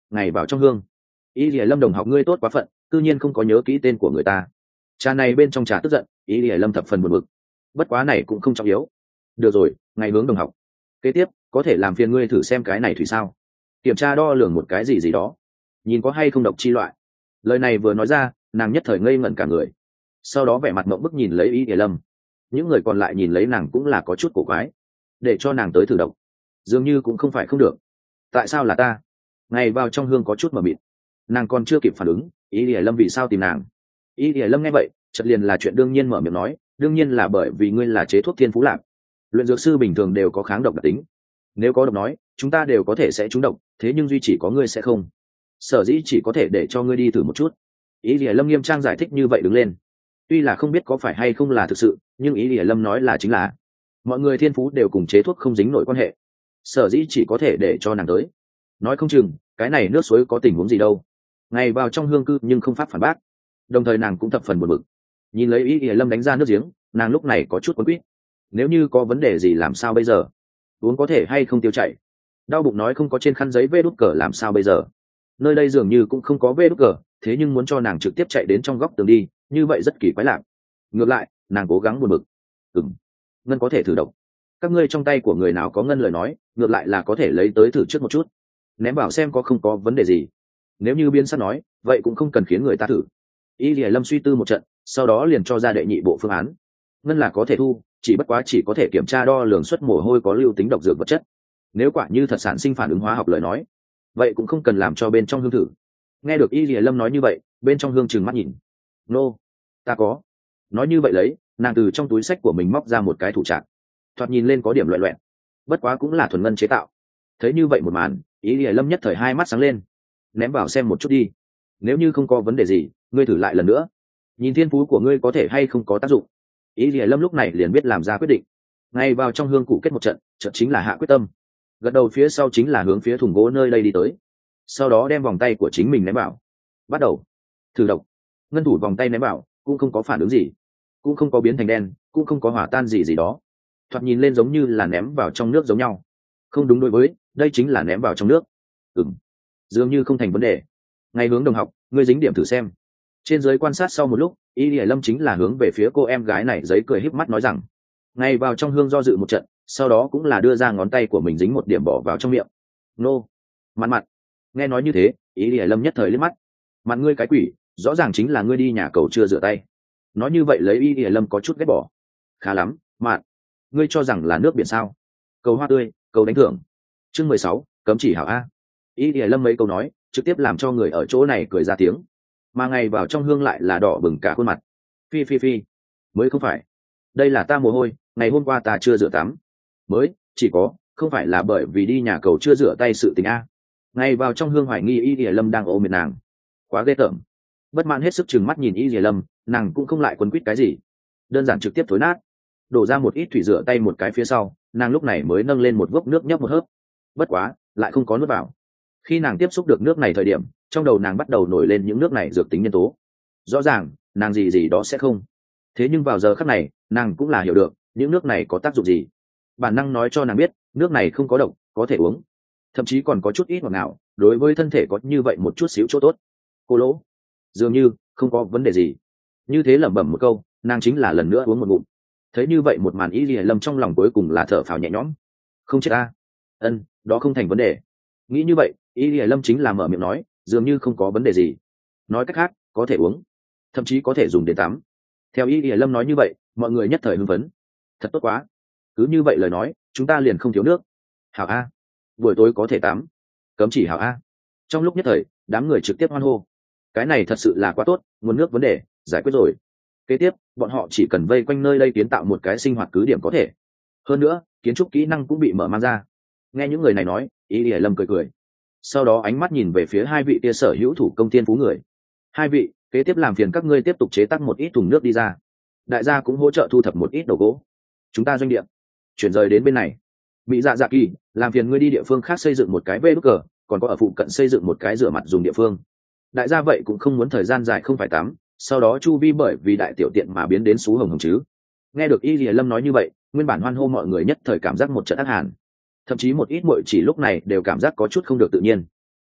ngày vào trong hương. Y Lìa Lâm đồng học ngươi tốt quá phận, cư nhiên không có nhớ kỹ tên của người ta. Trà này bên trong trà tức giận, Y Lìa Lâm thập phần buồn bực. Bất quá này cũng không trọng yếu. Được rồi, ngày hướng đồng học. Kế tiếp, có thể làm phiền ngươi thử xem cái này thủy sao? Kiểm tra đo lường một cái gì gì đó, nhìn có hay không độc chi loại. Lời này vừa nói ra, nàng nhất thời ngây ngẩn cả người. Sau đó vẻ mặt mộng bức nhìn lấy Y Lìa Lâm. Những người còn lại nhìn lấy nàng cũng là có chút cổ quái. Để cho nàng tới thử độc, dường như cũng không phải không được. Tại sao là ta? Ngày vào trong hương có chút mờ mịt, nàng còn chưa kịp phản ứng Y Lìa Lâm vì sao tìm nàng. Y Lìa Lâm nghe vậy chợt liền là chuyện đương nhiên mở miệng nói, đương nhiên là bởi vì ngươi là chế thuốc thiên phú lạc, luyện dược sư bình thường đều có kháng độc đặc tính, nếu có độc nói chúng ta đều có thể sẽ trúng độc, thế nhưng duy chỉ có ngươi sẽ không, sở dĩ chỉ có thể để cho ngươi đi thử một chút. Y Lìa Lâm nghiêm trang giải thích như vậy đứng lên, tuy là không biết có phải hay không là thực sự, nhưng Y Lìa Lâm nói là chính là mọi người thiên phú đều cùng chế thuốc không dính nổi quan hệ, sở dĩ chỉ có thể để cho nàng tới. Nói không chừng cái này nước suối có tình huống gì đâu. Ngày vào trong hương cư nhưng không pháp phản bác, đồng thời nàng cũng thập phần buồn bực. Nhìn lấy Y Lìa Lâm đánh ra nước giếng, nàng lúc này có chút quấn quýt. Nếu như có vấn đề gì làm sao bây giờ? Uống có thể hay không tiêu chảy? Đau bụng nói không có trên khăn giấy vê đút cờ làm sao bây giờ? Nơi đây dường như cũng không có vê đút cờ, thế nhưng muốn cho nàng trực tiếp chạy đến trong góc tường đi, như vậy rất kỳ quái lạ. Ngược lại, nàng cố gắng buồn bực. Ừm, ngân có thể thử độc. Các ngươi trong tay của người nào có ngân lời nói, ngược lại là có thể lấy tới thử trước một chút, ném vào xem có không có vấn đề gì. Nếu như biến sắt nói, vậy cũng không cần khiến người ta thử. Y Lìa Lâm suy tư một trận, sau đó liền cho ra đệ nhị bộ phương án. Ngân là có thể thu, chỉ bất quá chỉ có thể kiểm tra đo lường suất mồ hôi có lưu tính độc dược vật chất. Nếu quả như thật sản sinh phản ứng hóa học lời nói, vậy cũng không cần làm cho bên trong hương thử. Nghe được Y Lìa Lâm nói như vậy, bên trong hương trừng mắt nhìn. Nô, ta có. Nói như vậy lấy, nàng từ trong túi sách của mình móc ra một cái thủ trạng, thoạt nhìn lên có điểm loẹt loẹt, bất quá cũng là thuần ngân chế tạo. Thấy như vậy một màn, Y Lìa Lâm nhất thời hai mắt sáng lên. Ném vào xem một chút đi, nếu như không có vấn đề gì ngươi thử lại lần nữa, nhìn thiên phú của ngươi có thể hay không có tác dụng. Y Lìa Lâm lúc này liền biết làm ra quyết định. Ngay vào trong hương cụ kết một trận, trận chính là hạ quyết tâm, gật đầu phía sau chính là hướng phía thùng gỗ nơi đây đi tới, sau đó đem vòng tay của chính mình ném vào, bắt đầu thử độc. Ngân thủ vòng tay ném vào cũng không có phản ứng gì, cũng không có biến thành đen, cũng không có hỏa tan gì gì đó, thoạt nhìn lên giống như là ném vào trong nước giống nhau. Không đúng, đối với đây chính là ném vào trong nước. Ừm, dường như không thành vấn đề. Ngay hướng đồng học, ngươi dính điểm thử xem. Trên giới quan sát sau một lúc, Y Lìa Lâm chính là hướng về phía cô em gái này giấy cười híp mắt nói rằng. Ngay vào trong hương do dự một trận, sau đó cũng là đưa ra ngón tay của mình dính một điểm bỏ vào trong miệng. Nô, mặn mặn. Nghe nói như thế, Y Lìa Lâm nhất thời liếc mắt. Mặn ngươi cái quỷ, rõ ràng chính là ngươi đi nhà cầu chưa rửa tay. Nói như vậy lấy Y Lìa Lâm có chút ghét bỏ. Khá lắm, mặn. Ngươi cho rằng là nước biển sao? Cầu hoa tươi, cầu đánh thưởng. Chương mười sáu, cấm chỉ hảo a. Y Lìa Lâm mấy câu nói trực tiếp làm cho người ở chỗ này cười ra tiếng, mà ngày vào trong hương lại là đỏ bừng cả khuôn mặt. Phi phi phi, mới không phải, đây là ta mồ hôi, ngày hôm qua ta chưa rửa tắm. Mới chỉ có không phải là bởi vì đi nhà cầu chưa rửa tay sự tình a. Ngày vào trong hương hoài nghi Y Lìa Lâm đang ôm miệt nàng, quá ghê tởm. Bất mãn hết sức chừng mắt nhìn Y Lìa Lâm, nàng cũng không lại quấn quýt cái gì, đơn giản trực tiếp thối nát, đổ ra một ít thủy rửa tay một cái phía sau, nàng lúc này mới nâng lên một vốc nước nhấp một hớp. Bất quá lại không có nước vào. Khi nàng tiếp xúc được nước này thời điểm, trong đầu nàng bắt đầu nổi lên những nước này dược tính nhân tố. Rõ ràng nàng gì gì đó sẽ không, thế nhưng vào giờ khắc này nàng cũng là hiểu được những nước này có tác dụng gì. Bản năng nói cho nàng biết nước này không có độc, có thể uống, thậm chí còn có chút ít ngọt ngào, đối với thân thể có như vậy một chút xíu chỗ tốt. Cô lỗ, dường như không có vấn đề gì. Như thế lẩm bẩm một câu, nàng chính là lần nữa uống một ngụm. Thấy như vậy một màn, Y Lìa Lâm trong lòng cuối cùng là thở phào nhẹ nhõm. Không chết a? Ân, đó không thành vấn đề. Nghĩ như vậy, Y Lìa Lâm chính là mở miệng nói, dường như không có vấn đề gì. Nói cách khác, có thể uống, thậm chí có thể dùng để tắm. Theo Y Lìa Lâm nói như vậy, mọi người nhất thời hưng phấn. Thật tốt quá, cứ như vậy lời nói, chúng ta liền không thiếu nước. Hảo a, buổi tối có thể tắm. Cấm chỉ hảo a. Trong lúc nhất thời, đám người trực tiếp hoan hô. Cái này thật sự là quá tốt, nguồn nước vấn đề giải quyết rồi. Kế tiếp, bọn họ chỉ cần vây quanh nơi đây kiến tạo một cái sinh hoạt cứ điểm có thể. Hơn nữa, kiến trúc kỹ năng cũng bị mở mang ra. Nghe những người này nói, Y Lìa Lâm cười cười, sau đó ánh mắt nhìn về phía hai vị kia sở hữu thủ công thiên phú người. Hai vị, kế tiếp làm phiền các ngươi tiếp tục chế tác một ít thùng nước đi ra, đại gia cũng hỗ trợ thu thập một ít đầu gỗ, chúng ta doanh địa chuyển rời đến bên này. Mỹ Dạ Dạ Kỳ, làm phiền ngươi đi địa phương khác xây dựng một cái vê đúc cờ, còn có ở phụ cận xây dựng một cái rửa mặt dùng địa phương. Đại gia vậy cũng không muốn thời gian dài không phải tắm, sau đó chu vi bởi vì đại tiểu tiện mà biến đến xú hồng hồng chứ. Nghe được Y Lìa Lâm nói như vậy, nguyên bản hoan hô mọi người nhất thời cảm giác một trận ác hàn, thậm chí một ít muội chỉ lúc này đều cảm giác có chút không được tự nhiên.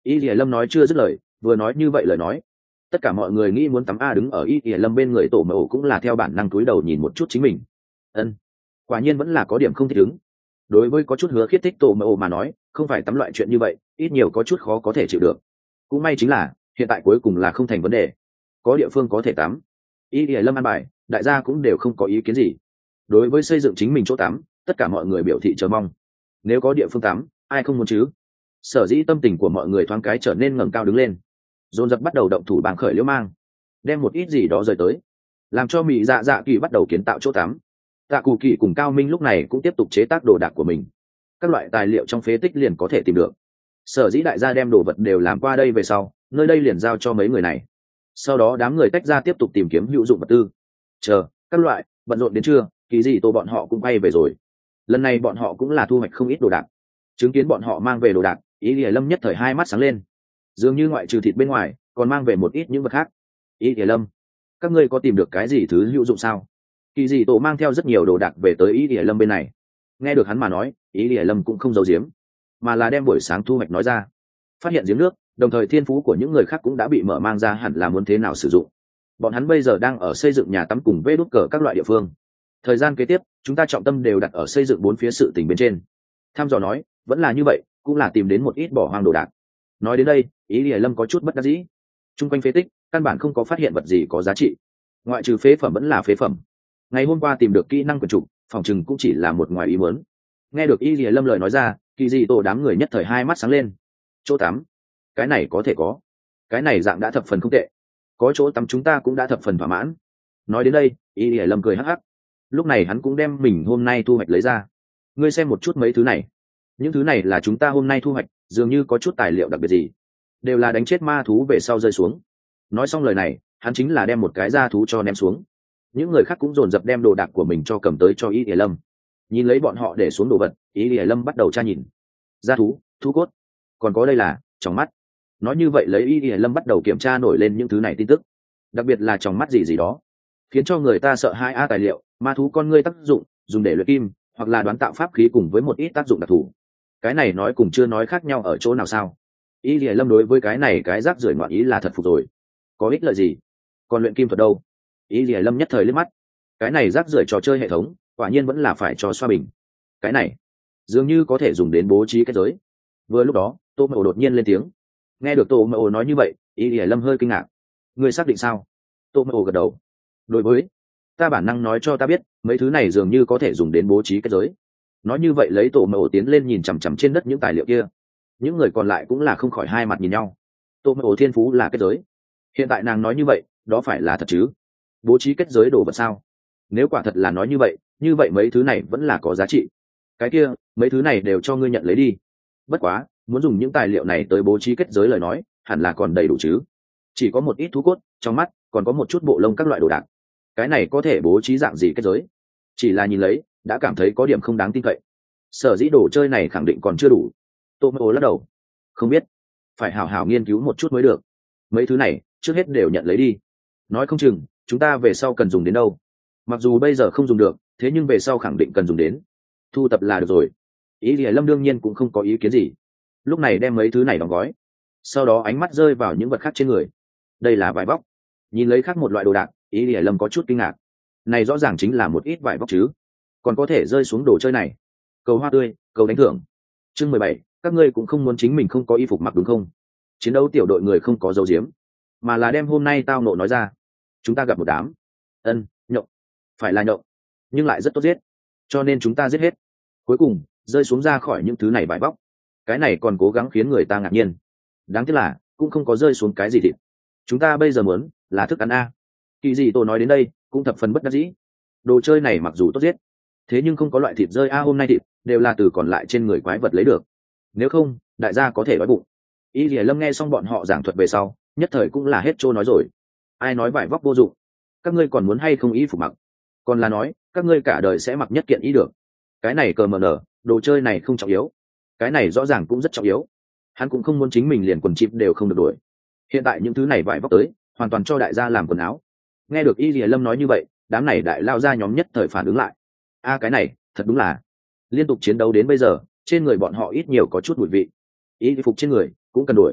Y Lìa Lâm nói chưa dứt lời, vừa nói như vậy lời nói, tất cả mọi người nghĩ muốn tắm a đứng ở Y Lìa Lâm bên người Tổ Mộ cũng là theo bản năng cúi đầu nhìn một chút chính mình. Ân, quả nhiên vẫn là có điểm không thích ứng. Đối với có chút hứa khiết thích Tổ Mộ mà nói, không phải tắm loại chuyện như vậy, ít nhiều có chút khó có thể chịu được. Cũng may chính là hiện tại cuối cùng là không thành vấn đề, có địa phương có thể tắm. Y Lìa Lâm ăn bài, đại gia cũng đều không có ý kiến gì. Đối với xây dựng chính mình chỗ tắm, tất cả mọi người biểu thị chờ mong. Nếu có địa phương tắm, ai không muốn chứ? Sở dĩ tâm tình của mọi người thoáng cái trở nên ngẩng cao đứng lên, dồn dập bắt đầu động thủ bàng khởi liễu mang, đem một ít gì đó rời tới, làm cho mỹ dạ dạ kỳ bắt đầu kiến tạo chỗ tắm. Tạ Cù Kỳ cùng Cao Minh lúc này cũng tiếp tục chế tác đồ đạc của mình, các loại tài liệu trong phế tích liền có thể tìm được. Sở dĩ đại gia đem đồ vật đều làm qua đây về sau, nơi đây liền giao cho mấy người này. Sau đó đám người tách ra tiếp tục tìm kiếm hữu dụng vật tư. Chờ các loại bận rộn đến trưa, Kỳ Dị Tô bọn họ cũng bay về rồi. Lần này bọn họ cũng là thu hoạch không ít đồ đạc. Chứng kiến bọn họ mang về đồ đạc, Ý Lìa Lâm nhất thời hai mắt sáng lên, dường như ngoại trừ thịt bên ngoài còn mang về một ít những vật khác. Ý Lìa Lâm, các ngươi có tìm được cái gì thứ hữu dụng sao? Kỳ Dị Tổ mang theo rất nhiều đồ đạc về tới Ý Lìa Lâm bên này. Nghe được hắn mà nói, Ý Lìa Lâm cũng không giấu giếm, mà là đem buổi sáng thu hoạch nói ra. Phát hiện giếng nước, đồng thời thiên phú của những người khác cũng đã bị mở mang ra hẳn là muốn thế nào sử dụng. Bọn hắn bây giờ đang ở xây dựng nhà tắm cùng vê đúc cờ các loại địa phương. Thời gian kế tiếp, chúng ta trọng tâm đều đặt ở xây dựng bốn phía sự tình bên trên. Tham dò nói, vẫn là như vậy, cũng là tìm đến một ít bỏ hoang đồ đạc. Nói đến đây, Ý Lìa Lâm có chút bất đắc dĩ. Trung quanh phế tích, căn bản không có phát hiện vật gì có giá trị. Ngoại trừ phế phẩm vẫn là phế phẩm. Ngày hôm qua tìm được kỹ năng quyền trục, phòng chừng cũng chỉ là một ngoài ý muốn. Nghe được Ý Lìa Lâm lời nói ra, Kỳ Dị Tổ đám người nhất thời hai mắt sáng lên. Chỗ tắm, cái này có thể có. Cái này dạng đã thập phần không tệ. Có chỗ tắm chúng ta cũng đã thập phần thỏa mãn. Nói đến đây, Ý Lìa Lâm cười hắc hắc. Lúc này hắn cũng đem mình hôm nay thu hoạch lấy ra. Ngươi xem một chút mấy thứ này. Những thứ này là chúng ta hôm nay thu hoạch, dường như có chút tài liệu đặc biệt gì, đều là đánh chết ma thú về sau rơi xuống. Nói xong lời này, hắn chính là đem một cái da thú cho ném xuống. Những người khác cũng dồn dập đem đồ đạc của mình cho cầm tới cho Ý Lìa Lâm. Nhìn lấy bọn họ để xuống đồ vật, Ý Lìa Lâm bắt đầu tra nhìn. Da thú, thú cốt, còn có đây là tròng mắt. Nói như vậy lấy Ý Lìa Lâm bắt đầu kiểm tra nổi lên những thứ này tin tức, đặc biệt là tròng mắt gì gì đó, khiến cho người ta sợ hai a tài liệu, ma thú con ngươi tác dụng, dùng để luyện kim, hoặc là đoán tạo pháp khí cùng với một ít tác dụng đặc thù. Cái này nói cùng chưa nói khác nhau ở chỗ nào sao? Ý Lìa Lâm đối với cái này cái rác rưởi ngoạn ý là thật phục rồi. Có ích lợi gì? Còn luyện kim thuật đâu? Ý Lìa Lâm nhất thời liếc mắt. Cái này rác rưởi trò chơi hệ thống, quả nhiên vẫn là phải cho xoa bình. Cái này, dường như có thể dùng đến bố trí kết giới. Vừa lúc đó, Tô Mậu đột nhiên lên tiếng. Nghe được Tô Mậu nói như vậy, Ý Lìa Lâm hơi kinh ngạc. Ngươi xác định sao? Tô Mậu gật đầu. Đối với ta bản năng nói cho ta biết, mấy thứ này dường như có thể dùng đến bố trí kết giới. Nói như vậy lấy Tô Mậu tiến lên nhìn chằm chằm trên đất những tài liệu kia. Những người còn lại cũng là không khỏi hai mặt nhìn nhau. Tô Mậu thiên phú là kết giới. Hiện tại nàng nói như vậy, đó phải là thật chứ? Bố trí kết giới đồ vật sao? Nếu quả thật là nói như vậy, như vậy mấy thứ này vẫn là có giá trị. Cái kia, mấy thứ này đều cho ngươi nhận lấy đi. Bất quá, muốn dùng những tài liệu này tới bố trí kết giới lời nói, hẳn là còn đầy đủ chứ. Chỉ có một ít thú cốt, trong mắt, còn có một chút bộ lông các loại đồ đạc. Cái này có thể bố trí dạng gì kết giới? Chỉ là nhìn lấy, đã cảm thấy có điểm không đáng tin cậy. Sở dĩ đồ chơi này khẳng định còn chưa đủ. Tô Mô lắc đầu. Không biết. Phải hào hào nghiên cứu một chút mới được. Mấy thứ này, trước hết đều nhận lấy đi. Nói không chừng, chúng ta về sau cần dùng đến đâu. Mặc dù bây giờ không dùng được, thế nhưng về sau khẳng định cần dùng đến. Thu tập là được rồi. Ý Lìa Lâm đương nhiên cũng không có ý kiến gì. Lúc này đem mấy thứ này đóng gói. Sau đó ánh mắt rơi vào những vật khác trên người. Đây là vải vóc. Nhìn lấy khác một loại đồ đạc, Ý Lìa Lâm có chút kinh ngạc. Này rõ ràng chính là một ít vải vóc chứ. Còn có thể rơi xuống đồ chơi này. Cầu hoa tươi, cầu đánh thưởng. Chương mười bảy, các ngươi cũng không muốn chính mình không có y phục mặc đúng không? Chiến đấu tiểu đội người không có dấu diếm, mà là đem hôm nay tao nộ nói ra. Chúng ta gặp một đám. Ân, nhộng. Phải là nhộng, nhưng lại rất tốt giết. Cho nên chúng ta giết hết. Cuối cùng, rơi xuống ra khỏi những thứ này vải vóc. Cái này còn cố gắng khiến người ta ngạc nhiên. Đáng tiếc là, cũng không có rơi xuống cái gì thịt. Chúng ta bây giờ muốn là thức ăn a. Kỳ gì tôi nói đến đây, cũng thập phần bất đắc dĩ. Đồ chơi này mặc dù tốt giết, thế nhưng không có loại thịt rơi a hôm nay thịt đều là từ còn lại trên người quái vật lấy được. Nếu không, đại gia có thể đói bụng. Y Lìa Lâm nghe xong bọn họ giảng thuật về sau, nhất thời cũng là hết trôi nói rồi. Ai nói vải vóc vô dụng? Các ngươi còn muốn hay không y phục mặc? Còn là nói, các ngươi cả đời sẽ mặc nhất kiện y được. Cái này cờ mờ nở, đồ chơi này không trọng yếu. Cái này rõ ràng cũng rất trọng yếu. Hắn cũng không muốn chính mình liền quần chip đều không được đuổi. Hiện tại những thứ này vải vóc tới, hoàn toàn cho đại gia làm quần áo. Nghe được Y Lìa Lâm nói như vậy, đám này đại lao ra nhóm nhất thời phản ứng lại. A cái này, thật đúng là liên tục chiến đấu đến bây giờ, trên người bọn họ ít nhiều có chút mùi vị. Y phục trên người cũng cần đuổi.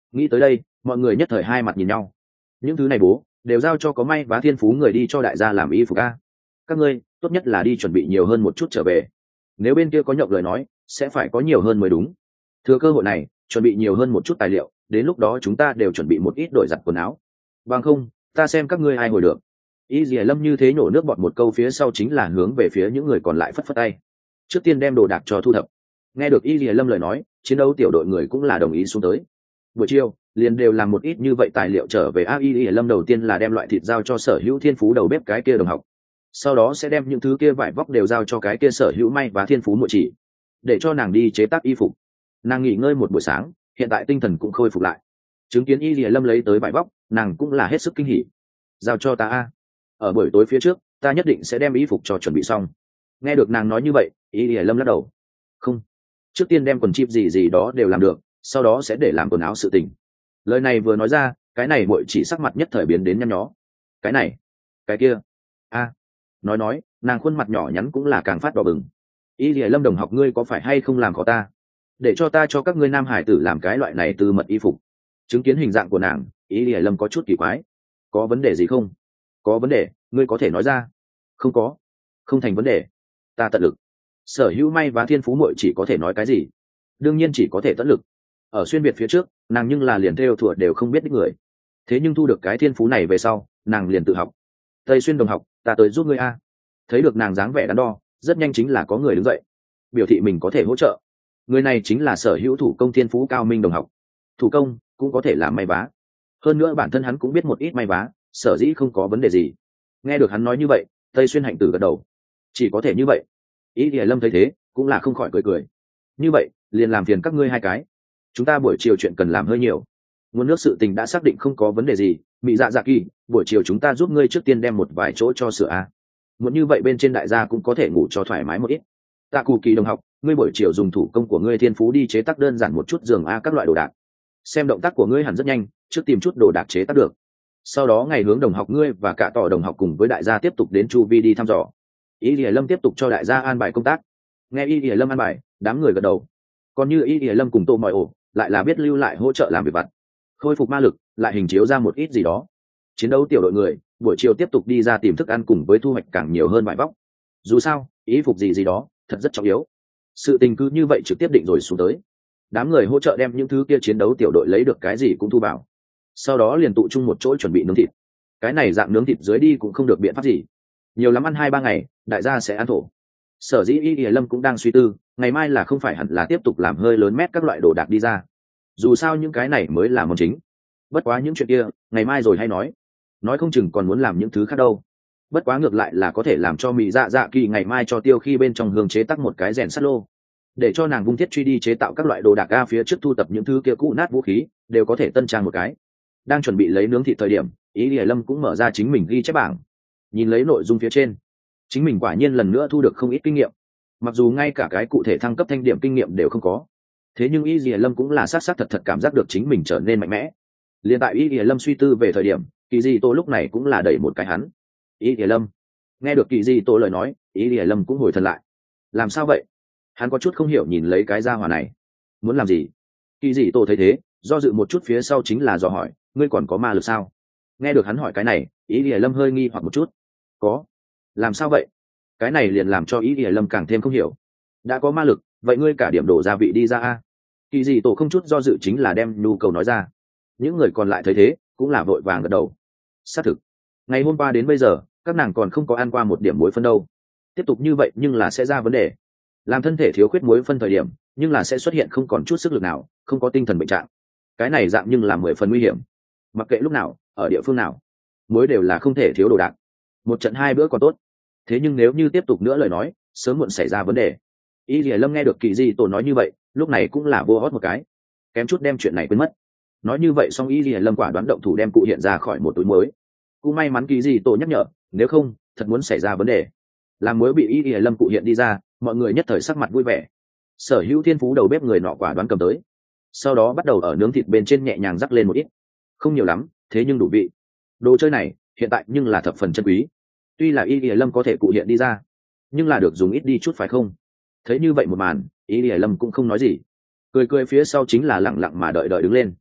Nghĩ tới đây mọi người nhất thời hai mặt nhìn nhau. Những thứ này bố đều giao cho có may vá thiên phú người đi cho đại gia làm y phục a. Các ngươi tốt nhất là đi chuẩn bị nhiều hơn một chút trở về, nếu bên kia có nhộng lời nói sẽ phải có nhiều hơn mới đúng. Thừa cơ hội này chuẩn bị nhiều hơn một chút tài liệu, đến lúc đó chúng ta đều chuẩn bị một ít đổi giặt quần áo, bằng không ta xem các ngươi ai hồi được. Y Dìa Lâm như thế nhổ nước bọt một câu phía sau chính là hướng về phía những người còn lại phất phất tay, trước tiên đem đồ đạc cho thu thập. Nghe được Y Dìa Lâm lời nói, chiến đấu tiểu đội người cũng là đồng ý xuống tới. Buổi chiều liền đều làm một ít như vậy tài liệu trở về. A Y Dìa Lâm đầu tiên là đem loại thịt giao cho sở hữu thiên phú đầu bếp cái kia đồng học, sau đó sẽ đem những thứ kia vải vóc đều giao cho cái kia sở hữu may và thiên phú muội chỉ, để cho nàng đi chế tác y phục. Nàng nghỉ ngơi một buổi sáng, hiện tại tinh thần cũng khôi phục lại. Chứng kiến Y Dìa Lâm lấy tới vải vóc, nàng cũng là hết sức kinh hỉ. Giao cho ta a, ở buổi tối phía trước ta nhất định sẽ đem y phục cho chuẩn bị xong. Nghe được nàng nói như vậy, Y Dìa Lâm lắc đầu. Không, trước tiên đem quần chip gì gì đó đều làm được, sau đó sẽ để làm quần áo sự tình. Lời này vừa nói ra, cái này muội chỉ sắc mặt nhất thời biến đến nhăn nhó. Cái này, cái kia, a. Nói nói, nàng khuôn mặt nhỏ nhắn cũng là càng phát đỏ bừng. Y Dìa Lâm đồng học, ngươi có phải hay không làm khó ta, để cho ta cho các ngươi nam hải tử làm cái loại này từ mật y phục? Chứng kiến hình dạng của nàng, Y Dìa Lâm có chút kỳ quái. Có vấn đề gì không? Có vấn đề, ngươi có thể nói ra. Không có, không thành vấn đề, ta tận lực. Sở hữu may và thiên phú muội chỉ có thể nói cái gì? Đương nhiên chỉ có thể tận lực. Ở xuyên việt phía trước, nàng nhưng là liền theo thuộc đều không biết đích người, thế nhưng thu được cái thiên phú này về sau, nàng liền tự học. Tây Xuyên đồng học, ta tới giúp ngươi a. Thấy được nàng dáng vẻ đắn đo, rất nhanh chính là có người đứng dậy biểu thị mình có thể hỗ trợ. Người này chính là sở hữu thủ công thiên phú cao minh đồng học. Thủ công cũng có thể làm may vá, hơn nữa bản thân hắn cũng biết một ít may vá, sở dĩ không có vấn đề gì. Nghe được hắn nói như vậy, Tây Xuyên hạnh tử gật đầu. Chỉ có thể như vậy. Ý Dìa Lâm thấy thế cũng là không khỏi cười cười. Như vậy liền làm phiền các ngươi hai cái, chúng ta buổi chiều chuyện cần làm hơi nhiều. Nguồn nước sự tình đã xác định không có vấn đề gì. Mị Dạ Dạ Kỳ, buổi chiều chúng ta giúp ngươi trước tiên đem một vài chỗ cho sửa a. Muốn như vậy bên trên đại gia cũng có thể ngủ cho thoải mái một ít. Tạ Cù Kỳ đồng học, ngươi buổi chiều dùng thủ công của ngươi thiên phú đi chế tác đơn giản một chút giường a các loại đồ đạc. Xem động tác của ngươi hẳn rất nhanh, trước tìm chút đồ đạc chế tác được. Sau đó ngày hướng đồng học ngươi và cả tỏ đồng học cùng với đại gia tiếp tục đến chu vi đi thăm dò. Y Lìa Lâm tiếp tục cho đại gia an bài công tác. Nghe Y Lìa Lâm an bài, đám người gật đầu. Còn như Y Lìa Lâm cùng Tô Mọi Ổ lại là biết lưu lại hỗ trợ làm việc vặt, khôi phục ma lực, lại hình chiếu ra một ít gì đó. Chiến đấu tiểu đội người buổi chiều tiếp tục đi ra tìm thức ăn cùng với thu hoạch càng nhiều hơn vải vóc. Dù sao ý phục gì gì đó thật rất trọng yếu. Sự tình cứ như vậy trực tiếp định rồi xuống tới. Đám người hỗ trợ đem những thứ kia chiến đấu tiểu đội lấy được cái gì cũng thu vào, sau đó liền tụ chung một chỗ chuẩn bị nướng thịt. Cái này dạng nướng thịt dưới đi cũng không được biện pháp gì, nhiều lắm ăn hai ba ngày đại gia sẽ ăn thổ. Sở dĩ Y Lìa Lâm cũng đang suy tư ngày mai là không phải hẳn là tiếp tục làm hơi lớn mét các loại đồ đạc đi ra, dù sao những cái này mới là món chính. Bất quá những chuyện kia ngày mai rồi hay nói, nói không chừng còn muốn làm những thứ khác đâu. Bất quá ngược lại là có thể làm cho Mị Dạ Dạ Kỳ ngày mai cho Tiêu Khi bên trong hương chế tác một cái rèn sắt lô, để cho nàng vung thiết truy đi chế tạo các loại đồ đạc ga phía trước thu tập những thứ kia cũ nát vũ khí đều có thể tân trang một cái. Đang chuẩn bị lấy nướng thịt thời điểm, Y Lìa Lâm cũng mở ra chính mình ghi chép bảng, nhìn lấy nội dung phía trên, chính mình quả nhiên lần nữa thu được không ít kinh nghiệm. Mặc dù ngay cả cái cụ thể thăng cấp thanh điểm kinh nghiệm đều không có, thế nhưng Y Lìa Lâm cũng là sát sát thật thật cảm giác được chính mình trở nên mạnh mẽ. Liên tại Y Lìa Lâm suy tư về thời điểm, Kỳ Dị Tô lúc này cũng là đẩy một cái hắn. Y Lìa Lâm. Nghe được Kỳ Dị Tô lời nói, Y Lìa Lâm cũng hồi thần lại. Làm sao vậy? Hắn có chút không hiểu nhìn lấy cái gia hỏa này, muốn làm gì? Kỳ Dị Tô thấy thế, do dự một chút phía sau chính là dò hỏi, ngươi còn có ma lực sao? Nghe được hắn hỏi cái này, Y Lìa Lâm hơi nghi hoặc một chút. Có. Làm sao vậy? Cái này liền làm cho Y Lìa Lâm càng thêm không hiểu. Đã có ma lực, vậy ngươi cả điểm đổ gia vị đi ra a. Kỳ Dị Tô không chút do dự chính là đem nhu cầu nói ra. Những người còn lại thấy thế cũng là vội vàng gật đầu. Xác thực, ngày hôm qua đến bây giờ các nàng còn không có ăn qua một điểm muối phân đâu. Tiếp tục như vậy nhưng là sẽ ra vấn đề. Làm thân thể thiếu khuyết muối phân thời điểm nhưng là sẽ xuất hiện không còn chút sức lực nào, không có tinh thần bệnh trạng. Cái này dạng nhưng là mười phần nguy hiểm. Mặc kệ lúc nào ở địa phương nào, muối đều là không thể thiếu đồ đạc. Một trận hai bữa còn tốt, thế nhưng nếu như tiếp tục nữa lời nói sớm muộn xảy ra vấn đề. Y Lìa Lâm nghe được Kỳ Dị Tô nói như vậy lúc này cũng là vô hót một cái, kém chút đem chuyện này quên mất. Nói như vậy xong Y Lìa Lâm quả đoán động thủ đem cụ hiện ra khỏi một túi muối. Cũng may mắn Kỳ Dị Tô nhắc nhở, nếu không thật muốn xảy ra vấn đề. Làm muối bị Y Lìa Lâm cụ hiện đi ra, mọi người nhất thời sắc mặt vui vẻ. Sở hữu thiên phú đầu bếp người nọ quả đoán cầm tới, sau đó bắt đầu ở nướng thịt bên trên nhẹ nhàng rắc lên một ít, không nhiều lắm thế nhưng đủ vị. Đồ chơi này hiện tại nhưng là thập phần chân quý. Tuy là Y Lìa Lâm có thể cụ hiện đi ra, nhưng là được dùng ít đi chút phải không? Thấy như vậy một màn, Y Lìa Lâm cũng không nói gì, cười cười phía sau chính là lặng lặng mà đợi đợi đứng lên.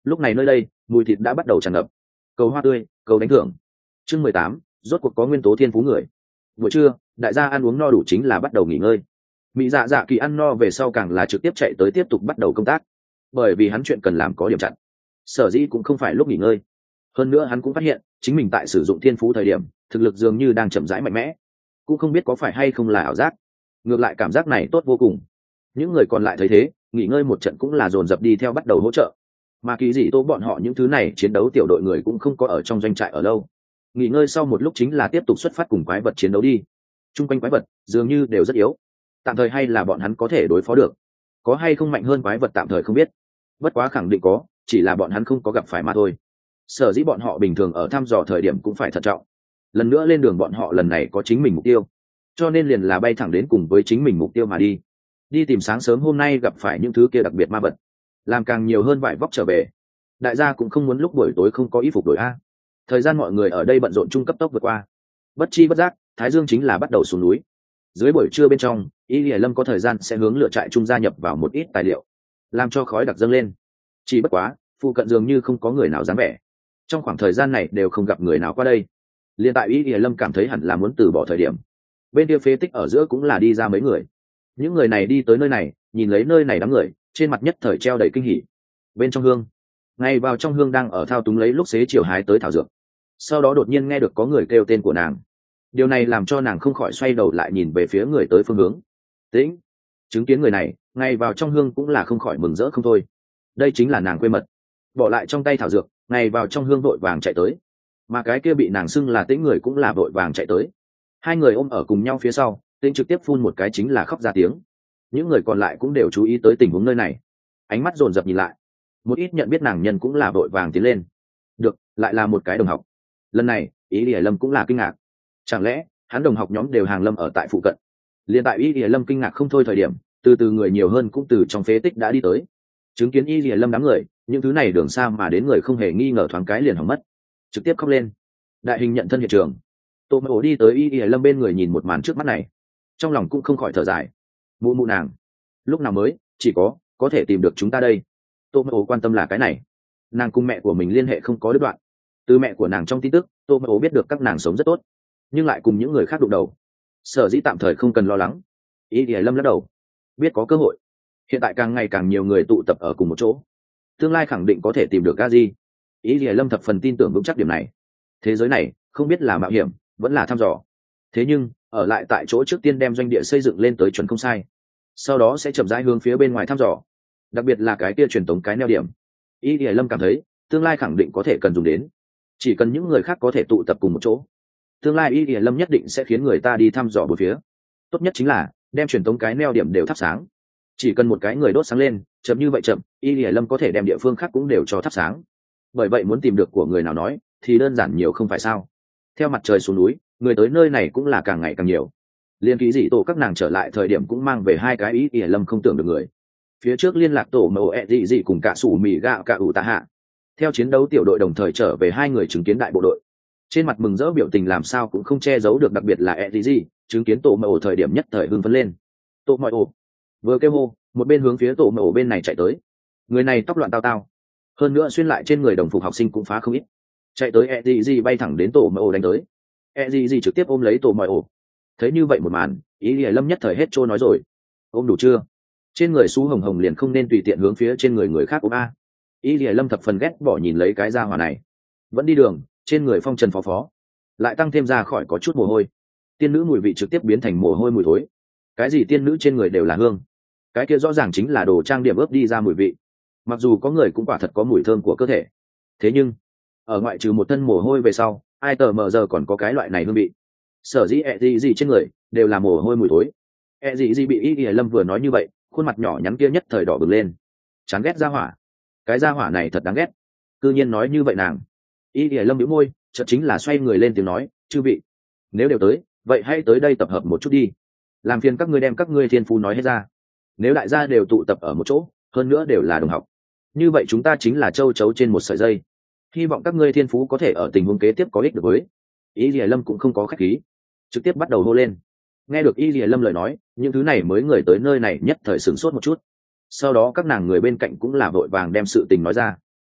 lúc này nơi đây mùi thịt đã bắt đầu tràn ngập. Cầu hoa tươi, cầu đánh thưởng. Chương mười tám, rốt cuộc có nguyên tố thiên phú người. Buổi trưa đại gia ăn uống no đủ chính là bắt đầu nghỉ ngơi. Mỹ dạ dạ kỳ ăn no về sau càng là trực tiếp chạy tới tiếp tục bắt đầu công tác, bởi vì hắn chuyện cần làm có điểm chặn, sở dĩ cũng không phải lúc nghỉ ngơi. Hơn nữa hắn cũng phát hiện chính mình tại sử dụng thiên phú thời điểm thực lực dường như đang chậm rãi mạnh mẽ, cũng không biết có phải hay không là ảo giác. Ngược lại cảm giác này tốt vô cùng. Những người còn lại thấy thế nghỉ ngơi một trận cũng là dồn dập đi theo bắt đầu hỗ trợ, mà kỳ dị tô bọn họ những thứ này chiến đấu tiểu đội người cũng không có ở trong doanh trại ở lâu. Nghỉ ngơi sau một lúc chính là tiếp tục xuất phát cùng quái vật chiến đấu đi. Trung quanh quái vật dường như đều rất yếu, tạm thời hay là bọn hắn có thể đối phó được, có hay không mạnh hơn quái vật tạm thời không biết, bất quá khẳng định có, chỉ là bọn hắn không có gặp phải mà thôi. Sở dĩ bọn họ bình thường ở thăm dò thời điểm cũng phải thận trọng. Lần nữa lên đường bọn họ lần này có chính mình mục tiêu, cho nên liền là bay thẳng đến cùng với chính mình mục tiêu mà đi. Đi tìm sáng sớm hôm nay gặp phải những thứ kia đặc biệt ma vật, làm càng nhiều hơn vải vóc trở về. Đại gia cũng không muốn lúc buổi tối không có y phục đổi a. Thời gian mọi người ở đây bận rộn chung cấp tốc vượt qua. Bất chi bất giác thái dương chính là bắt đầu xuống núi. Dưới buổi trưa bên trong Y Lìa Lâm có thời gian sẽ hướng lựa trại trung gia nhập vào một ít tài liệu, làm cho khói đặc dâng lên. Chỉ bất quá phụ cận dường như không có người nào dám vẻ, trong khoảng thời gian này đều không gặp người nào qua đây. Liên tại Y Lìa Lâm cảm thấy hẳn là muốn từ bỏ thời điểm, bên kia phế tích ở giữa cũng là đi ra mấy người. Những người này đi tới nơi này nhìn lấy nơi này đám người, trên mặt nhất thời treo đầy kinh hỉ. Bên trong hương, ngay vào trong hương đang ở thao túng lấy lúc xế chiều hái tới thảo dược, sau đó đột nhiên nghe được có người kêu tên của nàng. Điều này làm cho nàng không khỏi xoay đầu lại nhìn về phía người tới phương hướng. Tĩnh. Chứng kiến người này ngay vào trong hương cũng là không khỏi mừng rỡ không thôi. Đây chính là nàng quê mật. Bỏ lại trong tay thảo dược ngay vào trong hương vội vàng chạy tới, mà cái kia bị nàng xưng là Tĩnh người cũng là vội vàng chạy tới. Hai người ôm ở cùng nhau phía sau, Tĩnh trực tiếp phun một cái chính là khóc ra tiếng. Những người còn lại cũng đều chú ý tới tình huống nơi này, ánh mắt dồn dập nhìn lại. Một ít nhận biết nàng nhân cũng là vội vàng tiến lên. Được, lại là một cái đồng học. Lần này Ý Lìa Lâm cũng là kinh ngạc, chẳng lẽ hắn đồng học nhóm đều hàng lâm ở tại phụ cận. Liên tại Y Lìa Lâm kinh ngạc không thôi thời điểm, từ từ người nhiều hơn cũng từ trong phế tích đã đi tới. Chứng kiến Y Lìa Lâm đám người, những thứ này đường xa mà đến người không hề nghi ngờ thoáng cái liền hỏng mất, trực tiếp khóc lên. Đại hình nhận thân hiện trường, Tô Mộ đi tới Y Lìa Lâm bên người nhìn một màn trước mắt này, trong lòng cũng không khỏi thở dài. Mụ mụ nàng lúc nào mới chỉ có có thể tìm được chúng ta đây. Tô Mộ quan tâm là cái này, nàng cùng mẹ của mình liên hệ không có đứt đoạn. Từ mẹ của nàng trong tin tức Tô Mộ biết được các nàng sống rất tốt, nhưng lại cùng những người khác đụng đầu, sở dĩ tạm thời không cần lo lắng. Ý Lìa Lâm lắc đầu, biết có cơ hội, hiện tại càng ngày càng nhiều người tụ tập ở cùng một chỗ, tương lai khẳng định có thể tìm được Gazi. Ý Lìa Lâm thập phần tin tưởng vững chắc điểm này. Thế giới này không biết là mạo hiểm vẫn là thăm dò, thế nhưng ở lại tại chỗ trước tiên đem doanh địa xây dựng lên tới chuẩn không sai, sau đó sẽ chậm rãi hướng phía bên ngoài thăm dò, đặc biệt là cái kia truyền tống cái neo điểm. Ý Lìa Lâm cảm thấy tương lai khẳng định có thể cần dùng đến, chỉ cần những người khác có thể tụ tập cùng một chỗ, tương lai Y Lìa Lâm nhất định sẽ khiến người ta đi thăm dò bốn phía. Tốt nhất chính là đem truyền tống cái neo điểm đều thắp sáng, chỉ cần một cái người đốt sáng lên, chậm như vậy chậm, Y Lìa Lâm có thể đem địa phương khác cũng đều cho thắp sáng. Bởi vậy muốn tìm được của người nào nói thì đơn giản nhiều không phải sao. Theo mặt trời xuống núi, người tới nơi này cũng là càng ngày càng nhiều. Liên ký dị tổ các nàng trở lại thời điểm cũng mang về hai cái Y Lìa Lâm không tưởng được người. Phía trước liên lạc tổ mẫu ẹ dị dị cùng cả sủ mì gạo cả ủ tạ hạ. Theo chiến đấu tiểu đội đồng thời trở về hai người chứng kiến đại bộ đội, trên mặt mừng rỡ biểu tình làm sao cũng không che giấu được, đặc biệt là e d g chứng kiến tổ mẫu thời điểm nhất thời hưng phấn lên. Tổ mẫu vừa kêu hô, một bên hướng phía tổ mẫu bên này chạy tới. Người này tóc loạn tao tao, hơn nữa xuyên lại trên người đồng phục học sinh cũng phá không ít, chạy tới e d g bay thẳng đến tổ mẫu đánh tới. e d g trực tiếp ôm lấy tổ mẫu. Thấy như vậy một màn, Ý Lìa Lâm nhất thời hết trôi nói rồi, ôm đủ chưa? Trên người xú hồng hồng liền không nên tùy tiện hướng phía trên người người khác ôm a. Ý Lìa Lâm thập phần ghét bỏ nhìn lấy cái da hỏa này, vẫn đi đường trên người phong trần phó phó, lại tăng thêm ra khỏi có chút mồ hôi. Tiên nữ mùi vị trực tiếp biến thành mồ hôi mùi thối. Cái gì tiên nữ trên người đều là hương, cái kia rõ ràng chính là đồ trang điểm ướp đi ra mùi vị. Mặc dù có người cũng quả thật có mùi thơm của cơ thể, thế nhưng ở ngoại trừ một thân mồ hôi về sau, ai tờ mờ giờ còn có cái loại này hương vị. Sở dĩ ẹ gì gì trên người đều là mồ hôi mùi thối. ẹ gì gì bị Y Lìa Lâm vừa nói như vậy, khuôn mặt nhỏ nhắn kia nhất thời đỏ bừng lên. Chán ghét ra hỏa, cái ra hỏa này thật đáng ghét, cư nhiên nói như vậy nàng. Y Lìa Lâm bĩu môi, chợt chính là xoay người lên tiếng nói, chư vị, nếu đều tới vậy hãy tới đây tập hợp một chút đi, làm phiền các ngươi đem các ngươi thiên phú nói hết ra. Nếu đại gia đều tụ tập ở một chỗ, hơn nữa đều là đồng học, như vậy chúng ta chính là châu chấu trên một sợi dây. Hy vọng các ngươi thiên phú có thể ở tình huống kế tiếp có ích được với. Y Lìa Lâm cũng không có khách khí, trực tiếp bắt đầu hô lên. Nghe được Y Lìa Lâm lời nói, những thứ này mới người tới nơi này nhất thời sửng sốt một chút, sau đó các nàng người bên cạnh cũng là vội vàng đem sự tình nói ra.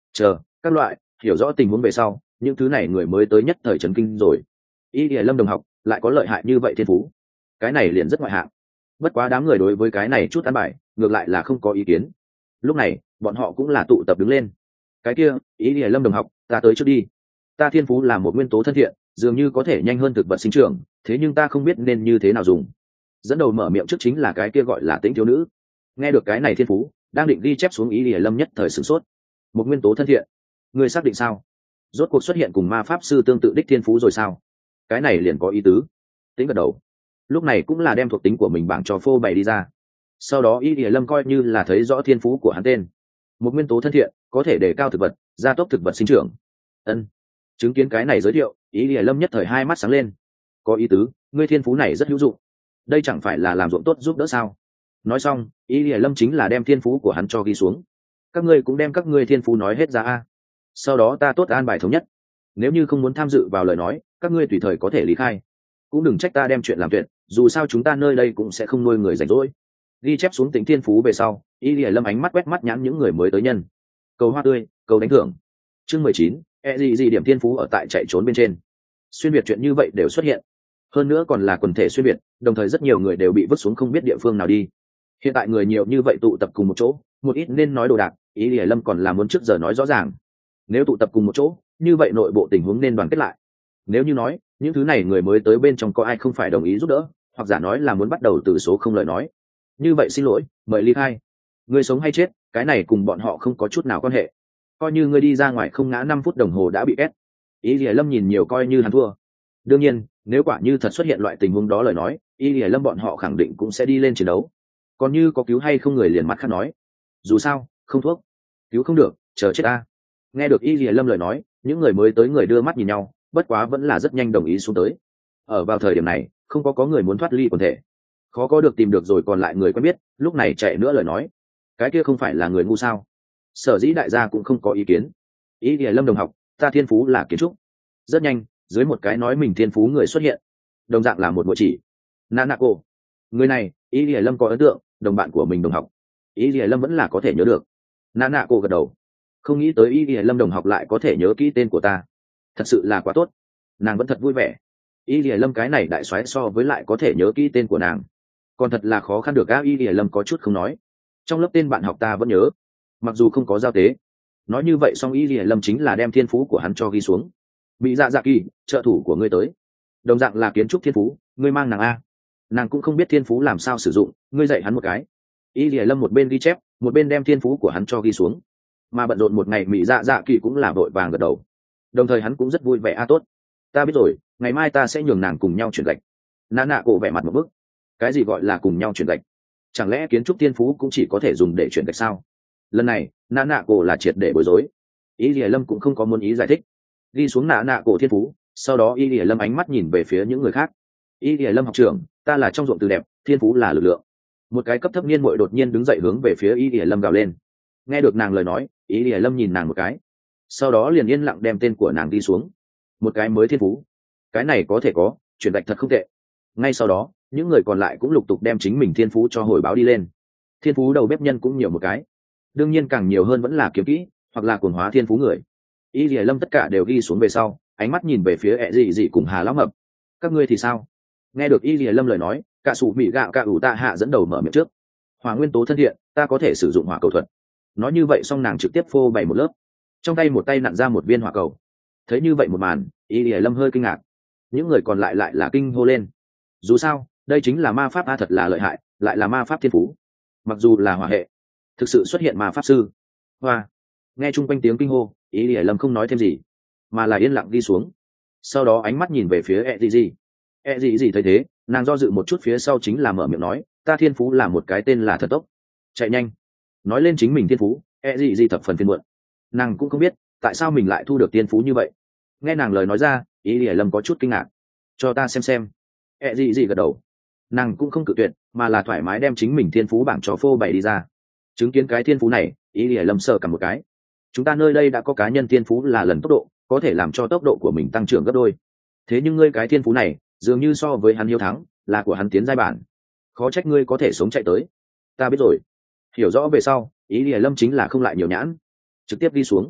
chờ các loại hiểu rõ tình huống về sau, những thứ này người mới tới nhất thời chấn kinh rồi. Y Lìa Lâm đồng học lại có lợi hại như vậy thiên phú, cái này liền rất ngoại hạng. Bất quá đám người đối với cái này chút ăn bài ngược lại là không có ý kiến. Lúc này bọn họ cũng là tụ tập đứng lên. Cái kia, Y Lìa Lâm đồng học, ta tới trước đi. Ta thiên phú là một nguyên tố thân thiện, dường như có thể nhanh hơn thực vật sinh trưởng, thế nhưng ta không biết nên như thế nào dùng. Dẫn đầu mở miệng trước chính là cái kia gọi là Tĩnh thiếu nữ. Nghe được cái này thiên phú, đang định ghi chép xuống, Y Lìa Lâm nhất thời sửng sốt. Một nguyên tố thân thiện, người xác định sao? Rốt cuộc xuất hiện cùng ma pháp sư tương tự đích thiên phú rồi sao? Cái này liền có ý tứ. Tính gật đầu. Lúc này cũng là đem thuộc tính của mình bảng cho phô bày đi ra. Sau đó Y Lìa Lâm coi như là thấy rõ thiên phú của hắn tên. Một nguyên tố thân thiện, có thể đề cao thực vật, gia tốc thực vật sinh trưởng. Ân. Chứng kiến cái này giới thiệu, Y Lìa Lâm nhất thời hai mắt sáng lên. Có ý tứ, ngươi thiên phú này rất hữu dụng. Đây chẳng phải là làm ruộng tốt giúp đỡ sao? Nói xong, Y Lìa Lâm chính là đem thiên phú của hắn cho ghi xuống. Các ngươi cũng đem các ngươi thiên phú nói hết ra a. Sau đó ta tốt an bài thống nhất. Nếu như không muốn tham dự vào lời nói, các ngươi tùy thời có thể lý khai. Cũng đừng trách ta đem chuyện làm tuyệt, dù sao chúng ta nơi đây cũng sẽ không nuôi người rảnh rỗi. Ghi chép xuống tính thiên phú về sau, Y Lìa Lâm ánh mắt quét mắt nhãn những người mới tới nhân. Cầu hoa tươi, cầu đánh thưởng. Chương mười chín, e gì gì điểm thiên phú ở tại chạy trốn bên trên. Xuyên việt chuyện như vậy đều xuất hiện. Hơn nữa còn là quần thể xuyên việt, đồng thời rất nhiều người đều bị vứt xuống không biết địa phương nào đi. Hiện tại người nhiều như vậy tụ tập cùng một chỗ, một ít nên nói đồ đạc, Y Lìa Lâm còn là muốn trước giờ nói rõ ràng. Nếu tụ tập cùng một chỗ, như vậy nội bộ tình huống nên đoàn kết lại. Nếu như nói những thứ này người mới tới bên trong có ai không phải đồng ý giúp đỡ, hoặc giả nói là muốn bắt đầu từ số không lời nói, như vậy xin lỗi, mời ly khai. Người sống hay chết, cái này cùng bọn họ không có chút nào quan hệ. Coi như ngươi đi ra ngoài không ngã năm phút đồng hồ đã bị ép. Y Lìa Lâm nhìn nhiều coi như hắn thua. Đương nhiên, nếu quả như thật xuất hiện loại tình huống đó lời nói, Y Lìa Lâm bọn họ khẳng định cũng sẽ đi lên chiến đấu. Còn như có cứu hay không người liền mắt khác nói. Dù sao, không thuốc, cứu không được, chờ chết ta. Nghe được Y Lìa Lâm lời nói, những người mới tới người đưa mắt nhìn nhau, bất quá vẫn là rất nhanh đồng ý xuống tới. Ở vào thời điểm này, không có có người muốn thoát ly quần thể, khó có được tìm được rồi còn lại người quen biết, lúc này chạy nữa lời nói, cái kia không phải là người ngu sao? Sở dĩ đại gia cũng không có ý kiến. Y Lìa Lâm đồng học, ta thiên phú là kiến trúc. Rất nhanh, dưới một cái nói mình thiên phú người xuất hiện, đồng dạng là một bộ chỉ. Nanako. Người này, Y Lìa Lâm có ấn tượng, đồng bạn của mình đồng học. Y Lìa Lâm vẫn là có thể nhớ được. Nanako gật đầu. Không nghĩ tới Y Lìa Lâm đồng học lại có thể nhớ kỹ tên của ta, thật sự là quá tốt. Nàng vẫn thật vui vẻ. Y Lìa Lâm cái này đại soái so với lại có thể nhớ kỹ tên của nàng, còn thật là khó khăn được. Á Y Lìa Lâm có chút không nói, trong lớp tên bạn học ta vẫn nhớ, mặc dù không có giao tế. Nói như vậy xong, Y Lìa Lâm chính là đem thiên phú của hắn cho ghi xuống. Bị dạ dạ kỳ, trợ thủ của ngươi tới, đồng dạng là kiến trúc thiên phú, ngươi mang nàng a. Nàng cũng không biết thiên phú làm sao sử dụng, ngươi dạy hắn một cái. Y Lìa Lâm một bên ghi chép, một bên đem thiên phú của hắn cho ghi xuống. Mà bận rộn một ngày, Mỹ dạ dạ kỳ cũng là vội vàng gật đầu, đồng thời hắn cũng rất vui vẻ. A tốt, ta biết rồi, ngày mai ta sẽ nhường nàng cùng nhau chuyển gạch. Nã nạ cổ vẻ mặt một bức. Cái gì gọi là cùng nhau chuyển gạch? Chẳng lẽ kiến trúc thiên phú cũng chỉ có thể dùng để chuyển gạch sao? Lần này nã nạ cổ là triệt để bối rối. Y Lìa Lâm cũng không có muốn ý giải thích, đi xuống nã nạ cổ thiên phú. Sau đó Y Lìa Lâm ánh mắt nhìn về phía những người khác. Y Lìa Lâm học trưởng, ta là trong ruộng từ đẹp, thiên phú là lực lượng. Một cái cấp thấp niên muội đột nhiên đứng dậy hướng về phía Y Lìa Lâm gào lên. Nghe được nàng lời nói, Y Lìa Lâm nhìn nàng một cái, sau đó liền yên lặng đem tên của nàng đi xuống. Một cái mới thiên phú, cái này có thể có, chuyển gạch thật không tệ. Ngay sau đó, những người còn lại cũng lục tục đem chính mình thiên phú cho hồi báo đi lên. Thiên phú đầu bếp nhân cũng nhiều một cái, đương nhiên càng nhiều hơn vẫn là kiếm kỹ hoặc là cuồng hóa thiên phú người. Y Lìa Lâm tất cả đều ghi xuống về sau, ánh mắt nhìn về phía ẹ dị dị cùng Hà lão mập. Các ngươi thì sao? Nghe được Y Lìa Lâm lời nói, cả sủ mỹ gạo cả ủ tạ hạ dẫn đầu mở miệng trước. Hỏa nguyên tố thân thiện, ta có thể sử dụng hỏa cầu thuật. Nói như vậy xong nàng trực tiếp phô bày một lớp, trong tay một tay nặn ra một viên hỏa cầu. Thấy như vậy một màn, Y Lìa Lâm hơi kinh ngạc, những người còn lại lại là kinh hô lên. Dù sao đây chính là ma pháp a, thật là lợi hại, lại là ma pháp thiên phú. Mặc dù là hỏa hệ, thực sự xuất hiện ma pháp sư. Hoa. Nghe chung quanh tiếng kinh hô, Y Lìa Lâm không nói thêm gì, mà là yên lặng đi xuống. Sau đó ánh mắt nhìn về phía ẹ dị dị. ẹ dị dị thấy thế, nàng do dự một chút, phía sau chính là mở miệng nói, ta thiên phú là một cái tên là thần tốc, chạy nhanh. Nói lên chính mình thiên phú, ẹ dị dị thập phần phiền muộn. Nàng cũng không biết tại sao mình lại thu được thiên phú như vậy. Nghe nàng lời nói ra, Y Lìa Lâm có chút kinh ngạc. Cho ta xem xem. ẹ dị dị gật đầu. Nàng cũng không cự tuyệt, mà là thoải mái đem chính mình thiên phú bảng cho phô bày đi ra. Chứng kiến cái thiên phú này, Y Lìa Lâm sờ cả một cái. Chúng ta nơi đây đã có cá nhân thiên phú là lần tốc độ, có thể làm cho tốc độ của mình tăng trưởng gấp đôi. Thế nhưng ngươi cái thiên phú này dường như so với hắn hiếu thắng, là của hắn tiến giai bản, khó trách ngươi có thể sống chạy tới. Ta biết rồi. Hiểu rõ về sau, Y Lìa Lâm chính là không lại nhiều nhãn, trực tiếp đi xuống.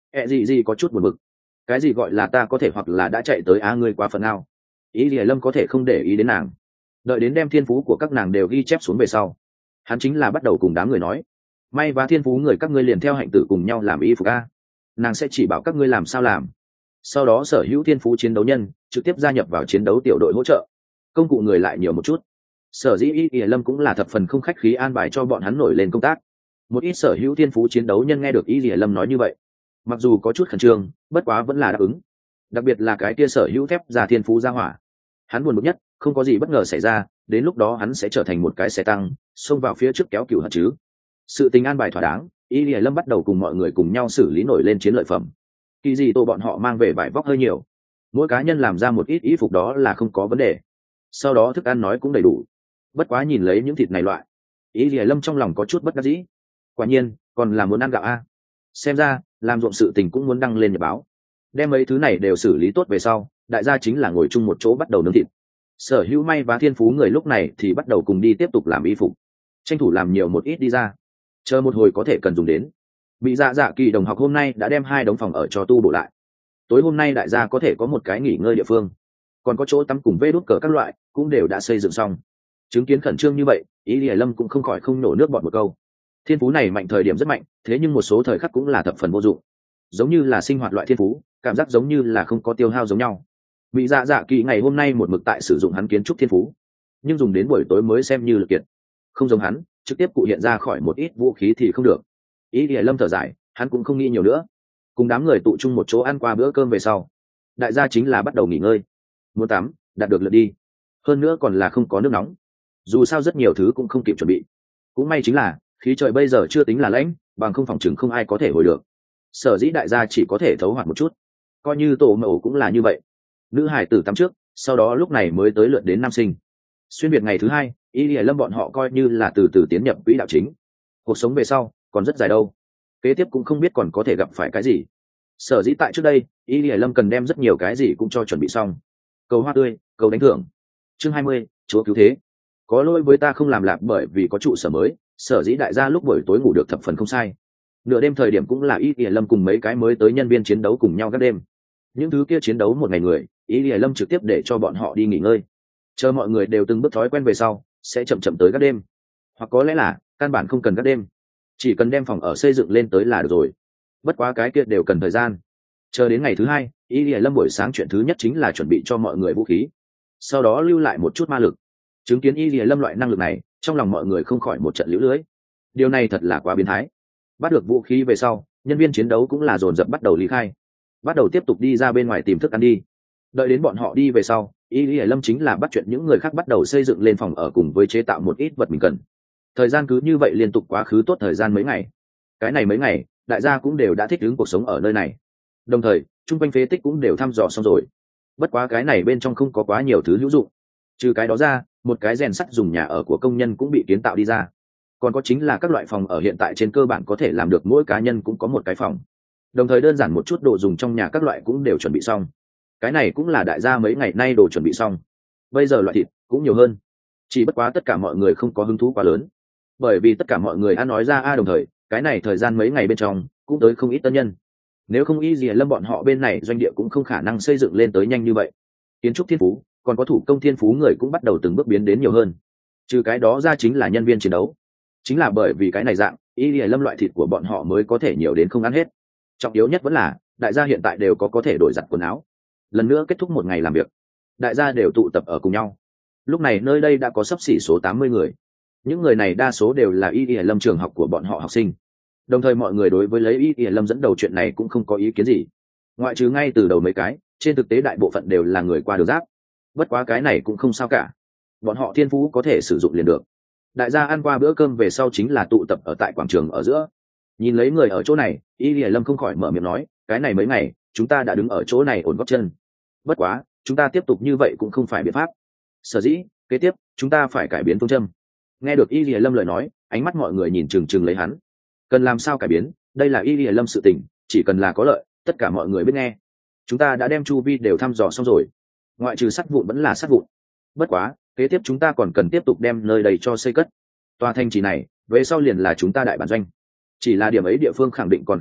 ẹ gì gì có chút buồn bực. Cái gì gọi là ta có thể hoặc là đã chạy tới á, ngươi quá phần ao. Ý Lìa Lâm có thể không để ý đến nàng. Đợi đến đem thiên phú của các nàng đều ghi chép xuống về sau, hắn chính là bắt đầu cùng đám người nói, may và thiên phú người các ngươi liền theo hạnh tử cùng nhau làm y phục a, nàng sẽ chỉ bảo các ngươi làm sao làm. Sau đó sở hữu thiên phú chiến đấu nhân trực tiếp gia nhập vào chiến đấu tiểu đội hỗ trợ, công cụ người lại nhiều một chút. Sở dĩ Y Lìa Lâm cũng là thập phần không khách khí an bài cho bọn hắn nổi lên công tác. Một ít sở hữu thiên phú chiến đấu nhân nghe được Y Lìa Lâm nói như vậy, mặc dù có chút khẩn trương, bất quá vẫn là đáp ứng. Đặc biệt là cái kia sở hữu thép ra thiên phú ra hỏa, hắn buồn bực nhất, không có gì bất ngờ xảy ra, đến lúc đó hắn sẽ trở thành một cái xe tăng xông vào phía trước kéo cửu hận chứ. Sự tình an bài thỏa đáng, Y Lìa Lâm bắt đầu cùng mọi người cùng nhau xử lý nổi lên chiến lợi phẩm. Kỳ gì tô bọn họ mang về vải vóc hơi nhiều, mỗi cá nhân làm ra một ít y phục đó là không có vấn đề. Sau đó thức ăn nói cũng đầy đủ. Bất quá nhìn lấy những thịt này loại, Y Lìa Lâm trong lòng có chút bất đắc dĩ. Quả nhiên còn là muốn ăn gạo a. Xem ra làm ruộng sự tình cũng muốn đăng lên nhật báo. Đem mấy thứ này đều xử lý tốt về sau, đại gia chính là ngồi chung một chỗ bắt đầu nướng thịt. Sở hữu may và thiên phú người lúc này thì bắt đầu cùng đi tiếp tục làm y phục, tranh thủ làm nhiều một ít đi ra, chờ một hồi có thể cần dùng đến. Bị dạ dạ kỳ đồng học hôm nay đã đem hai đống phòng ở cho tu bổ lại, tối hôm nay đại gia có thể có một cái nghỉ ngơi địa phương, còn có chỗ tắm cùng vê đút cờ các loại cũng đều đã xây dựng xong. Chứng kiến khẩn trương như vậy, Ý Lìa Lâm cũng không khỏi không nổ nước bọt một câu. Thiên phú này mạnh thời điểm rất mạnh, thế nhưng một số thời khắc cũng là thập phần vô dụng, giống như là sinh hoạt loại thiên phú, cảm giác giống như là không có tiêu hao giống nhau. Bị dạ dạ kỳ ngày hôm nay một mực tại sử dụng hắn kiến trúc thiên phú, nhưng dùng đến buổi tối mới xem như lực kiệt. Không giống hắn trực tiếp cụ hiện ra khỏi một ít vũ khí thì không được. Ý Lìa Lâm thở dài, hắn cũng không nghĩ nhiều nữa. Cùng đám người tụ chung một chỗ ăn qua bữa cơm về sau, đại gia chính là bắt đầu nghỉ ngơi. Muốn tắm đạt được lượt đi, hơn nữa còn là không có nước nóng, dù sao rất nhiều thứ cũng không kịp chuẩn bị. Cũng may chính là khí trời bây giờ chưa tính là lạnh, bằng không phòng chừng không ai có thể hồi được. Sở dĩ đại gia chỉ có thể thấu hoạt một chút, coi như tổ mẫu cũng là như vậy. Nữ hải tử tắm trước, sau đó lúc này mới tới lượt đến nam sinh. Xuyên việt ngày thứ hai, Y Lìa Lâm bọn họ coi như là từ từ tiến nhập quỹ đạo chính. Cuộc sống về sau còn rất dài đâu, kế tiếp cũng không biết còn có thể gặp phải cái gì. Sở dĩ tại trước đây, Y Lìa Lâm cần đem rất nhiều cái gì cũng cho chuẩn bị xong. Cầu hoa tươi, cầu đánh thưởng. Chương hai mươi, chúa cứu thế. Có lỗi với ta không làm lạc bởi vì có trụ sở mới, sở dĩ đại gia lúc buổi tối ngủ được thập phần không sai. Nửa đêm thời điểm cũng là Y Lìa Lâm cùng mấy cái mới tới nhân viên chiến đấu cùng nhau các đêm. Những thứ kia chiến đấu một ngày người, Y Lìa Lâm trực tiếp để cho bọn họ đi nghỉ ngơi, chờ mọi người đều từng bước thói quen về sau sẽ chậm chậm tới các đêm, hoặc có lẽ là căn bản không cần các đêm, chỉ cần đem phòng ở xây dựng lên tới là được rồi. Bất quá cái kia đều cần thời gian. Chờ đến ngày thứ hai, Y Lìa Lâm buổi sáng chuyện thứ nhất chính là chuẩn bị cho mọi người vũ khí, sau đó lưu lại một chút ma lực. Chứng kiến Y Lìa Lâm loại năng lực này, trong lòng mọi người không khỏi một trận lũ lưỡi. Điều này thật là quá biến thái. Bắt được vũ khí về sau, nhân viên chiến đấu cũng là dồn dập bắt đầu lý khai, bắt đầu tiếp tục đi ra bên ngoài tìm thức ăn đi. Đợi đến bọn họ đi về sau, Y Lìa Lâm chính là bắt chuyện những người khác bắt đầu xây dựng lên phòng ở cùng với chế tạo một ít vật mình cần. Thời gian cứ như vậy liên tục quá khứ tốt thời gian mấy ngày. Cái này mấy ngày, đại gia cũng đều đã thích ứng cuộc sống ở nơi này. Đồng thời, trung quanh phế tích cũng đều thăm dò xong rồi. Bất quá cái này bên trong không có quá nhiều thứ hữu dụng. Trừ cái đó ra, một cái rèn sắt dùng nhà ở của công nhân cũng bị kiến tạo đi ra. Còn có chính là các loại phòng ở hiện tại trên cơ bản có thể làm được mỗi cá nhân cũng có một cái phòng. Đồng thời đơn giản một chút đồ dùng trong nhà các loại cũng đều chuẩn bị xong. Cái này cũng là đại gia mấy ngày nay đồ chuẩn bị xong. Bây giờ loại thịt cũng nhiều hơn. Chỉ bất quá tất cả mọi người không có hứng thú quá lớn. Bởi vì tất cả mọi người đã nói ra a đồng thời, cái này thời gian mấy ngày bên trong cũng tới không ít tân nhân. Nếu không Y Lìa Lâm bọn họ bên này doanh địa cũng không khả năng xây dựng lên tới nhanh như vậy. Kiến trúc thiên phú, còn có thủ công thiên phú người cũng bắt đầu từng bước biến đến nhiều hơn. Trừ cái đó ra chính là nhân viên chiến đấu. Chính là bởi vì cái này dạng, Y Lìa Lâm loại thịt của bọn họ mới có thể nhiều đến không ăn hết. Trọng yếu nhất vẫn là đại gia hiện tại đều có có thể đổi giặt quần áo. Lần nữa kết thúc một ngày làm việc, đại gia đều tụ tập ở cùng nhau. Lúc này nơi đây đã có xấp xỉ số tám mươi người. Những người này đa số đều là Y Lìa Lâm trường học của bọn họ học sinh. Đồng thời mọi người đối với lấy Y Lìa Lâm dẫn đầu chuyện này cũng không có ý kiến gì. Ngoại trừ ngay từ đầu mấy cái, trên thực tế đại bộ phận đều là người qua đường giáp. Bất quá cái này cũng không sao cả. Bọn họ thiên phú có thể sử dụng liền được. Đại gia ăn qua bữa cơm về sau chính là tụ tập ở tại quảng trường ở giữa. Nhìn lấy người ở chỗ này, Y Lìa Lâm không khỏi mở miệng nói, cái này mấy ngày chúng ta đã đứng ở chỗ này ổn gót chân. Bất quá chúng ta tiếp tục như vậy cũng không phải biện pháp. Sở dĩ kế tiếp chúng ta phải cải biến phương châm. Nghe được Y Lìa Lâm lời nói, ánh mắt mọi người nhìn chừng chừng lấy hắn. Cần làm sao cải biến, đây là Y Lìa Lâm sự tình, chỉ cần là có lợi tất cả mọi người biết nghe. Chúng ta đã đem chu vi đều thăm dò xong rồi, ngoại trừ sắt vụn vẫn là sắt vụn. Bất quá kế tiếp chúng ta còn cần tiếp tục đem nơi đầy cho xây cất. Tòa thành trì này về sau liền là chúng ta đại bản doanh. Chỉ là điểm ấy địa phương khẳng định còn không được,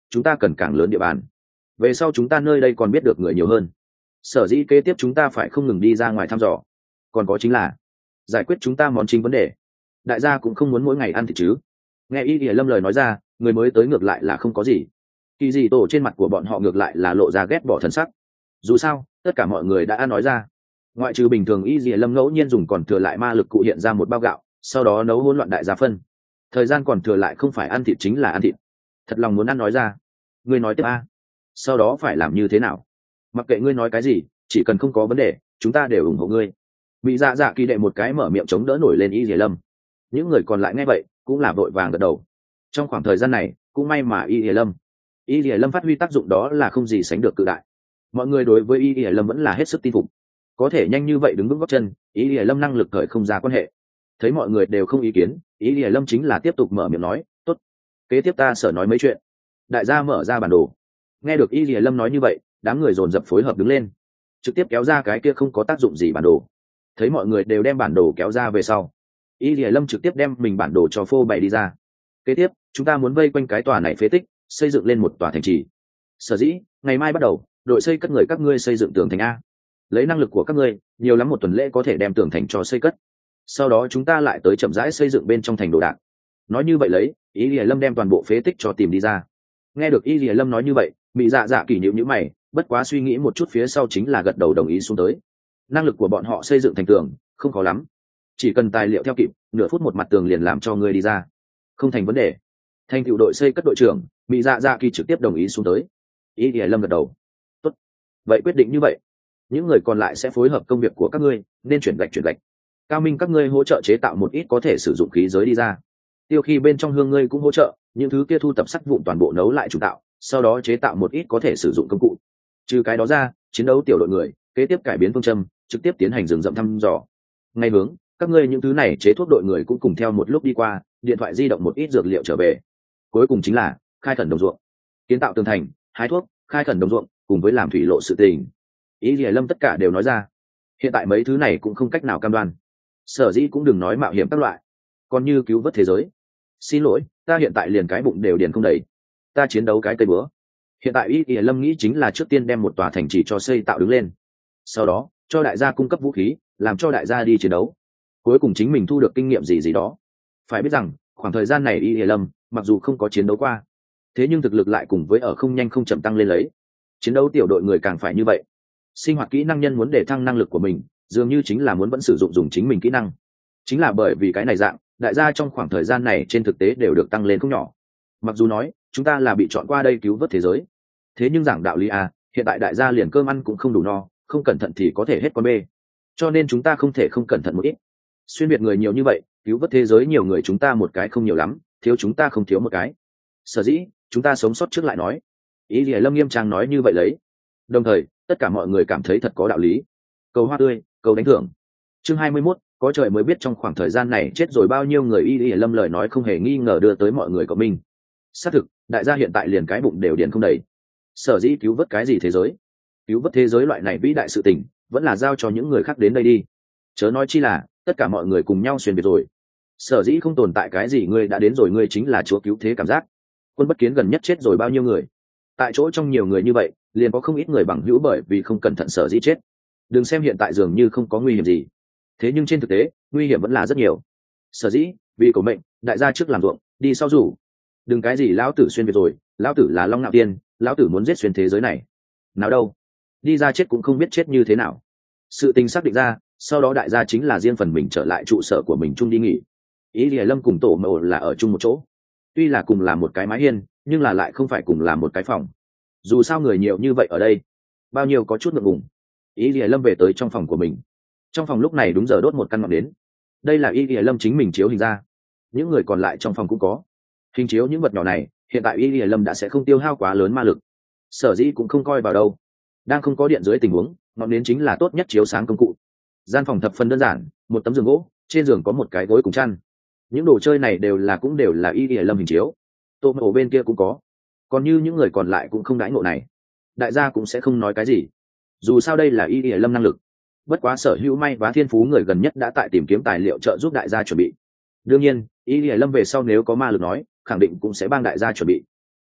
chúng ta cần càng lớn địa bàn. Về sau chúng ta nơi đây còn biết được người nhiều hơn, sở dĩ kế tiếp chúng ta phải không ngừng đi ra ngoài thăm dò. Còn có chính là giải quyết chúng ta món chính vấn đề. Đại gia cũng không muốn mỗi ngày ăn thịt chứ. Nghe Y Lìa Lâm lời nói ra, người mới tới ngược lại là không có gì. Kỳ dị tổ trên mặt của bọn họ ngược lại là lộ ra ghét bỏ thần sắc. Dù sao tất cả mọi người đã nói ra, ngoại trừ bình thường Y Lìa Lâm ngẫu nhiên dùng còn thừa lại ma lực cụ hiện ra một bao gạo, sau đó nấu hỗn loạn đại gia phân. Thời gian còn thừa lại không phải ăn thịt chính là ăn thịt. Thật lòng muốn ăn nói ra. Ngươi nói tiếp a. Sau đó phải làm như thế nào? Mặc kệ ngươi nói cái gì, chỉ cần không có vấn đề, chúng ta đều ủng hộ ngươi. Bị dạ dạ kỳ đệ một cái mở miệng chống đỡ nổi lên Y Lìa Lâm. Những người còn lại nghe vậy cũng là vội vàng gật đầu. Trong khoảng thời gian này cũng may mà Y Lìa Lâm Y Lìa Lâm phát huy tác dụng đó là không gì sánh được cự đại. Mọi người đối với Y Lìa Lâm vẫn là hết sức tin phục. Có thể nhanh như vậy đứng vững gót chân, Y Lìa Lâm năng lực thời không ra quan hệ. Thấy mọi người đều không ý kiến, Y Lìa Lâm chính là tiếp tục mở miệng nói, tốt, kế tiếp ta sở nói mấy chuyện. Đại gia mở ra bản đồ. Nghe được Y Lìa Lâm nói như vậy, đám người dồn dập phối hợp đứng lên, trực tiếp kéo ra cái kia không có tác dụng gì bản đồ. Thấy mọi người đều đem bản đồ kéo ra về sau, Y Lìa Lâm trực tiếp đem mình bản đồ cho phô bày đi ra. Kế tiếp chúng ta muốn vây quanh cái tòa này phế tích, xây dựng lên một tòa thành trì. Sở dĩ ngày mai bắt đầu, đội xây cất người các ngươi xây dựng tường thành a. Lấy năng lực của các ngươi, nhiều lắm một tuần lễ có thể đem tường thành cho xây cất. Sau đó chúng ta lại tới chậm rãi xây dựng bên trong thành đồ đạc. Nói như vậy lấy, Y Lìa Lâm đem toàn bộ phế tích cho tìm đi ra. Nghe được Y Lìa Lâm nói như vậy, Mị Dạ Dạ Kỳ nhíu nhíu mày, bất quá suy nghĩ một chút phía sau chính là gật đầu đồng ý xuống tới. Năng lực của bọn họ xây dựng thành tường không khó lắm, chỉ cần tài liệu theo kịp, nửa phút một mặt tường liền làm cho ngươi đi ra, không thành vấn đề. Thành tựu đội xây cất đội trưởng, Mị Dạ Dạ Kỳ trực tiếp đồng ý xuống tới. Y Lìa Lâm gật đầu. Tốt, vậy quyết định như vậy, những người còn lại sẽ phối hợp công việc của các ngươi, nên chuyển gạch chuyển gạch. Cao Minh các ngươi hỗ trợ chế tạo một ít có thể sử dụng khí giới đi ra. Tiêu Khi bên trong Hương ngươi cũng hỗ trợ, những thứ kia thu tập sắt vụn toàn bộ nấu lại chủ tạo, sau đó chế tạo một ít có thể sử dụng công cụ. Trừ cái đó ra, chiến đấu tiểu đội người kế tiếp cải biến phương châm, trực tiếp tiến hành rừng rậm thăm dò. Ngay hướng các ngươi những thứ này chế thuốc đội người cũng cùng theo một lúc đi qua, điện thoại di động một ít dược liệu trở về. Cuối cùng chính là khai khẩn đồng ruộng, kiến tạo tường thành, hái thuốc, khai khẩn đồng ruộng, cùng với làm thủy lộ sự tình. Y Lìa Lâm tất cả đều nói ra. Hiện tại mấy thứ này cũng không cách nào cam đoan, sở dĩ cũng đừng nói mạo hiểm các loại, còn như cứu vớt thế giới. Xin lỗi, ta hiện tại liền cái bụng đều điền không đầy, ta chiến đấu cái cây bữa. Hiện tại Y Lìa Lâm nghĩ chính là trước tiên đem một tòa thành trì cho xây tạo đứng lên, sau đó cho đại gia cung cấp vũ khí, làm cho đại gia đi chiến đấu, cuối cùng chính mình thu được kinh nghiệm gì gì đó. Phải biết rằng khoảng thời gian này Y Lìa Lâm mặc dù không có chiến đấu qua, thế nhưng thực lực lại cùng với ở không nhanh không chậm tăng lên lấy. Chiến đấu tiểu đội người càng phải như vậy. Sinh hoạt kỹ năng nhân muốn để thăng năng lực của mình, dường như chính là muốn vẫn sử dụng dùng chính mình kỹ năng. Chính là bởi vì cái này dạng, đại gia trong khoảng thời gian này trên thực tế đều được tăng lên không nhỏ. Mặc dù nói chúng ta là bị chọn qua đây cứu vớt thế giới, thế nhưng giảng đạo lý à, hiện tại đại gia liền cơm ăn cũng không đủ no, không cẩn thận thì có thể hết con bê. Cho nên chúng ta không thể không cẩn thận một ít. Xuyên biệt người nhiều như vậy, cứu vớt thế giới nhiều người chúng ta một cái không nhiều lắm, thiếu chúng ta không thiếu một cái. Sở dĩ chúng ta sống sót trước lại nói. Ý Lìa Lâm nghiêm trang nói như vậy lấy. Đồng thời tất cả mọi người cảm thấy thật có đạo lý. Cầu hoa tươi, cầu đánh thưởng. Chương hai mươi mốt, có trời mới biết trong khoảng thời gian này chết rồi bao nhiêu người. Y Lìa Lâm lời nói không hề nghi ngờ đưa tới mọi người của mình. Xác thực, đại gia hiện tại liền cái bụng đều điền không đầy. Sở dĩ cứu vớt cái gì thế giới? Cứu vớt thế giới loại này vĩ đại sự tình, vẫn là giao cho những người khác đến đây đi. Chớ nói chi là tất cả mọi người cùng nhau xuyên biệt rồi. Sở dĩ không tồn tại cái gì ngươi đã đến rồi ngươi chính là chúa cứu thế cảm giác. Quân bất kiến gần nhất chết rồi bao nhiêu người? Tại chỗ trong nhiều người như vậy, liền có không ít người bằng hữu bởi vì không cẩn thận sở dĩ chết. Đừng xem hiện tại dường như không có nguy hiểm gì, thế nhưng trên thực tế nguy hiểm vẫn là rất nhiều. Sở dĩ vì cổ mệnh, đại gia trước làm ruộng, đi sau rủ. Đừng cái gì lão tử xuyên việt rồi, lão tử là Long Nạo Tiên, lão tử muốn giết xuyên thế giới này. Nào đâu, đi ra chết cũng không biết chết như thế nào. Sự tình xác định ra, sau đó đại gia chính là riêng phần mình trở lại trụ sở của mình chung đi nghỉ. Ý Lìa Lâm cùng Tổ Mộ là ở chung một chỗ, tuy là cùng là một cái mái hiên, nhưng là lại không phải cùng là một cái phòng. Dù sao người nhiều như vậy ở đây, bao nhiêu có chút ngượng ngùng. Ý Lìa Lâm về tới trong phòng của mình. Trong phòng lúc này đúng giờ đốt một căn ngọn nến. Đây là Ý Lìa Lâm chính mình chiếu hình ra, những người còn lại trong phòng cũng có hình chiếu những vật nhỏ này. Hiện tại Ý Lìa Lâm đã sẽ không tiêu hao quá lớn ma lực, sở dĩ cũng không coi vào đâu. Đang không có điện dưới tình huống, ngọn nến chính là tốt nhất chiếu sáng công cụ. Gian phòng thập phần đơn giản, một tấm giường gỗ, trên giường có một cái gối cùng chăn. Những đồ chơi này đều là cũng đều là Ý Lìa Lâm hình chiếu. Tô Mộ bên kia cũng có, còn như những người còn lại cũng không đãi ngộ này, đại gia cũng sẽ không nói cái gì. Dù sao đây là Ý Lìa Lâm năng lực. Bất quá sở hữu may và thiên phú người gần nhất đã tại tìm kiếm tài liệu trợ giúp đại gia chuẩn bị. Đương nhiên Ý Lìa Lâm về sau nếu có ma lực nói, khẳng định cũng sẽ帮đại gia chuẩn bị.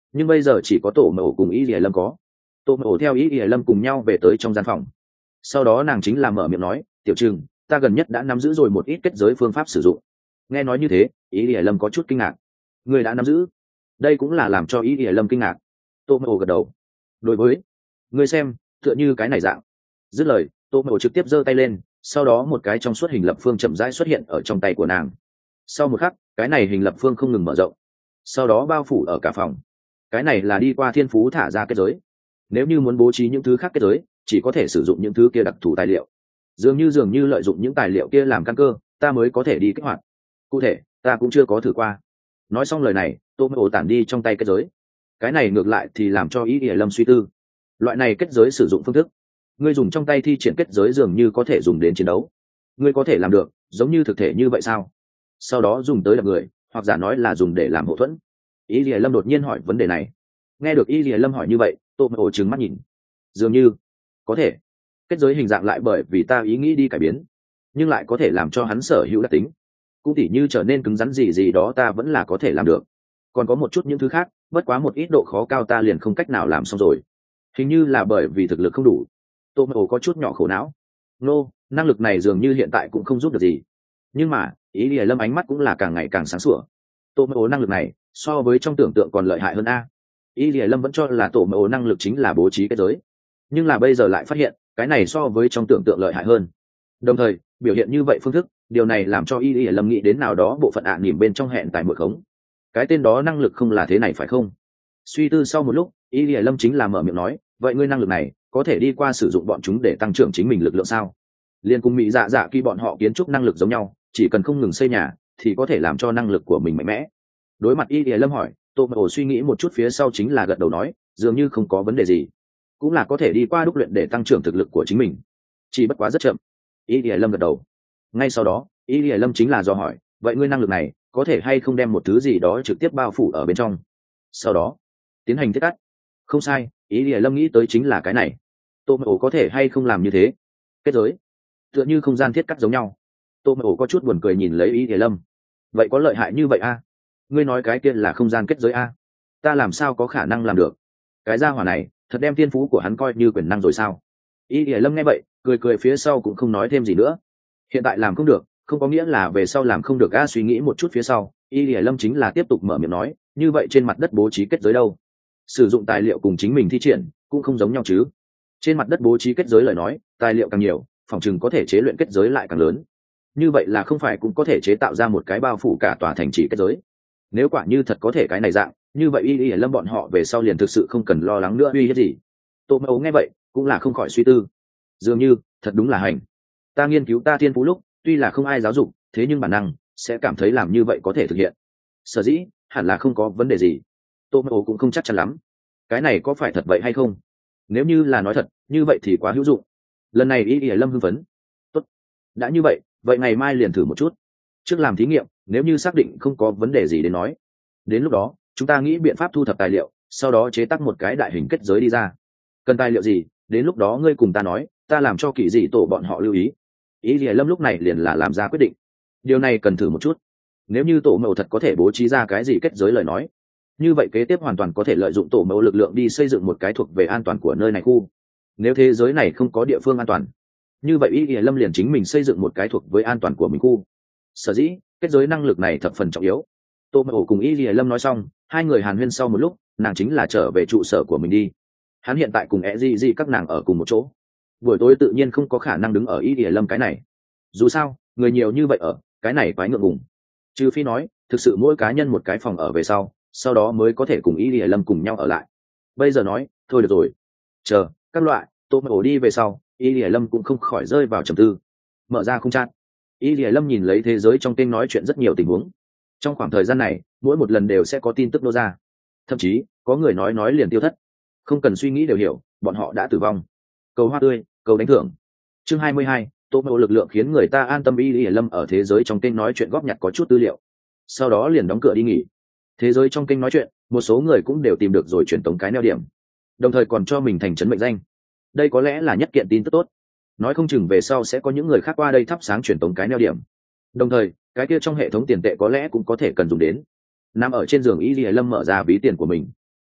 nhưng bây giờ chỉ có tổ mẫu cùng ý ỉa lâm có. Tổ mẫu theo ý ỉa lâm cùng nhau về tới trong gian phòng, sau đó nàng chính là mở miệng nói, tiểu trừng, ta gần nhất đã nắm giữ rồi một ít kết giới phương pháp sử dụng. Nghe nói như thế, ý ỉa lâm có chút kinh ngạc. Người đã nắm giữ? Đây cũng là làm cho ý ỉa lâm kinh ngạc. Tô mẫu gật đầu. Đối với người xem, tựa như cái này dạng. Dứt lời, tô mẫu trực tiếp giơ tay lên, sau đó một cái trong suốt hình lập phương chậm rãi xuất hiện ở trong tay của nàng. Sau một khắc, cái này hình lập phương không ngừng mở rộng, sau đó bao phủ ở cả phòng. Cái này là đi qua thiên phú thả ra kết giới. Nếu như muốn bố trí những thứ khác kết giới, chỉ có thể sử dụng những thứ kia đặc thù tài liệu. Dường như dường như lợi dụng những tài liệu kia làm căn cơ, ta mới có thể đi kích hoạt. Cụ thể, ta cũng chưa có thử qua. Nói xong lời này, tô mẫu tản đi trong tay kết giới. Cái này ngược lại thì làm cho ý ỉa lâm suy tư. Loại này kết giới sử dụng phương thức, ngươi dùng trong tay thi triển kết giới dường như có thể dùng đến chiến đấu. Ngươi có thể làm được giống như thực thể như vậy sao? Sau đó dùng tới đập người, hoặc giả nói là dùng để làm hậu thuẫn. Ý ỉa lâm đột nhiên hỏi vấn đề này. Nghe được ý ỉa lâm hỏi như vậy, tô mẫu trừng mắt nhìn. Dường như có thể. Kết giới hình dạng lại bởi vì ta ý nghĩ đi cải biến, nhưng lại có thể làm cho hắn sở hữu đặc tính. Cũng tỉ như trở nên cứng rắn gì gì đó ta vẫn là có thể làm được. Còn có một chút những thứ khác, bất quá một ít độ khó cao ta liền không cách nào làm xong rồi. Hình như là bởi vì thực lực không đủ. Tô mẫu có chút nhỏ khổ não. Nô, năng lực này dường như hiện tại cũng không giúp được gì. Nhưng mà, ý ỉa lâm ánh mắt cũng là càng ngày càng sáng sủa. Tô mẫu năng lực này, so với trong tưởng tượng còn lợi hại hơn a. Ý ỉa lâm vẫn cho là tổ mẫu năng lực chính là bố trí kết giới. Nhưng là bây giờ lại phát hiện, cái này so với trong tưởng tượng lợi hại hơn. Đồng thời, biểu hiện như vậy phương thức, điều này làm cho y y lâm nghĩ đến nào đó bộ phận ạ à nỉm bên trong hẹn tại một khống. Cái tên đó năng lực không là thế này phải không? Suy tư sau một lúc, y y lâm chính là mở miệng nói, vậy ngươi năng lực này có thể đi qua sử dụng bọn chúng để tăng trưởng chính mình lực lượng sao? Liên cùng mỹ dạ dạ khi bọn họ kiến trúc năng lực giống nhau, chỉ cần không ngừng xây nhà thì có thể làm cho năng lực của mình mạnh mẽ. Đối mặt y y lâm hỏi, tô mộ suy nghĩ một chút phía sau chính là gật đầu nói, dường như không có vấn đề gì, cũng là có thể đi qua đúc luyện để tăng trưởng thực lực của chính mình, chỉ bất quá rất chậm. Y y lâm gật đầu. Ngay sau đó, y y lâm chính là do hỏi, vậy ngươi năng lực này có thể hay không đem một thứ gì đó trực tiếp bao phủ ở bên trong, sau đó tiến hành thiết cắt? Không sai, y y lâm nghĩ tới chính là cái này. Tô mộ có thể hay không làm như thế? Kết giới tựa như không gian thiết cắt giống nhau. Tô mộ có chút buồn cười nhìn lấy y y lâm. Vậy có lợi hại như vậy a? Ngươi nói cái kia là không gian kết giới a? Ta làm sao có khả năng làm được? Cái gia hỏa này thật đem thiên phú của hắn coi như quyền năng rồi sao? Y y lâm nghe vậy cười cười phía sau cũng không nói thêm gì nữa. Hiện tại làm không được không có nghĩa là về sau làm không được a. Suy nghĩ một chút phía sau, y y lâm chính là tiếp tục mở miệng nói, như vậy trên mặt đất bố trí kết giới đâu? Sử dụng tài liệu cùng chính mình thi triển cũng không giống nhau chứ. Trên mặt đất bố trí kết giới lời nói, tài liệu càng nhiều, phòng chừng có thể chế luyện kết giới lại càng lớn. Như vậy là không phải cũng có thể chế tạo ra một cái bao phủ cả tòa thành trì kết giới? Nếu quả như thật có thể cái này dạng, như vậy y y lâm bọn họ về sau liền thực sự không cần lo lắng nữa uy hiếp gì. Tô mẫu nghe vậy cũng là không khỏi suy tư. Dường như thật đúng là hành. Ta nghiên cứu ta thiên phú lúc tuy là không ai giáo dục, thế nhưng bản năng sẽ cảm thấy làm như vậy có thể thực hiện. Sở dĩ hẳn là không có vấn đề gì. Tô mẫu cũng không chắc chắn lắm. Cái này có phải thật vậy hay không? Nếu như là nói thật, như vậy thì quá hữu dụng. Lần này y y lâm hưng phấn. Tốt, đã như vậy, vậy ngày mai liền thử một chút. Trước làm thí nghiệm, nếu như xác định không có vấn đề gì đến nói, đến lúc đó chúng ta nghĩ biện pháp thu thập tài liệu, sau đó chế tác một cái đại hình kết giới đi ra. Cần tài liệu gì, đến lúc đó ngươi cùng ta nói, ta làm cho kỳ dị tổ bọn họ lưu ý. Ý gì lâm lúc này liền là làm ra quyết định. Điều này cần thử một chút. Nếu như tổ mẫu thật có thể bố trí ra cái gì kết giới lời nói, như vậy kế tiếp hoàn toàn có thể lợi dụng tổ mẫu lực lượng đi xây dựng một cái thuộc về an toàn của nơi này khu. Nếu thế giới này không có địa phương an toàn, như vậy ý nghĩa lâm liền chính mình xây dựng một cái thuộc với an toàn của mình khu. Sở dĩ kết giới năng lực này thập phần trọng yếu. Tô mẫu cùng ý nghĩa lâm nói xong, hai người hàn huyên sau một lúc, nàng chính là trở về trụ sở của mình đi. Hắn hiện tại cùng e di di các nàng ở cùng một chỗ, buổi tối tự nhiên không có khả năng đứng ở ý nghĩa lâm cái này. Dù sao người nhiều như vậy ở cái này quái ngượng ngùng. Trừ phi nói thực sự mỗi cá nhân một cái phòng ở về sau, sau đó mới có thể cùng ý nghĩa lâm cùng nhau ở lại. Bây giờ nói thôi được rồi, chờ các loại tô mẫu đi về sau, ý nghĩa lâm cũng không khỏi rơi vào trầm tư. Mở ra không chat, ý nghĩa lâm nhìn lấy thế giới trong kênh nói chuyện rất nhiều tình huống. Trong khoảng thời gian này mỗi một lần đều sẽ có tin tức nô ra, thậm chí có người nói nói liền tiêu thất, không cần suy nghĩ đều hiểu bọn họ đã tử vong. Cầu hoa tươi, cầu đánh thưởng. Chương hai mươi hai, tô mẫu lực lượng khiến người ta an tâm. Y Y Lâm ở thế giới trong kênh nói chuyện góp nhặt có chút tư liệu, sau đó liền đóng cửa đi nghỉ. Thế giới trong kênh nói chuyện, một số người cũng đều tìm được rồi truyền tống cái neo điểm, đồng thời còn cho mình thành trấn mệnh danh. Đây có lẽ là nhất kiện tin tức tốt, nói không chừng về sau sẽ có những người khác qua đây thắp sáng truyền tống cái neo điểm. Đồng thời cái kia trong hệ thống tiền tệ có lẽ cũng có thể cần dùng đến. Nằm ở trên giường Y Y Lâm mở ra ví tiền của mình,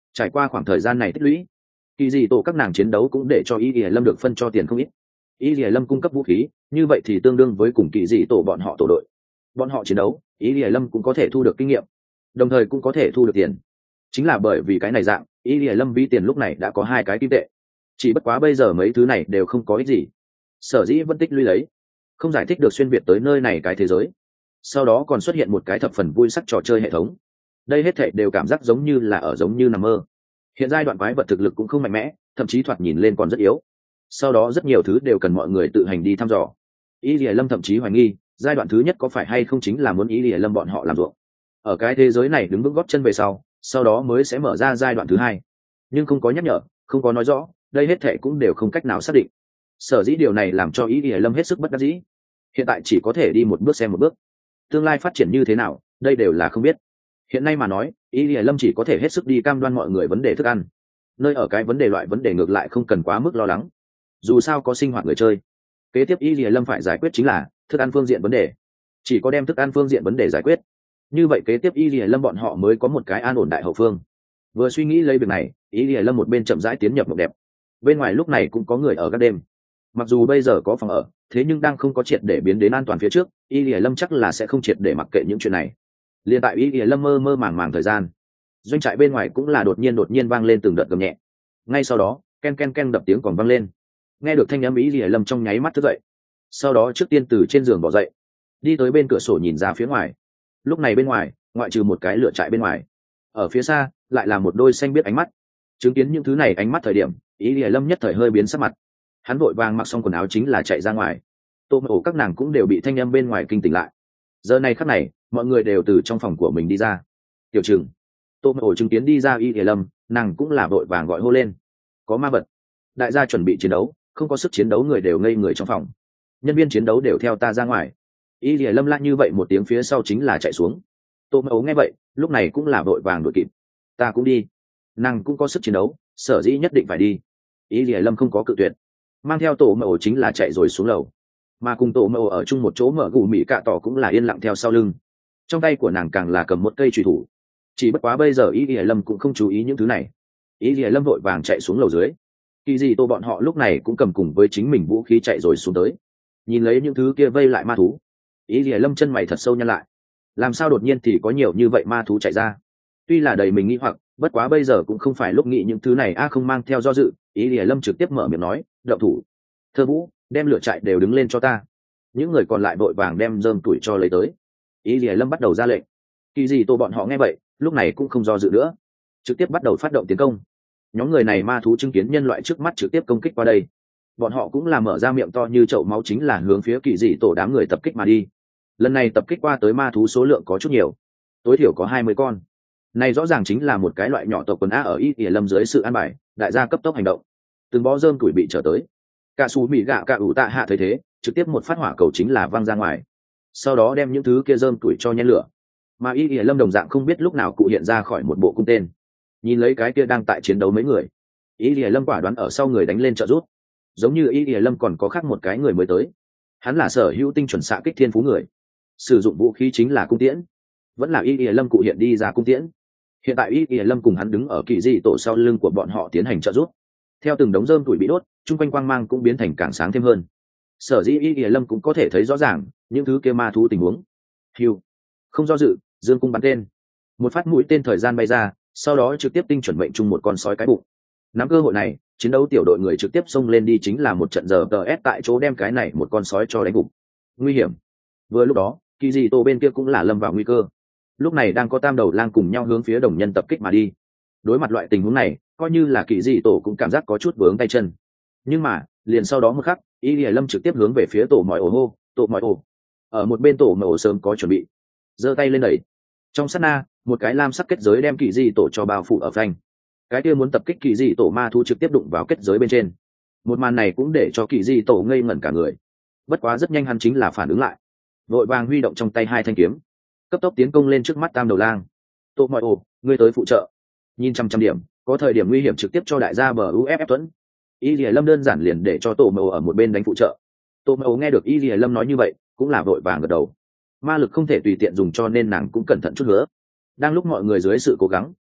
Trải qua khoảng thời gian này tích lũy, kỳ dị tổ các nàng chiến đấu cũng để cho y y lâm được phân cho tiền không ít. Y y lâm cung cấp vũ khí, như vậy thì tương đương với cùng kỳ dị tổ bọn họ tổ đội. Bọn họ chiến đấu, y y lâm cũng có thể thu được kinh nghiệm, đồng thời cũng có thể thu được tiền. Chính là bởi vì cái này dạng, y y lâm ví tiền lúc này đã có hai cái kim tệ. Chỉ bất quá bây giờ mấy thứ này đều không có ích gì, sở dĩ vẫn tích lũy lấy, không giải thích được xuyên việt tới nơi này cái thế giới. Sau đó còn xuất hiện một cái thập phần vui sắc trò chơi hệ thống, đây hết thảy đều cảm giác giống như là ở giống như nằm mơ. Hiện giai đoạn quái vật thực lực cũng không mạnh mẽ, thậm chí thoạt nhìn lên còn rất yếu. Sau đó rất nhiều thứ đều cần mọi người tự hành đi thăm dò. Y Lìa Lâm thậm chí hoài nghi, giai đoạn thứ nhất có phải hay không chính là muốn Y Lìa Lâm bọn họ làm ruộng. Ở cái thế giới này đứng vững gót chân về sau, sau đó mới sẽ mở ra giai đoạn thứ hai. Nhưng không có nhắc nhở, không có nói rõ, đây hết thảy cũng đều không cách nào xác định. Sở dĩ điều này làm cho Y Lìa Lâm hết sức bất đắc dĩ. Hiện tại chỉ có thể đi một bước xem một bước. Tương lai phát triển như thế nào, đây đều là không biết. Hiện nay mà nói, Y Lìa Lâm chỉ có thể hết sức đi cam đoan mọi người vấn đề thức ăn. Nơi ở cái vấn đề loại vấn đề ngược lại không cần quá mức lo lắng, dù sao có sinh hoạt người chơi. Kế tiếp Y Lìa Lâm phải giải quyết chính là thức ăn phương diện vấn đề. Chỉ có đem thức ăn phương diện vấn đề giải quyết, như vậy kế tiếp Y Lìa Lâm bọn họ mới có một cái an ổn đại hậu phương. Vừa suy nghĩ lấy việc này, Y Lìa Lâm một bên chậm rãi tiến nhập mộng đẹp. Bên ngoài lúc này cũng có người ở các đêm. Mặc dù bây giờ có phòng ở, thế nhưng đang không có triệt để biến đến an toàn phía trước, Y Lìa Lâm chắc là sẽ không triệt để mặc kệ những chuyện này. Liên tại Y Lìa Lâm mơ mơ màng màng thời gian, doanh trại bên ngoài cũng là đột nhiên đột nhiên vang lên từng đợt gầm nhẹ. Ngay sau đó, ken ken ken đập tiếng còn vang lên. Nghe được thanh âm Y Lìa Lâm trong nháy mắt thức dậy. Sau đó trước tiên từ trên giường bỏ dậy, đi tới bên cửa sổ nhìn ra phía ngoài. Lúc này bên ngoài, ngoại trừ một cái lửa trại bên ngoài, ở phía xa lại là một đôi xanh biết ánh mắt. Chứng kiến những thứ này ánh mắt thời điểm, Y Lìa Lâm nhất thời hơi biến sắc mặt. Hắn vội vàng mặc xong quần áo chính là chạy ra ngoài. Tô Ổ các nàng cũng đều bị thanh âm bên ngoài kinh tỉnh lại. Giờ này khắc này, mọi người đều từ trong phòng của mình đi ra. Tiểu Trừng, Tô Ổ chứng kiến đi ra Y Lìa Lâm, nàng cũng là vội vàng gọi hô lên. Có ma vật. Đại gia chuẩn bị chiến đấu, không có sức chiến đấu người đều ngây người trong phòng. Nhân viên chiến đấu đều theo ta ra ngoài. Y Lìa Lâm lại như vậy một tiếng phía sau chính là chạy xuống. Tô Ổ nghe vậy, lúc này cũng là vội vàng đuổi kịp. Ta cũng đi. Nàng cũng có sức chiến đấu, sở dĩ nhất định phải đi. Y Lìa Lâm không có cự tuyệt, mang theo tổ mẫu chính là chạy rồi xuống lầu. Mà cùng tổ mẫu ở chung một chỗ mở gù mị cạ tỏ cũng là yên lặng theo sau lưng. Trong tay của nàng càng là cầm một cây truy thủ. Chỉ bất quá bây giờ Y Lìa Lâm cũng không chú ý những thứ này. Y Lìa Lâm vội vàng chạy xuống lầu dưới. Kỳ dị tô bọn họ lúc này cũng cầm cùng với chính mình vũ khí chạy rồi xuống tới. Nhìn lấy những thứ kia vây lại ma thú, Y Lìa Lâm chân mày thật sâu nhăn lại. Làm sao đột nhiên thì có nhiều như vậy ma thú chạy ra? Tuy là đầy mình nghĩ hoặc, bất quá bây giờ cũng không phải lúc nghĩ những thứ này a không mang theo do dự. Y Lìa Lâm trực tiếp mở miệng nói, đậu thủ. Thơ Vũ, đem lửa trại đều đứng lên cho ta. Những người còn lại vội vàng đem rơm tuổi cho lấy tới. Y Lìa Lâm bắt đầu ra lệnh. Kỳ dị tô bọn họ nghe vậy, lúc này cũng không do dự nữa, trực tiếp bắt đầu phát động tiến công. Nhóm người này ma thú chứng kiến nhân loại trước mắt trực tiếp công kích qua đây, bọn họ cũng là mở ra miệng to như chậu máu chính là hướng phía kỳ dị tổ đám người tập kích mà đi. Lần này tập kích qua tới ma thú số lượng có chút nhiều, tối thiểu có hai mươi con. Này rõ ràng chính là một cái loại nhỏ tộc quần a ở Y Lìa Lâm dưới sự an bài, đại gia cấp tốc hành động. Từng bó rơm tuổi bị trở tới. Cả xù mì gạo cả ủ tạ hạ thấy thế, trực tiếp một phát hỏa cầu chính là văng ra ngoài. Sau đó đem những thứ kia rơm tuổi cho nhen lửa. Mà Y Lìa Lâm đồng dạng không biết lúc nào cụ hiện ra khỏi một bộ cung tên. Nhìn lấy cái kia đang tại chiến đấu mấy người, Y Lìa Lâm quả đoán ở sau người đánh lên trợ rút. Giống như Y Lìa Lâm còn có khác một cái người mới tới. Hắn là sở hữu tinh chuẩn xạ kích thiên phú người, sử dụng vũ khí chính là cung tiễn. Vẫn là Y Lìa Lâm cụ hiện đi ra cung tiễn. Hiện tại Y Lìa Lâm cùng hắn đứng ở kỳ dị tổ sau lưng của bọn họ tiến hành trợ rút. Theo từng đống rơm tuổi bị đốt, chung quanh quang mang cũng biến thành càng sáng thêm hơn. Sở dĩ Y Lìa Lâm cũng có thể thấy rõ ràng những thứ kia ma thú tình huống. Hiu, không do dự, dương cung bắn tên. Một phát mũi tên thời gian bay ra, sau đó trực tiếp tinh chuẩn mệnh chung một con sói cái bụng. Nắm cơ hội này, chiến đấu tiểu đội người trực tiếp xông lên đi chính là một trận giờ tờ ép tại chỗ đem cái này một con sói cho đánh gục. Nguy hiểm. Vừa lúc đó, kỳ dị tổ bên kia cũng là lâm vào nguy cơ. Lúc này đang có tam đầu lang cùng nhau hướng phía đồng nhân tập kích mà đi. Đối mặt loại tình huống này, coi như là kỳ dị tổ cũng cảm giác có chút vướng tay chân. Nhưng mà liền sau đó một khắc, Y Lìa Lâm trực tiếp hướng về phía tổ mọi ổ hô, tổ mọi ổ. Ở một bên tổ mọi ổ sớm có chuẩn bị, giơ tay lên đẩy. Trong sát na, một cái lam sắc kết giới đem kỳ dị tổ cho bao phủ ở phanh. Cái kia muốn tập kích kỳ dị tổ ma thú trực tiếp đụng vào kết giới bên trên. Một màn này cũng để cho kỳ dị tổ ngây ngẩn cả người. Bất quá rất nhanh hắn chính là phản ứng lại, vội vàng huy động trong tay hai thanh kiếm, cấp tốc tiến công lên trước mắt tam đầu lang. Tổ mọi ổ, ngươi tới phụ trợ. Nhìn trăm trăm điểm, có thời điểm nguy hiểm trực tiếp cho đại gia bờ u ép ép tuấn. Y Lìa Lâm đơn giản liền để cho tổ mẫu ở một bên đánh phụ trợ. Tổ mẫu nghe được Y Lìa Lâm nói như vậy, cũng là vội vàng gật đầu. Ma lực không thể tùy tiện dùng cho nên nàng cũng cẩn thận chút nữa. Đang lúc mọi người dưới sự cố gắng,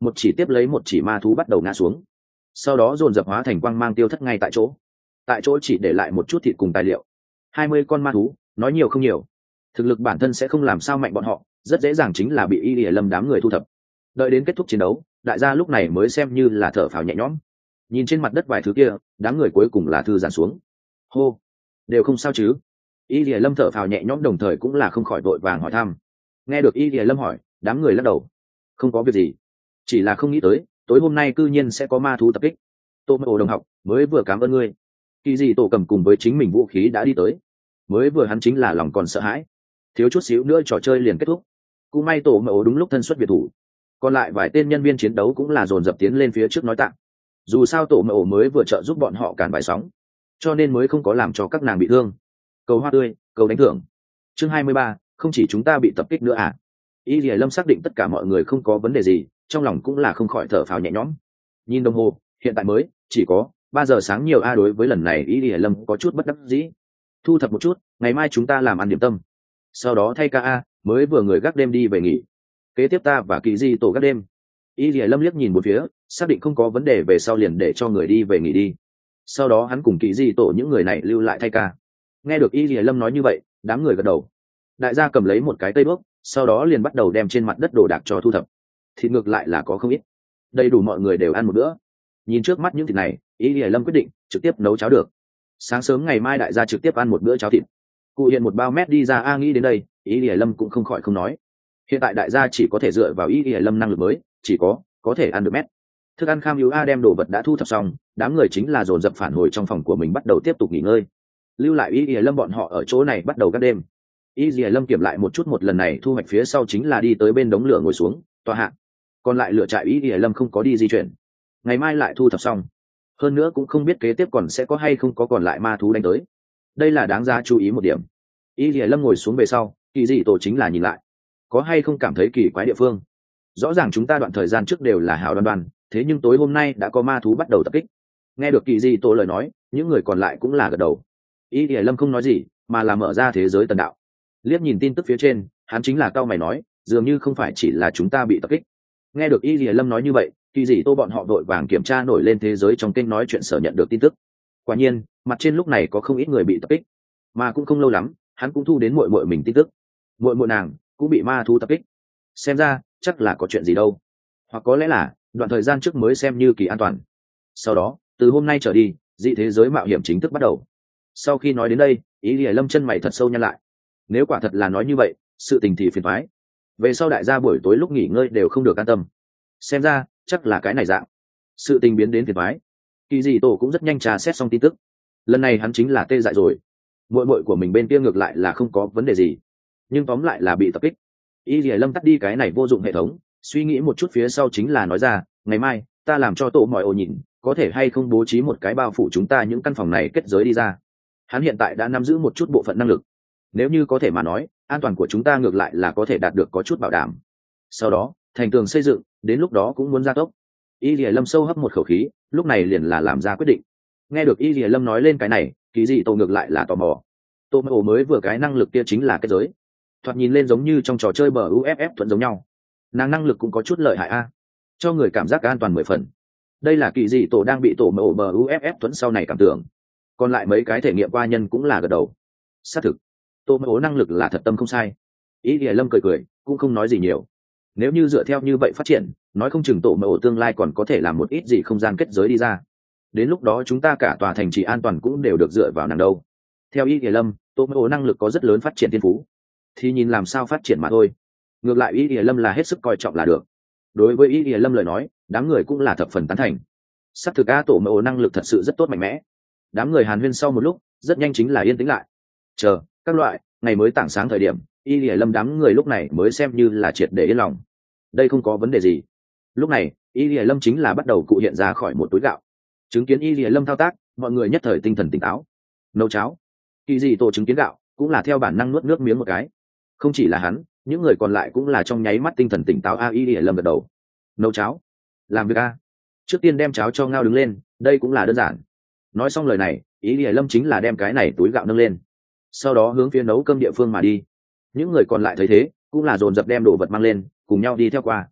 một chỉ tiếp lấy một chỉ ma thú bắt đầu ngã xuống, sau đó dồn dập hóa thành quang mang tiêu thất ngay tại chỗ. Tại chỗ chỉ để lại một chút thịt cùng tài liệu. Hai mươi con ma thú, nói nhiều không nhiều, thực lực bản thân sẽ không làm sao mạnh bọn họ, rất dễ dàng chính là bị Y Lìa Lâm đám người thu thập. Đợi đến kết thúc chiến đấu, đại gia lúc này mới xem như là thở phào nhẹ nhõm. Nhìn trên mặt đất vài thứ kia, đám người cuối cùng là thư giãn xuống. Hô, đều không sao chứ? Y Lìa Lâm thở phào nhẹ nhõm, đồng thời cũng là không khỏi vội vàng hỏi thăm. Nghe được Y Lìa Lâm hỏi, đám người lắc đầu. Không có việc gì, chỉ là không nghĩ tới tối hôm nay cư nhiên sẽ có ma thú tập kích. Tô Mộ đồng học, mới vừa cảm ơn ngươi. Kỳ Dị Tổ cầm cùng với chính mình vũ khí đã đi tới. Mới vừa hắn chính là lòng còn sợ hãi, thiếu chút xíu nữa trò chơi liền kết thúc. Cũng may Tổ Mộ đúng lúc thân xuất biệt thủ, còn lại vài tên nhân viên chiến đấu cũng là dồn dập tiến lên phía trước nói tặng. Dù sao Tổ Mộ mới vừa trợ giúp bọn họ cản bài sóng, cho nên mới không có làm cho các nàng bị thương. Cầu hoa tươi, cầu đánh thưởng. Chương hai mươi ba, không chỉ chúng ta bị tập kích nữa à? Y Lìa Lâm xác định tất cả mọi người không có vấn đề gì, trong lòng cũng là không khỏi thở phào nhẹ nhõm. Nhìn đồng hồ, hiện tại mới chỉ có ba giờ sáng nhiều a. Đối với lần này Y Lìa Lâm có chút bất đắc dĩ. Thu thập một chút, ngày mai chúng ta làm ăn điểm tâm, sau đó thay ca a. Mới vừa người gác đêm đi về nghỉ, kế tiếp ta và Kỳ Di tổ gác đêm. Y Lìa Lâm liếc nhìn một phía, xác định không có vấn đề về sau liền để cho người đi về nghỉ đi. Sau đó hắn cùng Kỳ Di tổ những người này lưu lại thay ca. Nghe được Y Lìa Lâm nói như vậy, đám người gật đầu. Đại gia cầm lấy một cái cây đuốc, sau đó liền bắt đầu đem trên mặt đất đồ đạc cho thu thập. Thịt ngược lại là có không ít, đầy đủ mọi người đều ăn một bữa. Nhìn trước mắt những thịt này, Y Lìa Lâm quyết định trực tiếp nấu cháo được. Sáng sớm ngày mai đại gia trực tiếp ăn một bữa cháo thịt. Cụ hiện một bao mét đi ra a. Nghĩ đến đây, Y Lìa Lâm cũng không khỏi không nói. Hiện tại đại gia chỉ có thể dựa vào Y Lìa Lâm năng lực mới, chỉ có có thể ăn được mét. Thức ăn kham yếu a. Đem đồ vật đã thu thập xong, đám người chính là dồn dập phản hồi trong phòng của mình, bắt đầu tiếp tục nghỉ ngơi. Lưu lại Y Lìa Lâm bọn họ ở chỗ này bắt đầu gác đêm. Y Lìa Lâm kiểm lại một chút một lần này thu hoạch phía sau chính là đi tới bên đống lửa ngồi xuống tọa hạ. Còn lại lửa trại Y Lìa Lâm không có đi di chuyển, ngày mai lại thu thập xong. Hơn nữa cũng không biết kế tiếp còn sẽ có hay không có còn lại ma thú đánh tới, đây là đáng ra chú ý một điểm. Y Lìa Lâm ngồi xuống về sau, Kỳ Dị tổ chính là nhìn lại, có hay không cảm thấy kỳ quái địa phương. Rõ ràng chúng ta đoạn thời gian trước đều là hảo đoan đoan, thế nhưng tối hôm nay đã có ma thú bắt đầu tập kích. Nghe được Kỳ Dị tổ lời nói, những người còn lại cũng là gật đầu. Y Lìa Lâm không nói gì, mà là mở ra thế giới tần đạo. Liếc nhìn tin tức phía trên, hắn chính là cao mày nói, dường như không phải chỉ là chúng ta bị tập kích. Nghe được Y Lìa Lâm nói như vậy, Kỳ Dị tô bọn họ vội vàng kiểm tra nổi lên thế giới trong kênh nói chuyện sở nhận được tin tức. Quả nhiên, mặt trên lúc này có không ít người bị tập kích, mà cũng không lâu lắm, hắn cũng thu đến muội muội mình tin tức. Muội muội nàng cũng bị ma thú tập kích. Xem ra, chắc là có chuyện gì đâu. Hoặc có lẽ là, đoạn thời gian trước mới xem như kỳ an toàn. Sau đó, từ hôm nay trở đi, dị thế giới mạo hiểm chính thức bắt đầu. Sau khi nói đến đây, Y Lìa Lâm chân mày thật sâu nhăn lại. Nếu quả thật là nói như vậy, sự tình thì phiền toái. Về sau đại gia buổi tối lúc nghỉ ngơi đều không được an tâm. Xem ra, chắc là cái này dạng. Sự tình biến đến phiền toái. Kỳ Dị tổ cũng rất nhanh trà xét xong tin tức. Lần này hắn chính là tê dại rồi. Muội muội của mình bên kia ngược lại là không có vấn đề gì, nhưng tóm lại là bị tập kích. Y Lìa Lâm tắt đi cái này vô dụng hệ thống, suy nghĩ một chút phía sau chính là nói ra, ngày mai ta làm cho tổ mọi ổ nhìn, có thể hay không bố trí một cái bao phủ chúng ta những căn phòng này kết giới đi ra. Hắn hiện tại đã nắm giữ một chút bộ phận năng lực, nếu như có thể mà nói, an toàn của chúng ta ngược lại là có thể đạt được có chút bảo đảm. Sau đó, thành tường xây dựng, đến lúc đó cũng muốn gia tốc. Y Lìa Lâm sâu hấp một khẩu khí, lúc này liền là làm ra quyết định. Nghe được Y Lìa Lâm nói lên cái này, Kỳ Dị tổ ngược lại là tò mò. Tô Mộ mới vừa cái năng lực kia chính là kết giới, thoạt nhìn lên giống như trong trò chơi bờ u ép ép thuận giống nhau. Nàng năng lực cũng có chút lợi hại a, cho người cảm giác an toàn mười phần. Đây là Kỳ Dị tổ đang bị tổ Mộ bờ u ép ép thuận sau này cảm tưởng. Còn lại mấy cái thể nghiệm qua nhân cũng là gật đầu. Xác thực, Tô Mộ năng lực là thật tâm không sai. Y Lìa Lâm cười cười, cũng không nói gì nhiều. Nếu như dựa theo như vậy phát triển, nói không chừng tổ Mộ tương lai còn có thể làm một ít gì không gian kết giới đi ra. Đến lúc đó chúng ta cả tòa thành trì an toàn cũng đều được dựa vào nàng đâu. Theo Y Lìa Lâm, tổ Mộ năng lực có rất lớn phát triển thiên phú, thì nhìn làm sao phát triển mà thôi. Ngược lại Y Lìa Lâm là hết sức coi trọng là được. Đối với Y Lìa Lâm lời nói, đám người cũng là thập phần tán thành. Sắp thực a, tổ Mộ năng lực thật sự rất tốt mạnh mẽ. Đám người hàn huyên sau một lúc, rất nhanh chính là yên tĩnh lại. Chờ các loại ngày mới tảng sáng thời điểm, Y Lìa Lâm đám người lúc này mới xem như là triệt để yên lòng. Đây không có vấn đề gì. Lúc này Y Lìa Lâm chính là bắt đầu cụ hiện ra khỏi một túi gạo. Chứng kiến Y Lìa Lâm thao tác, mọi người nhất thời tinh thần tỉnh táo. Nấu cháo. Kỳ Dị tổ chứng kiến gạo, cũng là theo bản năng nuốt nước miếng một cái. Không chỉ là hắn, những người còn lại cũng là trong nháy mắt tinh thần tỉnh táo. A Y Lìa Lâm gật đầu. Nấu cháo, làm việc a. Trước tiên đem cháo cho ngao đứng lên, đây cũng là đơn giản. Nói xong lời này, Y Lìa Lâm chính là đem cái này túi gạo nâng lên, sau đó hướng phía nấu cơm địa phương mà đi. Những người còn lại thấy thế, cũng là dồn dập đem đồ vật mang lên, cùng nhau đi theo qua.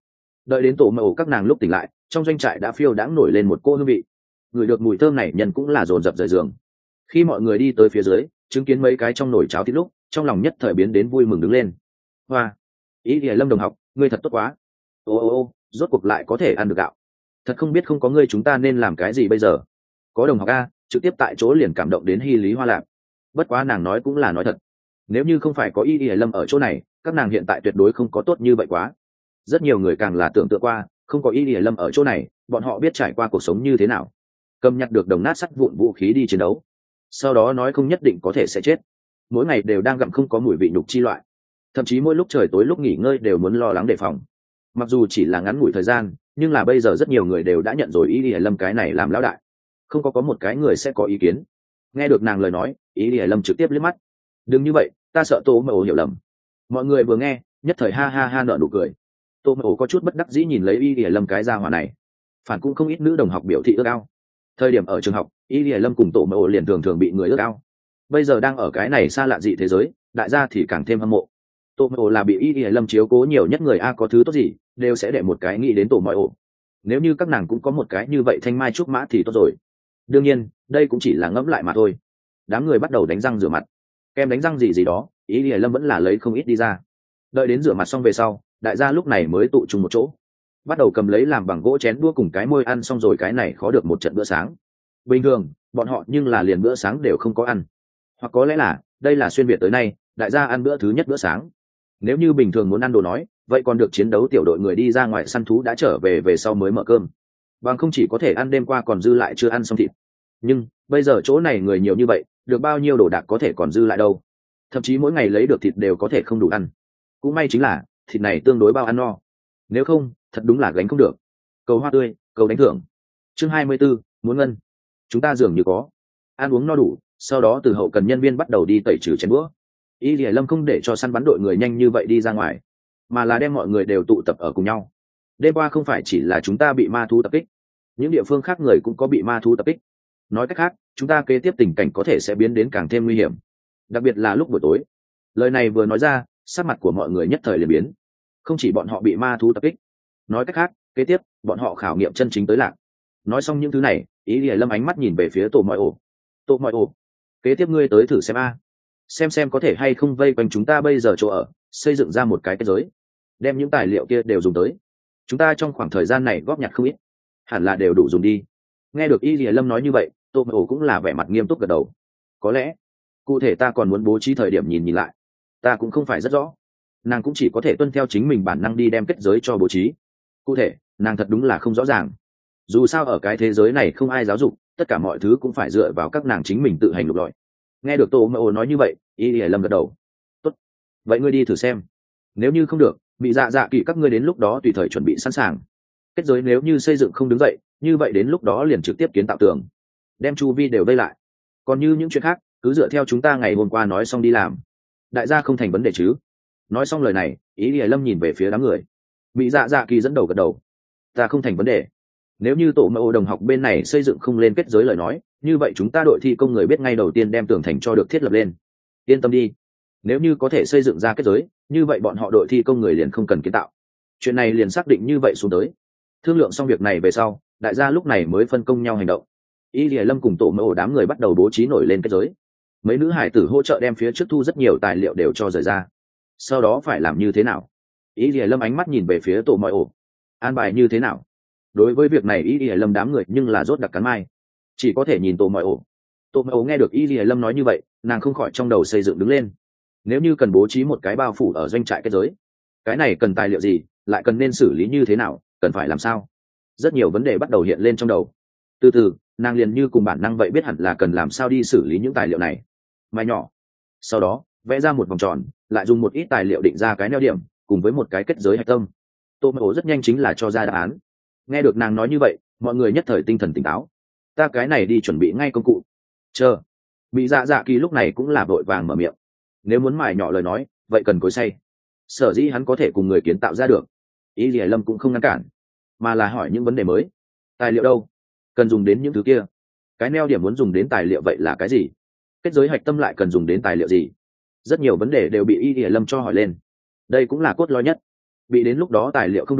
Đợi đến tổ mẫu các nàng lúc tỉnh lại, trong doanh trại đã phiêu đãng nổi lên một cô hương vị. Người được mùi thơm này nhân cũng là dồn dập rời giường. Khi mọi người đi tới phía dưới, chứng kiến mấy cái trong nồi cháo thịt lúc, trong lòng nhất thời biến đến vui mừng đứng lên. Hoa, ý thì Lâm đồng học, ngươi thật tốt quá. Ô ô ô, rốt cuộc lại có thể ăn được gạo. Thật không biết không có ngươi chúng ta nên làm cái gì bây giờ. Có đồng học a, trực tiếp tại chỗ liền cảm động đến hy lý hoa lạc. Bất quá nàng nói cũng là nói thật. Nếu như không phải có Y Y Lâm ở chỗ này, các nàng hiện tại tuyệt đối không có tốt như vậy quá. Rất nhiều người càng là tưởng tượng qua, không có Y Y Lâm ở chỗ này, bọn họ biết trải qua cuộc sống như thế nào. Cầm nhặt được đồng nát sắt vụn vũ khí đi chiến đấu, sau đó nói không nhất định có thể sẽ chết. Mỗi ngày đều đang gặm không có mùi vị nhục chi loại, thậm chí mỗi lúc trời tối lúc nghỉ ngơi đều muốn lo lắng đề phòng. Mặc dù chỉ là ngắn ngủi thời gian, nhưng là bây giờ rất nhiều người đều đã nhận rồi Y Y Lâm cái này làm lão đại, không có có một cái người sẽ có ý kiến. Nghe được nàng lời nói, Y Y Lâm trực tiếp liếc mắt. Đừng như vậy, ta sợ Tô Mộ hiểu lầm. Mọi người vừa nghe, nhất thời ha ha ha nở nụ cười. Tô Mộ có chút bất đắc dĩ nhìn lấy Y Y Lâm cái gia hỏa này. Phản cũng không ít nữ đồng học biểu thị ước ao. Thời điểm ở trường học, Y Y Lâm cùng Tô Mộ liền thường thường bị người ước ao. Bây giờ đang ở cái này xa lạ dị thế giới, đại gia thì càng thêm hâm mộ. Tô Mộ là bị Y Y Lâm chiếu cố nhiều nhất người a, có thứ tốt gì, đều sẽ để một cái nghĩ đến Tô Mộ. Nếu như các nàng cũng có một cái như vậy thanh mai trúc mã thì tốt rồi. Đương nhiên, đây cũng chỉ là ngẫm lại mà thôi. Đám người bắt đầu đánh răng rửa mặt. Kem đánh răng gì gì đó, ý lìa lâm vẫn là lấy không ít đi ra. Đợi đến rửa mặt xong về sau, đại gia lúc này mới tụ chung một chỗ, bắt đầu cầm lấy làm bằng gỗ chén đũa cùng cái môi ăn xong rồi cái này khó được một trận bữa sáng. Bình thường bọn họ nhưng là liền bữa sáng đều không có ăn, hoặc có lẽ là đây là xuyên việt tới nay đại gia ăn bữa thứ nhất bữa sáng. Nếu như bình thường muốn ăn đồ nói, vậy còn được chiến đấu tiểu đội người đi ra ngoài săn thú đã trở về về sau mới mở cơm, bằng không chỉ có thể ăn đêm qua còn dư lại chưa ăn xong thịt. Nhưng bây giờ chỗ này người nhiều như vậy, được bao nhiêu đồ đạc có thể còn dư lại đâu. Thậm chí mỗi ngày lấy được thịt đều có thể không đủ ăn. Cũng may chính là thịt này tương đối bao ăn no, nếu không thật đúng là gánh không được. Cầu hoa tươi, cầu đánh thưởng. Chương hai mươi 'bốn, muốn ngân. Chúng ta dường như có ăn uống no đủ, sau đó từ hậu cần nhân viên bắt đầu đi tẩy trừ chén bữa. Y Lì Lâm không để cho săn bắn đội người nhanh như vậy đi ra ngoài, mà là đem mọi người đều tụ tập ở cùng nhau. Đêm qua không phải chỉ là chúng ta bị ma thú tập kích, những địa phương khác người cũng có bị ma thú tập kích. Nói cách khác, chúng ta kế tiếp tình cảnh có thể sẽ biến đến càng thêm nguy hiểm, đặc biệt là lúc buổi tối. Lời này vừa nói ra, sắc mặt của mọi người nhất thời liền biến. Không chỉ bọn họ bị ma thú tập kích, nói cách khác, kế tiếp bọn họ khảo nghiệm chân chính tới lạc. Nói xong những thứ này, Ý Lìa Lâm ánh mắt nhìn về phía Tổ Mọi Ổ. Tổ Mọi Ổ, kế tiếp ngươi tới thử xem a, xem xem có thể hay không vây quanh chúng ta bây giờ chỗ ở, xây dựng ra một cái kết giới, đem những tài liệu kia đều dùng tới. Chúng ta trong khoảng thời gian này góp nhặt không ít, hẳn là đều đủ dùng đi. Nghe được Y Lìa Lâm nói như vậy, Tô Mộ cũng là vẻ mặt nghiêm túc gật đầu. Có lẽ cụ thể ta còn muốn bố trí thời điểm nhìn nhìn lại, ta cũng không phải rất rõ. Nàng cũng chỉ có thể tuân theo chính mình bản năng đi đem kết giới cho bố trí. Cụ thể nàng thật đúng là không rõ ràng, dù sao ở cái thế giới này không ai giáo dục, tất cả mọi thứ cũng phải dựa vào các nàng chính mình tự hành lục lọi. Nghe được Tô Mộ nói như vậy, Y Lìa Lâm gật đầu. Tốt, vậy ngươi đi thử xem, nếu như không được, bị dạ dạ kỳ các ngươi đến lúc đó tùy thời chuẩn bị sẵn sàng. Kết giới nếu như xây dựng không đứng dậy, như vậy đến lúc đó liền trực tiếp kiến tạo tường, đem chu vi đều vây lại. Còn như những chuyện khác, cứ dựa theo chúng ta ngày hôm qua nói xong đi làm. Đại gia không thành vấn đề chứ? Nói xong lời này, Ý Lìa Lâm nhìn về phía đám người. Bị dạ dạ kỳ dẫn đầu gật đầu. Ta không thành vấn đề. Nếu như Tổ Mộ đồng học bên này xây dựng không lên kết giới lời nói, như vậy chúng ta đội thi công người biết ngay đầu tiên đem tường thành cho được thiết lập lên. Yên tâm đi, nếu như có thể xây dựng ra kết giới, như vậy bọn họ đội thi công người liền không cần kiến tạo. Chuyện này liền xác định như vậy xuống tới. Thương lượng xong việc này về sau, đại gia lúc này mới phân công nhau hành động. Y Lìa Lâm cùng Tổ Mộ đám người bắt đầu bố trí nổi lên kết giới. Mấy nữ hải tử hỗ trợ đem phía trước thu rất nhiều tài liệu đều cho rời ra. Sau đó phải làm như thế nào? Y Lìa Lâm ánh mắt nhìn về phía Tổ Mộ, an bài như thế nào? Đối với việc này Y Lìa Lâm đám người nhưng là rốt đặc cắn mai, chỉ có thể nhìn Tổ Mộ. Tổ Mộ nghe được Y Lìa Lâm nói như vậy, nàng không khỏi trong đầu xây dựng đứng lên. Nếu như cần bố trí một cái bao phủ ở doanh trại kết giới, cái này cần tài liệu gì, lại cần nên xử lý như thế nào, cần phải làm sao? Rất nhiều vấn đề bắt đầu hiện lên trong đầu. Từ từ, nàng liền như cùng bản năng vậy biết hẳn là cần làm sao đi xử lý những tài liệu này. Mai nhỏ, sau đó vẽ ra một vòng tròn, lại dùng một ít tài liệu định ra cái neo điểm cùng với một cái kết giới hạch tâm. Tô Mộ rất nhanh chính là cho ra đáp án. Nghe được nàng nói như vậy, mọi người nhất thời tinh thần tỉnh táo. Ta cái này đi chuẩn bị ngay công cụ. Chờ. Bị dạ dạ kỳ lúc này cũng là vội vàng mở miệng. Nếu muốn mài nhỏ lời nói, vậy cần cối xay. Sở dĩ hắn có thể cùng người kiến tạo ra được. Ý Lìa Lâm cũng không ngăn cản, mà là hỏi những vấn đề mới. Tài liệu đâu? Cần dùng đến những thứ kia. Cái neo điểm muốn dùng đến tài liệu vậy là cái gì? Kết giới hạch tâm lại cần dùng đến tài liệu gì? Rất nhiều vấn đề đều bị Y Lìa Lâm cho hỏi lên. Đây cũng là cốt lõi nhất. Bị đến lúc đó tài liệu không đủ,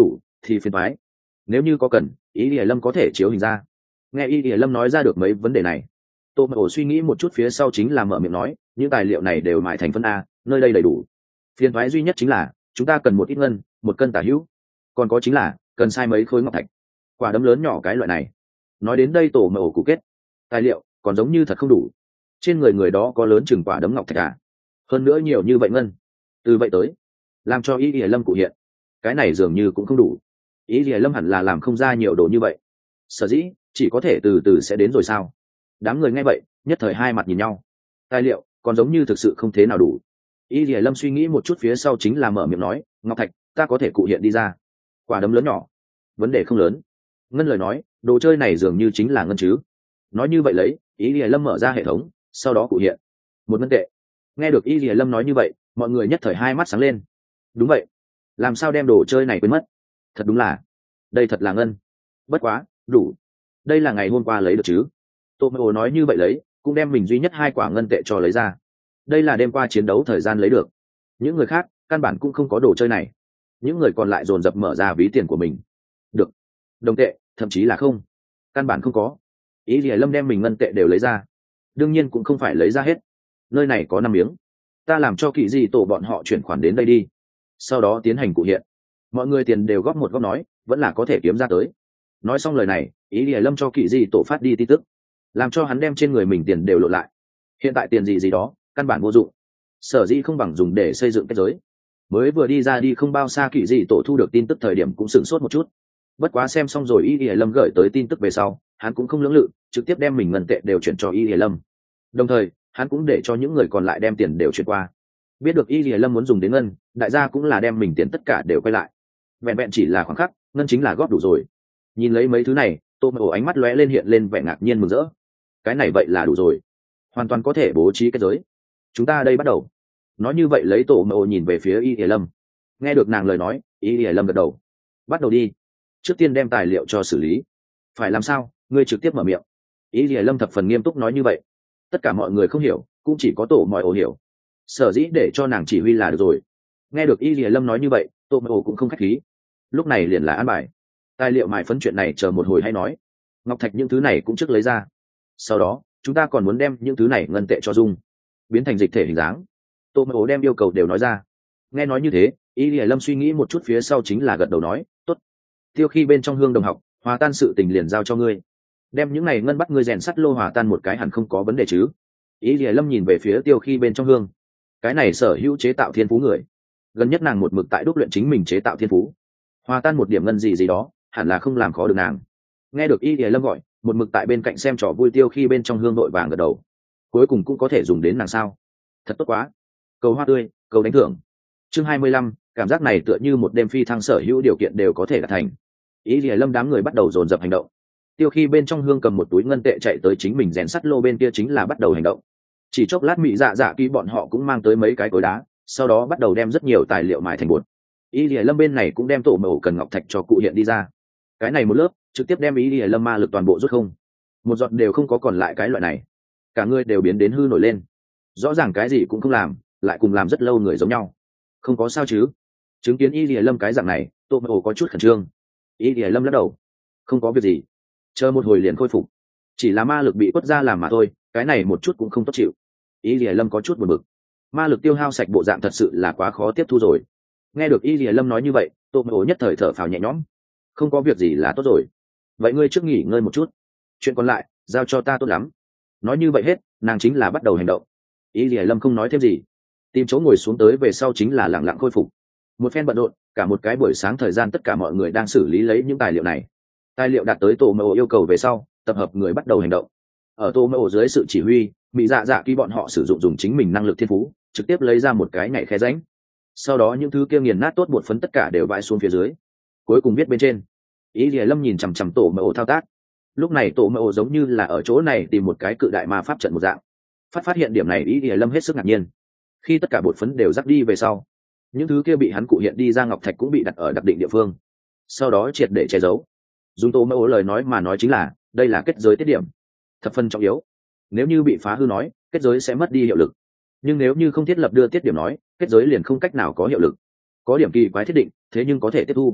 thì phiền thoái. Nếu như có cần, ý ỉa lâm có thể chiếu hình ra. Nghe ý ỉa lâm nói ra được mấy vấn đề này, tô mộ suy nghĩ một chút phía sau chính là mở miệng nói, những tài liệu này đều mại thành phân a, nơi đây đầy đủ. Phiền thoái duy nhất chính là chúng ta cần một ít ngân, một cân tả hữu, còn có chính là cần sai mấy khối ngọc thạch, quả đấm lớn nhỏ cái loại này. Nói đến đây tổ mộ cụ kết, tài liệu còn giống như thật không đủ. Trên người người đó có lớn chừng quả đấm ngọc thạch à, hơn nữa nhiều như vậy ngân, từ vậy tới làm cho ý ỉa lâm cụ hiện, cái này dường như cũng không đủ. Ý ỉa lâm hẳn là làm không ra nhiều đồ như vậy, sở dĩ chỉ có thể từ từ sẽ đến rồi sao. Đám người nghe vậy nhất thời hai mặt nhìn nhau, tài liệu còn giống như thực sự không thế nào đủ. Ý ỉa lâm suy nghĩ một chút phía sau chính là mở miệng nói, ngọc thạch ta có thể cụ hiện đi ra, quả đấm lớn nhỏ vấn đề không lớn. Ngân lời nói, đồ chơi này dường như chính là ngân chứ. Nói như vậy lấy, ý ỉa lâm mở ra hệ thống, sau đó cụ hiện một ngân tệ. Nghe được ý ỉa lâm nói như vậy, mọi người nhất thời hai mắt sáng lên. Đúng vậy, làm sao đem đồ chơi này quên mất, thật đúng là, đây thật là ngân. Bất quá đủ, đây là ngày hôm qua lấy được chứ. Tô Mô nói như vậy lấy, cũng đem mình duy nhất hai quả ngân tệ cho lấy ra. Đây là đêm qua chiến đấu thời gian lấy được, những người khác căn bản cũng không có đồ chơi này. Những người còn lại dồn dập mở ra ví tiền của mình. Được, đồng tệ thậm chí là không, căn bản không có. Ý gì lâm đem mình ngân tệ đều lấy ra, đương nhiên cũng không phải lấy ra hết. Nơi này có năm miếng, ta làm cho kỳ di tổ bọn họ chuyển khoản đến đây đi, sau đó tiến hành cụ hiện. Mọi người tiền đều góp một góp nói, vẫn là có thể kiếm ra tới. Nói xong lời này, ý gì lâm cho kỳ di tổ phát đi tin tức, làm cho hắn đem trên người mình tiền đều lộ lại. Hiện tại tiền gì gì đó căn bản vô dụng, sở dĩ không bằng dùng để xây dựng kết giới. Mới vừa đi ra đi không bao xa, kỳ di tổ thu được tin tức thời điểm cũng sửng sốt một chút. Bất quá xem xong rồi y y lâm gửi tới tin tức về sau, hắn cũng không lưỡng lự, trực tiếp đem mình ngân tệ đều chuyển cho y y lâm. Đồng thời hắn cũng để cho những người còn lại đem tiền đều chuyển qua. Biết được y y lâm muốn dùng đến ngân, đại gia cũng là đem mình tiền tất cả đều quay lại. Vẹn vẹn chỉ là khoảng khắc, ngân chính là góp đủ rồi. Nhìn lấy mấy thứ này, tô mộ ánh mắt lóe lên hiện lên vẻ ngạc nhiên mừng rỡ. Cái này vậy là đủ rồi, hoàn toàn có thể bố trí kết giới. Chúng ta đây bắt đầu. Nói như vậy lấy tổ mộ nhìn về phía y y lâm. Nghe được nàng lời nói, y y lâm gật đầu. Bắt đầu đi, trước tiên đem tài liệu cho xử lý. Phải làm sao, ngươi trực tiếp mở miệng. Ý gì lâm thập phần nghiêm túc nói như vậy. Tất cả mọi người không hiểu, cũng chỉ có tổ mọi ổ hiểu, sở dĩ để cho nàng chỉ huy là được rồi. Nghe được ý gì lâm nói như vậy, tổ mọi ổ cũng không khách khí, lúc này liền là an bài. Tài liệu mài phấn chuyện này chờ một hồi hay nói, ngọc thạch những thứ này cũng trước lấy ra, sau đó chúng ta còn muốn đem những thứ này ngân tệ cho dung biến thành dịch thể hình dáng. Tổ mọi ổ đem yêu cầu đều nói ra. Nghe nói như thế, ý gì lâm suy nghĩ một chút phía sau chính là gật đầu nói, tốt. Tiêu khi bên trong hương đồng học, hòa tan sự tình liền giao cho ngươi, đem những này ngân bắt ngươi rèn sắt lô hòa tan một cái hẳn không có vấn đề chứ. Ý gì lâm nhìn về phía tiêu khi bên trong hương, cái này sở hữu chế tạo thiên phú người, gần nhất nàng một mực tại đúc luyện chính mình chế tạo thiên phú, hòa tan một điểm ngân gì gì đó hẳn là không làm khó được nàng. Nghe được ý gì lâm gọi, một mực tại bên cạnh xem trò vui tiêu khi bên trong hương đội vàng gật đầu, cuối cùng cũng có thể dùng đến nàng sao, thật tốt quá. Cầu hoa tươi, cầu đánh thưởng. Chương hai mươi lăm, cảm giác này tựa như một đêm phi thăng, sở hữu điều kiện đều có thể đạt thành. Ý gì lâm đám người bắt đầu dồn dập hành động. Tiêu khi bên trong hương cầm một túi ngân tệ chạy tới chính mình rèn sắt lô bên kia chính là bắt đầu hành động. Chỉ chốc lát mỹ dạ dạ kỹ bọn họ cũng mang tới mấy cái cối đá, sau đó bắt đầu đem rất nhiều tài liệu mài thành bột. Ý gì lâm bên này cũng đem tổ màu cần ngọc thạch cho cụ hiện đi ra. Cái này một lớp trực tiếp đem ý gì lâm ma lực toàn bộ rút không, một giọt đều không có còn lại cái loại này. Cả người đều biến đến hư nổi lên, rõ ràng cái gì cũng không làm, lại cùng làm rất lâu người giống nhau. Không có sao chứ? Chứng kiến y lìa lâm cái dạng này, tô mộ có chút khẩn trương. Y lìa lâm lắc đầu, không có việc gì, chờ một hồi liền khôi phục, chỉ là ma lực bị quất ra làm mà thôi, cái này một chút cũng không tốt chịu. Y lìa lâm có chút buồn bực, ma lực tiêu hao sạch bộ dạng thật sự là quá khó tiếp thu rồi. Nghe được y lìa lâm nói như vậy, tô mộ nhất thời thở phào nhẹ nhõm, không có việc gì là tốt rồi. Vậy ngươi trước nghỉ ngơi một chút, chuyện còn lại giao cho ta tốt lắm. Nói như vậy hết, nàng chính là bắt đầu hành động. Y lìa lâm không nói thêm gì, tìm chỗ ngồi xuống tới về sau chính là lặng lặng khôi phục. Một phen bận rộn, cả một cái buổi sáng thời gian tất cả mọi người đang xử lý lấy những tài liệu này. Tài liệu đạt tới tổ mộ yêu cầu về sau, tập hợp người bắt đầu hành động. Ở tổ mộ dưới sự chỉ huy, mỹ dạ dạ khi bọn họ sử dụng dùng chính mình năng lực thiên phú, trực tiếp lấy ra một cái nhảy khe rãnh. Sau đó những thứ kia nghiền nát tốt bột phấn tất cả đều vãi xuống phía dưới. Cuối cùng viết bên trên. Ý Lìa Lâm nhìn chằm chằm tổ mộ thao tác. Lúc này tổ mộ giống như là ở chỗ này tìm một cái cự đại ma pháp trận một dạng. Phát phát hiện điểm này, Ý Lìa Lâm hết sức ngạc nhiên. Khi tất cả bột phấn đều rắc đi về sau, những thứ kia bị hắn cụ hiện đi ra ngọc thạch cũng bị đặt ở đặc định địa phương, sau đó triệt để che giấu. Dùng tô mẫu lời nói mà nói chính là đây là kết giới tiết điểm, thập phân trọng yếu. Nếu như bị phá hư nói, kết giới sẽ mất đi hiệu lực, nhưng nếu như không thiết lập đưa tiết điểm nói, kết giới liền không cách nào có hiệu lực. Có điểm kỳ quái thiết định, thế nhưng có thể tiếp thu.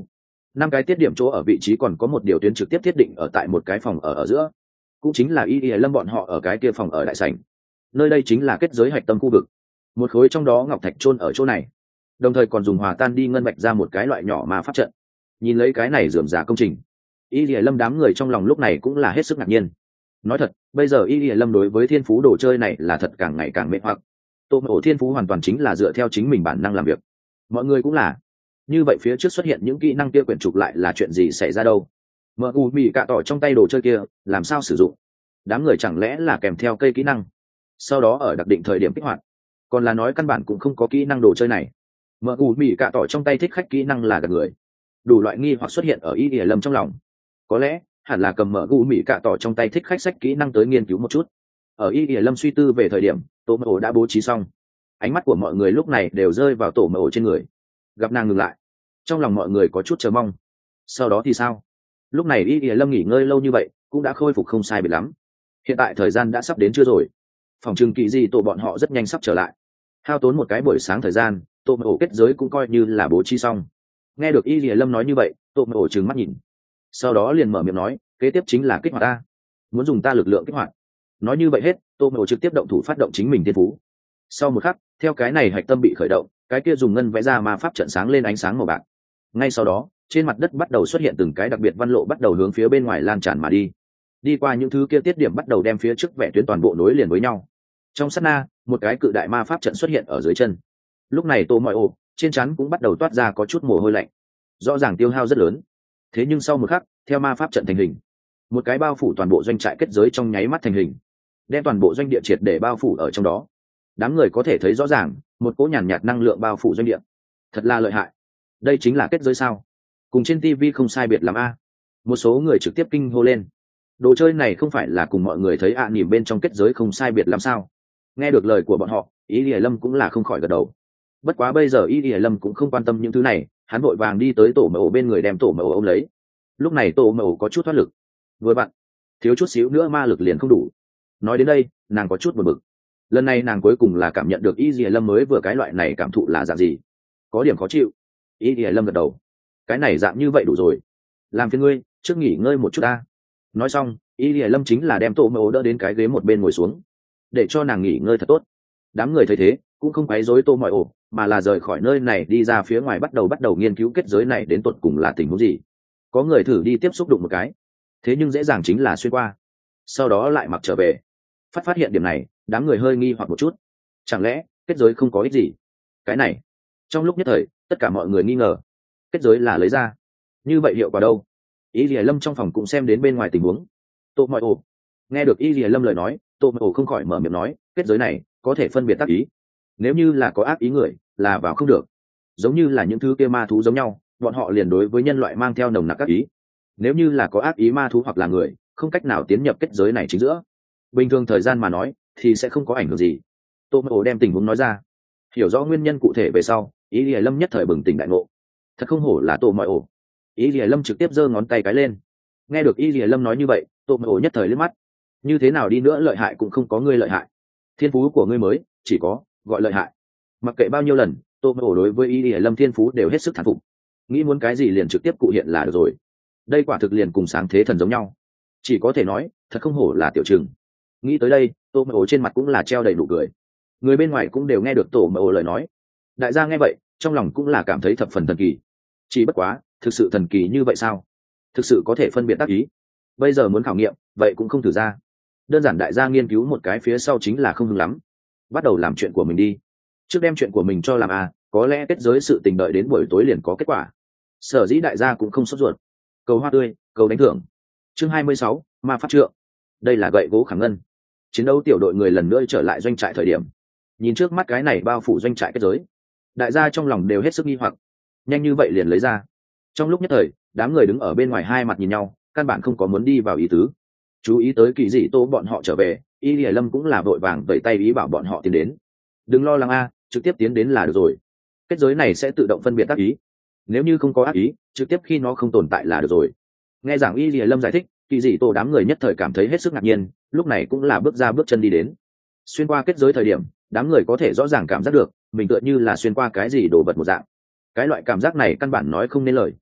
năm cái tiết điểm chỗ ở vị trí còn có một điều tuyến trực tiếp thiết định ở tại một cái phòng ở ở giữa, cũng chính là y y lâm bọn họ ở cái kia phòng ở đại sảnh. Nơi đây chính là kết giới hạch tâm khu vực, một khối trong đó ngọc thạch chôn ở chỗ này, đồng thời còn dùng hòa tan đi ngân bạch ra một cái loại nhỏ ma pháp trận. Nhìn lấy cái này rườm rà công trình, y y lâm đám người trong lòng lúc này cũng là hết sức ngạc nhiên. Nói thật, bây giờ y y lâm đối với thiên phú đồ chơi này là thật càng ngày càng mê hoặc. Tô Mộ thiên phú hoàn toàn chính là dựa theo chính mình bản năng làm việc, mọi người cũng là như vậy. Phía trước xuất hiện những kỹ năng kia quyển trục lại là chuyện gì xảy ra đâu? Mờ u mì cạ tỏ trong tay đồ chơi kia làm sao sử dụng? Đám người chẳng lẽ là kèm theo cây kỹ năng, sau đó ở đặc định thời điểm kích hoạt? Còn là nói căn bản cũng không có kỹ năng đồ chơi này? Mờ u mì cạ tỏ trong tay thích khách kỹ năng là gạt người. Đủ loại nghi hoặc xuất hiện ở y y lâm trong lòng. Có lẽ hẳn là cầm mở u mì cạ tỏ trong tay thích khách sách kỹ năng tới nghiên cứu một chút. Ở y y lâm suy tư về thời điểm, Tô Mộ đã bố trí xong. Ánh mắt của mọi người lúc này đều rơi vào Tổ Mộ trên người. Gặp nàng ngừng lại, trong lòng mọi người có chút chờ mong. Sau đó thì sao? Lúc này y y lâm nghỉ ngơi lâu như vậy cũng đã khôi phục không sai biệt lắm. Hiện tại thời gian đã sắp đến chưa rồi? Phòng trường kỳ gì tổ bọn họ rất nhanh sắp trở lại. Hao tốn một cái buổi sáng thời gian, Tô Mộ kết giới cũng coi như là bố trí xong. Nghe được y y lâm nói như vậy, Tô Mộ trừng mắt nhìn, sau đó liền mở miệng nói, kế tiếp chính là kích hoạt ta, muốn dùng ta lực lượng kích hoạt. Nói như vậy hết, Tô Mộ trực tiếp động thủ phát động chính mình thiên phú. Sau một khắc, theo cái này hạch tâm bị khởi động, cái kia dùng ngân vẽ ra ma pháp trận sáng lên ánh sáng màu bạc. Ngay sau đó, trên mặt đất bắt đầu xuất hiện từng cái đặc biệt văn lộ bắt đầu hướng phía bên ngoài lan tràn mà đi. Đi qua những thứ kia tiết điểm bắt đầu đem phía trước vẽ tuyến toàn bộ nối liền với nhau. Trong sát na, một cái cự đại ma pháp trận xuất hiện ở dưới chân. Lúc này Tô Mọi Ồ, trên trán cũng bắt đầu toát ra có chút mồ hôi lạnh. Rõ ràng tiêu hao rất lớn. Thế nhưng sau một khắc, theo ma pháp trận thành hình, một cái bao phủ toàn bộ doanh trại kết giới trong nháy mắt thành hình, đem toàn bộ doanh địa triệt để bao phủ ở trong đó. Đám người có thể thấy rõ ràng, một cỗ nhàn nhạt năng lượng bao phủ doanh địa. Thật là lợi hại. Đây chính là kết giới sao? Cùng trên ti vi không sai biệt lắm a. Một số người trực tiếp kinh hô lên. Đồ chơi này không phải là cùng mọi người thấy ạ à, nỉm bên trong kết giới không sai biệt lắm sao? Nghe được lời của bọn họ, Ý Lìa Lâm cũng là không khỏi gật đầu. Bất quá bây giờ Ý Lìa Lâm cũng không quan tâm những thứ này, hắn vội vàng đi tới tổ mẫu bên người đem tổ mẫu ôm lấy. Lúc này tổ mẫu có chút thoát lực, vừa bạn thiếu chút xíu nữa ma lực liền không đủ. Nói đến đây, nàng có chút buồn bực. Lần này nàng cuối cùng là cảm nhận được Ý Lìa Lâm mới vừa cái loại này cảm thụ là dạng gì, có điểm khó chịu. Ý Lìa Lâm gật đầu, cái này dạng như vậy đủ rồi, làm phiền ngươi trước nghỉ ngơi một chút ta. Nói xong, Ý Lìa Lâm chính là đem tổ mẫu đỡ đến cái ghế một bên ngồi xuống, để cho nàng nghỉ ngơi thật tốt. Đám người thấy thế cũng không quấy rối Tô Mọi Ổ, mà là rời khỏi nơi này đi ra phía ngoài bắt đầu bắt đầu nghiên cứu kết giới này đến tột cùng là tình huống gì. Có người thử đi tiếp xúc đụng một cái, thế nhưng dễ dàng chính là xuyên qua, sau đó lại mặc trở về. Phát phát hiện điểm này, đám người hơi nghi hoặc một chút, chẳng lẽ kết giới không có ích gì? Cái này trong lúc nhất thời tất cả mọi người nghi ngờ, kết giới là lấy ra, như vậy hiệu quả đâu? Ý Lìa Lâm trong phòng cũng xem đến bên ngoài tình huống. Tô Mọi Ổ nghe được Ý Lìa Lâm lời nói, Tô Mọi Ổ không khỏi mở miệng nói, kết giới này có thể phân biệt tác ý, nếu như là có ác ý người là vào không được, giống như là những thứ kia ma thú giống nhau, bọn họ liền đối với nhân loại mang theo nồng nặc ác ý. Nếu như là có ác ý ma thú hoặc là người, không cách nào tiến nhập kết giới này chính giữa. Bình thường thời gian mà nói thì sẽ không có ảnh hưởng gì. Tô Mộ đem tình huống nói ra, hiểu rõ nguyên nhân cụ thể về sau, Ý Lìa Lâm nhất thời bừng tỉnh đại ngộ. Thật không hổ là Tô Mọi Ổ. Ý Lìa Lâm trực tiếp giơ ngón tay cái lên. Nghe được Ý Lìa Lâm nói như vậy, Tô Mọi Ổ nhất thời liếc mắt. Như thế nào đi nữa lợi hại cũng không có ngươi lợi hại. Thiên phú của ngươi mới chỉ có gọi lợi hại. Mặc kệ bao nhiêu lần, Tô Mộ đối với Ý Lìa Lâm thiên phú đều hết sức thán phục. Nghĩ muốn cái gì liền trực tiếp cụ hiện là được rồi. Đây quả thực liền cùng sáng thế thần giống nhau. Chỉ có thể nói, thật không hổ là tiểu trừng. Nghĩ tới đây, Tô Mộ trên mặt cũng là treo đầy nụ cười. Người bên ngoài cũng đều nghe được Tô Mộ lời nói. Đại gia nghe vậy, trong lòng cũng là cảm thấy thập phần thần kỳ. Chỉ bất quá, thực sự thần kỳ như vậy sao? Thực sự có thể phân biệt tác ý? Bây giờ muốn khảo nghiệm, vậy cũng không thử ra. Đơn giản đại gia nghiên cứu một cái phía sau chính là không hứng lắm. Bắt đầu làm chuyện của mình đi. Trước đem chuyện của mình cho làm à, có lẽ kết giới sự tình đợi đến buổi tối liền có kết quả. Sở dĩ đại gia cũng không sốt ruột. Cầu hoa tươi, cầu đánh thưởng. Chương hai mươi sáu, ma pháp trượng. Đây là gậy gỗ khảm ngân. Chiến đấu tiểu đội người lần nữa trở lại doanh trại thời điểm. Nhìn trước mắt cái này bao phủ doanh trại kết giới, đại gia trong lòng đều hết sức nghi hoặc. Nhanh như vậy liền lấy ra. Trong lúc nhất thời, đám người đứng ở bên ngoài hai mặt nhìn nhau, căn bản không có muốn đi vào ý tứ. Chú ý tới Kỳ Dị Tô bọn họ trở về, Y Lìa Lâm cũng là vội vàng vẫy tay ý bảo bọn họ tiến đến. Đừng lo lắng a, trực tiếp tiến đến là được rồi. Kết giới này sẽ tự động phân biệt ác ý. Nếu như không có ác ý, trực tiếp khi nó không tồn tại là được rồi. Nghe giảng Y Lìa Lâm giải thích, Kỳ Dị Tô đám người nhất thời cảm thấy hết sức ngạc nhiên, lúc này cũng là bước ra bước chân đi đến. Xuyên qua kết giới thời điểm, đám người có thể rõ ràng cảm giác được, mình tựa như là xuyên qua cái gì đồ vật một dạng. Cái loại cảm giác này căn bản nói không nên lời.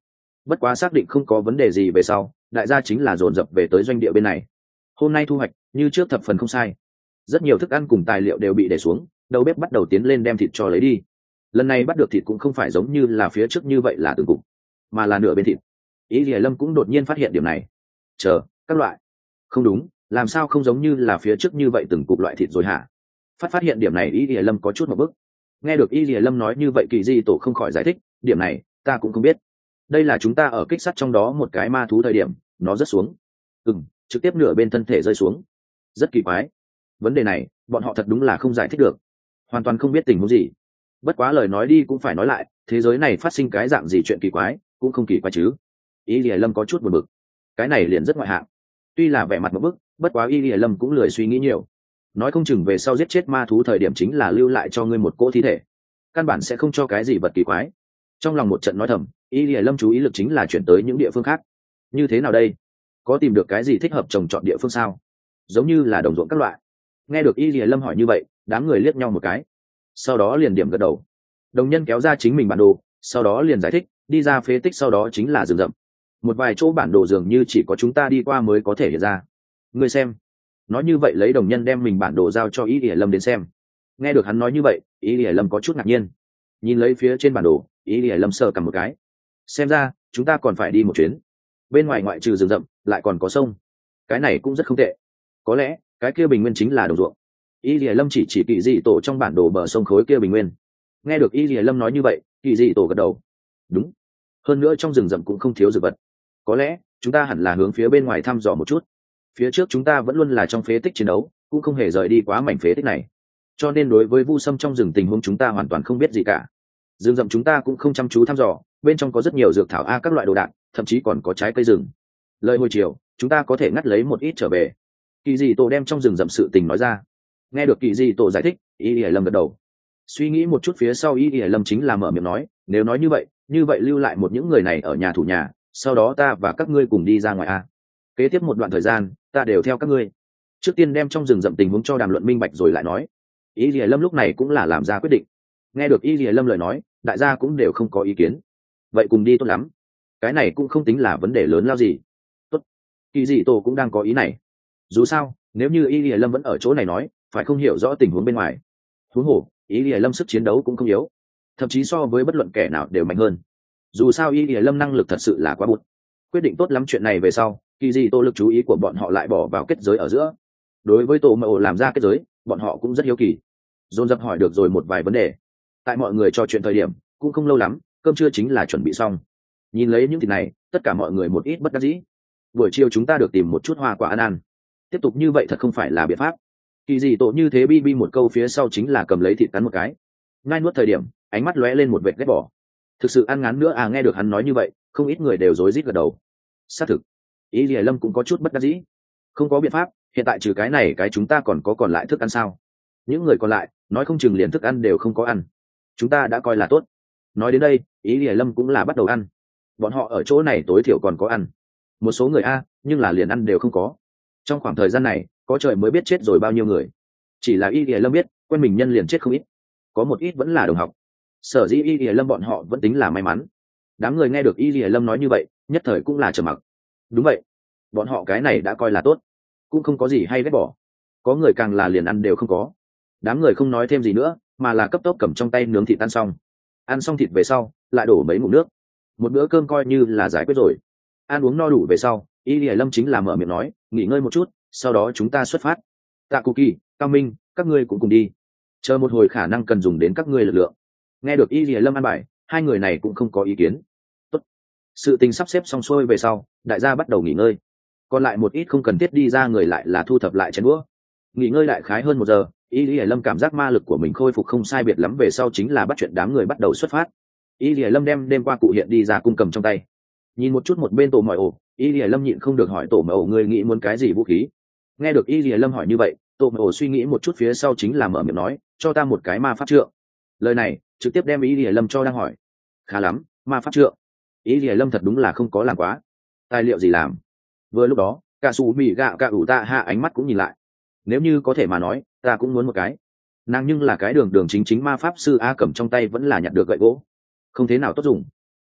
Bất quá xác định không có vấn đề gì về sau, đại gia chính là dồn dập về tới doanh địa bên này. Hôm nay thu hoạch như trước thập phần không sai, rất nhiều thức ăn cùng tài liệu đều bị để xuống, đầu bếp bắt đầu tiến lên đem thịt cho lấy đi. Lần này bắt được thịt cũng không phải giống như là phía trước như vậy là từng cục, mà là nửa bên thịt. Ý Lìa Lâm cũng đột nhiên phát hiện điểm này. Chờ, các loại. Không đúng, làm sao không giống như là phía trước như vậy từng cục loại thịt rồi hả? Phát phát hiện điểm này Ý Lìa Lâm có chút một bức. Nghe được Ý Lìa Lâm nói như vậy Kỳ Di Tổ không khỏi giải thích, điểm này ta cũng không biết. Đây là chúng ta ở kích sát trong đó một cái ma thú thời điểm, nó rớt xuống. Ừm, trực tiếp nửa bên thân thể rơi xuống. Rất kỳ quái. Vấn đề này, bọn họ thật đúng là không giải thích được. Hoàn toàn không biết tình huống gì. Bất quá lời nói đi cũng phải nói lại, thế giới này phát sinh cái dạng gì chuyện kỳ quái, cũng không kỳ quái chứ. Y Lìa Lâm có chút buồn bực. Cái này liền rất ngoại hạng. Tuy là vẻ mặt một bức, bất quá Y Lìa Lâm cũng lười suy nghĩ nhiều. Nói không chừng về sau giết chết ma thú thời điểm chính là lưu lại cho ngươi một cỗ thi thể. Căn bản sẽ không cho cái gì vật kỳ quái. Trong lòng một trận nói thầm, Y Lìa Lâm chú ý lực chính là chuyển tới những địa phương khác. Như thế nào đây? Có tìm được cái gì thích hợp trồng trọt địa phương sao? Giống như là đồng ruộng các loại. Nghe được Y Lìa Lâm hỏi như vậy, đám người liếc nhau một cái. Sau đó liền điểm gật đầu. Đồng nhân kéo ra chính mình bản đồ, sau đó liền giải thích, đi ra phế tích sau đó chính là rừng rậm. Một vài chỗ bản đồ dường như chỉ có chúng ta đi qua mới có thể hiện ra. Ngươi xem. Nói như vậy lấy đồng nhân đem mình bản đồ giao cho Y Lìa Lâm đến xem. Nghe được hắn nói như vậy, Y Lìa Lâm có chút ngạc nhiên. Nhìn lấy phía trên bản đồ, Y Lìa Lâm sờ cầm một cái. Xem ra, chúng ta còn phải đi một chuyến. Bên ngoài ngoại trừ rừng rậm, lại còn có sông. Cái này cũng rất không tệ. Có lẽ, cái kia bình nguyên chính là đồng ruộng. Y Lìa Lâm chỉ chỉ Kỳ Dị Tổ trong bản đồ bờ sông khối kia bình nguyên. Nghe được Y Lìa Lâm nói như vậy, Kỳ Dị Tổ gật đầu. Đúng. Hơn nữa trong rừng rậm cũng không thiếu dược vật. Có lẽ chúng ta hẳn là hướng phía bên ngoài thăm dò một chút. Phía trước chúng ta vẫn luôn là trong phế tích chiến đấu, cũng không hề rời đi quá mảnh phế tích này. Cho nên đối với vu sâm trong rừng tình huống chúng ta hoàn toàn không biết gì cả. Rừng rậm chúng ta cũng không chăm chú thăm dò, bên trong có rất nhiều dược thảo a các loại đồ đạc, thậm chí còn có trái cây rừng. Lời hồi chiều, chúng ta có thể ngắt lấy một ít trở về. Kỳ Dị Tổ đem trong rừng rậm sự tình nói ra. Nghe được Kỳ Dị Tổ giải thích, Y Lìa Lâm gật đầu. Suy nghĩ một chút phía sau Y Lìa Lâm chính là mở miệng nói, nếu nói như vậy, như vậy lưu lại một những người này ở nhà thủ nhà, sau đó ta và các ngươi cùng đi ra ngoài a. Kế tiếp một đoạn thời gian, ta đều theo các ngươi. Trước tiên đem trong rừng rậm tình huống cho đàm luận minh bạch rồi lại nói. Y Lìa Lâm lúc này cũng là làm ra quyết định. Nghe được Y Lìa Lâm lời nói, đại gia cũng đều không có ý kiến. Vậy cùng đi tốt lắm. Cái này cũng không tính là vấn đề lớn lao gì. Tốt. Kỳ Dị Tổ cũng đang có ý này. Dù sao, nếu như Y Lìa Lâm vẫn ở chỗ này nói, phải không hiểu rõ tình huống bên ngoài. Huống hồ, Y Lìa Lâm sức chiến đấu cũng không yếu, thậm chí so với bất luận kẻ nào đều mạnh hơn. Dù sao Y Lìa Lâm năng lực thật sự là quá bụt. Quyết định tốt lắm chuyện này về sau, Kỳ Dị Tổ lực chú ý của bọn họ lại bỏ vào kết giới ở giữa. Đối với Tổ Mộ làm ra kết giới, bọn họ cũng rất hiếu kỳ. Dồn dập hỏi được rồi một vài vấn đề. Tại mọi người trò chuyện thời điểm, cũng không lâu lắm, cơm trưa chính là chuẩn bị xong. Nhìn lấy những thịt này, tất cả mọi người một ít bất đắc dĩ. Buổi chiều chúng ta được tìm một chút hoa quả ăn ăn. Tiếp tục như vậy thật không phải là biện pháp. Kỳ Dị Tổ như thế bi bi một câu phía sau chính là cầm lấy thịt cắn một cái. Ngay nuốt thời điểm, ánh mắt lóe lên một vệt ghét bỏ. Thực sự ăn ngán nữa à? Nghe được hắn nói như vậy, không ít người đều rối rít gật đầu. Xác thực, Ý Lìa Lâm cũng có chút bất đắc dĩ. Không có biện pháp, hiện tại trừ cái này cái chúng ta còn có còn lại thức ăn sao? Những người còn lại, nói không chừng liền thức ăn đều không có ăn. Chúng ta đã coi là tốt. Nói đến đây, Ý Lìa Lâm cũng là bắt đầu ăn. Bọn họ ở chỗ này tối thiểu còn có ăn. Một số người a, nhưng là liền ăn đều không có. Trong khoảng thời gian này, có trời mới biết chết rồi bao nhiêu người. Chỉ là Y Lìa Lâm biết, quen mình nhân liền chết không ít. Có một ít vẫn là đồng học. Sở dĩ Y Lìa Lâm bọn họ vẫn tính là may mắn. Đám người nghe được Y Lìa Lâm nói như vậy, nhất thời cũng là trầm mặc. Đúng vậy, bọn họ cái này đã coi là tốt, cũng không có gì hay ghét bỏ. Có người càng là liền ăn đều không có. Đám người không nói thêm gì nữa, mà là cấp tốc cầm trong tay nướng thịt ăn xong. Ăn xong thịt về sau, lại đổ mấy ngụm nước. Một bữa cơm coi như là giải quyết rồi. Ăn uống no đủ về sau, Y Lìa Lâm chính là mở miệng nói, nghỉ ngơi một chút, sau đó chúng ta xuất phát. Tạ Cù Kỳ, Cao Minh, các ngươi cũng cùng đi. Chờ một hồi khả năng cần dùng đến các ngươi lực lượng. Nghe được Y Lìa Lâm ăn bài, hai người này cũng không có ý kiến. Tốt. Sự tình sắp xếp xong xuôi về sau, đại gia bắt đầu nghỉ ngơi. Còn lại một ít không cần thiết đi ra người lại là thu thập lại chén đũa. Nghỉ ngơi đại khái hơn một giờ, Y Lìa Lâm cảm giác ma lực của mình khôi phục không sai biệt lắm về sau chính là bắt chuyện đám người bắt đầu xuất phát. Y Lìa Lâm đem đêm qua cụ hiện đi ra cung cầm trong tay. Nhìn một chút một bên tổ mọi ổ, Y Lìa Lâm nhịn không được hỏi tổ mọi ổ người nghĩ muốn cái gì vũ khí. Nghe được Y Lìa Lâm hỏi như vậy, tổ mọi ổ suy nghĩ một chút phía sau chính là mở miệng nói, cho ta một cái ma pháp trượng. Lời này trực tiếp đem Y Lìa Lâm cho đang hỏi. Khá lắm, ma pháp trượng. Y Lìa Lâm thật đúng là không có làm quá. Tài liệu gì làm? Vừa lúc đó, cả sủ mì gạo cả ủ tạ hạ ánh mắt cũng nhìn lại. Nếu như có thể mà nói, ta cũng muốn một cái. Nàng nhưng là cái đường đường chính chính ma pháp sư a, cầm trong tay vẫn là nhặt được gậy gỗ, không thế nào tốt dùng.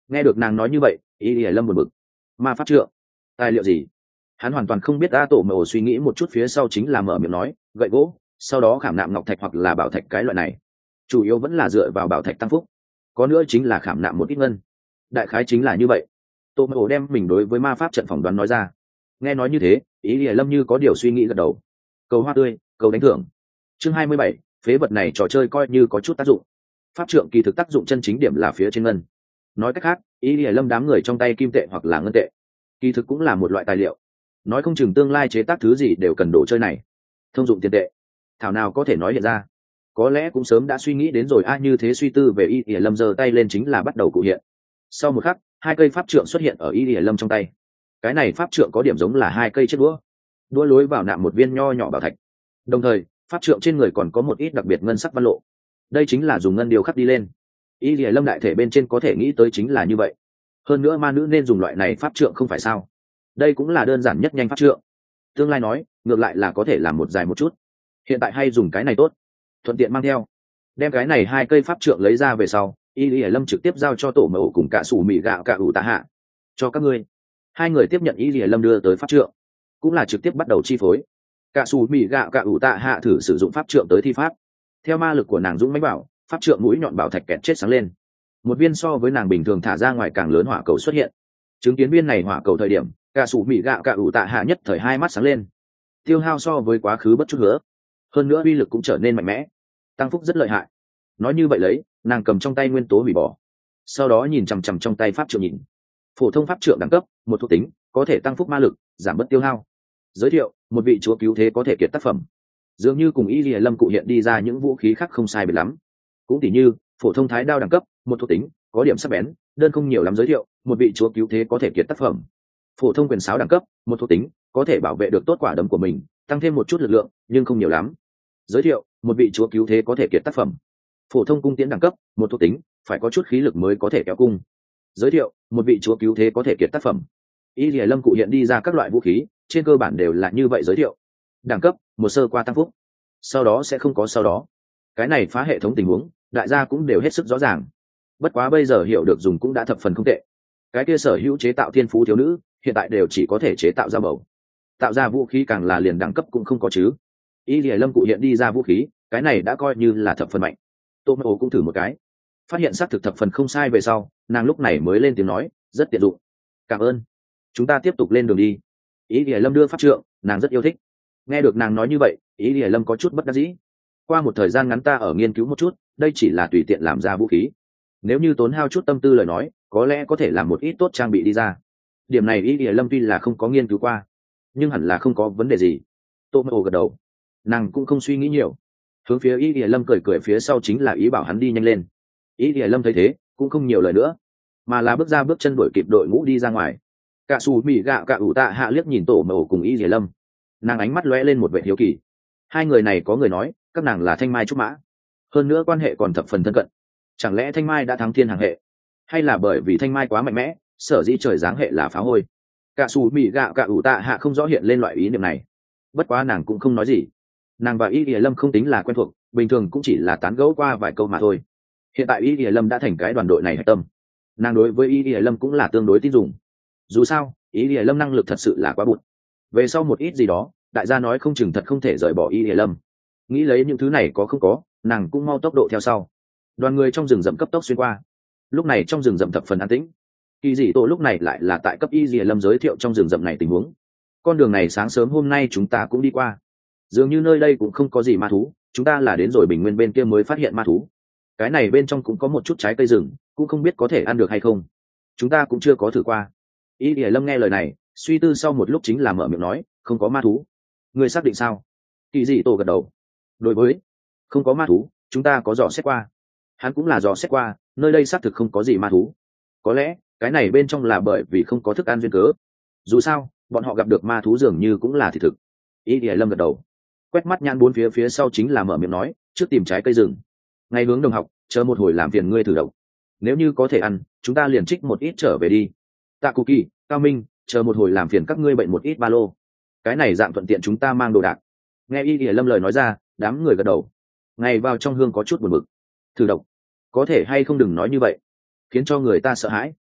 Nghe được nàng nói như vậy, y lìa lâm buồn bực. Ma pháp trượng? Tài liệu gì? Hắn hoàn toàn không biết. A Tổ Mộ suy nghĩ một chút phía sau chính là mở miệng nói, gậy gỗ, sau đó khảm nạm ngọc thạch hoặc là bảo thạch cái loại này, chủ yếu vẫn là dựa vào bảo thạch tăng phúc, có nữa chính là khảm nạm một ít ngân. Đại khái chính là như vậy. Tổ Mộ đem mình đối với ma pháp trận phỏng đoán nói ra. Nghe nói như thế, ý lìa lâm như có điều suy nghĩ gật đầu. Cầu hoa tươi, cầu đánh thưởng. Chương hai mươi bảy, phế vật này trò chơi coi như có chút tác dụng. Pháp trượng kỳ thực tác dụng chân chính điểm là phía trên ngân. Nói cách khác, ý lìa lâm đám người trong tay kim tệ hoặc là ngân tệ, kỳ thực cũng là một loại tài liệu. Nói không chừng tương lai chế tác thứ gì đều cần đồ chơi này. Thông dụng tiền tệ, thảo nào có thể nói hiện ra. Có lẽ cũng sớm đã suy nghĩ đến rồi. A như thế suy tư về y lìa lâm giơ tay lên chính là bắt đầu cụ hiện. Sau một khắc, hai cây pháp trượng xuất hiện ở y lìa lâm trong tay. Cái này pháp trượng có điểm giống là hai cây chiếc đũa, đũa lối vào nạm một viên nho nhỏ bảo thạch. Đồng thời, pháp trượng trên người còn có một ít đặc biệt ngân sắc văn lộ. Đây chính là dùng ngân điều khắc đi lên. Y lìa lâm đại thể bên trên có thể nghĩ tới chính là như vậy. Hơn nữa ma nữ nên dùng loại này pháp trượng không phải sao? Đây cũng là đơn giản nhất nhanh pháp trượng. Tương lai nói, ngược lại là có thể làm một dài một chút. Hiện tại hay dùng cái này tốt, thuận tiện mang theo. Đem cái này hai cây pháp trượng lấy ra về sau, y lìa lâm trực tiếp giao cho Tổ Mộ cùng cả sủ mì gạo cả ủ tạ hạ. Cho các ngươi. Hai người tiếp nhận y lìa lâm đưa tới pháp trượng, cũng là trực tiếp bắt đầu chi phối. Cả sủ mì gạo cả ủ tạ hạ thử sử dụng pháp trượng tới thi pháp. Theo ma lực của nàng dũng mãnh bảo, pháp trượng mũi nhọn bảo thạch kẹt chết sáng lên. Một viên so với nàng bình thường thả ra ngoài càng lớn hỏa cầu xuất hiện. Chứng kiến viên này hỏa cầu thời điểm, cả sủ mì gạo cả ủ tạ hạ nhất thời hai mắt sáng lên. Tiêu hao so với quá khứ bất chút nữa, hơn nữa uy lực cũng trở nên mạnh mẽ, tăng phúc rất lợi hại. Nói như vậy lấy, nàng cầm trong tay nguyên tố hủy bỏ, sau đó nhìn chằm chằm trong tay pháp trượng nhìn. Phổ thông pháp trượng đẳng cấp, một thuộc tính, có thể tăng phúc ma lực, giảm bớt tiêu hao. Giới thiệu, một vị chúa cứu thế có thể kiệt tác phẩm. Dường như cùng y lìa lâm cụ hiện đi ra những vũ khí khác không sai biệt lắm. Cũng tỉ như phổ thông thái đao đẳng cấp, một thuộc tính, có điểm sắc bén, đơn không nhiều lắm. Giới thiệu, một vị chúa cứu thế có thể kiệt tác phẩm. Phổ thông quyền sáo đẳng cấp, một thuộc tính, có thể bảo vệ được tốt quả đấm của mình, tăng thêm một chút lực lượng, nhưng không nhiều lắm. Giới thiệu, một vị chúa cứu thế có thể kiệt tác phẩm. Phổ thông cung tiễn đẳng cấp, một thuộc tính, phải có chút khí lực mới có thể kéo cung. Giới thiệu, một vị chúa cứu thế có thể kiệt tác phẩm. Y lìa lâm cụ hiện đi ra các loại vũ khí, trên cơ bản đều là như vậy. Giới thiệu, đẳng cấp, một sơ qua tăng phúc, sau đó sẽ không có sau đó. Cái này phá hệ thống tình huống, đại gia cũng đều hết sức rõ ràng. Bất quá bây giờ hiểu được dùng cũng đã thập phần không tệ. Cái kia sở hữu chế tạo thiên phú thiếu nữ, hiện tại đều chỉ có thể chế tạo ra bầu, tạo ra vũ khí càng là liền đẳng cấp cũng không có chứ. Y lìa lâm cụ hiện đi ra vũ khí, cái này đã coi như là thập phần mạnh. Tô Mộ cũng thử một cái, phát hiện xác thực thập phần không sai về sau, nàng lúc này mới lên tiếng nói, rất tiện dụng. Cảm ơn, chúng ta tiếp tục lên đường đi. Y lìa lâm đưa pháp trượng, nàng rất yêu thích. Nghe được nàng nói như vậy, Y lìa lâm có chút bất đắc dĩ. Qua một thời gian ngắn ta ở nghiên cứu một chút, đây chỉ là tùy tiện làm ra vũ khí. Nếu như tốn hao chút tâm tư lời nói, có lẽ có thể làm một ít tốt trang bị đi ra. Điểm này Y lìa lâm tuy là không có nghiên cứu qua, nhưng hẳn là không có vấn đề gì. Tô Mộ gật đầu, nàng cũng không suy nghĩ nhiều, hướng phía Y lìa lâm cười cười phía sau chính là ý bảo hắn đi nhanh lên. Y lìa lâm thấy thế cũng không nhiều lời nữa, mà là bước ra bước chân đuổi kịp đội ngũ đi ra ngoài. Cả xù mì gạo cả ủ tạ hạ liếc nhìn Tổ Mộ cùng Y lìa lâm, nàng ánh mắt lóe lên một vẻ hiếu kỳ. Hai người này có người nói các nàng là thanh mai trúc mã, hơn nữa quan hệ còn thập phần thân cận. Chẳng lẽ thanh mai đã thắng thiên hàng hệ, hay là bởi vì thanh mai quá mạnh mẽ, sở dĩ trời giáng hệ là phá hôi? Cả xù mì gạo cả ủ tạ hạ không rõ hiện lên loại ý niệm này. Bất quá nàng cũng không nói gì. Nàng và Y lìa lâm không tính là quen thuộc, bình thường cũng chỉ là tán gẫu qua vài câu mà thôi. Hiện tại Y lìa lâm đã thành cái đoàn đội này hạch tâm, nàng đối với Y lìa lâm cũng là tương đối tin dùng. Dù sao Y lìa lâm năng lực thật sự là quá bụt. Về sau một ít gì đó, đại gia nói không chừng thật không thể rời bỏ Y lìa lâm. Nghĩ lấy những thứ này có không có, nàng cũng mau tốc độ theo sau. Đoàn người trong rừng rậm cấp tốc xuyên qua. Lúc này trong rừng rậm thập phần an tĩnh. Kỳ dị tổ lúc này lại là tại cấp Y lìa lâm giới thiệu trong rừng rậm này tình huống. Con đường này sáng sớm hôm nay chúng ta cũng đi qua, dường như nơi đây cũng không có gì ma thú, chúng ta là đến rồi bình nguyên bên kia mới phát hiện ma thú. Cái này bên trong cũng có một chút trái cây rừng, cũng không biết có thể ăn được hay không, chúng ta cũng chưa có thử qua. Y lìa lâm nghe lời này, suy tư sau một lúc chính là mở miệng nói, không có ma thú. Người xác định sao? Kỳ dị tổ gật đầu, đối với không có ma thú, chúng ta có dò xét qua. Hắn cũng là dò xét qua, nơi đây xác thực không có gì ma thú. Có lẽ cái này bên trong là bởi vì không có thức ăn duyên cớ. Dù sao bọn họ gặp được ma thú dường như cũng là thị thực. Y lìa lâm gật đầu, quét mắt nhãn bốn phía phía sau chính là mở miệng nói, trước tìm trái cây rừng, ngay hướng đồng học, chờ một hồi làm phiền ngươi thử độc, nếu như có thể ăn chúng ta liền trích một ít trở về đi. Tạ Cụ Kỳ, Cao Minh, chờ một hồi làm phiền các ngươi bệnh một ít ba lô, cái này dạng thuận tiện chúng ta mang đồ đạc. Nghe Y lìa lâm lời nói ra, đám người gật đầu. Ngày vào trong hương có chút buồn bực, thử độc có thể hay không đừng nói như vậy, khiến cho người ta sợ hãi.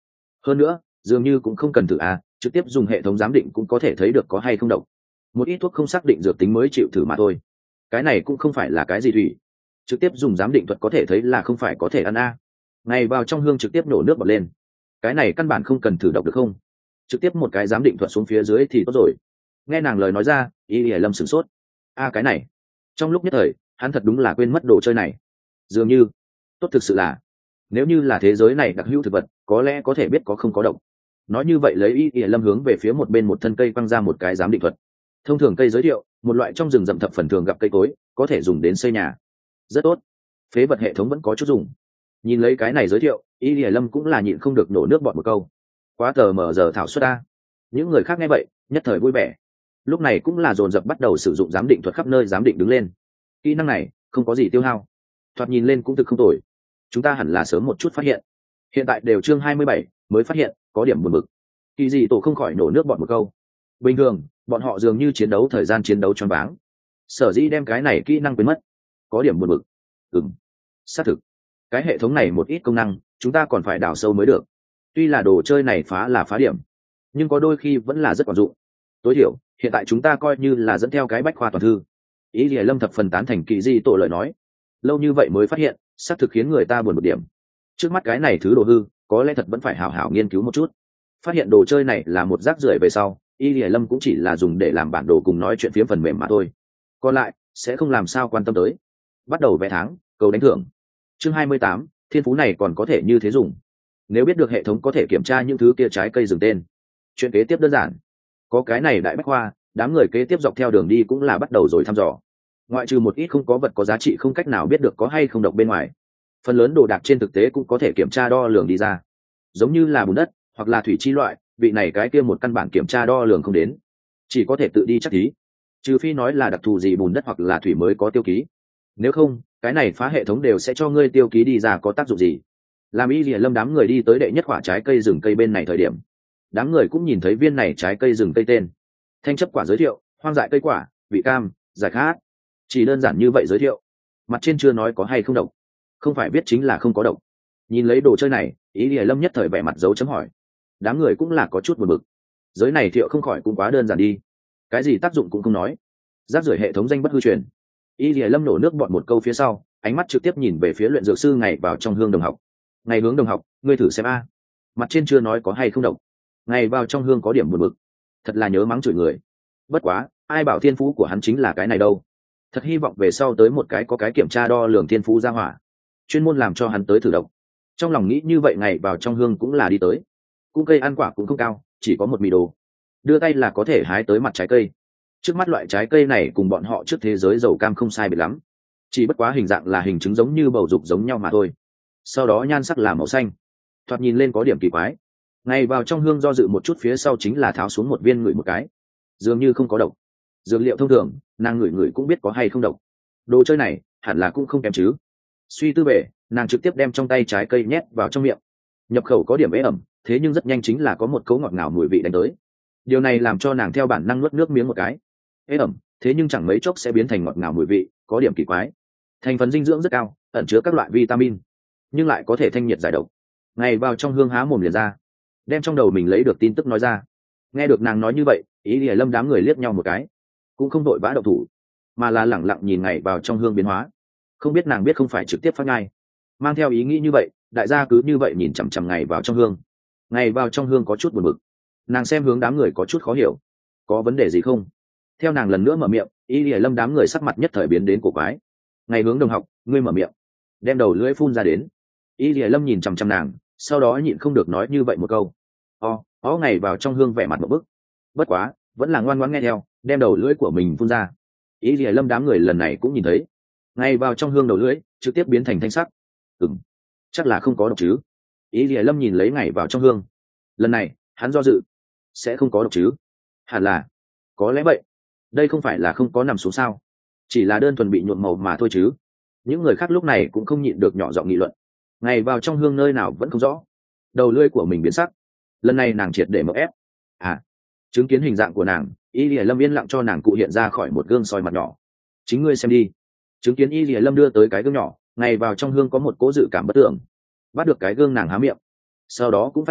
hơn nữa dường như cũng không cần thử à, trực tiếp dùng hệ thống giám định cũng có thể thấy được có hay không độc. Một ít thuốc không xác định dược tính mới chịu thử mà thôi, cái này cũng không phải là cái gì thủy, trực tiếp dùng giám định thuật có thể thấy là không phải có thể ăn a à. Ngày vào trong hương trực tiếp nổ nước bọt lên, cái này căn bản không cần thử độc được không, trực tiếp một cái giám định thuật xuống phía dưới thì tốt rồi. Nghe nàng lời nói ra, Y Lìa Lâm sửng sốt. A cái này, trong lúc nhất thời hắn thật đúng là quên mất đồ chơi này. Dường như tốt thực sự là, nếu như là thế giới này đặc hữu thực vật có lẽ có thể biết có không có độc. Nói như vậy lấy Y Lìa Lâm hướng về phía một bên một thân cây quăng ra một cái giám định thuật. Thông thường cây giới thiệu một loại trong rừng rậm thập phần thường gặp cây cối, có thể dùng đến xây nhà. Rất tốt, phế vật hệ thống vẫn có chút dùng. Nhìn lấy cái này giới thiệu, Y Lìa Lâm cũng là nhịn không được nổ nước bọt một câu. Quá tờ mở giờ thảo suất ta. Những người khác nghe vậy nhất thời vui vẻ, lúc này cũng là dồn dập bắt đầu sử dụng giám định thuật khắp nơi giám định đứng lên. Kỹ năng này không có gì tiêu hao, thoạt nhìn lên cũng thực không tồi, chúng ta hẳn là sớm một chút phát hiện. Hiện tại đều chương hai mươi bảy mới phát hiện, có điểm buồn bực. Kỳ dị tổ không khỏi nổ nước bọt một câu. Bình thường bọn họ dường như chiến đấu thời gian chiến đấu choáng váng, sở dĩ đem cái này kỹ năng quên mất, có điểm buồn bực. Ừm, xác thực cái hệ thống này một ít công năng chúng ta còn phải đào sâu mới được. Tuy là đồ chơi này phá là phá điểm, nhưng có đôi khi vẫn là rất quan dụng. Tối thiểu hiện tại chúng ta coi như là dẫn theo cái bách khoa toàn thư. Ý Lìa Lâm thập phần tán thành Kỳ Di tổ lời nói, lâu như vậy mới phát hiện, xác thực khiến người ta buồn một điểm. Trước mắt cái này thứ đồ hư có lẽ thật vẫn phải hảo hảo nghiên cứu một chút. Phát hiện đồ chơi này là một rác rưởi về sau, Y Lìa Lâm cũng chỉ là dùng để làm bản đồ cùng nói chuyện phiếm phần mềm mà thôi, còn lại sẽ không làm sao quan tâm tới. Bắt đầu vé tháng cầu đánh thưởng. Chương hai mươi tám, thiên phú này còn có thể như thế dùng. Nếu biết được hệ thống có thể kiểm tra những thứ kia trái cây rừng tên, chuyện kế tiếp đơn giản. Có cái này đại bách khoa, đám người kế tiếp dọc theo đường đi cũng là bắt đầu rồi thăm dò. Ngoại trừ một ít không có vật có giá trị không cách nào biết được có hay không độc bên ngoài, phần lớn đồ đạc trên thực tế cũng có thể kiểm tra đo lường đi ra. Giống như là bùn đất hoặc là thủy chi loại, vị này cái kia một căn bản kiểm tra đo lường không đến, chỉ có thể tự đi chắc thí. Trừ phi nói là đặc thù gì bùn đất hoặc là thủy mới có tiêu ký, nếu không cái này phá hệ thống đều sẽ cho ngươi tiêu ký đi ra có tác dụng gì. Làm Y Lìa Lâm đám người đi tới đệ nhất quả trái cây rừng cây bên này thời điểm, đám người cũng nhìn thấy viên này trái cây rừng cây tên thanh chấp quả giới thiệu, hoang dại cây quả, vị cam, giải khát. Chỉ đơn giản như vậy giới thiệu, mặt trên chưa nói có hay không độc, không phải biết chính là không có độc. Nhìn lấy đồ chơi này, Ý Lìa Lâm nhất thời vẻ mặt dấu chấm hỏi. Đám người cũng là có chút buồn bực, giới này thiệu không khỏi cũng quá đơn giản đi, cái gì tác dụng cũng không nói, rác rưởi hệ thống danh bất hư truyền. Y Lìa Lâm nổ nước bọn một câu phía sau, ánh mắt trực tiếp nhìn về phía luyện dược sư Ngày vào trong hương đồng học. Ngày hướng đồng học, ngươi thử xem a, mặt trên chưa nói có hay không độc, Ngày vào trong hương có điểm buồn bực, thật là nhớ mắng chửi người. Bất quá ai bảo thiên phú của hắn chính là cái này đâu, thật hy vọng về sau tới một cái có cái kiểm tra đo lường thiên phú ra hỏa, chuyên môn làm cho hắn tới thử độc. Trong lòng nghĩ như vậy, Ngày vào trong hương cũng là đi tới. Cũng cây ăn quả cũng không cao, chỉ có một mì đồ, đưa tay là có thể hái tới mặt trái cây. Trước mắt loại trái cây này cùng bọn họ trước thế giới dầu cam không sai biệt lắm, chỉ bất quá hình dạng là hình trứng giống như bầu dục giống nhau mà thôi, sau đó nhan sắc là màu xanh, thoạt nhìn lên có điểm kỳ quái. Ngày vào trong hương do dự một chút phía sau chính là tháo xuống một viên ngửi một cái, dường như không có độc. Dược liệu thông thường nàng ngửi ngửi cũng biết có hay không độc, đồ chơi này hẳn là cũng không kém chứ. Suy tư về, nàng trực tiếp đem trong tay trái cây nhét vào trong miệng. Nhập khẩu có điểm ế ẩm, thế nhưng rất nhanh chính là có một cấu ngọt ngào mùi vị đánh tới. Điều này làm cho nàng theo bản năng nuốt nước miếng một cái. Ế ẩm, thế nhưng chẳng mấy chốc sẽ biến thành ngọt ngào mùi vị, có điểm kỳ quái. Thành phần dinh dưỡng rất cao, ẩn chứa các loại vitamin, nhưng lại có thể thanh nhiệt giải độc. Ngày vào trong hương há mồm liền ra, đem trong đầu mình lấy được tin tức nói ra. Nghe được nàng nói như vậy, Ý Lìa Lâm đám người liếc nhau một cái, cũng không đội vã động thủ, mà là lẳng lặng nhìn Ngày vào trong hương biến hóa. Không biết nàng biết không phải trực tiếp phát ngay, mang theo ý nghĩ như vậy, đại gia cứ như vậy nhìn chằm chằm Ngày vào trong hương. Ngày vào trong hương có chút buồn bực, nàng xem hướng đám người có chút khó hiểu, có vấn đề gì không? Theo nàng lần nữa mở miệng, Y Lìa Lâm đám người sắc mặt nhất thời biến đến cổ quái. Ngày hướng đồng học, ngươi mở miệng, đem đầu lưỡi phun ra đến. Y Lìa Lâm nhìn chằm chằm nàng, sau đó nhịn không được nói như vậy một câu. O, ó Ngày vào trong hương vẻ mặt một bức, bất quá vẫn là ngoan ngoãn nghe theo, đem đầu lưỡi của mình phun ra. Y Lìa Lâm đám người lần này cũng nhìn thấy, Ngày vào trong hương đầu lưỡi trực tiếp biến thành thanh sắc. Ừm, chắc là không có độc chứ. Y Lìa Lâm nhìn lấy Ngày vào trong hương, lần này hắn do dự, sẽ không có độc chứ? Hẳn là, có lẽ vậy. Đây không phải là không có nằm xuống sao, chỉ là đơn thuần bị nhuộm màu mà thôi chứ. Những người khác lúc này cũng không nhịn được nhỏ giọng nghị luận. Ngày vào trong hương nơi nào vẫn không rõ, đầu lưỡi của mình biến sắc, lần này nàng triệt để mở ép. À, chứng kiến hình dạng của nàng, Y Lìa Lâm yên lặng cho nàng cụ hiện ra khỏi một gương soi mặt nhỏ. Chính ngươi xem đi. Chứng kiến Y Lìa Lâm đưa tới cái gương nhỏ, Ngày vào trong hương có một cố dự cảm bất tưởng, bắt được cái gương nàng há miệng, sau đó cũng phát hiện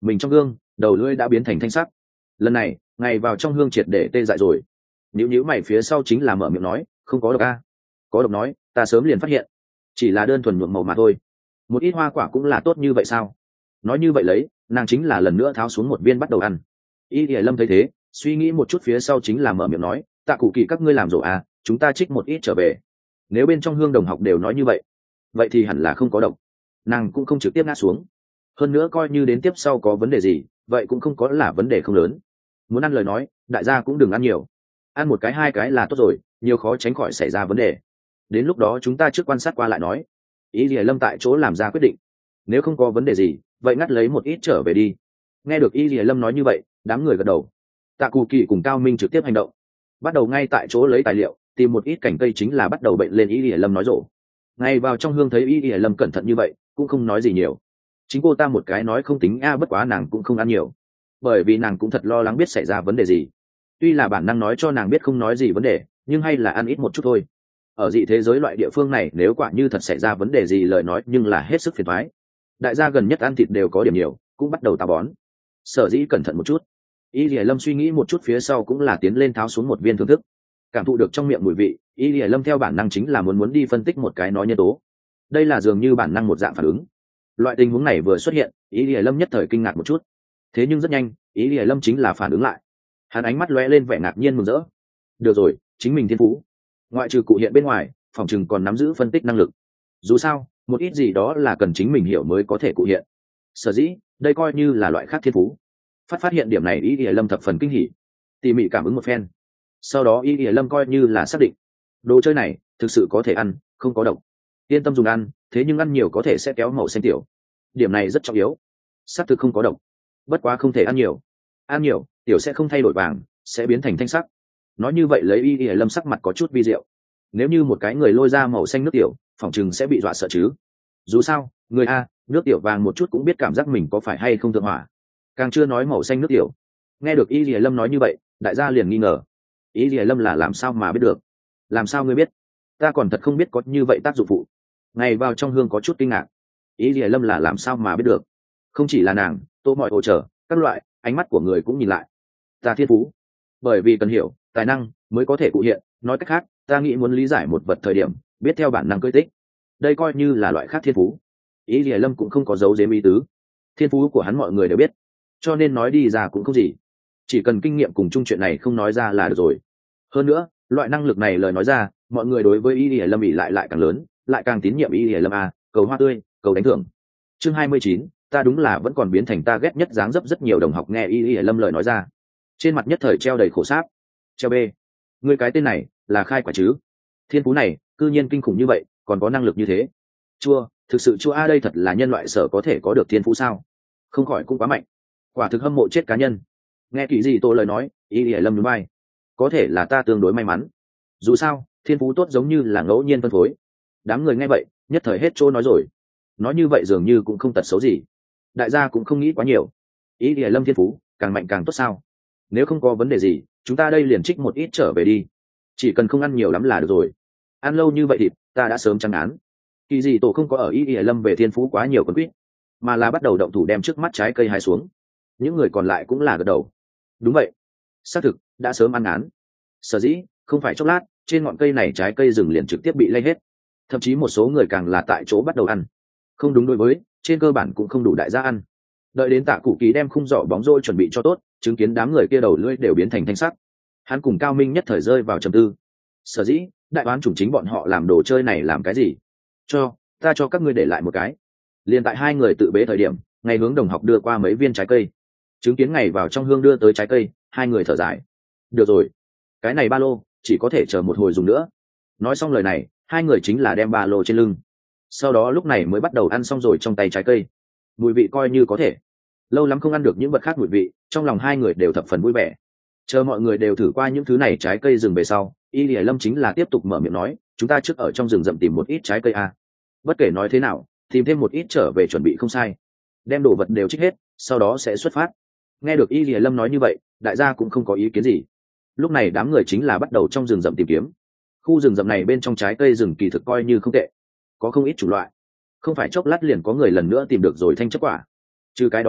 mình trong gương đầu lưỡi đã biến thành thanh sắc. Lần này ngày vào trong hương triệt để tê dại rồi. Nhíu nhíu mày phía sau chính là mở miệng nói, không có độc a. Có độc nói, ta sớm liền phát hiện, chỉ là đơn thuần nhuộm màu mà thôi. Một ít hoa quả cũng là tốt như vậy sao? Nói như vậy lấy, nàng chính là lần nữa tháo xuống một viên bắt đầu ăn. Y Lìa Lâm thấy thế, suy nghĩ một chút phía sau chính là mở miệng nói, Tạ Cụ Kỳ các ngươi làm rồi à, chúng ta trích một ít trở về. Nếu bên trong hương đồng học đều nói như vậy, vậy thì hẳn là không có độc. Nàng cũng không trực tiếp ngã xuống. Hơn nữa coi như đến tiếp sau có vấn đề gì, vậy cũng không có là vấn đề không lớn. Muốn ăn lời nói, đại gia cũng đừng ăn nhiều. Ăn một cái hai cái là tốt rồi, nhiều khó tránh khỏi xảy ra vấn đề. Đến lúc đó chúng ta trước quan sát qua lại nói. Y Lìa Lâm tại chỗ làm ra quyết định. Nếu không có vấn đề gì, vậy ngắt lấy một ít trở về đi. Nghe được Y Lìa Lâm nói như vậy, đám người gật đầu. Tạ Cù Kỳ cùng Cao Minh trực tiếp hành động, bắt đầu ngay tại chỗ lấy tài liệu, tìm một ít cành cây chính là bắt đầu bệnh lên. Y Lìa Lâm nói rổ. Ngay vào trong hương thấy Y Lìa Lâm cẩn thận như vậy, cũng không nói gì nhiều. Chính cô ta một cái nói không tính a, bất quá nàng cũng không ăn nhiều, bởi vì nàng cũng thật lo lắng biết xảy ra vấn đề gì. Tuy là bản năng nói cho nàng biết không nói gì vấn đề, nhưng hay là ăn ít một chút thôi. Ở dị thế giới loại địa phương này, nếu quả như thật xảy ra vấn đề gì lời nói nhưng là hết sức phiền toái. Đại gia gần nhất ăn thịt đều có điểm nhiều, cũng bắt đầu táo bón. Sở dĩ cẩn thận một chút. Y Lìa Lâm suy nghĩ một chút phía sau cũng là tiến lên tháo xuống một viên thưởng thức. Cảm thụ được trong miệng mùi vị, Y Lìa Lâm theo bản năng chính là muốn muốn đi phân tích một cái nói nhân tố. Đây là dường như bản năng một dạng phản ứng. Loại tình huống này vừa xuất hiện, Y Lìa Lâm nhất thời kinh ngạc một chút. Thế nhưng rất nhanh, Y Lìa Lâm chính là phản ứng lại. Hắn ánh mắt lóe lên vẻ ngạc nhiên mừng rỡ. Được rồi, chính mình thiên phú, ngoại trừ cụ hiện bên ngoài, phòng chừng còn nắm giữ phân tích năng lực. Dù sao, một ít gì đó là cần chính mình hiểu mới có thể cụ hiện. Sở dĩ, đây coi như là loại khác thiên phú. Phát phát hiện điểm này, Y Lìa Lâm thập phần kinh hỉ, tỉ mỉ cảm ứng một phen. Sau đó Y Lìa Lâm coi như là xác định, đồ chơi này thực sự có thể ăn, không có độc. Yên tâm dùng ăn, thế nhưng ăn nhiều có thể sẽ kéo màu xanh tiểu. Điểm này rất trọng yếu. Xác thực không có độc, bất quá không thể ăn nhiều. Ăn nhiều, tiểu sẽ không thay đổi vàng, sẽ biến thành thanh sắc. Nói như vậy lấy Y Lìa Lâm sắc mặt có chút vi diệu. Nếu như một cái người lôi ra màu xanh nước tiểu, phỏng chừng sẽ bị dọa sợ chứ. Dù sao, người a, nước tiểu vàng một chút cũng biết cảm giác mình có phải hay không thượng hỏa. Càng chưa nói màu xanh nước tiểu. Nghe được Y Lìa Lâm nói như vậy, đại gia liền nghi ngờ. Y Lìa Lâm là làm sao mà biết được? Làm sao ngươi biết? Ta còn thật không biết có như vậy tác dụng phụ. Ngày vào trong hương có chút kinh ngạc. Y Lìa Lâm là làm sao mà biết được? Không chỉ là nàng, tô mọi hỗ trợ, các loại ánh mắt của người cũng nhìn lại. Ta thiên phú, bởi vì cần hiểu tài năng mới có thể cụ hiện. Nói cách khác, ta nghĩ muốn lý giải một vật thời điểm, biết theo bản năng cưỡi tích. Đây coi như là loại khác thiên phú. Y Lìa Lâm cũng không có giấu giếm ý tứ. Thiên phú của hắn mọi người đều biết, cho nên nói đi ra cũng không gì. Chỉ cần kinh nghiệm cùng chung chuyện này không nói ra là được rồi. Hơn nữa, loại năng lực này lời nói ra, mọi người đối với Y Lìa Lâm ỉ lại lại càng lớn, lại càng tín nhiệm Y Lìa Lâm a, cầu hoa tươi, cầu đánh thưởng. Chương hai mươi chín, ta đúng là vẫn còn biến thành ta ghét nhất dáng dấp. Rất nhiều đồng học nghe Y Lìa Lâm lời nói ra, trên mặt nhất thời treo đầy khổ sáp. Treo bê, ngươi cái tên này là khai quả chứ? Thiên phú này cư nhiên kinh khủng như vậy, còn có năng lực như thế. Chua, thực sự chua a, đây thật là nhân loại sở có thể có được thiên phú sao? Không khỏi cũng quá mạnh. Quả thực hâm mộ chết cá nhân. Nghe Kỳ Dị tôi lời nói, Y Lìa Lâm nhún vai. Có thể là ta tương đối may mắn. Dù sao, thiên phú tốt giống như là ngẫu nhiên phân phối. Đám người nghe vậy, nhất thời hết chỗ nói rồi. Nói như vậy dường như cũng không tật xấu gì. Đại gia cũng không nghĩ quá nhiều. Y Lìa Lâm thiên phú càng mạnh càng tốt sao? Nếu không có vấn đề gì, chúng ta đây liền trích một ít trở về đi. Chỉ cần không ăn nhiều lắm là được rồi. Ăn lâu như vậy thịt, ta đã sớm trắng án. Kỳ Dị tổ không có ở Y Lìa Lâm về thiên phú quá nhiều con quýt, mà là bắt đầu động thủ đem trước mắt trái cây hái xuống. Những người còn lại cũng là gật đầu. Đúng vậy, xác thực đã sớm ăn án. Sở dĩ không phải chốc lát, trên ngọn cây này trái cây rừng liền trực tiếp bị lay hết. Thậm chí một số người càng là tại chỗ bắt đầu ăn. Không đúng đối với, trên cơ bản cũng không đủ đại gia ăn. Đợi đến Tạ Cụ Kỳ đem khung giỏ bóng rôi chuẩn bị cho tốt, chứng kiến đám người kia đầu lưỡi đều biến thành thanh sắc. Hắn cùng Cao Minh nhất thời rơi vào trầm tư. Sở dĩ đại đoán chủng chính bọn họ làm đồ chơi này làm cái gì? Cho ta cho các ngươi để lại một cái. Liên tại hai người tự bế thời điểm, ngày hướng đồng học đưa qua mấy viên trái cây. Chứng kiến ngày vào trong hương đưa tới trái cây, hai người thở dài. Được rồi, cái này ba lô chỉ có thể chờ một hồi dùng nữa. Nói xong lời này, hai người chính là đem ba lô trên lưng. Sau đó lúc này mới bắt đầu ăn xong rồi trong tay trái cây. Mùi vị coi như có thể. Lâu lắm không ăn được những vật khác mùi vị, trong lòng hai người đều thập phần vui vẻ. Chờ mọi người đều thử qua những thứ này trái cây rừng về sau, Y Lìa Lâm chính là tiếp tục mở miệng nói, chúng ta trước ở trong rừng rậm tìm một ít trái cây a. Bất kể nói thế nào, tìm thêm một ít trở về chuẩn bị không sai. Đem đồ vật đều trích hết, sau đó sẽ xuất phát. Nghe được Y Lìa Lâm nói như vậy, đại gia cũng không có ý kiến gì. Lúc này đám người chính là bắt đầu trong rừng rậm tìm kiếm. Khu rừng rậm này bên trong trái cây rừng kỳ thực coi như không tệ, có không ít chủng loại. Không phải chốc lát liền có người lần nữa tìm được rồi thanh chất quả. Trừ cái đó ra,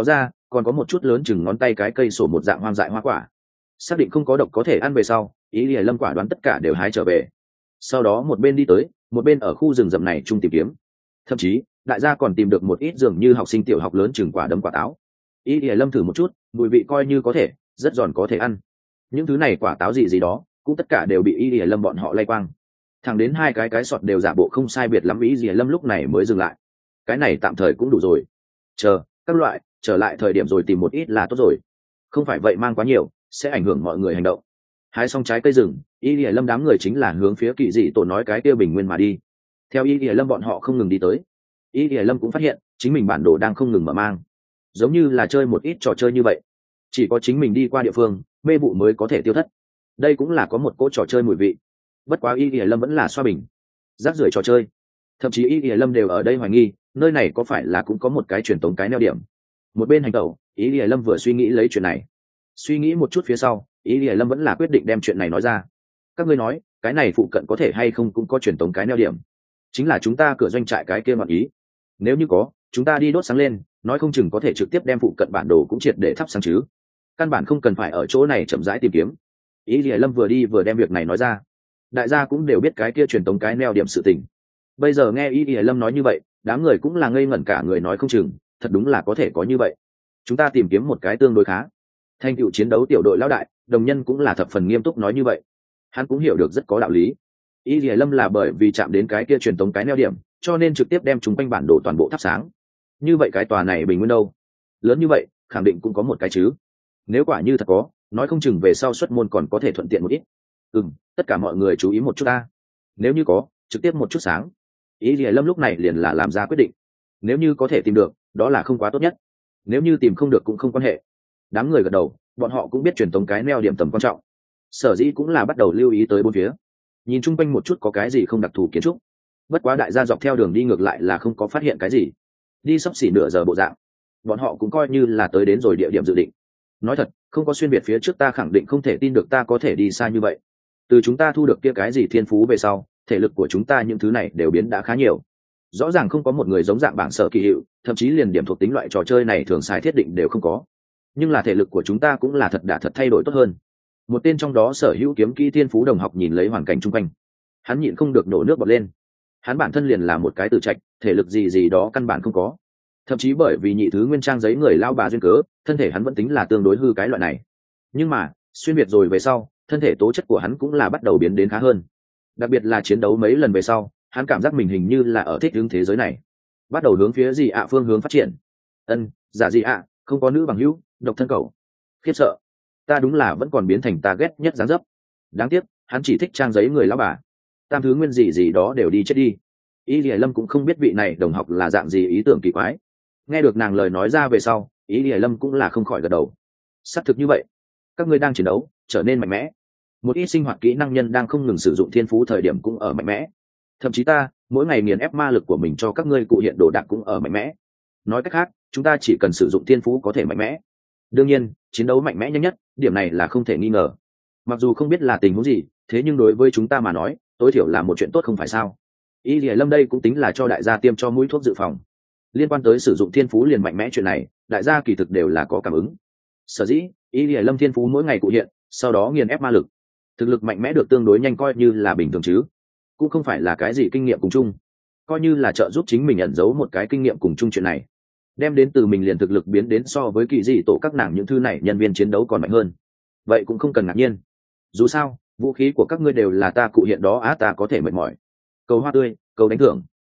còn có một chút lớn chừng ngón tay cái cây sổ một dạng hoang dại hoa quả. Xác định không có độc có thể ăn về sau, ý lìa lâm quả đoán tất cả đều hái trở về. Sau đó một bên đi tới, một bên ở khu rừng rậm này chung tìm kiếm. Thậm chí đại gia còn tìm được một ít dường như học sinh tiểu học lớn chừng quả đấm quả táo. Ý lìa lâm thử một chút, mùi vị coi như có thể, rất giòn có thể ăn. Những thứ này quả táo gì gì đó cũng tất cả đều bị ý lìa lâm bọn họ lay quang. Thẳng đến hai cái cái sọt đều giả bộ không sai biệt lắm, ý lìa lâm lúc này mới dừng lại. Cái này tạm thời cũng đủ rồi, chờ các loại trở lại thời điểm rồi tìm một ít là tốt rồi, không phải vậy mang quá nhiều sẽ ảnh hưởng mọi người hành động. Hái xong trái cây rừng, y lìa lâm đám người chính là hướng phía kỳ dị tổ nói cái kia bình nguyên mà đi. Theo y lìa lâm bọn họ không ngừng đi tới, y lìa lâm cũng phát hiện chính mình bản đồ đang không ngừng mở mang, giống như là chơi một ít trò chơi như vậy, chỉ có chính mình đi qua địa phương mê vụ mới có thể tiêu thất. Đây cũng là có một cỗ trò chơi mùi vị. Bất quá y lìa lâm vẫn là xoa bình rác rưởi trò chơi, thậm chí y lìa lâm đều ở đây hoài nghi nơi này có phải là cũng có một cái truyền tống cái neo điểm. Một bên hành tẩu, ý lìa lâm vừa suy nghĩ lấy chuyện này, suy nghĩ một chút phía sau, ý lìa lâm vẫn là quyết định đem chuyện này nói ra. Các ngươi nói cái này phụ cận có thể hay không cũng có truyền tống cái neo điểm, chính là chúng ta cửa doanh trại cái kia ngọn ý. Nếu như có, chúng ta đi đốt sáng lên, nói không chừng có thể trực tiếp đem phụ cận bản đồ cũng triệt để thắp sáng chứ. Căn bản không cần phải ở chỗ này chậm rãi tìm kiếm. Ý lìa lâm vừa đi vừa đem việc này nói ra. Đại gia cũng đều biết cái kia truyền tống cái neo điểm sự tình. Bây giờ nghe ý lìa lâm nói như vậy, đám người cũng là ngây ngẩn cả người, nói không chừng thật đúng là có thể có như vậy. Chúng ta tìm kiếm một cái tương đối khá. Thành tựu chiến đấu tiểu đội lão đại Đồng Nhân cũng là thập phần nghiêm túc nói như vậy. Hắn cũng hiểu được rất có đạo lý. Y Lìa Lâm là bởi vì chạm đến cái kia truyền tống cái neo điểm, cho nên trực tiếp đem chúng quanh bản đồ toàn bộ thắp sáng. Như vậy cái tòa này bình nguyên đâu lớn như vậy, khẳng định cũng có một cái chứ. Nếu quả như thật có, nói không chừng về sau xuất môn còn có thể thuận tiện một ít. Ừm, tất cả mọi người chú ý một chút ta. Nếu như có, trực tiếp một chút sáng. Y Lìa Lâm lúc này liền là làm ra quyết định. Nếu như có thể tìm được, đó là không quá tốt nhất. Nếu như tìm không được cũng không quan hệ. Đám người gật đầu, bọn họ cũng biết truyền tống cái neo điểm tầm quan trọng, sở dĩ cũng là bắt đầu lưu ý tới bốn phía, nhìn chung quanh một chút có cái gì không đặc thù kiến trúc. Bất quá đại gia dọc theo đường đi ngược lại là không có phát hiện cái gì. Đi sắp xỉ nửa giờ bộ dạng, bọn họ cũng coi như là tới đến rồi địa điểm dự định. Nói thật, không có xuyên việt phía trước ta khẳng định không thể tin được ta có thể đi xa như vậy. Từ chúng ta thu được kia cái gì thiên phú về sau, thể lực của chúng ta những thứ này đều biến đã khá nhiều. Rõ ràng không có một người giống dạng bảng sở kỳ hiệu, thậm chí liền điểm thuộc tính loại trò chơi này thường xài thiết định đều không có. Nhưng là thể lực của chúng ta cũng là thật đã thật thay đổi tốt hơn. Một tên trong đó sở hữu kiếm kỹ thiên phú đồng học nhìn lấy hoàn cảnh chung quanh, hắn nhịn không được nổ nước bọt lên. Hắn bản thân liền là một cái tử trạch, thể lực gì gì đó căn bản không có, thậm chí bởi vì nhị thứ nguyên trang giấy người lao bà duyên cớ, thân thể hắn vẫn tính là tương đối hư cái loại này. Nhưng mà xuyên việt rồi về sau, thân thể tố chất của hắn cũng là bắt đầu biến đến khá hơn. Đặc biệt là chiến đấu mấy lần về sau, hắn cảm giác mình hình như là ở thích hướng thế giới này, bắt đầu hướng phía gì ạ phương hướng phát triển. Ân, giả gì ạ, không có nữ bằng hữu, độc thân cầu, khiếp sợ, ta đúng là vẫn còn biến thành ta ghét nhất dáng dấp. Đáng tiếc hắn chỉ thích trang giấy người lão bà, tam thứ nguyên gì gì đó đều đi chết đi. Y Lìa Lâm cũng không biết vị này đồng học là dạng gì ý tưởng kỳ quái. Nghe được nàng lời nói ra về sau, Y Lìa Lâm cũng là không khỏi gật đầu. Xác thực như vậy, các ngươi đang chiến đấu trở nên mạnh mẽ, một ít sinh hoạt kỹ năng nhân đang không ngừng sử dụng thiên phú thời điểm cũng ở mạnh mẽ. Thậm chí ta mỗi ngày nghiền ép ma lực của mình cho các ngươi cụ hiện đồ đạc cũng ở mạnh mẽ. Nói cách khác, chúng ta chỉ cần sử dụng thiên phú có thể mạnh mẽ. Đương nhiên chiến đấu mạnh mẽ nhanh nhất, điểm này là không thể nghi ngờ. Mặc dù không biết là tình huống gì, thế nhưng đối với chúng ta mà nói tối thiểu là một chuyện tốt không phải sao. Y Lìa Lâm đây cũng tính là cho đại gia tiêm cho mũi thuốc dự phòng. Liên quan tới sử dụng thiên phú liền mạnh mẽ chuyện này, đại gia kỳ thực đều là có cảm ứng. Sở dĩ Y Lìa Lâm thiên phú mỗi ngày cụ hiện, sau đó nghiền ép ma lực, thực lực mạnh mẽ được tương đối nhanh coi như là bình thường chứ, cũng không phải là cái gì kinh nghiệm cùng chung, coi như là trợ giúp chính mình ẩn giấu một cái kinh nghiệm cùng chung chuyện này, đem đến từ mình liền thực lực biến đến so với kỳ dị tổ các nàng những thứ này nhân viên chiến đấu còn mạnh hơn. Vậy cũng không cần ngạc nhiên, dù sao vũ khí của các ngươi đều là ta cụ hiện đó á, ta có thể mệt mỏi. Cầu hoa tươi, cầu đánh thưởng.